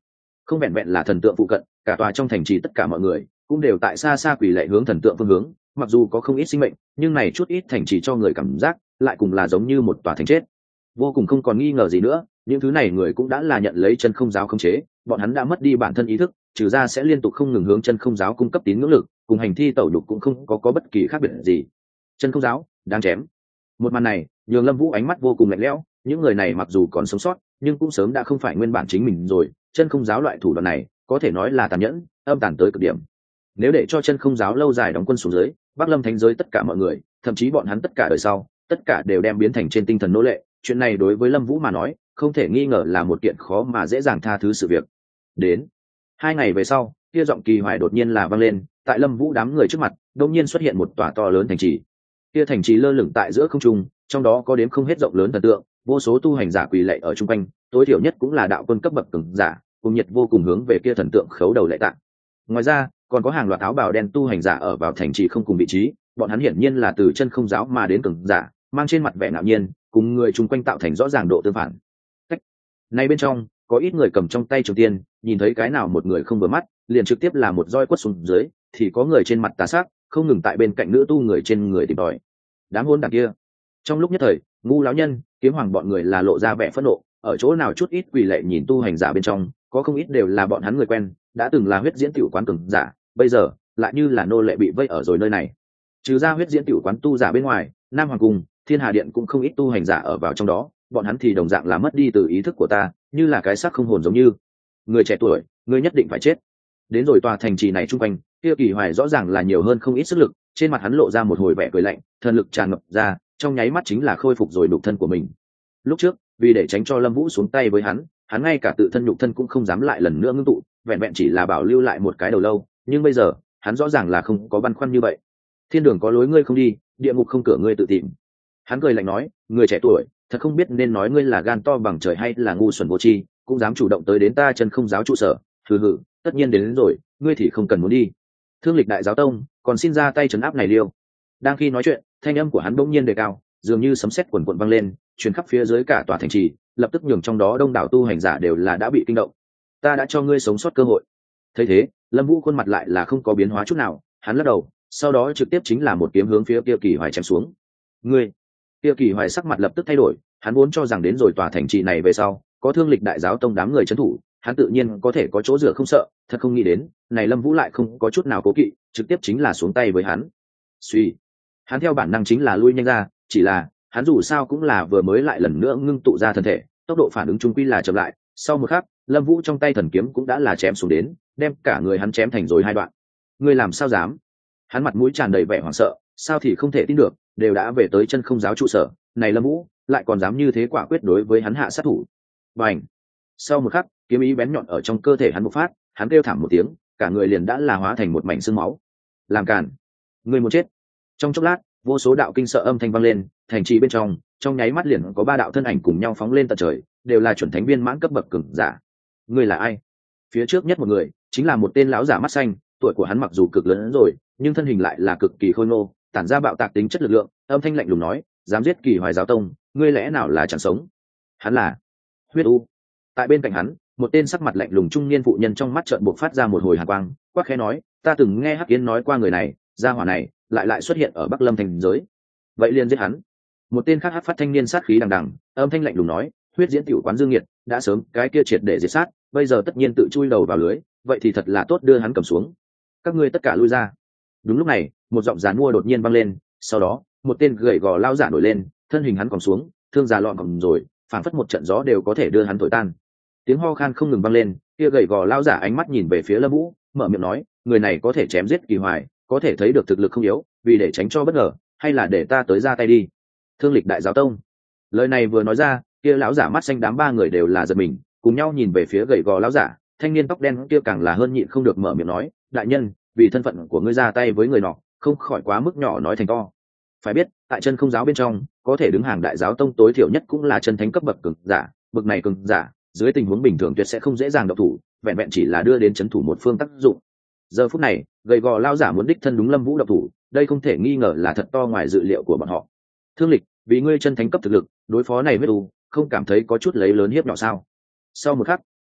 Không vẹn vẹn là thần tượng phụ cận, cả tòa trong thành trì tất cả mọi người cũng đều tại xa xa quỳ lạy hướng thần tượng phương hướng. Mặc dù có không ít sinh mệnh, nhưng này chút ít thành trì cho người cảm giác lại cùng là giống như một tòa thành chết, vô cùng không còn nghi ngờ gì nữa. Những thứ này người cũng đã là nhận lấy chân không giáo khống chế, bọn hắn đã mất đi bản thân ý thức, trừ ra sẽ liên tục không ngừng hướng chân không giáo cung cấp tín ngưỡng lực, cùng hành thi tẩu nhục cũng không có bất kỳ khác biệt gì. Chân không giáo đang chém. Một màn này nhường Lâm Vũ ánh mắt vô cùng lạnh lẽo. Những người này mặc dù còn sống sót, nhưng cũng sớm đã không phải nguyên bản chính mình rồi. Chân không giáo loại thủ đoạn này có thể nói là tàn nhẫn, âm tàn tới cực điểm. Nếu để cho chân không giáo lâu dài đóng quân xuống dưới, Bắc Lâm Thánh giới tất cả mọi người, thậm chí bọn hắn tất cả đời sau, tất cả đều đem biến thành trên tinh thần nô lệ. Chuyện này đối với Lâm Vũ mà nói, không thể nghi ngờ là một kiện khó mà dễ dàng tha thứ sự việc. Đến 2 ngày về sau, kia giọng kỳ hoài đột nhiên là vang lên, tại Lâm Vũ đám người trước mặt, đột nhiên xuất hiện một tòa to lớn thành trì. Kia thành trì lơ lửng tại giữa không trung, trong đó có đếm không hết rộng lớn thần tượng, vô số tu hành giả quỳ lạy ở trung quanh, tối thiểu nhất cũng là đạo quân cấp bậc cường giả, cùng nhiệt vô cùng hướng về kia thần tượng khấu đầu lạy tạ. Ngoài ra, còn có hàng loạt áo bào đen tu hành giả ở vào thành trì không cùng vị trí, bọn hắn hiển nhiên là từ chân không giáo mà đến cường giả, mang trên mặt vẻ ngạo nhiên, cùng người chung quanh tạo thành rõ ràng độ tương phản. Cách này bên trong, có ít người cầm trong tay trường tiên, nhìn thấy cái nào một người không vừa mắt, liền trực tiếp là một roi quất xuống dưới, thì có người trên mặt tà sắc, không ngừng tại bên cạnh nữ tu người trên người tìm tòi. Đám hôn đảng kia. Trong lúc nhất thời, ngu lão nhân, kiếm hoàng bọn người là lộ ra vẻ phẫn nộ, ở chỗ nào chút ít quỳ lệ nhìn tu hành giả bên trong, có không ít đều là bọn hắn người quen, đã từng là huyết diễn tiểu quán cường giả, bây giờ lại như là nô lệ bị vây ở rồi nơi này. Trừ ra huyết diễn tiểu quán tu giả bên ngoài, Nam Hoàng cung, Thiên Hà điện cũng không ít tu hành giả ở vào trong đó, bọn hắn thì đồng dạng là mất đi từ ý thức của ta, như là cái xác không hồn giống như. Người trẻ tuổi, ngươi nhất định phải chết. Đến rồi tòa thành trì này trung quanh, kia Kỳ Hoài rõ ràng là nhiều hơn không ít sức lực, trên mặt hắn lộ ra một hồi vẻ cười lạnh, thần lực tràn ngập ra, trong nháy mắt chính là khôi phục rồi nhục thân của mình. Lúc trước, vì để tránh cho Lâm Vũ xuống tay với hắn ngay cả tự thân nhục thân cũng không dám lại lần nữa ngưng tụ, vẹn vẹn chỉ là bảo lưu lại một cái đầu lâu, nhưng bây giờ, hắn rõ ràng là không có băn khoăn như vậy. Thiên đường có lối ngươi không đi, địa ngục không cửa ngươi tự tìm. Hắn cười lạnh nói, người trẻ tuổi, thật không biết nên nói ngươi là gan to bằng trời hay là ngu xuẩn vô tri, cũng dám chủ động tới đến ta chân không giáo trụ sở. Hừ hừ, tất nhiên đến rồi, ngươi thì không cần muốn đi. Thương Lịch đại giáo tông, còn xin ra tay trấn áp này liêu. Đang khi nói chuyện, thanh âm của hắn bỗng nhiên đề cao, dường như sấm sét quần quần vang lên, truyền khắp phía dưới cả tòa thành trì, lập tức nhường trong đó đông đảo tu hành giả đều là đã bị kinh động. Ta đã cho ngươi sống sót cơ hội. Thấy thế, Lâm Vũ khuôn mặt lại là không có biến hóa chút nào, hắn lắc đầu, sau đó trực tiếp chính là một kiếm hướng phía kia Kỳ Hoài chém xuống. Ngươi! Kia Kỳ Hoài sắc mặt lập tức thay đổi, hắn vốn cho rằng đến rồi tòa thành trì này về sau, có Thương Lịch đại giáo tông đám người trấn thủ, hắn tự nhiên có thể có chỗ dựa không sợ, thật không nghĩ đến, này Lâm Vũ lại không có chút nào cố kỵ, trực tiếp chính là xuống tay với hắn. Suy, hắn theo bản năng chính là lui nhanh ra, chỉ là, hắn dù sao cũng là vừa mới lại lần nữa ngưng tụ ra thân thể, tốc độ phản ứng chung quy là chậm lại, sau một khắc, Lâm Vũ trong tay thần kiếm cũng đã là chém xuống đến, đem cả người hắn chém thành rồi 2 đoạn. Ngươi làm sao dám? Hắn mặt mũi tràn đầy vẻ hoảng sợ, sao thì không thể tin được, đều đã về tới chân không giáo trụ sở, này Lâm Vũ lại còn dám như thế quả quyết đối với hắn hạ sát thủ. Bành! Sau một khắc, kiếm ý bén nhọn ở trong cơ thể hắn bộc phát, hắn kêu thảm một tiếng, cả người liền đã là hóa thành một mảnh xương máu. Làm cản! Ngươi muốn chết! Trong chốc lát, vô số đạo kinh sợ âm thanh vang lên, thành trì bên trong nháy mắt liền có 3 đạo thân ảnh cùng nhau phóng lên tận trời, đều là chuẩn thánh viên mãn cấp bậc cường giả. Ngươi là ai? Phía trước nhất một người, chính là một tên lão giả mắt xanh, tuổi của hắn mặc dù cực lớn rồi, nhưng thân hình lại là cực kỳ khôi ngô, tản ra bạo tạc tính chất lực lượng, âm thanh lạnh lùng nói, dám giết Kỳ Hoài giáo tông, ngươi lẽ nào là chẳng sống? Hắn là Huyết U. Tại bên cạnh hắn, một tên sắc mặt lạnh lùng trung niên phụ nhân trong mắt trợn bộc phát ra một hồi hàn quang, quắc khẽ nói, ta từng nghe Hắc Yến nói qua người này, gia hỏa này lại xuất hiện ở Bắc Lâm thành giới. Vậy liền giết hắn. Một tên khác hắc phát thanh niên sát khí đằng đằng, âm thanh lạnh lùng nói, huyết diễn tiểu quán Dương Nghiệt đã sớm cái kia triệt để diệt sát, bây giờ tất nhiên tự chui đầu vào lưới, vậy thì thật là tốt đưa hắn cầm xuống. Các ngươi tất cả lui ra. Đúng lúc này, một giọng giàn mua đột nhiên vang lên, sau đó, một tên gầy gò lao giả nổi lên, thân hình hắn còng xuống, thương già lọn còng rồi, phảng phất một trận gió đều có thể đưa hắn thổi tan. Tiếng ho khan không ngừng vang lên, kia gầy gò lao giả ánh mắt nhìn về phía Lâm Vũ, mở miệng nói, người này có thể chém giết Kỳ Hoài, có thể thấy được thực lực không yếu, vì để tránh cho bất ngờ, hay là để ta tới ra tay đi. Thương Lịch đại giáo tông. Lời này vừa nói ra, kia lão giả mắt xanh đám 3 người đều là giật mình, cùng nhau nhìn về phía gầy gò lão giả, thanh niên tóc đen kia càng là hơn nhịn không được mở miệng nói, đại nhân, vì thân phận của ngươi ra tay với người nọ, không khỏi quá mức nhỏ nói thành to. Phải biết, tại chân không giáo bên trong, có thể đứng hàng đại giáo tông tối thiểu nhất cũng là chân thánh cấp bậc cường giả, bậc này cường giả, dưới tình huống bình thường tuyệt sẽ không dễ dàng động thủ, vẹn vẹn chỉ là đưa đến trấn thủ một phương tác dụng. Giờ phút này, gầy gò lão giả muốn đích thân đúng Lâm Vũ động thủ, đây không thể nghi ngờ là thật to ngoài dự liệu của bọn họ. Thương Lịch, vì ngươi chân thánh cấp thực lực, đối phó này Huyết U, không cảm thấy có chút lấy lớn hiếp nhỏ sao? Sau một khắc,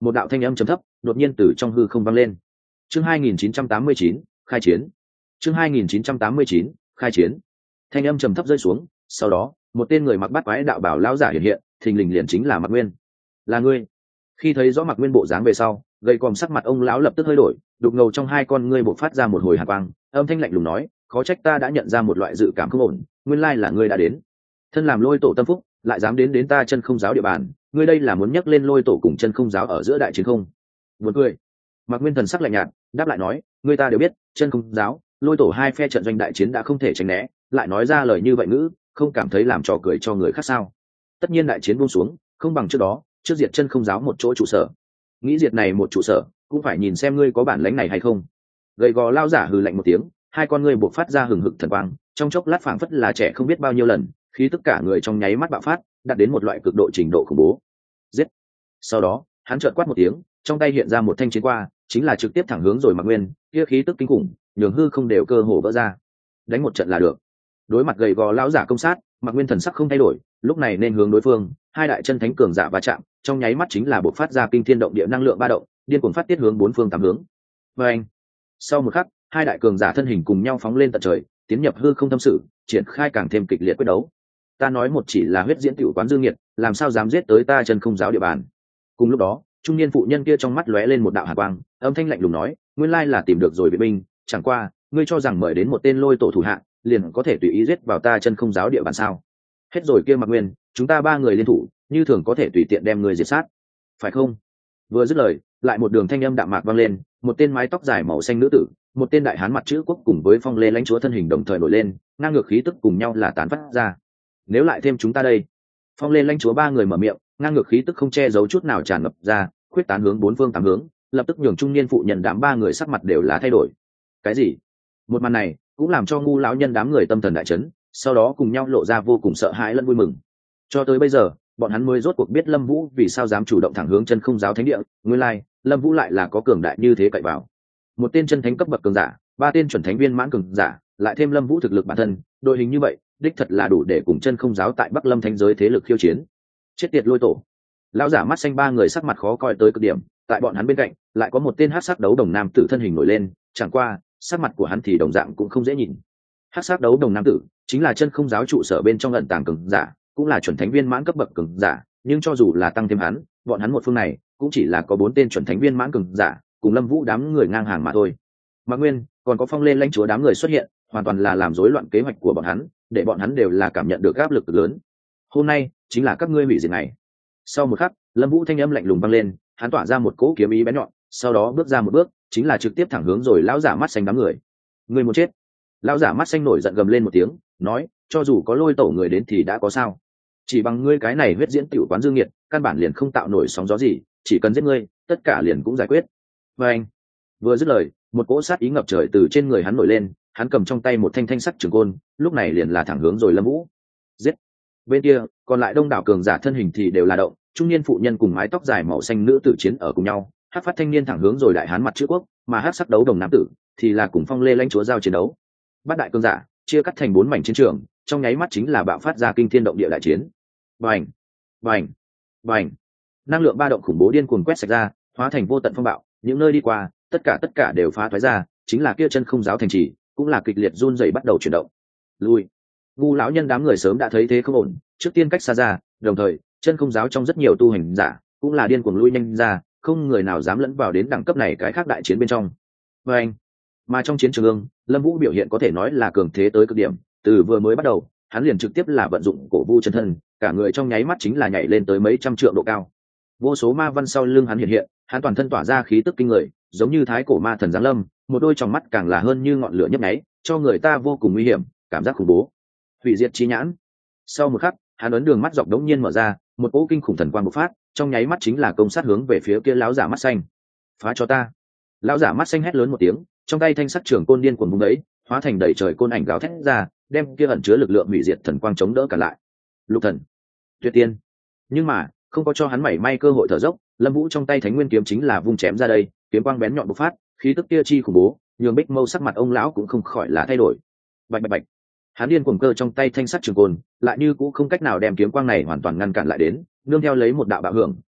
một đạo thanh âm trầm thấp đột nhiên từ trong hư không vang lên. Chương 2989, khai chiến. Chương 2989, khai chiến. Thanh âm trầm thấp rơi xuống, sau đó, một tên người mặc bát quái đạo bảo lão giả hiện hiện, thình lình liền chính là Mạc Nguyên. Là ngươi? Khi thấy rõ Mạc Nguyên bộ dáng về sau, gầy còm sắc mặt ông lão lập tức hơi đổi, đục ngầu trong hai con ngươi bộc phát ra một hồi hàn quang, âm thanh lạnh lùng nói, khó trách ta đã nhận ra một loại dự cảm không ổn, nguyên lai là ngươi đã đến. Thân làm Lôi Tổ tâm phúc, lại dám đến ta Chân Không giáo địa bàn, ngươi đây là muốn nhắc lên Lôi Tổ cùng Chân Không giáo ở giữa đại chiến không? Buồn cười. Mạc Nguyên thần sắc lạnh nhạt, đáp lại nói, ngươi ta đều biết, Chân Không giáo, Lôi Tổ hai phe trận doanh đại chiến đã không thể tránh né, lại nói ra lời như vậy ngữ, không cảm thấy làm trò cười cho người khác sao? Tất nhiên đại chiến buông xuống, không bằng trước đó, trước diệt Chân Không giáo một chỗ trụ sở. Nghĩ diệt này một trụ sở, cũng phải nhìn xem ngươi có bản lĩnh này hay không. Gầy gò lao giả hừ lạnh một tiếng, hai con ngươi buộc phát ra hừng hực thần quang, trong chốc lát phảng phất là trẻ không biết bao nhiêu lần, khí tất cả người trong nháy mắt bạo phát, đạt đến một loại cực độ trình độ khủng bố. Giết! Sau đó, hắn chợt quát một tiếng, trong tay hiện ra một thanh chiến qua, chính là trực tiếp thẳng hướng rồi Mạc Nguyên, kia khí tức kinh khủng, nhường hư không đều cơ hồ vỡ ra. Đánh một trận là được. Đối mặt gầy gò lão giả công sát, Mạc Nguyên thần sắc không thay đổi, lúc này nên hướng đối phương, hai đại chân thánh cường giả va chạm, trong nháy mắt chính là bộc phát ra kinh thiên động địa năng lượng ba động, điên cuồng phát tiết hướng bốn phương tám hướng. Và anh, sau một khắc, hai đại cường giả thân hình cùng nhau phóng lên tận trời, tiến nhập hư không thâm sự, triển khai càng thêm kịch liệt quyết đấu. Ta nói một chỉ là huyết diễn tiểu quán dương nghiệt, làm sao dám giết tới ta Chân Không giáo địa bàn? Cùng lúc đó, trung niên phụ nhân kia trong mắt lóe lên một đạo hàn quang, âm thanh lạnh lùng nói, nguyên lai là tìm được rồi viện binh, chẳng qua, ngươi cho rằng mời đến một tên Lôi Tổ thủ hạ, liền có thể tùy ý giết vào ta Chân Không giáo địa bàn sao? Hết rồi kia Mạc Nguyên, chúng ta ba người liên thủ, như thường có thể tùy tiện đem ngươi diệt sát, phải không? Vừa dứt lời, lại một đường thanh âm đạm mạc vang lên, một tên mái tóc dài màu xanh nữ tử, một tên đại hán mặt chữ quốc cùng với Phong Lê lãnh chúa thân hình đồng thời nổi lên, ngang ngược khí tức cùng nhau là tán phát ra. Nếu lại thêm chúng ta đây. Phong Lê lãnh chúa ba người mở miệng, ngang ngược khí tức không che giấu chút nào tràn ngập ra, khuyết tán hướng bốn phương tám hướng, lập tức nhường trung niên phụ nhân đám ba người sắc mặt đều là thay đổi. Cái gì? Một màn này cũng làm cho ngu lão nhân đám người tâm thần đại chấn, sau đó cùng nhau lộ ra vô cùng sợ hãi lẫn vui mừng. Cho tới bây giờ, bọn hắn mới rốt cuộc biết Lâm Vũ vì sao dám chủ động thẳng hướng Chân Không giáo thánh địa, nguyên lai, Lâm Vũ lại là có cường đại như thế cậy vào. Một tên chân thánh cấp bậc cường giả, ba tên chuẩn thánh viên mãn cường giả, lại thêm Lâm Vũ thực lực bản thân, đội hình như vậy, đích thật là đủ để cùng Chân Không giáo tại Bắc Lâm thánh giới thế lực khiêu chiến. Chết tiệt Lôi Tổ. Lão giả mắt xanh ba người sắc mặt khó coi tới cực điểm, tại bọn hắn bên cạnh, lại có một tên hắc sắc đấu đồng nam tử thân hình nổi lên, chẳng qua, sắc mặt của hắn thì đồng dạng cũng không dễ nhìn. Hắc sắc đấu đồng nam tử, chính là Chân Không giáo trụ sở bên trong ẩn tàng cường giả, cũng là chuẩn thánh viên mãn cấp bậc cường giả, nhưng cho dù là tăng thêm hắn, bọn hắn một phương này cũng chỉ là có 4 tên chuẩn thánh viên mãn cường giả, cùng Lâm Vũ đám người ngang hàng mà thôi. Mạc Nguyên, còn có Phong Lên lãnh chúa đám người xuất hiện, hoàn toàn là làm rối loạn kế hoạch của bọn hắn, để bọn hắn đều là cảm nhận được áp lực lớn. Hôm nay chính là các ngươi hủy diệt ngày. Sau một khắc, Lâm Vũ thanh âm lạnh lùng vang lên, hắn tỏa ra một cỗ kiếm ý bén nhọn, sau đó bước ra một bước, chính là trực tiếp thẳng hướng rồi lão giả mắt xanh đám người. Ngươi muốn chết? Lão giả mắt xanh nổi giận gầm lên một tiếng, nói, cho dù có Lôi Tổ người đến thì đã có sao? Chỉ bằng ngươi cái này huyết diễn tiểu quán dương nghiệt, căn bản liền không tạo nổi sóng gió gì, chỉ cần giết ngươi, tất cả liền cũng giải quyết. Và anh vừa dứt lời, một cỗ sát ý ngập trời từ trên người hắn nổi lên, hắn cầm trong tay một thanh thanh sắc trường côn, lúc này liền là thẳng hướng rồi Lâm Vũ. Giết! Bên kia, còn lại đông đảo cường giả thân hình thì đều là động, trung niên phụ nhân cùng mái tóc dài màu xanh nữ tử chiến ở cùng nhau, hắc phát thanh niên thẳng hướng rồi đại hán mặt chữ quốc, mà hắc sắc đấu đồng nam tử thì là cùng Phong Lê lãnh chúa giao chiến đấu. Bát đại cường giả chia cắt thành 4 mảnh chiến trường, trong nháy mắt chính là bạo phát ra kinh thiên động địa đại chiến. Bành, bành, bành, năng lượng ba động khủng bố điên cuồng quét sạch ra, hóa thành vô tận phong bạo, những nơi đi qua, tất cả đều phá thoái ra, chính là kia Chân Không giáo thành trì, cũng là kịch liệt run rẩy bắt đầu chuyển động. Lui. Ngu lão nhân đám người sớm đã thấy thế không ổn, trước tiên cách xa ra, đồng thời, Chân Không giáo trong rất nhiều tu hành giả, cũng là điên cuồng lui nhanh ra, không người nào dám lẫn vào đến đẳng cấp này cái khác đại chiến bên trong. Bành. Mà trong chiến trường, Lâm Vũ biểu hiện có thể nói là cường thế tới cực điểm, từ vừa mới bắt đầu, hắn liền trực tiếp là vận dụng cổ vu chân thân, cả người trong nháy mắt chính là nhảy lên tới mấy trăm trượng độ cao. Vô số ma văn sau lưng hắn hiện hiện, hắn toàn thân tỏa ra khí tức kinh người, giống như thái cổ ma thần giáng lâm, một đôi tròng mắt càng là hơn như ngọn lửa nhấp nháy, cho người ta vô cùng nguy hiểm, cảm giác khủng bố. Hủy diệt chi nhãn. Sau một khắc, hắn ấn đường mắt dọc đống nhiên mở ra, một cỗ kinh khủng thần quang bộc phát, trong nháy mắt chính là công sát hướng về phía kia lão giả mắt xanh. Phá cho ta! Lão giả mắt xanh hét lớn một tiếng, trong tay thanh sắc trường côn điên cuồng vung đấy, hóa thành đầy trời côn ảnh gào thét ra, đem kia ẩn chứa lực lượng hủy diệt thần quang chống đỡ cả lại. Lục thần, tuyệt tiên. Nhưng mà không có cho hắn mảy may cơ hội thở dốc, Lâm Vũ trong tay Thánh Nguyên kiếm chính là vung chém ra đây, kiếm quang bén nhọn bộc phát, khí tức kia chi khủng bố, nhường Bích Mâu sắc mặt ông lão cũng không khỏi là thay đổi. Bạch bạch bạch. Hắn điên cuồng cơ trong tay thanh sắc trường côn, lại như cũng không cách nào đem kiếm quang này hoàn toàn ngăn cản lại đến, nương theo lấy một đạo bạo hưởng,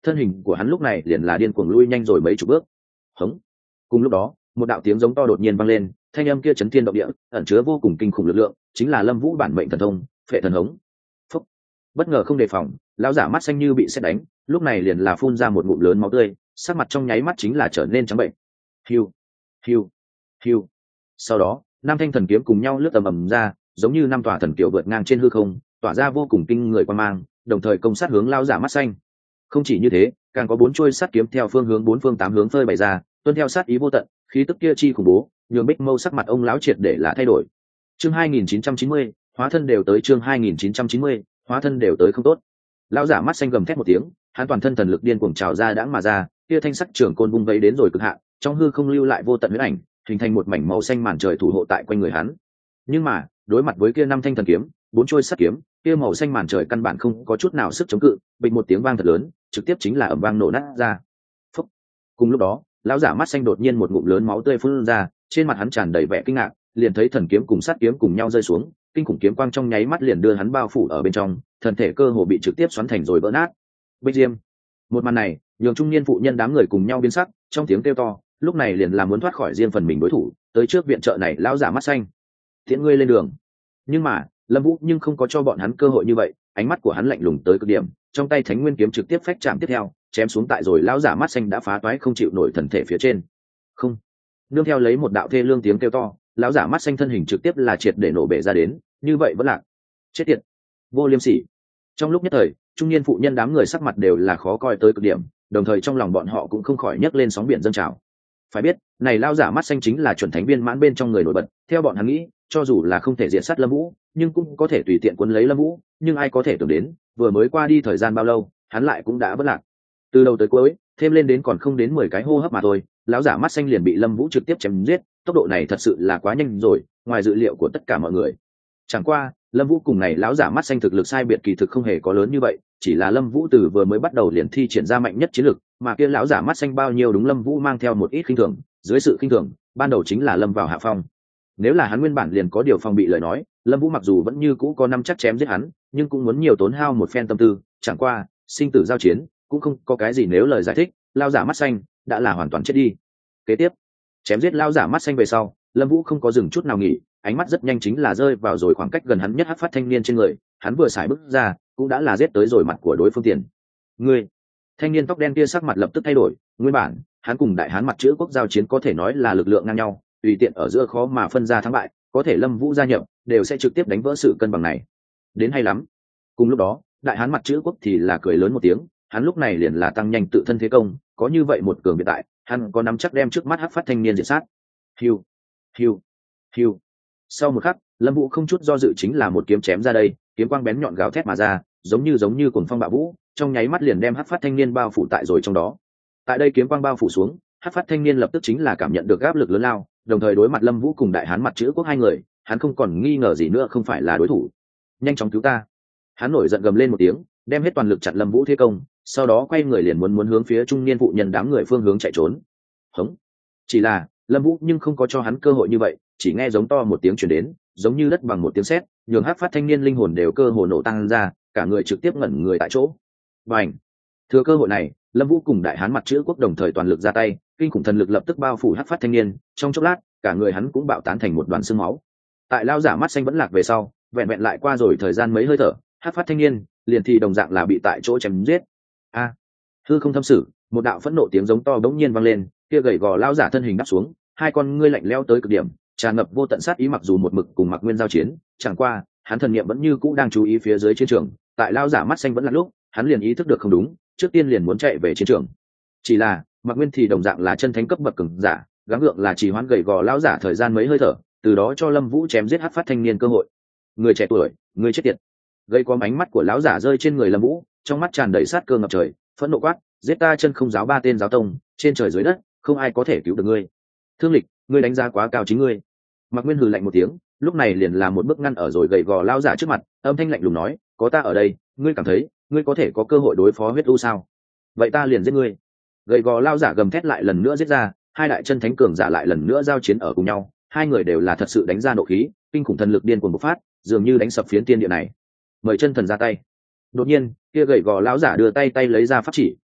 thân hình của hắn lúc này liền là điên cuồng lui nhanh rồi mấy chục bước. Hống. Cùng lúc đó, một đạo tiếng giống to đột nhiên vang lên, thanh âm kia chấn thiên động địa, ẩn chứa vô cùng kinh khủng lực lượng, chính là Lâm Vũ bản mệnh thần thông, Phệ Thần Hống. Phúc. Bất ngờ không đề phòng, lão giả mắt xanh như bị sét đánh, lúc này liền là phun ra một ngụm lớn máu tươi, sắc mặt trong nháy mắt chính là trở nên trắng bệnh. Hiu, hiu, hiu. Sau đó, năm thanh thần kiếm cùng nhau lướt ầm ầm ra, giống như năm tòa thần kiều vượt ngang trên hư không, tỏa ra vô cùng kinh người quang mang, đồng thời công sát hướng lão giả mắt xanh. Không chỉ như thế, càng có 4 chuôi sắt kiếm theo phương hướng 4 phương 8 hướng phơi bày ra, tuân theo sát ý vô tận, khí tức kia chi khủng bố, nhường Bích Mâu sắc mặt ông lão triệt để là thay đổi. Chương 2990, hóa thân đều tới. Chương 2990, hóa thân đều tới không tốt. Lão giả mắt xanh gầm thét một tiếng, hắn toàn thân thần lực điên cuồng trào ra đãng mà ra, kia thanh sắc trường côn vung vẩy đến rồi cực hạn, trong hư không lưu lại vô tận huyết ảnh, hình thành một mảnh màu xanh màn trời thủ hộ tại quanh người hắn. Nhưng mà, đối mặt với kia 5 thanh thần kiếm, 4 chuôi sắt kiếm, kia màu xanh màn trời căn bản không có chút nào sức chống cự, bịch một tiếng vang thật lớn, trực tiếp chính là ầm vang nổ nát ra. Phúc. Cùng lúc đó, lão giả mắt xanh đột nhiên một ngụm lớn máu tươi phun ra, trên mặt hắn tràn đầy vẻ kinh ngạc, liền thấy thần kiếm cùng sắt kiếm cùng nhau rơi xuống, kinh khủng kiếm quang trong nháy mắt liền đưa hắn bao phủ ở bên trong, thân thể cơ hồ bị trực tiếp xoắn thành rồi vỡ nát. Bích Diêm. Một màn này, nhường trung niên phụ nhân đám người cùng nhau biến sắc, trong tiếng kêu to, lúc này liền là muốn thoát khỏi riêng phần mình đối thủ, tới trước viện trợ này lão giả mắt xanh. Tiễn ngươi lên đường. Nhưng mà, Lâm Vũ nhưng không có cho bọn hắn cơ hội như vậy, ánh mắt của hắn lạnh lùng tới cực điểm, trong tay Thánh Nguyên kiếm trực tiếp phách chạm tiếp theo, chém xuống tại rồi lão giả mắt xanh đã phá toái không chịu nổi thần thể phía trên. Không. Nương theo lấy một đạo thê lương tiếng kêu to, lão giả mắt xanh thân hình trực tiếp là triệt để nổ bể ra đến, như vậy vẫn lạc. Chết tiệt. Vô liêm sỉ. Trong lúc nhất thời, trung niên phụ nhân đám người sắc mặt đều là khó coi tới cực điểm, đồng thời trong lòng bọn họ cũng không khỏi nhấc lên sóng biển dâng trào. Phải biết, này lão giả mắt xanh chính là chuẩn thánh viên mãn bên trong người nổi bật, theo bọn hắn nghĩ, cho dù là không thể diệt sát Lâm Vũ, nhưng cũng có thể tùy tiện cuốn lấy Lâm Vũ, nhưng ai có thể tưởng đến, vừa mới qua đi thời gian bao lâu, hắn lại cũng đã vất lạc. Từ đầu tới cuối, thêm lên đến còn không đến 10 cái hô hấp mà thôi, lão giả mắt xanh liền bị Lâm Vũ trực tiếp chém giết, tốc độ này thật sự là quá nhanh rồi, ngoài dự liệu của tất cả mọi người. Chẳng qua, Lâm Vũ cùng này lão giả mắt xanh thực lực sai biệt kỳ thực không hề có lớn như vậy, chỉ là Lâm Vũ từ vừa mới bắt đầu liền thi triển ra mạnh nhất chiến lực, mà kia lão giả mắt xanh bao nhiêu đúng Lâm Vũ mang theo một ít khinh thường, dưới sự khinh thường, ban đầu chính là lâm vào hạ phong. Nếu là hắn nguyên bản liền có điều phòng bị lời nói, Lâm Vũ mặc dù vẫn như cũ có năm chắc chém giết hắn, nhưng cũng muốn nhiều tốn hao một phen tâm tư, chẳng qua, sinh tử giao chiến, cũng không có cái gì nếu lời giải thích, lão giả mắt xanh đã là hoàn toàn chết đi. Kế tiếp, chém giết lão giả mắt xanh về sau, Lâm Vũ không có dừng chút nào nghỉ, ánh mắt rất nhanh chính là rơi vào rồi khoảng cách gần hắn nhất hắc phát thanh niên trên người, hắn vừa xài bước ra, cũng đã là giết tới rồi mặt của đối phương tiền. Ngươi, thanh niên tóc đen kia sắc mặt lập tức thay đổi, nguyên bản, hắn cùng đại hán mặt chữ quốc giao chiến có thể nói là lực lượng ngang nhau, tùy tiện ở giữa khó mà phân ra thắng bại, có thể Lâm Vũ gia nhập, đều sẽ trực tiếp đánh vỡ sự cân bằng này. Đến hay lắm. Cùng lúc đó, đại hán mặt chữ quốc thì là cười lớn một tiếng, hắn lúc này liền là tăng nhanh tự thân thế công, có như vậy một cường biệt tại, hắn có nắm chắc đem trước mắt hắc phát thanh niên diệt sát. Hiu, hiu, hiu. Sau một khắc, Lâm Vũ không chút do dự chính là một kiếm chém ra đây, kiếm quang bén nhọn gào thét mà ra, giống như cuồng phong bạo vũ, trong nháy mắt liền đem hắc phát thanh niên bao phủ tại rồi trong đó. Tại đây kiếm quang bao phủ xuống, hắc phát thanh niên lập tức chính là cảm nhận được áp lực lớn lao, đồng thời đối mặt Lâm Vũ cùng đại hán mặt chữ quốc hai người, hắn không còn nghi ngờ gì nữa không phải là đối thủ. Nhanh chóng cứu ta. Hắn nổi giận gầm lên một tiếng, đem hết toàn lực chặn Lâm Vũ thế công, sau đó quay người liền muốn hướng phía trung niên phụ nhân đám người phương hướng chạy trốn. Hống. Chỉ là, Lâm Vũ nhưng không có cho hắn cơ hội như vậy, chỉ nghe giống to một tiếng truyền đến, giống như đất bằng một tiếng sét, nhường hắc phát thanh niên linh hồn đều cơ hồ nổ tan ra, cả người trực tiếp ngẩn người tại chỗ. Bành. Thừa cơ hội này, Lâm Vũ cùng đại hán mặt chữ quốc đồng thời toàn lực ra tay, kinh khủng thần lực lập tức bao phủ hắc phát thanh niên, trong chốc lát, cả người hắn cũng bạo tán thành một đoàn xương máu. Tại lao giả mắt xanh vẫn lạc về sau, vẹn vẹn lại qua rồi thời gian mấy hơi thở, hắc phát thanh niên liền thì đồng dạng là bị tại chỗ chém giết. A, hư không thâm sử, một đạo phẫn nộ tiếng giống to bỗng nhiên vang lên, kia gầy gò lao giả thân hình đáp xuống, hai con ngươi lạnh lẽo tới cực điểm, tràn ngập vô tận sát ý, mặc dù một mực cùng Mạc Nguyên giao chiến, chẳng qua, hắn thần niệm vẫn như cũ đang chú ý phía dưới chiến trường, tại lao giả mắt xanh vẫn là lúc, hắn liền ý thức được không đúng, trước tiên liền muốn chạy về chiến trường. Chỉ là, Mạc Nguyên thì đồng dạng là chân thánh cấp bậc cường giả, gắng gượng là chỉ hoãn gầy gò lão giả thời gian mấy hơi thở, từ đó cho Lâm Vũ chém giết hắc phát thanh niên cơ hội. Người trẻ tuổi, người chết tiệt. Gây qua ánh mắt của lão giả rơi trên người Lâm Vũ, trong mắt tràn đầy sát cơ ngập trời, phẫn nộ quát, giết ta chân không giáo ba tên giáo tông, trên trời dưới đất, không ai có thể cứu được ngươi. Thương Lịch, ngươi đánh giá quá cao chính ngươi. Mạc Nguyên hừ lạnh một tiếng, lúc này liền làm một bước ngăn ở rồi gầy gò lão giả trước mặt, âm thanh lạnh lùng nói, có ta ở đây, ngươi cảm thấy, ngươi có thể có cơ hội đối phó huyết u sao? Vậy ta liền giết ngươi. Gầy gò lão giả gầm thét lại lần nữa giết ra, hai đại chân thánh cường giả lại lần nữa giao chiến ở cùng nhau, hai người đều là thật sự đánh ra nộ khí, kinh khủng thần lực điên cuồng bộc phát, dường như đánh sập phiến tiên địa này. Mời chân thần ra tay. Đột nhiên, kia gầy gò lão giả đưa tay lấy ra pháp chỉ,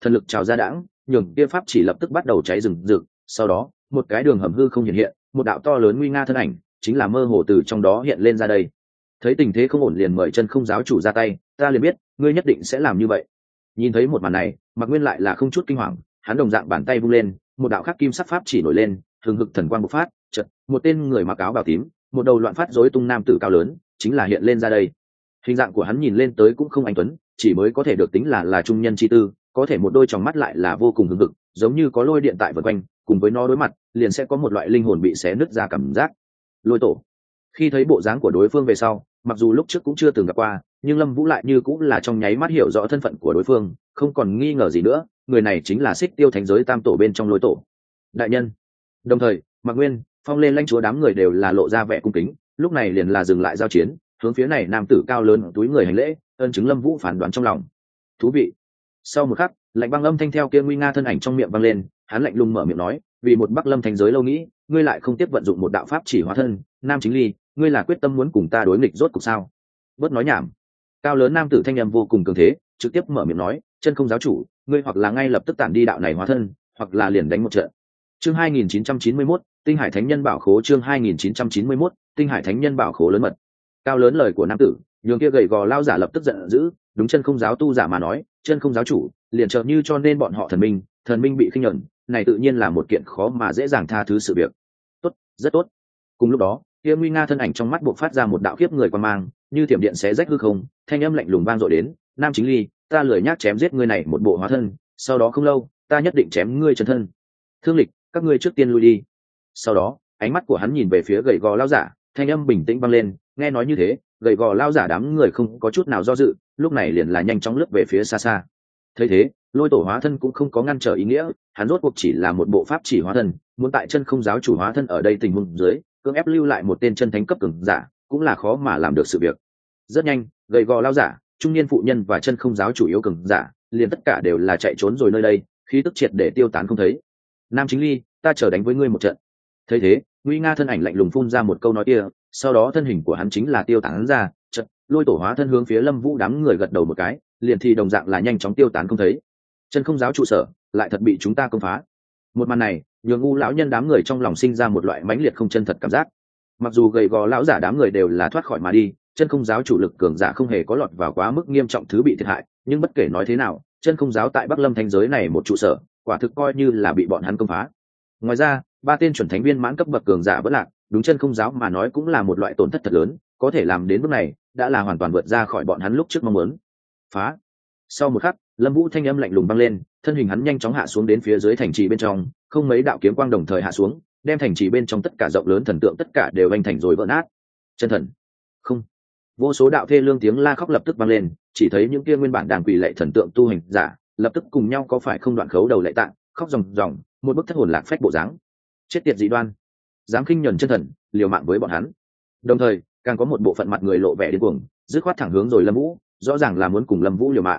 thần lực trào ra đãng, nhường kia pháp chỉ lập tức bắt đầu cháy rừng rực. Sau đó một cái đường hầm hư không hiện hiện, một đạo to lớn nguy nga thân ảnh chính là mơ hồ từ trong đó hiện lên ra đây. Thấy tình thế không ổn liền mời chân không giáo chủ ra tay, ta liền biết ngươi nhất định sẽ làm như vậy. Nhìn thấy một màn này, Mạc Nguyên lại là không chút kinh hoàng, hắn đồng dạng bàn tay vung lên, một đạo khắc kim sắc pháp chỉ nổi lên, hừng hực thần quang bộc phát, chợt một tên người mặc áo bào tím, một đầu loạn phát rối tung nam tử cao lớn chính là hiện lên ra đây. Hình dạng của hắn nhìn lên tới cũng không anh tuấn, chỉ mới có thể được tính là trung nhân chi tư, có thể một đôi tròng mắt lại là vô cùng hừng hực, giống như có lôi điện tại vần quanh, cùng với nó đối mặt liền sẽ có một loại linh hồn bị xé nứt ra cảm giác. Lôi tổ. Khi thấy bộ dáng của đối phương về sau, mặc dù lúc trước cũng chưa từng gặp qua, nhưng Lâm Vũ lại như cũng là trong nháy mắt hiểu rõ thân phận của đối phương, không còn nghi ngờ gì nữa, người này chính là Xích Tiêu Thánh giới tam tổ bên trong Lôi tổ. Đại nhân. Đồng thời, Mạc Nguyên, Phong Lê lãnh chúa đám người đều là lộ ra vẻ cung kính, lúc này liền là dừng lại giao chiến, hướng phía này nam tử cao lớn túi người hành lễ, ân chứng Lâm Vũ phán đoán trong lòng. Thú vị. Sau một khắc, lạnh băng âm thanh theo kia nguy nga thân ảnh trong miệng vang lên, hắn lạnh lùng mở miệng nói, vì một Bắc Lâm Thánh giới lâu nghĩ, ngươi lại không tiếp vận dụng một đạo pháp chỉ hóa thân, Nam Chính Ly, ngươi là quyết tâm muốn cùng ta đối nghịch rốt cuộc sao? Bớt nói nhảm. Cao lớn nam tử thanh âm vô cùng cường thế, trực tiếp mở miệng nói, chân không giáo chủ, ngươi hoặc là ngay lập tức tản đi đạo này hóa thân, hoặc là liền đánh một trận. Chương 2991, Tinh Hải Thánh Nhân Bảo Khố. Chương 2991, Tinh Hải Thánh Nhân Bảo Khố lớn mật. Cao lớn lời của nam tử, nhường kia gầy gò lao giả lập tức giận dữ, đúng chân không giáo tu giả mà nói, chân không giáo chủ, liền trợ như cho nên bọn họ thần minh bị khinh nhẫn, này tự nhiên là một kiện khó mà dễ dàng tha thứ sự việc. Tốt, rất tốt. Cùng lúc đó, kia nguy nga thân ảnh trong mắt bộc phát ra một đạo khiếp người quan mang, như thiểm điện xé rách hư không, thanh âm lạnh lùng vang dội đến, Nam Chính Ly, ta lười nhác chém giết ngươi này một bộ hóa thân, sau đó không lâu, ta nhất định chém ngươi chân thân. Thương Lịch, các ngươi trước tiên lui đi. Sau đó, ánh mắt của hắn nhìn về phía gầy gò lao giả, thanh âm bình tĩnh vang lên, nghe nói như thế, gầy gò lao giả đám người không có chút nào do dự, lúc này liền là nhanh chóng lướt về phía xa xa. Thấy thế, Lôi tổ hóa thân cũng không có ngăn trở ý nghĩa, hắn rốt cuộc chỉ là một bộ pháp chỉ hóa thân, muốn tại chân không giáo chủ hóa thân ở đây tình huống dưới, cưỡng ép lưu lại một tên chân thánh cấp cường giả, cũng là khó mà làm được sự việc. Rất nhanh, gầy gò lao giả, trung niên phụ nhân và chân không giáo chủ yếu cường giả, liền tất cả đều là chạy trốn rồi nơi đây, khí tức triệt để tiêu tán không thấy. Nam Chính Ly, ta chờ đánh với ngươi một trận. Thấy thế, nguy nga thân ảnh lạnh lùng phun ra một câu nói kia, sau đó thân hình của hắn chính là tiêu tán ra, chợt Lôi tổ hóa thân hướng phía Lâm Vũ đám người gật đầu một cái, liền thì đồng dạng là nhanh chóng tiêu tán không thấy. Chân không giáo trụ sở lại thật bị chúng ta công phá. Một màn này nhường ngu lão nhân đám người trong lòng sinh ra một loại mãnh liệt không chân thật cảm giác. Mặc dù gầy gò lão giả đám người đều là thoát khỏi mà đi, chân không giáo chủ lực cường giả không hề có lọt vào quá mức nghiêm trọng thứ bị thiệt hại, nhưng bất kể nói thế nào, chân không giáo tại Bắc Lâm Thánh giới này một trụ sở, quả thực coi như là bị bọn hắn công phá. Ngoài ra, ba tên chuẩn thánh viên mãn cấp bậc cường giả vẫn lạc, đúng chân không giáo mà nói cũng là một loại tổn thất thật lớn, có thể làm đến bước này, đã là hoàn toàn vượt ra khỏi bọn hắn lúc trước mong muốn. Phá. Sau một khắc, Lâm Vũ thanh âm lạnh lùng băng lên, thân hình hắn nhanh chóng hạ xuống đến phía dưới thành trì bên trong, không mấy đạo kiếm quang đồng thời hạ xuống, đem thành trì bên trong tất cả rộng lớn thần tượng tất cả đều vành thành rồi vỡ nát. Chân thần. Không. Vô số đạo thê lương tiếng la khóc lập tức vang lên, chỉ thấy những kia nguyên bản đang quỳ lạy thần tượng tu hành giả, lập tức cùng nhau có phải không đoạn khấu đầu lạy tạng, khóc ròng ròng, một bức thất hồn lạc phách bộ dáng. Chết tiệt dị đoan, dám khinh nhẫn chân thần, liều mạng với bọn hắn. Đồng thời, càng có một bộ phận mặt người lộ vẻ điên cuồng, dứt khoát thẳng hướng rồi Lâm Vũ, rõ ràng là muốn cùng Lâm Vũ liều mạng.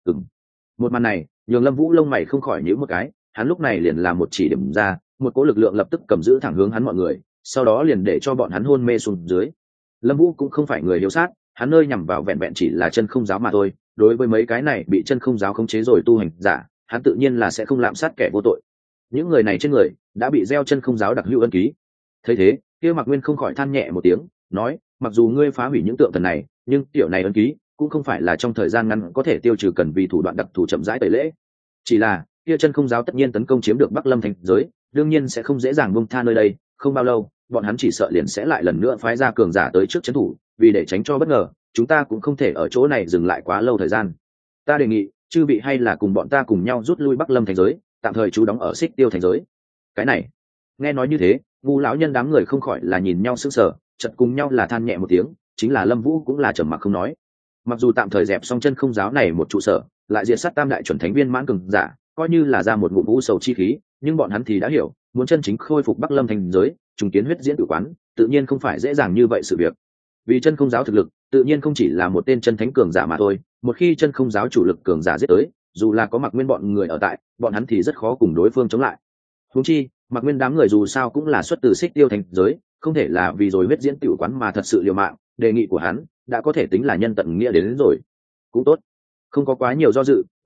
Một màn này nhường Lâm Vũ lông mày không khỏi nhíu một cái, hắn lúc này liền làm một chỉ điểm ra, một cỗ lực lượng lập tức cầm giữ thẳng hướng hắn mọi người, sau đó liền để cho bọn hắn hôn mê xuống dưới. Lâm Vũ cũng không phải người hiếu sát, hắn nơi nhằm vào vẹn vẹn chỉ là chân không giáo mà thôi, đối với mấy cái này bị chân không giáo khống chế rồi tu hành giả, hắn tự nhiên là sẽ không lạm sát kẻ vô tội. Những người này trên người đã bị gieo chân không giáo đặc hữu ân ký. Thấy thế, kia Mạc Nguyên không khỏi than nhẹ một tiếng, nói, mặc dù ngươi phá hủy những tượng thần này, nhưng tiểu này ân ký cũng không phải là trong thời gian ngắn có thể tiêu trừ, cần vì thủ đoạn đặc thù chậm rãi tẩy lễ. Chỉ là kia chân không giáo tất nhiên tấn công chiếm được Bắc Lâm Thành giới, đương nhiên sẽ không dễ dàng buông tha nơi đây, không bao lâu bọn hắn chỉ sợ liền sẽ lại lần nữa phái ra cường giả tới trước trấn thủ, vì để tránh cho bất ngờ, chúng ta cũng không thể ở chỗ này dừng lại quá lâu thời gian. Ta đề nghị chư vị hay là cùng bọn ta cùng nhau rút lui Bắc Lâm Thành giới, tạm thời trú đóng ở Xích Tiêu Thành giới. Cái này, nghe nói như thế, ngu lão nhân đám người không khỏi là nhìn nhau sững sờ, chợt cùng nhau là than nhẹ một tiếng, chính là Lâm Vũ cũng là trầm mặc không nói. Mặc dù tạm thời dẹp xong chân không giáo này một trụ sở, lại diệt sát tam đại chuẩn thánh viên mãn cường giả, coi như là ra một ngụm vũ sầu chi khí, nhưng bọn hắn thì đã hiểu, muốn chân chính khôi phục Bắc Lâm Thành giới, trùng kiến huyết diễn tử quán, tự nhiên không phải dễ dàng như vậy sự việc. Vì chân không giáo thực lực, tự nhiên không chỉ là một tên chân thánh cường giả mà thôi, một khi chân không giáo chủ lực cường giả giết tới, dù là có Mạc Nguyên bọn người ở tại, bọn hắn thì rất khó cùng đối phương chống lại. Huống chi, Mạc Nguyên đám người dù sao cũng là xuất từ Xích Tiêu Thành giới, không thể là vì rồi huyết diễn tử quán mà thật sự liều mạng, đề nghị của hắn đã có thể tính là nhân tận nghĩa đến rồi. Cũng tốt, không có quá nhiều do dự,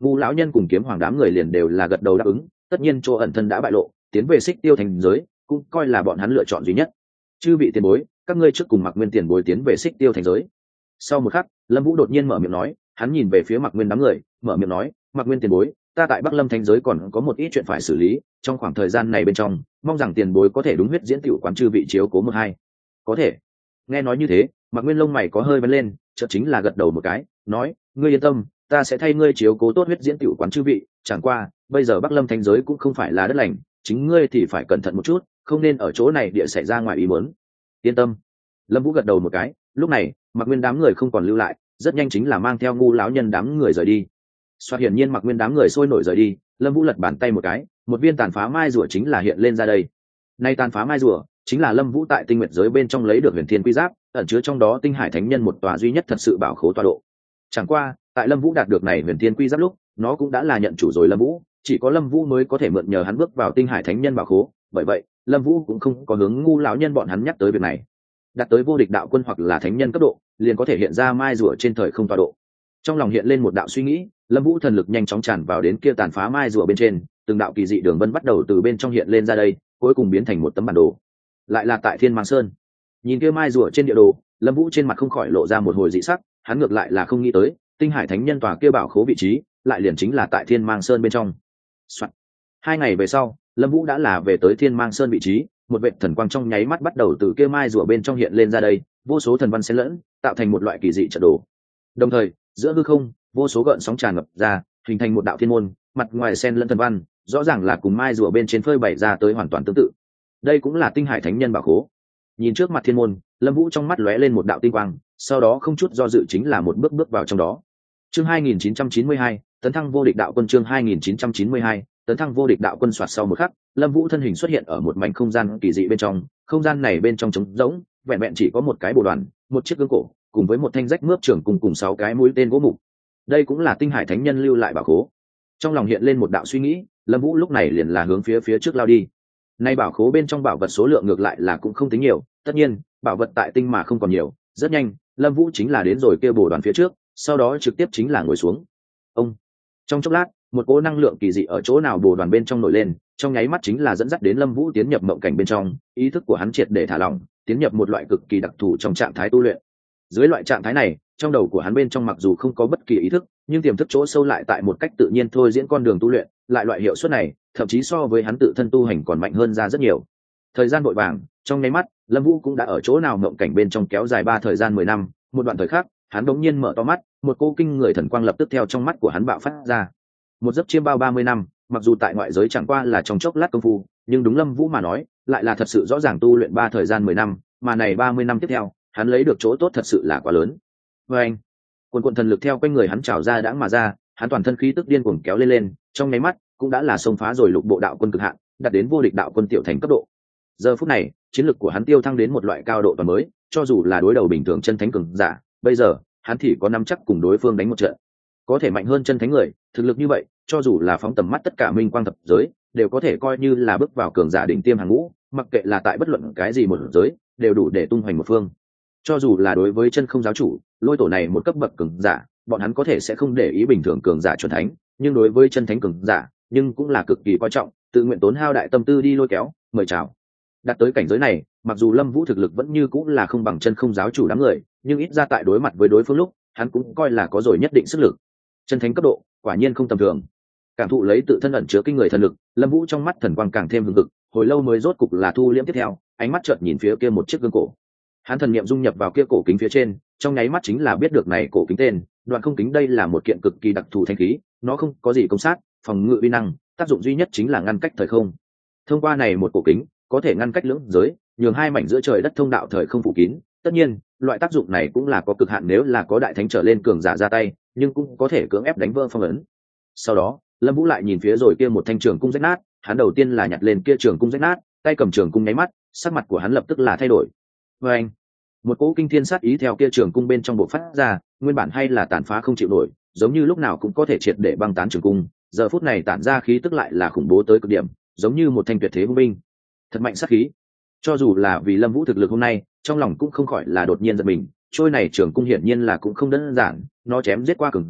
Ngu lão nhân cùng kiếm hoàng đám người liền đều là gật đầu đáp ứng, tất nhiên chỗ ẩn thân đã bại lộ, tiến về Xích Tiêu thành giới cũng coi là bọn hắn lựa chọn duy nhất. Chư vị tiền bối, các ngươi trước cùng Mặc Nguyên tiền bối tiến về Xích Tiêu thành giới. Sau một khắc, Lâm Vũ đột nhiên mở miệng nói, hắn nhìn về phía Mặc Nguyên đám người, mở miệng nói, Mặc Nguyên tiền bối, ta tại Bắc Lâm thành giới còn có một ít chuyện phải xử lý, trong khoảng thời gian này bên trong, mong rằng tiền bối có thể đúng huyết diễn tiểu quán chư vị chiếu cố một hai. Có thể. Nghe nói như thế, Mặc Nguyên lông mày có hơi vén lên, chợt chính là gật đầu một cái, nói, ngươi yên tâm, ta sẽ thay ngươi chiếu cố tốt huyết diễn tiểu quán chư vị, chẳng qua, bây giờ Bắc Lâm thành giới cũng không phải là đất lành, chính ngươi thì phải cẩn thận một chút, không nên ở chỗ này địa xảy ra ngoài ý muốn. Yên tâm. Lâm Vũ gật đầu một cái, lúc này, Mặc Nguyên đám người không còn lưu lại, rất nhanh chính là mang theo ngu lão nhân đám người rời đi. Xoát, hiển nhiên Mặc Nguyên đám người sôi nổi rời đi, Lâm Vũ lật bàn tay một cái, một viên tàn phá mai rùa chính là hiện lên ra đây. Nay tàn phá mai rùa chính là Lâm Vũ tại Tinh Nguyệt giới bên trong lấy được Huyền Thiên Quy Giáp, ẩn chứa trong đó Tinh Hải Thánh Nhân một tòa duy nhất thật sự bảo khố tọa độ. Chẳng qua, tại Lâm Vũ đạt được này Huyền Thiên Quy Giáp lúc, nó cũng đã là nhận chủ rồi Lâm Vũ, chỉ có Lâm Vũ mới có thể mượn nhờ hắn bước vào Tinh Hải Thánh Nhân bảo khố, bởi vậy, Lâm Vũ cũng không có hướng ngu lão nhân bọn hắn nhắc tới việc này. Đạt tới vô địch đạo quân hoặc là thánh nhân cấp độ, liền có thể hiện ra mai rùa trên thời không tọa độ. Trong lòng hiện lên một đạo suy nghĩ, Lâm Vũ thần lực nhanh chóng tràn vào đến kia tàn phá mai rùa bên trên, từng đạo kỳ dị đường vân bắt đầu từ bên trong hiện lên ra đây, cuối cùng biến thành một tấm bản đồ. Lại là tại Thiên Mang Sơn. Nhìn kia mai rùa trên địa đồ, Lâm Vũ trên mặt không khỏi lộ ra một hồi dị sắc, hắn ngược lại là không nghĩ tới, Tinh Hải Thánh Nhân tòa kia bảo khố vị trí, lại liền chính là tại Thiên Mang Sơn bên trong. Soạn. 2 ngày về sau, Lâm Vũ đã là về tới Thiên Mang Sơn vị trí, một vệt thần quang trong nháy mắt bắt đầu từ kia mai rùa bên trong hiện lên ra đây, vô số thần văn xen lẫn, tạo thành một loại kỳ dị trận đồ. Đồng thời, giữa hư không, vô số gợn sóng tràn ngập ra, hình thành một đạo thiên môn, mặt ngoài xen lẫn thần văn, rõ ràng là cùng mai rùa bên trên phơi bày ra tới hoàn toàn tương tự. Đây cũng là Tinh Hải Thánh Nhân bảo khố. Nhìn trước mặt thiên môn, Lâm Vũ trong mắt lóe lên một đạo tinh quang, sau đó không chút do dự chính là một bước bước vào trong đó. Chương 2992, tấn thăng vô địch đạo quân. Chương 2992, tấn thăng vô địch đạo quân. Soạt, sau một khắc, Lâm Vũ thân hình xuất hiện ở một mảnh không gian kỳ dị bên trong, không gian này bên trong trống rỗng, vẹn vẹn chỉ có một cái bồ đoàn, một chiếc gương cổ, cùng với một thanh rách mướp trường cùng 6 cái mũi tên gỗ mục. Đây cũng là Tinh Hải Thánh Nhân lưu lại bảo khố. Trong lòng hiện lên một đạo suy nghĩ, Lâm Vũ lúc này liền là hướng phía trước lao đi. Nay bảo khố bên trong bảo vật số lượng ngược lại là cũng không tính nhiều, tất nhiên, bảo vật tại tinh mà không còn nhiều, rất nhanh, Lâm Vũ chính là đến rồi kia bồ đoàn phía trước, sau đó trực tiếp chính là ngồi xuống. Ông. Trong chốc lát, một cỗ năng lượng kỳ dị ở chỗ nào bồ đoàn bên trong nổi lên, trong nháy mắt chính là dẫn dắt đến Lâm Vũ tiến nhập mộng cảnh bên trong, ý thức của hắn triệt để thả lỏng, tiến nhập một loại cực kỳ đặc thù trong trạng thái tu luyện. Dưới loại trạng thái này, trong đầu của hắn bên trong mặc dù không có bất kỳ ý thức, nhưng tiềm thức chỗ sâu lại tại một cách tự nhiên thôi diễn con đường tu luyện, lại loại hiệu suất này, thậm chí so với hắn tự thân tu hành còn mạnh hơn ra rất nhiều. Thời gian vội vàng, trong nháy mắt, Lâm Vũ cũng đã ở chỗ nào mộng cảnh bên trong kéo dài 3 thời gian 10 năm, một đoạn thời khắc, hắn bỗng nhiên mở to mắt, một cô kinh người thần quang lập tức theo trong mắt của hắn bạo phát ra. Một giấc chiêm bao 30 năm, mặc dù tại ngoại giới chẳng qua là trong chốc lát công phu, nhưng đúng Lâm Vũ mà nói, lại là thật sự rõ ràng tu luyện 3 thời gian 10 năm, mà này 30 năm tiếp theo, hắn lấy được chỗ tốt thật sự là quá lớn. Oeng, cuồn thần lực theo quanh người hắn trào ra đãng mà ra, hắn toàn thân khí tức điên cuồng kéo lên, trong nháy mắt cũng đã là xông phá rồi lục bộ đạo quân cực hạn, đạt đến vô địch đạo quân tiểu thành cấp độ. Giờ phút này, chiến lực của hắn tiêu thăng đến một loại cao độ toàn mới, cho dù là đối đầu bình thường chân thánh cường giả, bây giờ, hắn thì có nắm chắc cùng đối phương đánh một trận. Có thể mạnh hơn chân thánh người, thực lực như vậy, cho dù là phóng tầm mắt tất cả minh quang thập giới, đều có thể coi như là bước vào cường giả đỉnh tiêm hàng ngũ, mặc kệ là tại bất luận cái gì một giới, đều đủ để tung hoành một phương. Cho dù là đối với chân không giáo chủ, lôi tổ này một cấp bậc cường giả, bọn hắn có thể sẽ không để ý bình thường cường giả chuẩn thánh, nhưng đối với chân thánh cường giả, nhưng cũng là cực kỳ coi trọng, tự nguyện tốn hao đại tâm tư đi lôi kéo, mời chào. Đạt tới cảnh giới này, mặc dù Lâm Vũ thực lực vẫn như cũng là không bằng chân không giáo chủ đám người, nhưng ít ra tại đối mặt với đối phương lúc, hắn cũng coi là có rồi nhất định sức lực. Chân thánh cấp độ, quả nhiên không tầm thường. Cảm thụ lấy tự thân ẩn chứa kinh người thần lực, Lâm Vũ trong mắt thần quang càng thêm hừng hực, hồi lâu mới rốt cục là thu liễm tiếp theo, ánh mắt chợt nhìn phía kia một chiếc gương cổ. Hắn thần niệm dung nhập vào kia cổ kính phía trên, trong nháy mắt chính là biết được này cổ kính tên, Đoạn Không Kính. Đây là một kiện cực kỳ đặc thù thanh khí, nó không có gì công sát, phòng ngự uy năng, tác dụng duy nhất chính là ngăn cách thời không. Thông qua này một cổ kính, có thể ngăn cách lưỡng giới, nhường hai mảnh giữa trời đất thông đạo thời không phủ kín. Tất nhiên, loại tác dụng này cũng là có cực hạn nếu là có đại thánh trở lên cường giả ra tay, nhưng cũng có thể cưỡng ép đánh vỡ phong ấn. Sau đó, Lâm Vũ lại nhìn phía rồi kia một thanh trường cung rách nát, hắn đầu tiên là nhặt lên kia trường cung rách nát, tay cầm trường cung nháy mắt, sắc mặt của hắn lập tức là thay đổi. Oeng! Một cỗ kinh thiên sát ý theo kia trường cung bên trong bộc phát ra, nguyên bản hay là tàn phá không chịu nổi, giống như lúc nào cũng có thể triệt để băng tán trường cung, giờ phút này tản ra khí tức lại là khủng bố tới cực điểm, giống như một thanh tuyệt thế hung binh. Thật mạnh sát khí. Cho dù là vì Lâm Vũ thực lực hôm nay, trong lòng cũng không khỏi là đột nhiên giật mình, trôi này trường cung hiển nhiên là cũng không đơn giản, nó chém giết qua cường giả,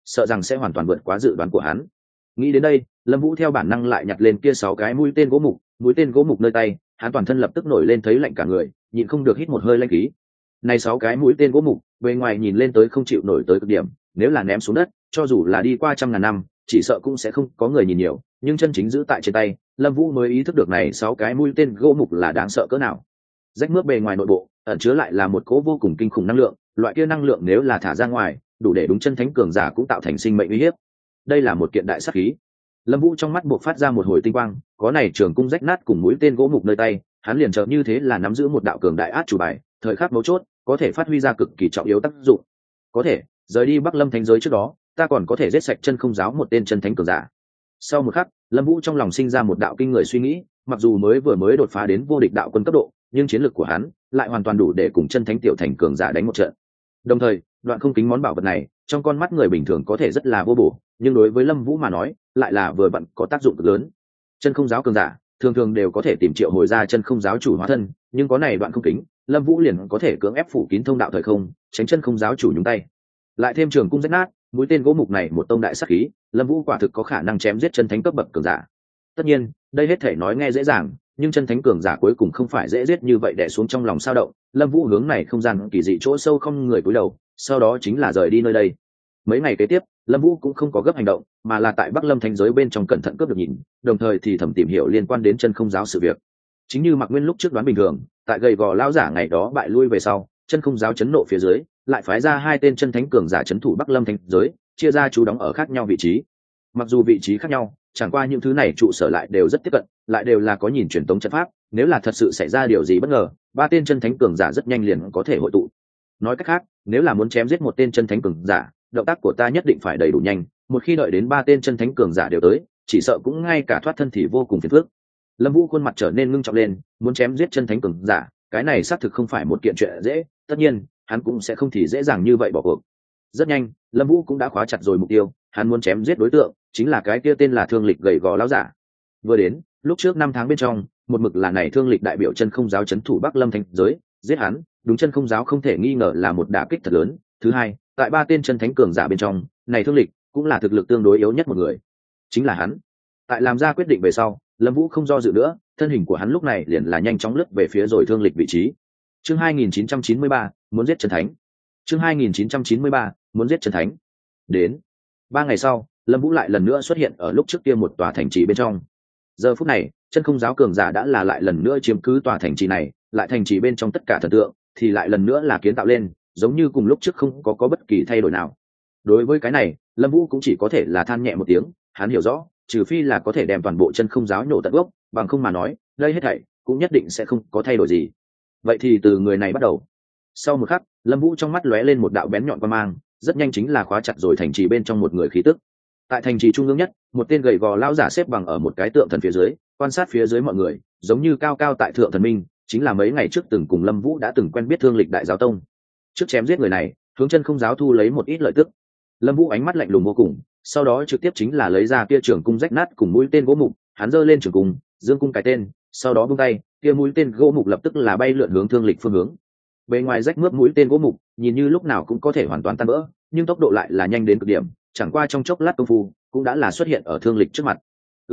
sợ rằng sẽ hoàn toàn vượt quá dự đoán của hắn. Nghĩ đến đây, Lâm Vũ theo bản năng lại nhặt lên kia 6 cái mũi tên gỗ mục nơi tay, hắn toàn thân lập tức nổi lên thấy lạnh cả người, nhịn không được hít một hơi lãnh khí. Này 6 cái mũi tên gỗ mục, bề ngoài nhìn lên tới không chịu nổi tới cực điểm, nếu là ném xuống đất, cho dù là đi qua trăm ngàn năm, chỉ sợ cũng sẽ không có người nhìn nhiều, nhưng chân chính giữ tại trên tay, Lâm Vũ mới ý thức được này 6 cái mũi tên gỗ mục là đáng sợ cỡ nào. Rách mướp bề ngoài nội bộ, ẩn chứa lại là một cỗ vô cùng kinh khủng năng lượng, loại kia năng lượng nếu là thả ra ngoài, đủ để đúng chân thánh cường giả cũng tạo thành sinh mệnh uy hiếp. Đây là một kiện đại sát khí. Lâm Vũ trong mắt buộc phát ra một hồi tinh quang, có này trường cung rách nát cùng mũi tên gỗ mục nơi tay, hắn liền chợt như thế là nắm giữ một đạo cường đại át chủ bài, thời khắc mấu chốt, có thể phát huy ra cực kỳ trọng yếu tác dụng. Có thể, rời đi Bắc Lâm Thánh giới trước đó, ta còn có thể giết sạch chân không giáo một tên chân thánh cường giả. Sau một khắc, Lâm Vũ trong lòng sinh ra một đạo kinh người suy nghĩ, mặc dù mới đột phá đến vô địch đạo quân cấp độ, nhưng chiến lược của hắn lại hoàn toàn đủ để cùng chân thánh tiểu thành cường giả đánh một trận. Đồng thời, đoạn không kính món bảo vật này, trong con mắt người bình thường có thể rất là vô bổ, nhưng đối với Lâm Vũ mà nói, lại là vừa vặn có tác dụng cực lớn. Chân không giáo cường giả, thường thường đều có thể tìm triệu hồi ra chân không giáo chủ hóa thân, nhưng có này đoạn không kính, Lâm Vũ liền có thể cưỡng ép phủ kín thông đạo thời không, tránh chân không giáo chủ nhúng tay. Lại thêm trường cung rách nát, mũi tên gỗ mục này một tông đại sát khí, Lâm Vũ quả thực có khả năng chém giết chân thánh cấp bậc cường giả. Tất nhiên, đây hết thể nói nghe dễ dàng, nhưng chân thánh cường giả cuối cùng không phải dễ giết như vậy đè xuống trong lòng sao động. Lâm Vũ hướng này không gian kỳ dị chỗ sâu không người cúi đầu, sau đó chính là rời đi nơi đây. Mấy ngày kế tiếp, Lâm Vũ cũng không có gấp hành động, mà là tại Bắc Lâm Thánh giới bên trong cẩn thận cướp được nhìn, đồng thời thì thầm tìm hiểu liên quan đến chân không giáo sự việc. Chính như Mạc Nguyên lúc trước đoán bình thường, tại gầy gò lão giả ngày đó bại lui về sau, chân không giáo chấn nộ phía dưới, lại phái ra 2 tên chân thánh cường giả trấn thủ Bắc Lâm Thánh giới, chia ra chú đóng ở khác nhau vị trí. Mặc dù vị trí khác nhau, chẳng qua những thứ này trụ sở lại đều rất tiếp cận, lại đều là có nhìn truyền tống trận pháp, nếu là thật sự xảy ra điều gì bất ngờ, 3 tên chân thánh cường giả rất nhanh liền có thể hội tụ. Nói cách khác, nếu là muốn chém giết một tên chân thánh cường giả, động tác của ta nhất định phải đầy đủ nhanh, một khi đợi đến 3 tên chân thánh cường giả đều tới, chỉ sợ cũng ngay cả thoát thân thì vô cùng phiền phức. Lâm Vũ khuôn mặt trở nên ngưng trọng lên, muốn chém giết chân thánh cường giả, cái này xác thực không phải một kiện chuyện dễ, tất nhiên, hắn cũng sẽ không thì dễ dàng như vậy bỏ cuộc. Rất nhanh, Lâm Vũ cũng đã khóa chặt rồi mục tiêu, hắn muốn chém giết đối tượng, chính là cái kia tên là Thương Lịch gầy gò lão giả. Vừa đến, lúc trước 5 tháng bên trong, một mực là này Thương Lịch đại biểu chân không giáo trấn thủ Bắc Lâm Thánh giới, giết hắn, đúng chân không giáo không thể nghi ngờ là một đả kích thật lớn. Thứ hai, tại 3 tên chân thánh cường giả bên trong, này Thương Lịch cũng là thực lực tương đối yếu nhất một người, chính là hắn. Tại làm ra quyết định về sau, Lâm Vũ không do dự nữa, thân hình của hắn lúc này liền là nhanh chóng lướt về phía rồi Thương Lịch vị trí. Chương 2993, muốn giết chân thánh. Chương 2993, muốn giết chân thánh. Đến 3 ngày sau, Lâm Vũ lại lần nữa xuất hiện ở lúc trước kia một tòa thành trì bên trong. Giờ phút này, chân không giáo cường giả đã là lại lần nữa chiếm cứ tòa thành trì này, lại thành trì bên trong tất cả thần tượng thì lại lần nữa là kiến tạo lên, giống như cùng lúc trước không có bất kỳ thay đổi nào. Đối với cái này, Lâm Vũ cũng chỉ có thể là than nhẹ một tiếng, hắn hiểu rõ, trừ phi là có thể đem toàn bộ chân không giáo nhổ tận gốc, bằng không mà nói, đây hết thảy cũng nhất định sẽ không có thay đổi gì. Vậy thì từ người này bắt đầu. Sau một khắc, Lâm Vũ trong mắt lóe lên một đạo bén nhọn quang mang, rất nhanh chính là khóa chặt rồi thành trì bên trong một người khí tức. Tại thành trì trung ương nhất, một tên gầy gò lão giả xếp bằng ở một cái tượng thần phía dưới, quan sát phía dưới mọi người, giống như cao cao tại thượng thần minh, chính là mấy ngày trước từng cùng Lâm Vũ đã từng quen biết Thương Lịch đại giáo tông. Trước chém giết người này, hướng chân không giáo thu lấy một ít lợi tức. Lâm Vũ ánh mắt lạnh lùng vô cùng, sau đó trực tiếp chính là lấy ra kia trường cung rách nát cùng mũi tên gỗ mục, hắn giơ lên trường cung, dương cung cái tên, sau đó buông tay, kia mũi tên gỗ mục lập tức là bay lượn hướng Thương Lịch phương hướng. Bề ngoài rách mướp mũi tên gỗ mục, nhìn như lúc nào cũng có thể hoàn toàn tan vỡ, nhưng tốc độ lại là nhanh đến cực điểm, chẳng qua trong chốc lát công phu, cũng đã là xuất hiện ở Thương Lịch trước mặt.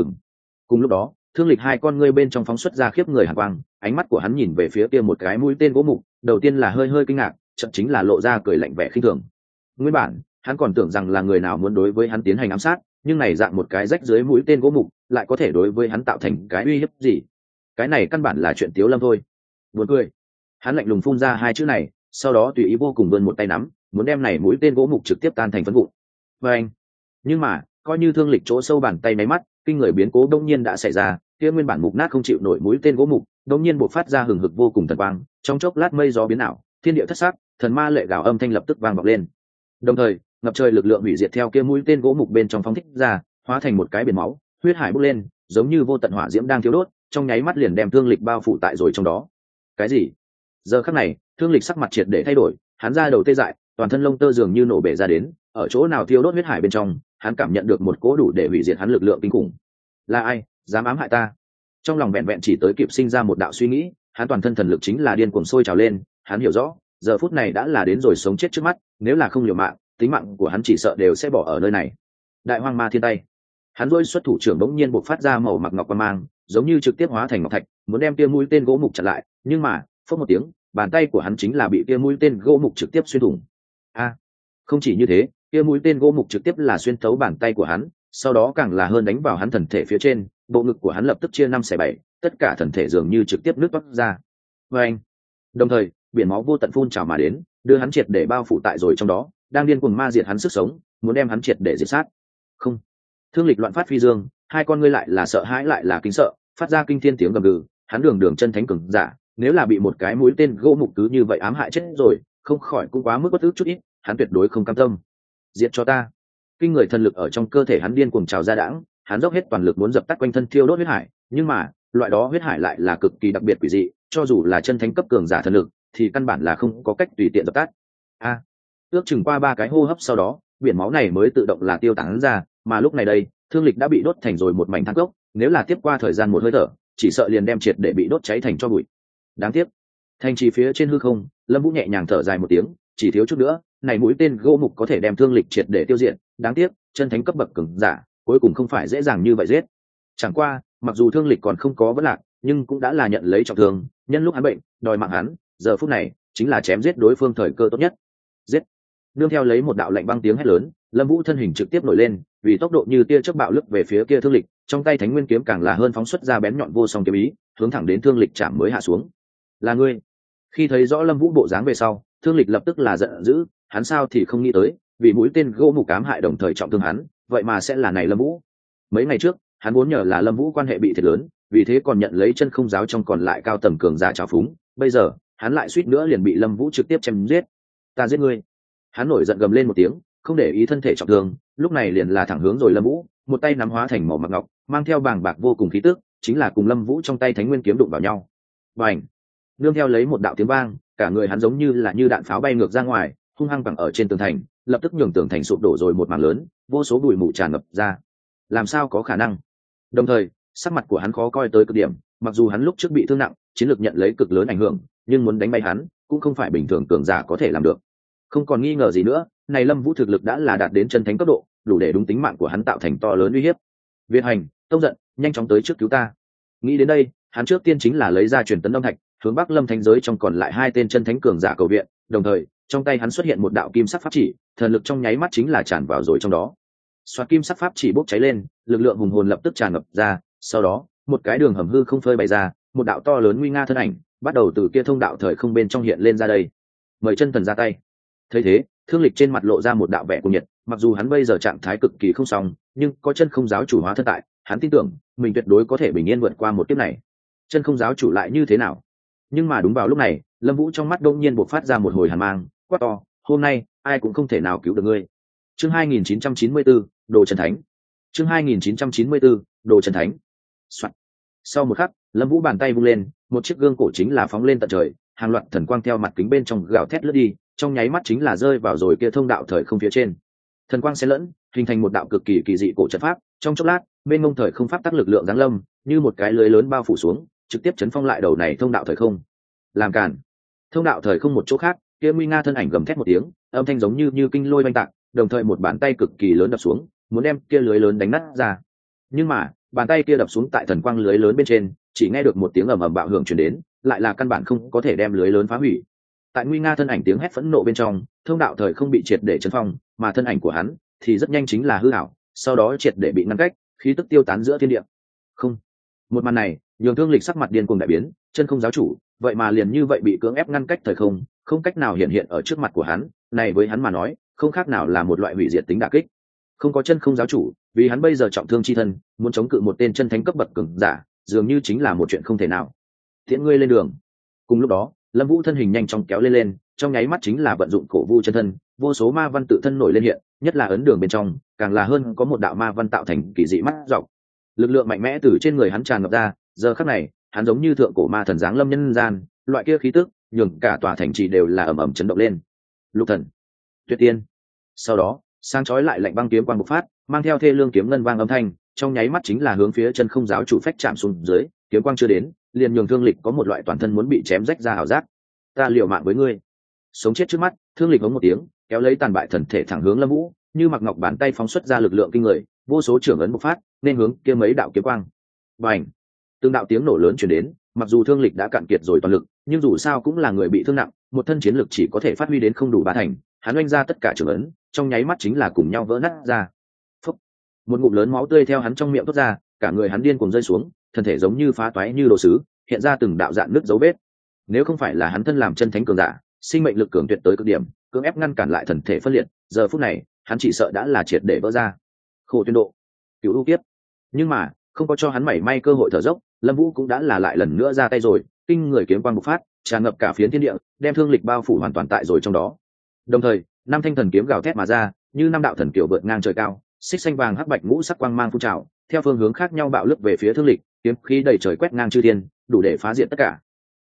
Cùng lúc đó, Thương Lịch 2 con ngươi bên trong phóng xuất ra khiếp người hàn quang, ánh mắt của hắn nhìn về phía kia một cái mũi tên gỗ mục, đầu tiên là hơi hơi kinh ngạc, chợt chính là lộ ra cười lạnh vẻ khinh thường. Nguyên bản, hắn còn tưởng rằng là người nào muốn đối với hắn tiến hành ám sát, nhưng này dạng một cái rách dưới mũi tên gỗ mục, lại có thể đối với hắn tạo thành cái uy hiếp gì? Cái này căn bản là chuyện tiếu lâm thôi. Buồn cười. Hắn lạnh lùng phun ra 2 chữ này, sau đó tùy ý vô cùng vươn một tay nắm, muốn đem này mũi tên gỗ mục trực tiếp tan thành phấn vụn. Anh. Nhưng mà, coi như Thương Lịch chỗ sâu bàn tay máy mắt, kinh người biến cố đông nhiên đã xảy ra, kia nguyên bản mục nát không chịu nổi mũi tên gỗ mục, đông nhiên bộc phát ra hừng hực vô cùng thần quang, trong chốc lát mây gió biến ảo, thiên địa thất sắc, thần ma lệ gào âm thanh lập tức vang vọng lên. Đồng thời, ngập trời lực lượng hủy diệt theo kia mũi tên gỗ mục bên trong phóng thích ra, hóa thành một cái biển máu, huyết hải bốc lên, giống như vô tận hỏa diễm đang thiêu đốt, trong nháy mắt liền đem Thương Lịch bao phủ tại rồi trong đó. Cái gì? Giờ khắc này, Thương Lịch sắc mặt triệt để thay đổi, hắn ra đầu tê dại, toàn thân lông tơ dường như nổ bể ra đến, ở chỗ nào thiêu đốt huyết hải bên trong, hắn cảm nhận được một cỗ đủ để hủy diệt hắn lực lượng kinh khủng. Là ai dám ám hại ta? Trong lòng vẹn vẹn chỉ tới kịp sinh ra một đạo suy nghĩ, hắn toàn thân thần lực chính là điên cuồng sôi trào lên, hắn hiểu rõ, giờ phút này đã là đến rồi sống chết trước mắt, nếu là không liều mạng, tính mạng của hắn chỉ sợ đều sẽ bỏ ở nơi này. Đại hoang ma thiên tay, hắn rôi xuất thủ trưởng bỗng nhiên bộc phát ra màu mặc ngọc quang mang, giống như trực tiếp hóa thành ngọc thạch, muốn đem kia mũi tên gỗ mục chặn lại, nhưng mà phất một tiếng, bàn tay của hắn chính là bị kia mũi tên gỗ mục trực tiếp xuyên thủng. Không chỉ như thế, kia mũi tên gỗ mục trực tiếp là xuyên thấu bàn tay của hắn, sau đó càng là hơn đánh vào hắn thần thể phía trên, bộ ngực của hắn lập tức chia 5/7, tất cả thần thể dường như trực tiếp nứt toác ra. Anh. Đồng thời, biển máu vô tận phun trào mà đến, đưa hắn triệt để bao phủ tại rồi trong đó, đang điên cuồng ma diệt hắn sức sống, muốn đem hắn triệt để diệt sát. Không. Thương lịch loạn phát phi dương, hai con ngươi lại là sợ hãi lại là kinh sợ, phát ra kinh thiên tiếng gầm gừ, hắn đường đường chân thánh cường giả, nếu là bị một cái mũi tên gỗ mục cứ như vậy ám hại chết rồi, không khỏi cũng quá mức bất ức chút ít, hắn tuyệt đối không cam tâm. Diệt cho ta. Kinh người thần lực ở trong cơ thể hắn điên cuồng trào ra đãng, hắn dốc hết toàn lực muốn dập tắt quanh thân thiêu đốt huyết hải, nhưng mà loại đó huyết hải lại là cực kỳ đặc biệt quỷ dị, cho dù là chân thánh cấp cường giả thần lực thì căn bản là không có cách tùy tiện dập tắt. Ước chừng qua 3 cái hô hấp sau đó, biển máu này mới tự động là tiêu tán ra, mà lúc này đây, thương lịch đã bị đốt thành rồi một mảnh than cốc, nếu là tiếp qua thời gian một hơi thở, chỉ sợ liền đem triệt để bị đốt cháy thành tro bụi. Đáng tiếc, thành trì phía trên hư không, Lâm Vũ nhẹ nhàng thở dài một tiếng, chỉ thiếu chút nữa, này mũi tên gỗ mục có thể đem thương lịch triệt để tiêu diệt, đáng tiếc, chân thánh cấp bậc cường giả, cuối cùng không phải dễ dàng như vậy giết. Chẳng qua, mặc dù thương lịch còn không có vấn lạc, nhưng cũng đã là nhận lấy trọng thương, nhân lúc hắn bệnh, đòi mạng hắn, giờ phút này chính là chém giết đối phương thời cơ tốt nhất. Giết! Nương theo lấy một đạo lạnh băng tiếng hét lớn, Lâm Vũ thân hình trực tiếp nổi lên, vì tốc độ như tia chớp bạo lướt về phía kia thương lịch, trong tay Thánh Nguyên kiếm càng là hơn phóng xuất ra bén nhọn vô song kiếm ý, hướng thẳng đến thương lịch chạm mới hạ xuống. Là ngươi! Khi thấy rõ Lâm Vũ bộ dáng về sau, thương lịch lập tức là giận dữ, hắn sao thì không nghĩ tới, vì mũi tên gỗ mục ám hại đồng thời trọng thương hắn, vậy mà sẽ là này Lâm Vũ. Mấy ngày trước, hắn vốn nhờ là Lâm Vũ quan hệ bị thiệt lớn, vì thế còn nhận lấy chân không giáo trong còn lại cao tầng cường giả trào phúng, bây giờ, hắn lại suýt nữa liền bị Lâm Vũ trực tiếp chém giết. Ta giết ngươi! Hắn nổi giận gầm lên một tiếng, không để ý thân thể trọng thương, lúc này liền là thẳng hướng rồi Lâm Vũ, một tay nắm hóa thành màu mặc ngọc, mang theo bàng bạc vô cùng khí tức, chính là cùng Lâm Vũ trong tay Thánh Nguyên kiếm đụng vào nhau. Bành! Nương theo lấy một đạo tiếng vang, cả người hắn giống như là như đạn pháo bay ngược ra ngoài, hung hăng bằng ở trên tường thành, lập tức nhường tường thành sụp đổ rồi một mảng lớn, vô số bụi mù tràn ngập ra. Làm sao có khả năng? Đồng thời, sắc mặt của hắn khó coi tới cực điểm, mặc dù hắn lúc trước bị thương nặng, chiến lược nhận lấy cực lớn ảnh hưởng, nhưng muốn đánh bay hắn, cũng không phải bình thường cường giả có thể làm được. Không còn nghi ngờ gì nữa, này Lâm Vũ thực lực đã là đạt đến chân thánh cấp độ, đủ để đúng tính mạng của hắn tạo thành to lớn uy hiếp. Việt Hành, Tông Giận, nhanh chóng tới trước cứu ta. Nghĩ đến đây, hắn trước tiên chính là lấy ra truyền tấn âm thạch, hướng Bắc Lâm Thánh giới trong còn lại 2 tên chân thánh cường giả cầu viện, đồng thời, trong tay hắn xuất hiện một đạo kim sắc pháp chỉ, thần lực trong nháy mắt chính là tràn vào rồi trong đó. Xoạt kim sắc pháp chỉ bốc cháy lên, lực lượng hùng hồn lập tức tràn ngập ra, sau đó, một cái đường hầm hư không phơi bày ra, một đạo to lớn nguy nga thân ảnh, bắt đầu từ kia thông đạo thời không bên trong hiện lên ra đây. Mời chân thần ra tay. Thấy thế, Thương Lịch trên mặt lộ ra một đạo vẻ cuồng nhiệt, mặc dù hắn bây giờ trạng thái cực kỳ không xong, nhưng có chân không giáo chủ hóa thân tại, hắn tin tưởng mình tuyệt đối có thể bình yên vượt qua một kiếp này. Chân không giáo chủ lại như thế nào? Nhưng mà đúng vào lúc này, Lâm Vũ trong mắt đông nhiên bộc phát ra một hồi hàn mang, quát to, hôm nay ai cũng không thể nào cứu được ngươi. Chương 2994, Đồ Trần Thánh. Chương 2994, Đồ Trần Thánh. Soạn. Sau một khắc, Lâm Vũ bàn tay vung lên, một chiếc gương cổ chính là phóng lên tận trời, hàng loạt thần quang theo mặt kính bên trong gào thét lướt đi, trong nháy mắt chính là rơi vào rồi kia thông đạo thời không phía trên. Thần quang xen lẫn, hình thành một đạo cực kỳ kỳ dị cổ trận pháp, trong chốc lát, bên ngông thời không pháp tắc lực lượng giáng lâm, như một cái lưới lớn bao phủ xuống, trực tiếp chấn phong lại đầu này thông đạo thời không. Làm cản. Thông đạo thời không một chỗ khác, kia nguy nga thân ảnh gầm thét một tiếng, âm thanh giống như kinh lôi oanh tạc, đồng thời một bàn tay cực kỳ lớn đập xuống, muốn đem kia lưới lớn đánh nát ra. Nhưng mà, bàn tay kia đập xuống tại thần quang lưới lớn bên trên, chỉ nghe được một tiếng ầm ầm bạo hưởng truyền đến, lại là căn bản không có thể đem lưới lớn phá hủy. Tại nguy nga thân ảnh tiếng hét phẫn nộ bên trong, thông đạo thời không bị triệt để chấn phong, mà thân ảnh của hắn thì rất nhanh chính là hư ảo, sau đó triệt để bị ngăn cách, khí tức tiêu tán giữa thiên địa. Không, một màn này, nhường Thương Lịch sắc mặt điên cuồng đại biến, chân không giáo chủ, vậy mà liền như vậy bị cưỡng ép ngăn cách thời không, không cách nào hiện ở trước mặt của hắn, này với hắn mà nói, không khác nào là một loại hủy diệt tính đả kích. Không có chân không giáo chủ, vì hắn bây giờ trọng thương chi thân, muốn chống cự một tên chân thánh cấp bậc cường giả, dường như chính là một chuyện không thể nào. Tiễn ngươi lên đường. Cùng lúc đó, Lâm Vũ thân hình nhanh chóng kéo lên, trong nháy mắt chính là vận dụng cổ vu chân thân, vô số ma văn tự thân nổi lên hiện, nhất là ấn đường bên trong, càng là hơn có một đạo ma văn tạo thành kỳ dị mắt dọc. Lực lượng mạnh mẽ từ trên người hắn tràn ngập ra, giờ khắc này, hắn giống như thượng cổ ma thần giáng lâm nhân gian, loại kia khí tức, nhường cả tòa thành trì đều là ầm ầm chấn động lên. Lục thần, Tuyệt Tiên. Sau đó, sáng chói lại lạnh băng kiếm quang bộc phát, mang theo thê lương kiếm ngân vang âm thanh, trong nháy mắt chính là hướng phía chân không giáo chủ phách chạm xuống dưới, kiếm quang chưa đến, liền nhường Thương Lịch có một loại toàn thân muốn bị chém rách ra ảo giác. Ta liều mạng với ngươi. Sống chết trước mắt, Thương Lịch hống một tiếng, kéo lấy tàn bại thần thể thẳng hướng Lâm Vũ, như mặc ngọc bàn tay phóng xuất ra lực lượng kinh người, vô số trưởng ấn bộc phát, nên hướng kia mấy đạo kiếm quang. Bành! Từng đạo tiếng nổ lớn truyền đến, mặc dù Thương Lịch đã cạn kiệt rồi toàn lực, nhưng dù sao cũng là người bị thương nặng, một thân chiến lực chỉ có thể phát huy đến không đủ ba thành, hắn oanh ra tất cả trưởng ấn, trong nháy mắt chính là cùng nhau vỡ nát ra. Phốc! Một ngụm lớn máu tươi theo hắn trong miệng thoát ra, cả người hắn điên cuồng rơi xuống, thân thể giống như phá toái như đồ sứ, hiện ra từng đạo dạn nứt dấu vết. Nếu không phải là hắn thân làm chân thánh cường giả, sinh mệnh lực cường tuyệt tới cực điểm, cưỡng ép ngăn cản lại thần thể phân liệt, giờ phút này hắn chỉ sợ đã là triệt để vỡ ra. Khổ tuyên độ, cựu ưu kiếp. Nhưng mà không có cho hắn mảy may cơ hội thở dốc, Lâm Vũ cũng đã là lại lần nữa ra tay rồi, kinh người kiếm quang bộc phát, tràn ngập cả phiến thiên địa, đem Thương Lịch bao phủ hoàn toàn tại rồi trong đó. Đồng thời, năm thanh thần kiếm gào thét mà ra, như năm đạo thần kiều vượt ngang trời cao, xích xanh vàng hắc bạch ngũ sắc quang mang phun trào, theo phương hướng khác nhau bạo lướt về phía Thương Lịch, kiếm khí đầy trời quét ngang chư thiên, đủ để phá diệt tất cả.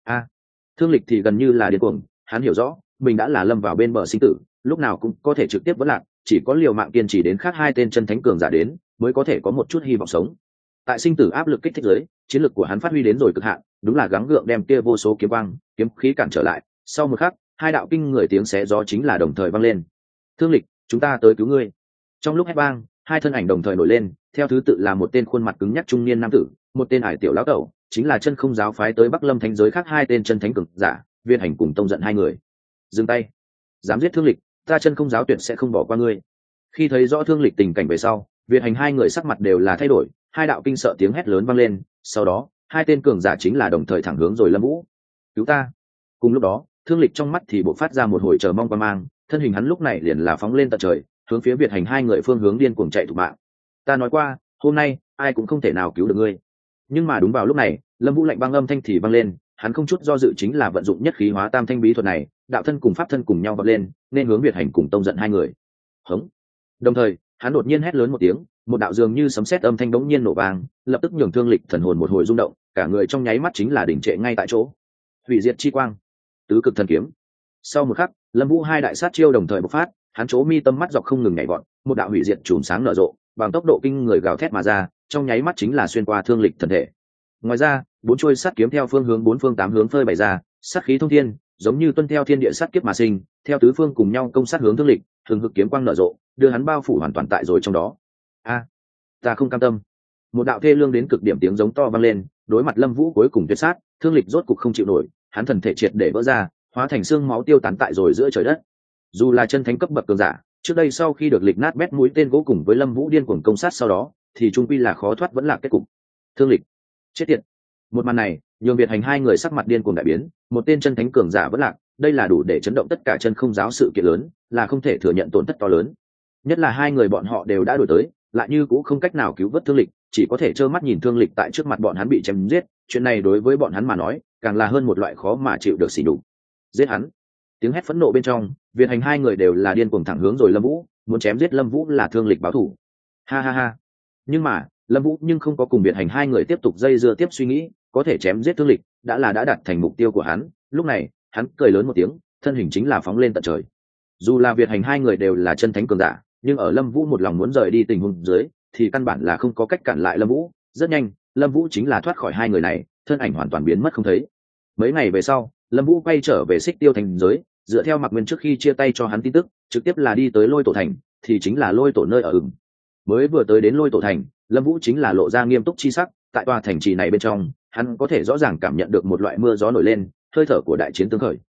Thương Lịch thì gần như là điên cuồng, hắn hiểu rõ mình đã là lâm vào bên bờ sinh tử, lúc nào cũng có thể trực tiếp vỡ lạc, chỉ có liều mạng kiên trì đến khác hai tên chân thánh cường giả đến, mới có thể có một chút hy vọng sống. Tại sinh tử áp lực kích thích giới, chiến lực của hắn phát huy đến rồi cực hạn, đúng là gắng gượng đem kia vô số kiếm quang, kiếm khí cản trở lại. Sau một khắc, hai đạo kinh người tiếng xé gió chính là đồng thời vang lên. Thương Lịch, chúng ta tới cứu ngươi. Trong lúc hét vang, hai thân ảnh đồng thời nổi lên, theo thứ tự là một tên khuôn mặt cứng nhắc trung niên nam tử, một tên ải tiểu lão tẩu, chính là chân không giáo phái tới Bắc Lâm thánh giới khác hai tên chân thánh cường giả, Viên Hành cùng Tông Giận hai người. Dừng tay, dám giết Thương Lịch, ta chân không giáo tuyệt sẽ không bỏ qua ngươi. Khi thấy rõ Thương Lịch tình cảnh về sau, Viên Hành hai người sắc mặt đều là thay đổi, hai đạo kinh sợ tiếng hét lớn vang lên, sau đó hai tên cường giả chính là đồng thời thẳng hướng rồi Lâm Vũ. Cứu ta! Cùng lúc đó, Thương Lịch trong mắt thì bộc phát ra một hồi chờ mong qua mang, thân hình hắn lúc này liền là phóng lên tận trời, hướng phía Việt Hành hai người phương hướng điên cuồng chạy thục mạng. Ta nói qua, hôm nay ai cũng không thể nào cứu được ngươi. Nhưng mà đúng vào lúc này, Lâm Vũ lạnh băng âm thanh thì vang lên, hắn không chút do dự chính là vận dụng nhất khí hóa tam thanh bí thuật này, đạo thân cùng pháp thân cùng nhau vọt lên, nên hướng Việt Hành cùng Tông Giận hai người. Hống! Đồng thời, hắn đột nhiên hét lớn một tiếng, một đạo dường như sấm sét âm thanh đống nhiên nổ vang, lập tức nhường Thương Lịch thần hồn một hồi rung động, cả người trong nháy mắt chính là đình trệ ngay tại chỗ. Hủy diệt chi quang, tứ cực thần kiếm. Sau một khắc, Lâm Vũ hai đại sát chiêu đồng thời bộc phát, hắn chỗ mi tâm mắt dọc không ngừng nhảy vọt, một đạo hủy diệt chùm sáng nở rộ, bằng tốc độ kinh người gào thét mà ra, trong nháy mắt chính là xuyên qua Thương Lịch thần thể. Ngoài ra, bốn chuôi sắt kiếm theo phương hướng bốn phương tám hướng phơi bày ra, sát khí thông thiên, giống như tuân theo thiên địa sát kiếp mà sinh, theo tứ phương cùng nhau công sát hướng Thương Lịch, thường hực kiếm quang nở rộ, đưa hắn bao phủ hoàn toàn tại rồi trong đó. Ta không cam tâm. Một đạo thê lương đến cực điểm tiếng giống to vang lên, đối mặt Lâm Vũ cuối cùng tuyệt sát, Thương Lịch rốt cục không chịu nổi, hắn thần thể triệt để vỡ ra, hóa thành xương máu tiêu tán tại rồi giữa trời đất. Dù là chân thánh cấp bậc cường giả, trước đây sau khi được lịch nát bét mũi tên gỗ cùng với Lâm Vũ điên cuồng công sát sau đó, thì trung quy là khó thoát vẫn là kết cục. Thương Lịch, chết tiệt. Một màn này, nhường Việt Hành hai người sắc mặt điên cuồng đại biến, một tên chân thánh cường giả vẫn lạc, đây là đủ để chấn động tất cả chân không giáo sự kiện lớn, là không thể thừa nhận tổn thất to lớn. Nhất là hai người bọn họ đều đã đuổi tới, lại như cũng không cách nào cứu vớt Thương Lịch, chỉ có thể trơ mắt nhìn Thương Lịch tại trước mặt bọn hắn bị chém giết, chuyện này đối với bọn hắn mà nói, càng là hơn một loại khó mà chịu được sỉ nhục. Giết hắn! Tiếng hét phẫn nộ bên trong, Việt Hành hai người đều là điên cuồng thẳng hướng rồi Lâm Vũ, muốn chém giết Lâm Vũ là Thương Lịch báo thù. Ha ha ha. Nhưng mà, Lâm Vũ nhưng không có cùng Việt Hành hai người tiếp tục dây dưa tiếp suy nghĩ, có thể chém giết Thương Lịch, đã đạt thành mục tiêu của hắn, lúc này, hắn cười lớn một tiếng, thân hình chính là phóng lên tận trời. Dù là Việt Hành hai người đều là chân thánh cường giả, nhưng ở Lâm Vũ một lòng muốn rời đi tình huống dưới, thì căn bản là không có cách cản lại Lâm Vũ, rất nhanh, Lâm Vũ chính là thoát khỏi hai người này, thân ảnh hoàn toàn biến mất không thấy. Mấy ngày về sau, Lâm Vũ quay trở về Xích Tiêu thành giới, dựa theo Mạc Nguyên trước khi chia tay cho hắn tin tức, trực tiếp là đi tới Lôi Tổ thành, thì chính là Lôi Tổ nơi ở ửng. Mới vừa tới đến Lôi Tổ thành, Lâm Vũ chính là lộ ra nghiêm túc chi sắc, tại tòa thành trì này bên trong, hắn có thể rõ ràng cảm nhận được một loại mưa gió nổi lên, hơi thở của đại chiến tương khởi.